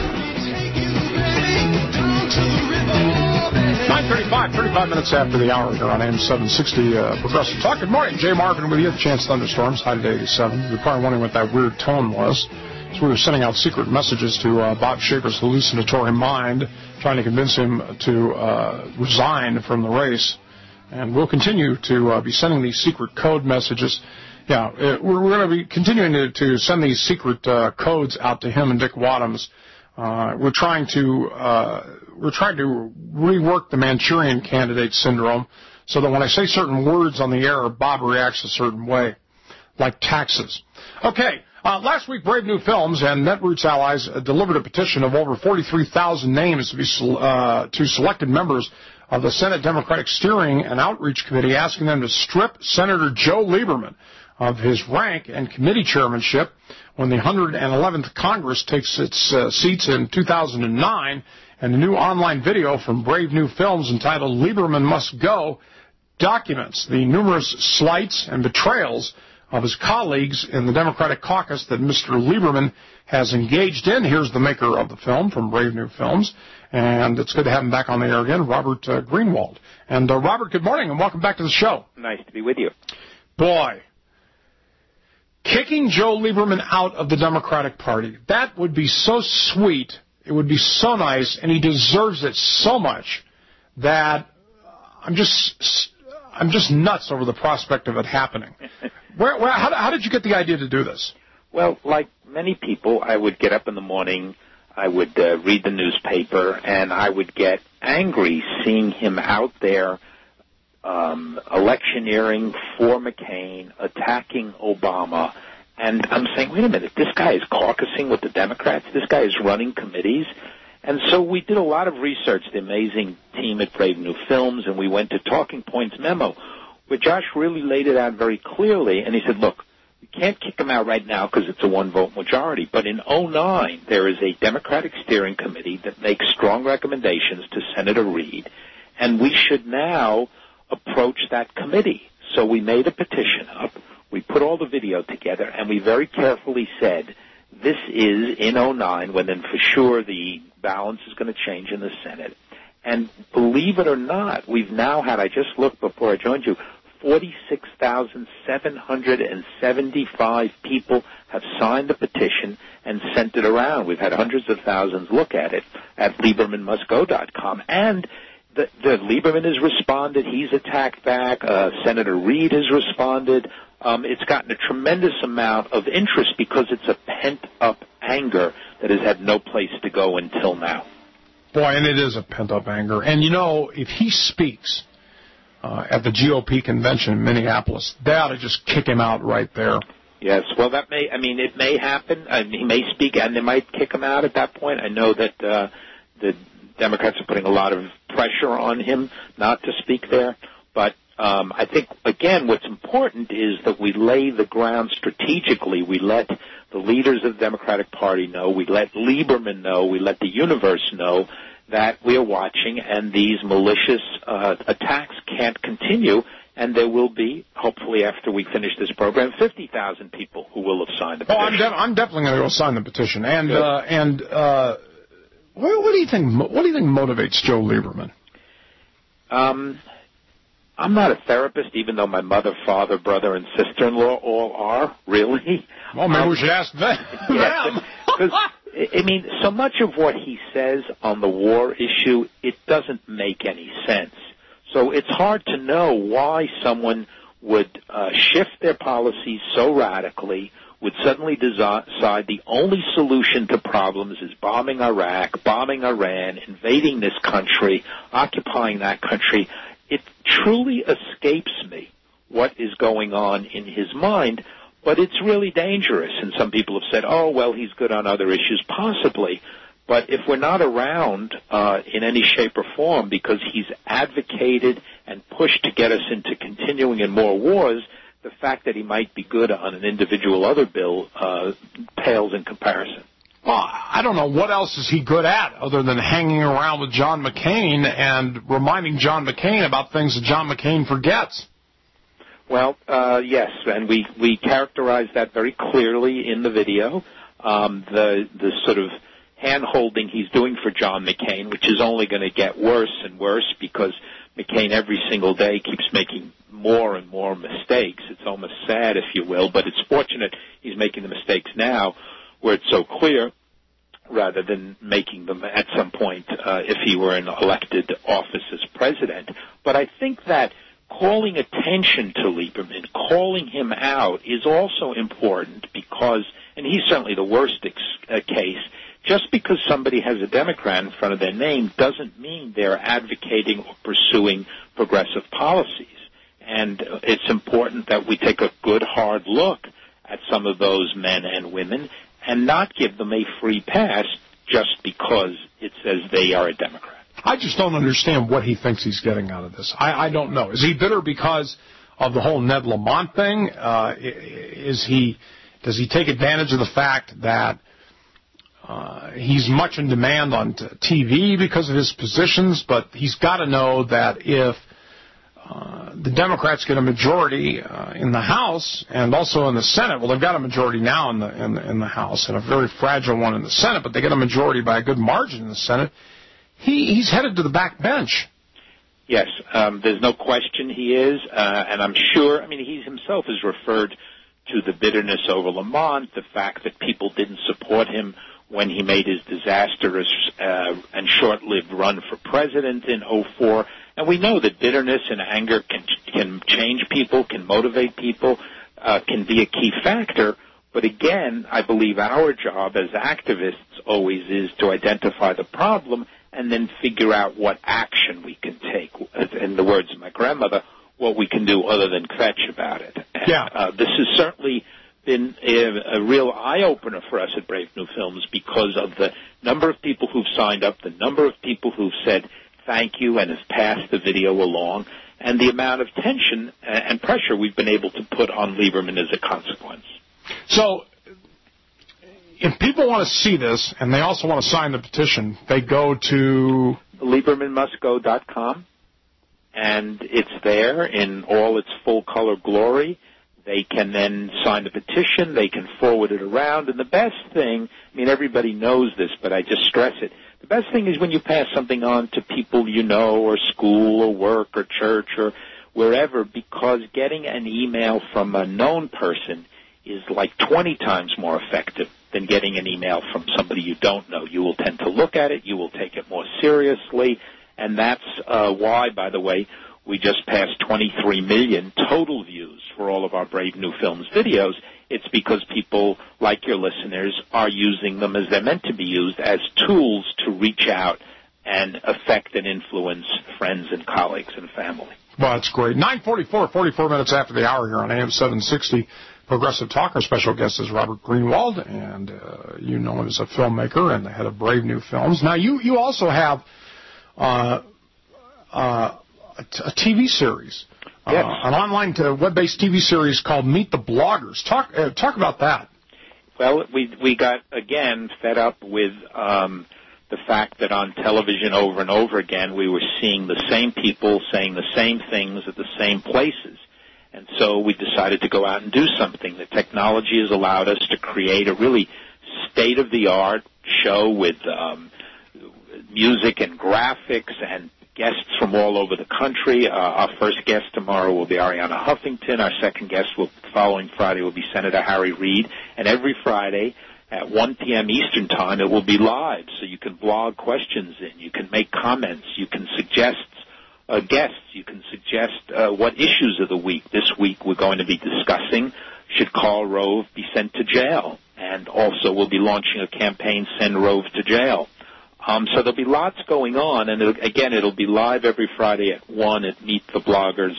[SPEAKER 9] 9:35, 35 minutes after the hour here on AM 760 Progressive Talk. Good morning, Jay Marvin with you. Chance thunderstorms, high today 87. You're probably wondering what that weird tone was. So we were sending out secret messages to Bob Schaefer's hallucinatory mind, trying to convince him to resign from the race. And we'll continue to be sending these secret code messages. Yeah, we're going to be continuing to send these secret codes out to him and Dick Wadhams. We're trying to rework the Manchurian Candidate syndrome so that when I say certain words on the air, Bob reacts a certain way, like taxes. Okay. Last week, Brave New Films and Netroots Allies delivered a petition of over 43,000 names to be to selected members of the Senate Democratic Steering and Outreach Committee, asking them to strip Senator Joe Lieberman of his rank and committee chairmanship when the 111th Congress takes its seats in 2009. And a new online video from Brave New Films entitled "Lieberman Must Go" documents the numerous slights and betrayals of his colleagues in the Democratic caucus that Mr. Lieberman has engaged in. Here's the maker of the film from Brave New Films, and it's good to have him back on the air again, Robert Greenwald. And Robert, good morning, and welcome back to the show.
[SPEAKER 26] Nice to be with you.
[SPEAKER 9] Boy, kicking Joe Lieberman out of the Democratic Party, that would be so sweet, it would be so nice, and he deserves it so much that I'm just nuts over the prospect of it happening. How did you get the idea to do this?
[SPEAKER 1] Well, like many people, I would get up in the morning, I would read the newspaper, and I would get angry seeing him out there electioneering for McCain, attacking Obama. And I'm saying, wait a minute, this guy is caucusing with the Democrats? This guy is running committees? And so we did a lot of research, the amazing team at Brave New Films, and we went to Talking Points Memo, where Josh really laid it out very clearly. And he said, look, you can't kick him out right now because it's a one-vote majority. But in 2009, there is a Democratic steering committee that makes strong recommendations to Senator Reid, and we should now approach that committee. So we made a petition up. We put all the video together, and we very carefully said, this is in 2009, when then for sure the balance is going to change in the Senate. And believe it or not, we've now had, I just looked before I joined you, 46,775 people have signed the petition and sent it around. We've had hundreds of thousands look at it at LiebermanMustGo.com. And the Lieberman has responded. He's attacked back. Senator Reid has responded. It's gotten a tremendous amount of interest because it's a pent-up anger that has had no place to go until now.
[SPEAKER 9] Boy, and it is a pent-up anger. And, you know, if he speaks at the GOP convention in Minneapolis, they ought to just kick him out right there.
[SPEAKER 1] Yes, well, it may happen. He may speak, and they might kick him out at that point. I know that the Democrats are putting a lot of pressure on him not to speak there. But I think, again, what's important is that we lay the ground strategically. We let the leaders of the Democratic Party know. We let Lieberman know. We let the universe know that we are watching, and these malicious attacks can't continue. And there will be, hopefully after we finish this program, 50,000 people who will have signed the petition.
[SPEAKER 9] Oh, I'm definitely going to go sign the petition. And what do you think? What do you think motivates Joe Lieberman?
[SPEAKER 1] I'm not a therapist, even though my mother, father, brother, and sister-in-law all are, really.
[SPEAKER 9] Well, maybe we should ask them.
[SPEAKER 1] Because, I mean, so much of what he says on the war issue, it doesn't make any sense. So it's hard to know why someone would shift their policies so radically, would suddenly decide the only solution to problems is bombing Iraq, bombing Iran, invading this country, occupying that country. It truly escapes me what is going on in his mind, but it's really dangerous. And some people have said, oh, well, he's good on other issues, possibly. But if we're not around in any shape or form because he's advocated and pushed to get us into continuing in more wars, the fact that he might be good on an individual other bill pales in comparison.
[SPEAKER 9] Well, I don't know what else is he good at other than hanging around with John McCain and reminding John McCain about things that John McCain forgets.
[SPEAKER 1] Well, yes, and we characterize that very clearly in the video. The sort of hand-holding he's doing for John McCain, which is only going to get worse and worse because McCain every single day keeps making more and more mistakes. It's almost sad, if you will, but it's fortunate he's making the mistakes now where it's so clear rather than making them at some point if he were in elected office as president. But I think that calling attention to Lieberman, calling him out is also important because, and he's certainly the worst case, just because somebody has a Democrat in front of their name doesn't mean they're advocating or pursuing progressive policies. And it's important that we take a good, hard look at some of those men and women and not give them a free pass just because it says they are a Democrat.
[SPEAKER 9] I just don't understand what he thinks he's getting out of this. I don't know. Is he bitter because of the whole Ned Lamont thing? Does he take advantage of the fact that he's much in demand on TV because of his positions? But he's got to know that if the Democrats get a majority in the House and also in the Senate. Well, they've got a majority now in the House and a very fragile one in the Senate, but they get a majority by a good margin in the Senate. He's headed to the back bench.
[SPEAKER 1] Yes, there's no question he is, and I'm sure, I mean, he himself has referred to the bitterness over Lamont, the fact that people didn't support him when he made his disastrous and short-lived run for president in 2004. And we know that bitterness and anger can change people, can motivate people, can be a key factor. But again, I believe our job as activists always is to identify the problem and then figure out what action we can take. In the words of my grandmother, what we can do other than kvetch about it. And, this has certainly been a real eye-opener for us at Brave New Films because of the number of people who've signed up, the number of people who've said thank you and have passed the video along, and the amount of tension and pressure we've been able to put on Lieberman as a consequence.
[SPEAKER 9] So, if people want to see this and they also want to sign the petition, they go to
[SPEAKER 1] LiebermanMustGo.com, and it's there in all its full-color glory. They can then sign the petition. They can forward it around. And the best thing, I mean, everybody knows this, but I just stress it, the best thing is when you pass something on to people you know or school or work or church or wherever, because getting an email from a known person is like 20 times more effective than getting an email from somebody you don't know. You will tend to look at it. You will take it more seriously. And that's why, by the way, we just passed 23 million total views for all of our Brave New Films videos. It's because people, like your listeners, are using them as they're meant to be used, as tools to reach out and affect and influence friends and colleagues and family.
[SPEAKER 9] Well, that's great. 9:44, 44 minutes after the hour here on AM 760. Progressive Talk. Our special guest is Robert Greenwald, and you know him as a filmmaker and the head of Brave New Films. Now, you also have a TV series,
[SPEAKER 1] yes.
[SPEAKER 9] An online web-based TV series called Meet the Bloggers. Talk about that.
[SPEAKER 1] Well, we got, again, fed up with the fact that on television over and over again we were seeing the same people saying the same things at the same places. And so we decided to go out and do something. The technology has allowed us to create a really state-of-the-art show with music and graphics and guests from all over the country. Our first guest tomorrow will be Arianna Huffington. Our second guest following Friday will be Senator Harry Reid. And every Friday at 1 p.m. Eastern Time, it will be live. So you can blog questions in. You can make comments. You can suggest guests. You can suggest what issues of the week. This week we're going to be discussing, should Karl Rove be sent to jail? And also we'll be launching a campaign, Send Rove to Jail. So there'll be lots going on, and it'll be live every Friday at 1 at meetthebloggers.org,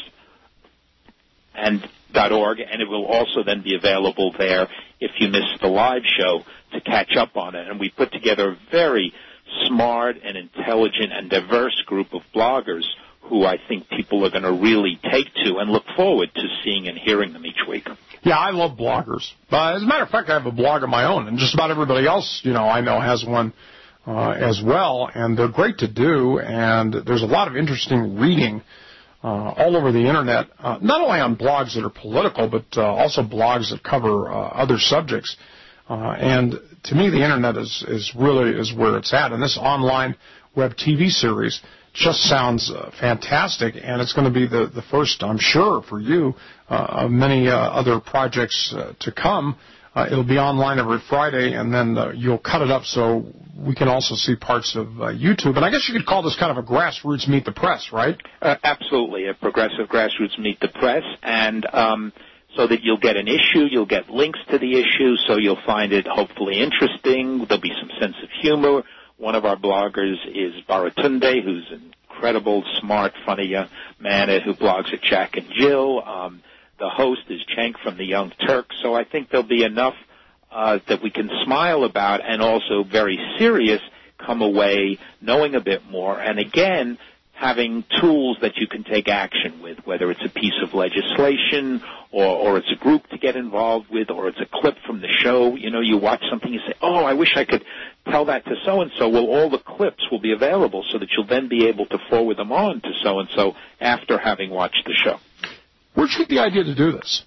[SPEAKER 1] and it will also then be available there if you missed the live show to catch up on it. And we put together a very smart and intelligent and diverse group of bloggers who I think people are going to really take to and look forward to seeing and hearing them each week.
[SPEAKER 9] Yeah, I love bloggers. As a matter of fact, I have a blog of my own, and just about everybody else, I know has one as well, and they're great to do, and there's a lot of interesting reading all over the Internet, not only on blogs that are political, but also blogs that cover other subjects. And to me, the Internet is really where it's at, and this online web TV series just sounds fantastic, and it's going to be the first, I'm sure, for you, of many other projects to come. It'll be online every Friday, and then you'll cut it up so we can also see parts of YouTube. And I guess you could call this kind of a grassroots Meet the Press, right?
[SPEAKER 1] Absolutely, a progressive grassroots Meet the Press, and so that you'll get an issue, you'll get links to the issue, so you'll find it hopefully interesting. There'll be some sense of humor. One of our bloggers is Baratunde, who's an incredible, smart, funny young man who blogs at Jack and Jill. The host is Cenk from the Young Turks. So I think there'll be enough that we can smile about and also very serious come away knowing a bit more. And again, having tools that you can take action with, whether it's a piece of legislation or it's a group to get involved with or it's a clip from the show. You watch something, you say, oh, I wish I could tell that to so-and-so. Well, all the clips will be available so that you'll then be able to forward them on to so-and-so after having watched the show.
[SPEAKER 9] Where'd you get the idea to do this?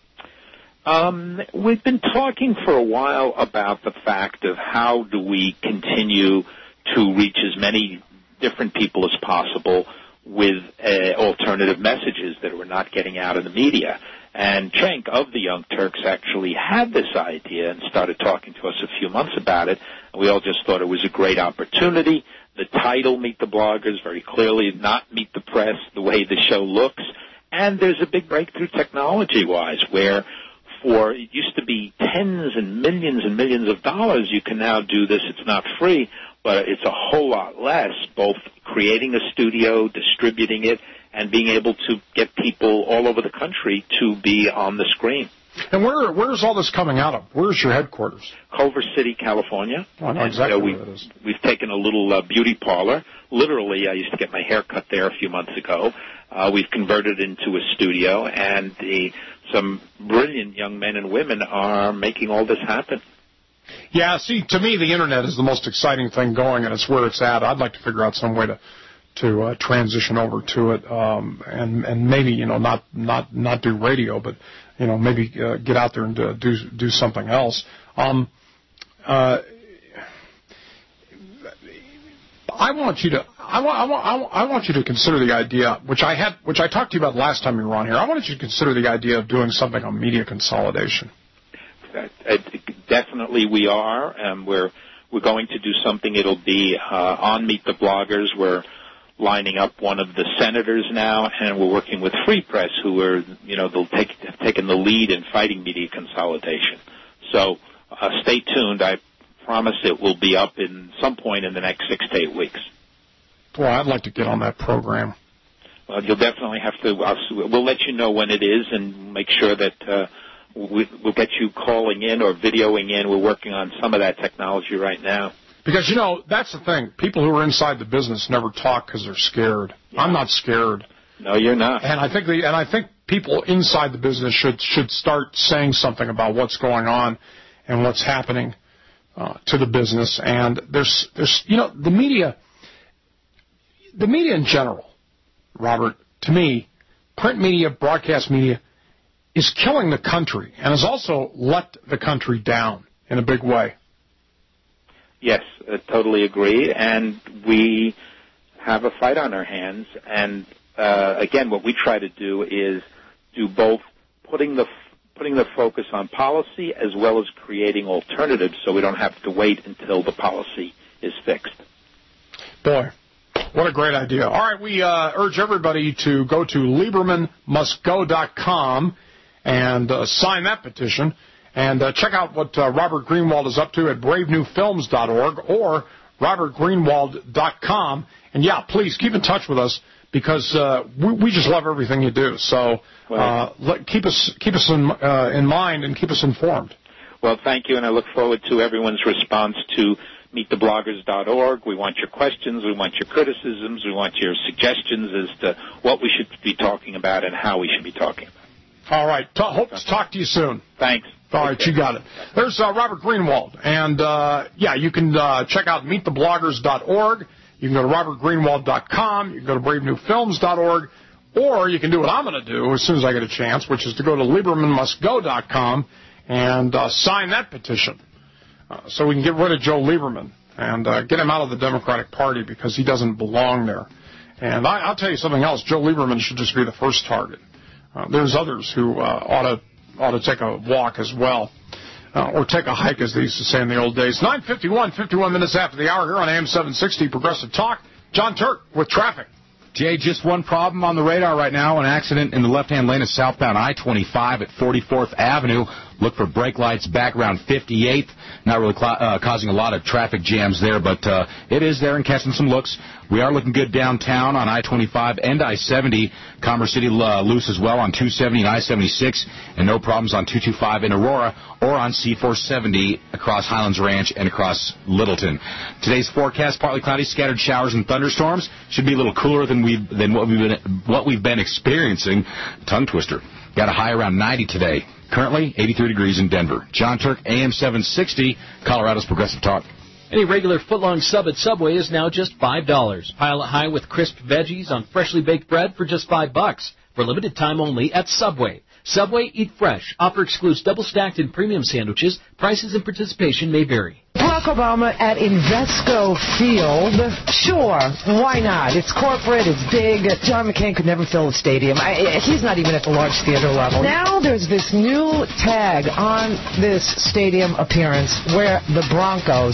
[SPEAKER 1] We've been talking for a while about the fact of how do we continue to reach as many different people as possible with alternative messages that we're not getting out in the media. And Cenk of the Young Turks actually had this idea and started talking to us a few months about it. And we all just thought it was a great opportunity. The title, Meet the Bloggers, very clearly not Meet the Press, the way the show looks. And there's a big breakthrough technology-wise where it used to be tens and millions of dollars. You can now do this. It's not free, but it's a whole lot less, both creating a studio, distributing it, and being able to get people all over the country to be on the screen.
[SPEAKER 9] And where's all this coming out of? Where's your headquarters?
[SPEAKER 1] Culver City, California.
[SPEAKER 9] I know exactly where that is.
[SPEAKER 1] We've taken a little beauty parlor. Literally, I used to get my hair cut there a few months ago. We've converted it into a studio, and some brilliant young men and women are making all this happen.
[SPEAKER 9] Yeah, see, to me, the Internet is the most exciting thing going, and it's where it's at. I'd like to figure out some way to transition over to it, and maybe, not do radio, but, maybe get out there and do something else. I want you to consider the idea, which I talked to you about last time you were on here. I wanted you to consider the idea of doing something on media consolidation.
[SPEAKER 1] Definitely, we are. We're going to do something. It'll be on Meet the Bloggers. We're lining up one of the senators now, and we're working with Free Press, who are, have taken the lead in fighting media consolidation. So stay tuned. I promise it will be up in some point in the next 6 to 8 weeks.
[SPEAKER 9] Boy, I'd like to get on that program.
[SPEAKER 1] Well, you'll definitely have to. We'll let you know when it is, and make sure that we'll get you calling in or videoing in. We're working on some of that technology right now.
[SPEAKER 9] Because, that's the thing. People who are inside the business never talk because they're scared. Yeah. I'm not scared.
[SPEAKER 1] No, you're not.
[SPEAKER 9] And I think people inside the business should start saying something about what's going on and what's happening to the business. And there's the media in general, Robert, to me, print media, broadcast media, is killing the country and has also let the country down in a big way.
[SPEAKER 1] Yes, I totally agree, and we have a fight on our hands. And again, what we try to do is do both, putting the focus on policy as well as creating alternatives, so we don't have to wait until the policy is fixed.
[SPEAKER 9] Boy, what a great idea! All right, we urge everybody to go to LiebermanMustGo.com and sign that petition. And check out what Robert Greenwald is up to at bravenewfilms.org or robertgreenwald.com. And, yeah, please keep in touch with us because we just love everything you do. So keep us in mind and keep us informed.
[SPEAKER 1] Well, thank you, and I look forward to everyone's response to meetthebloggers.org. We want your questions. We want your criticisms. We want your suggestions as to what we should be talking about and how we should be talking about.
[SPEAKER 9] All right. Hope to talk to you soon.
[SPEAKER 1] Thanks.
[SPEAKER 9] All right, you got it. There's Robert Greenwald. And, you can check out meetthebloggers.org. You can go to robertgreenwald.com. You can go to bravenewfilms.org. Or you can do what I'm going to do as soon as I get a chance, which is to go to LiebermanMustGo.com and sign that petition so we can get rid of Joe Lieberman and get him out of the Democratic Party because he doesn't belong there. And I'll tell you something else. Joe Lieberman should just be the first target. There's others who ought to take a walk as well, or take a hike, as they used to say in the old days. 9:51, 51 minutes after the hour here on AM 760 Progressive Talk. John Turk with traffic.
[SPEAKER 11] Jay, just one problem on the radar right now, an accident in the left-hand lane of southbound I-25 at 44th Avenue. Look for brake lights back around 58th. Not really causing a lot of traffic jams there, but it is there and catching some looks. We are looking good downtown on I-25 and I-70. Commerce City loose as well on 270 and I-76, and no problems on 225 in Aurora or on C-470 across Highlands Ranch and across Littleton. Today's forecast, partly cloudy, scattered showers and thunderstorms. Should be a little cooler than what we've been experiencing. Tongue twister. Got a high around 90 today. Currently, 83 degrees in Denver. John Turk, AM 760, Colorado's Progressive Talk.
[SPEAKER 2] Any regular footlong sub at Subway is now just $5. Pile it high with crisp veggies on freshly baked bread for just $5. For limited time only at Subway. Subway, eat fresh. Offer excludes double-stacked and premium sandwiches. Prices and participation may vary.
[SPEAKER 3] Barack Obama at Invesco Field. Sure, why not? It's corporate, it's big. John McCain could never fill a stadium. He's not even at the large theater level. Now there's this new tag on this stadium appearance where the Broncos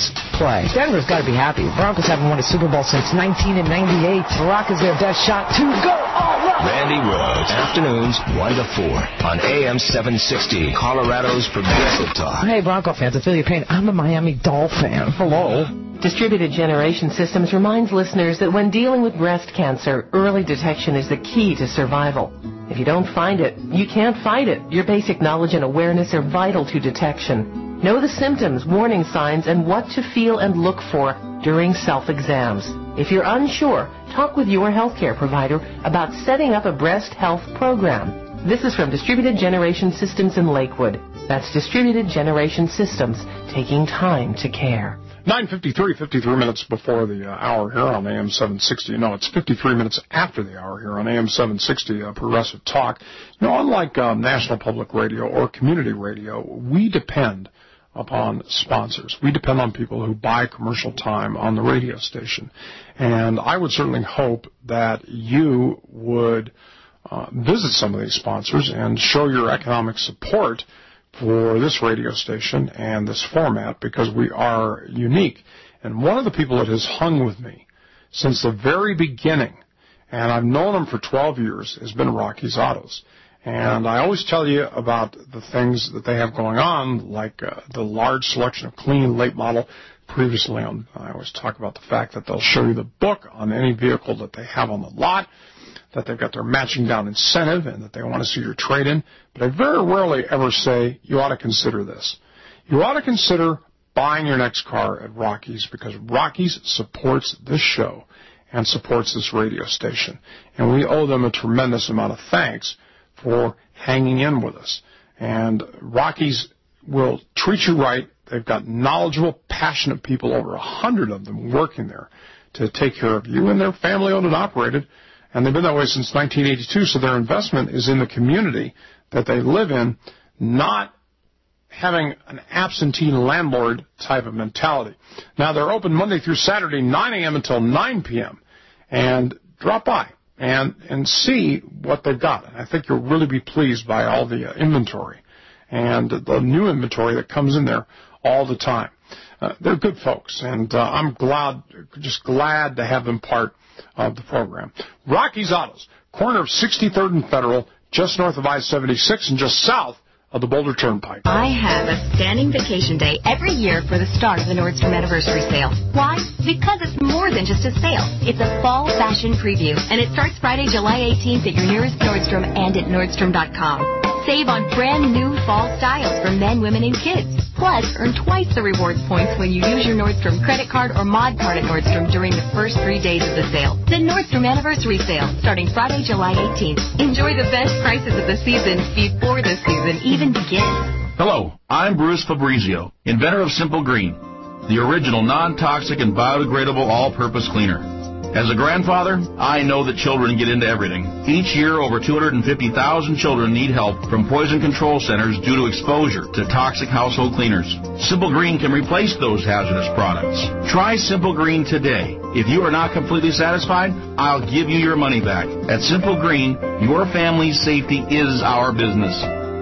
[SPEAKER 3] play. Denver's got to be happy. Broncos haven't won a Super Bowl since 1998. The Rock is their best shot to go all out.
[SPEAKER 8] Randy Rhodes, afternoons 1 to 4 on AM 760, Colorado's Progressive Talk.
[SPEAKER 3] Hey, Bronco fans, I feel your pain. I'm a Miami Dolphin fan. Hello.
[SPEAKER 10] Distributed Generation Systems reminds listeners that when dealing with breast cancer, early detection is the key to survival. If you don't find it, you can't fight it. Your basic knowledge and awareness are vital to detection. Know the symptoms, warning signs, and what to feel and look for during self-exams. If you're unsure, talk with your healthcare provider about setting up a breast health program. This is from Distributed Generation Systems in Lakewood. That's Distributed Generation Systems, taking time to care.
[SPEAKER 9] 9:53, 53 minutes before the hour here on AM 760. No, it's 53 minutes after the hour here on AM 760, Progressive Talk. You know, unlike National Public Radio or community radio, we depend upon sponsors. We depend on people who buy commercial time on the radio station. And I would certainly hope that you would visit some of these sponsors and show your economic support for this radio station and this format, because we are unique. And one of the people that has hung with me since the very beginning, and I've known him for 12 years, has been Rocky's Autos. And I always tell you about the things that they have going on, like the large selection of clean late model. Previously, I always talk about the fact that they'll show you the book on any vehicle that they have on the lot, that they've got their matching down incentive, and that they want to see your trade-in. But I very rarely ever say, you ought to consider this. You ought to consider buying your next car at Rocky's, because Rocky's supports this show and supports this radio station. And we owe them a tremendous amount of thanks for hanging in with us. And Rocky's will treat you right. They've got knowledgeable, passionate people, over 100 of them working there to take care of you, and they're family-owned and operated. And they've been that way since 1982, so their investment is in the community that they live in, not having an absentee landlord type of mentality. Now, they're open Monday through Saturday, 9 a.m. until 9 p.m., and drop by and see what they've got. And I think you'll really be pleased by all the inventory and the new inventory that comes in there all the time. They're good folks, and I'm just glad to have them part of the program. Rocky's Autos, corner of 63rd and Federal, just north of I-76 and just south of the Boulder Turnpike.
[SPEAKER 12] I have a standing vacation day every year for the start of the Nordstrom Anniversary Sale. Why? Because it's more than just a sale. It's a fall fashion preview, and it starts Friday, July 18th at your nearest Nordstrom and at Nordstrom.com. Save on brand new fall styles for men, women, and kids. Plus, earn twice the rewards points when you use your Nordstrom credit card or mod card at Nordstrom during the first 3 days of the sale. The Nordstrom Anniversary Sale, starting Friday, July 18th. Enjoy the best prices of the season before the season even begins.
[SPEAKER 13] Hello, I'm Bruce Fabrizio, inventor of Simple Green, the original non-toxic and biodegradable all-purpose cleaner. As a grandfather, I know that children get into everything. Each year, over 250,000 children need help from poison control centers due to exposure to toxic household cleaners. Simple Green can replace those hazardous products. Try Simple Green today. If you are not completely satisfied, I'll give you your money back. At Simple Green, your family's safety is our business.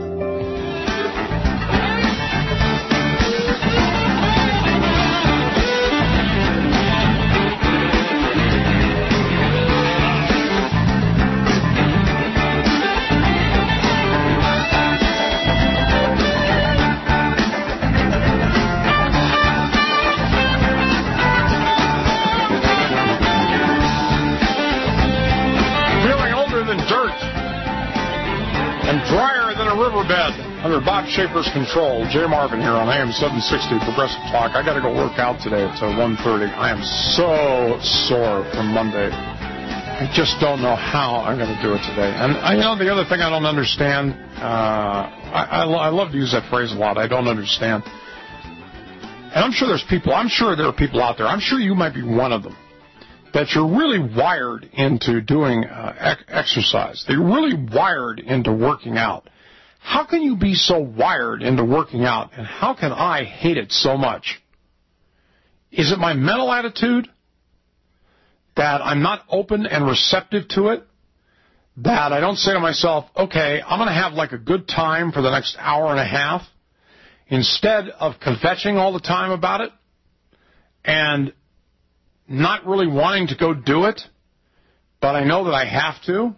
[SPEAKER 9] Under Bob Schaefer's control, Jay Marvin here on AM 760 Progressive Talk. I got to go work out today at 1:30. I am so sore from Monday. I just don't know how I'm going to do it today. And the other thing I don't understand, I love to use that phrase a lot. I don't understand. And I'm sure there are people out there. I'm sure you might be one of them, that you're really wired into doing exercise. They're really wired into working out. How can you be so wired into working out, and how can I hate it so much? Is it my mental attitude that I'm not open and receptive to it, that I don't say to myself, okay, I'm going to have like a good time for the next hour and a half, instead of kvetching all the time about it? and not really wanting to go do it, but I know that I have to,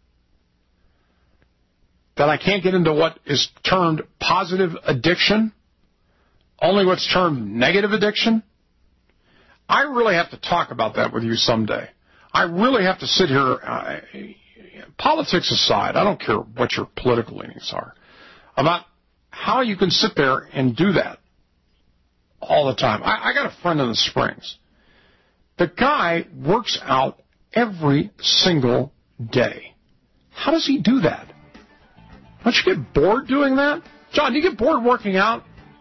[SPEAKER 9] that I can't get into what is termed positive addiction, only what's termed negative addiction. I really have to talk about that with you someday. I really have to sit here, politics aside, I don't care what your political leanings are, about how you can sit there and do that all the time. I got a friend in the Springs. The guy works out every single day. How does he do that? Don't you get bored doing that? John, do you get bored working out?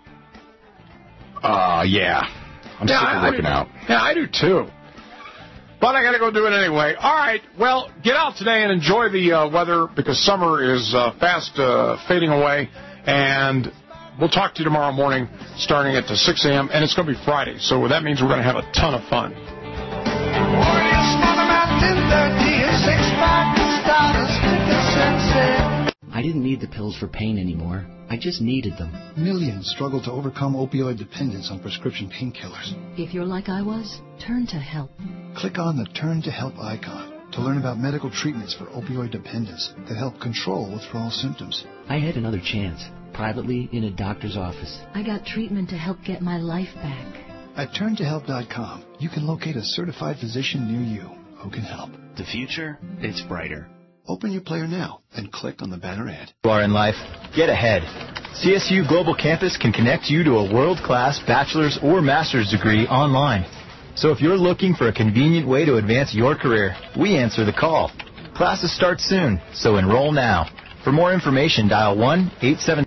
[SPEAKER 11] Yeah. I'm sick of working out.
[SPEAKER 9] Yeah, I do too. But I got to go do it anyway. All right, well, get out today and enjoy the weather because summer is fast fading away. And we'll talk to you tomorrow morning starting at 6 a.m. And it's going to be Friday, so that means we're going to have a ton of fun.
[SPEAKER 7] I didn't need the pills for pain anymore. I just needed them.
[SPEAKER 18] Millions struggle to overcome opioid dependence on prescription painkillers.
[SPEAKER 19] If you're like I was, turn to help.
[SPEAKER 18] Click on the Turn to Help icon to learn about medical treatments for opioid dependence that help control withdrawal symptoms.
[SPEAKER 7] I had another chance, privately in a doctor's office.
[SPEAKER 19] I got treatment to help get my life back.
[SPEAKER 18] At turntohelp.com, you can locate a certified physician near you who can help.
[SPEAKER 20] The future, it's brighter.
[SPEAKER 18] Open your player now and click on the banner ad.
[SPEAKER 6] You are in life, get ahead. CSU Global Campus can connect you to a world-class bachelor's or master's degree online. So if you're looking for a convenient way to advance your career, we answer the call. Classes start soon, so enroll now. For more information, dial 1-877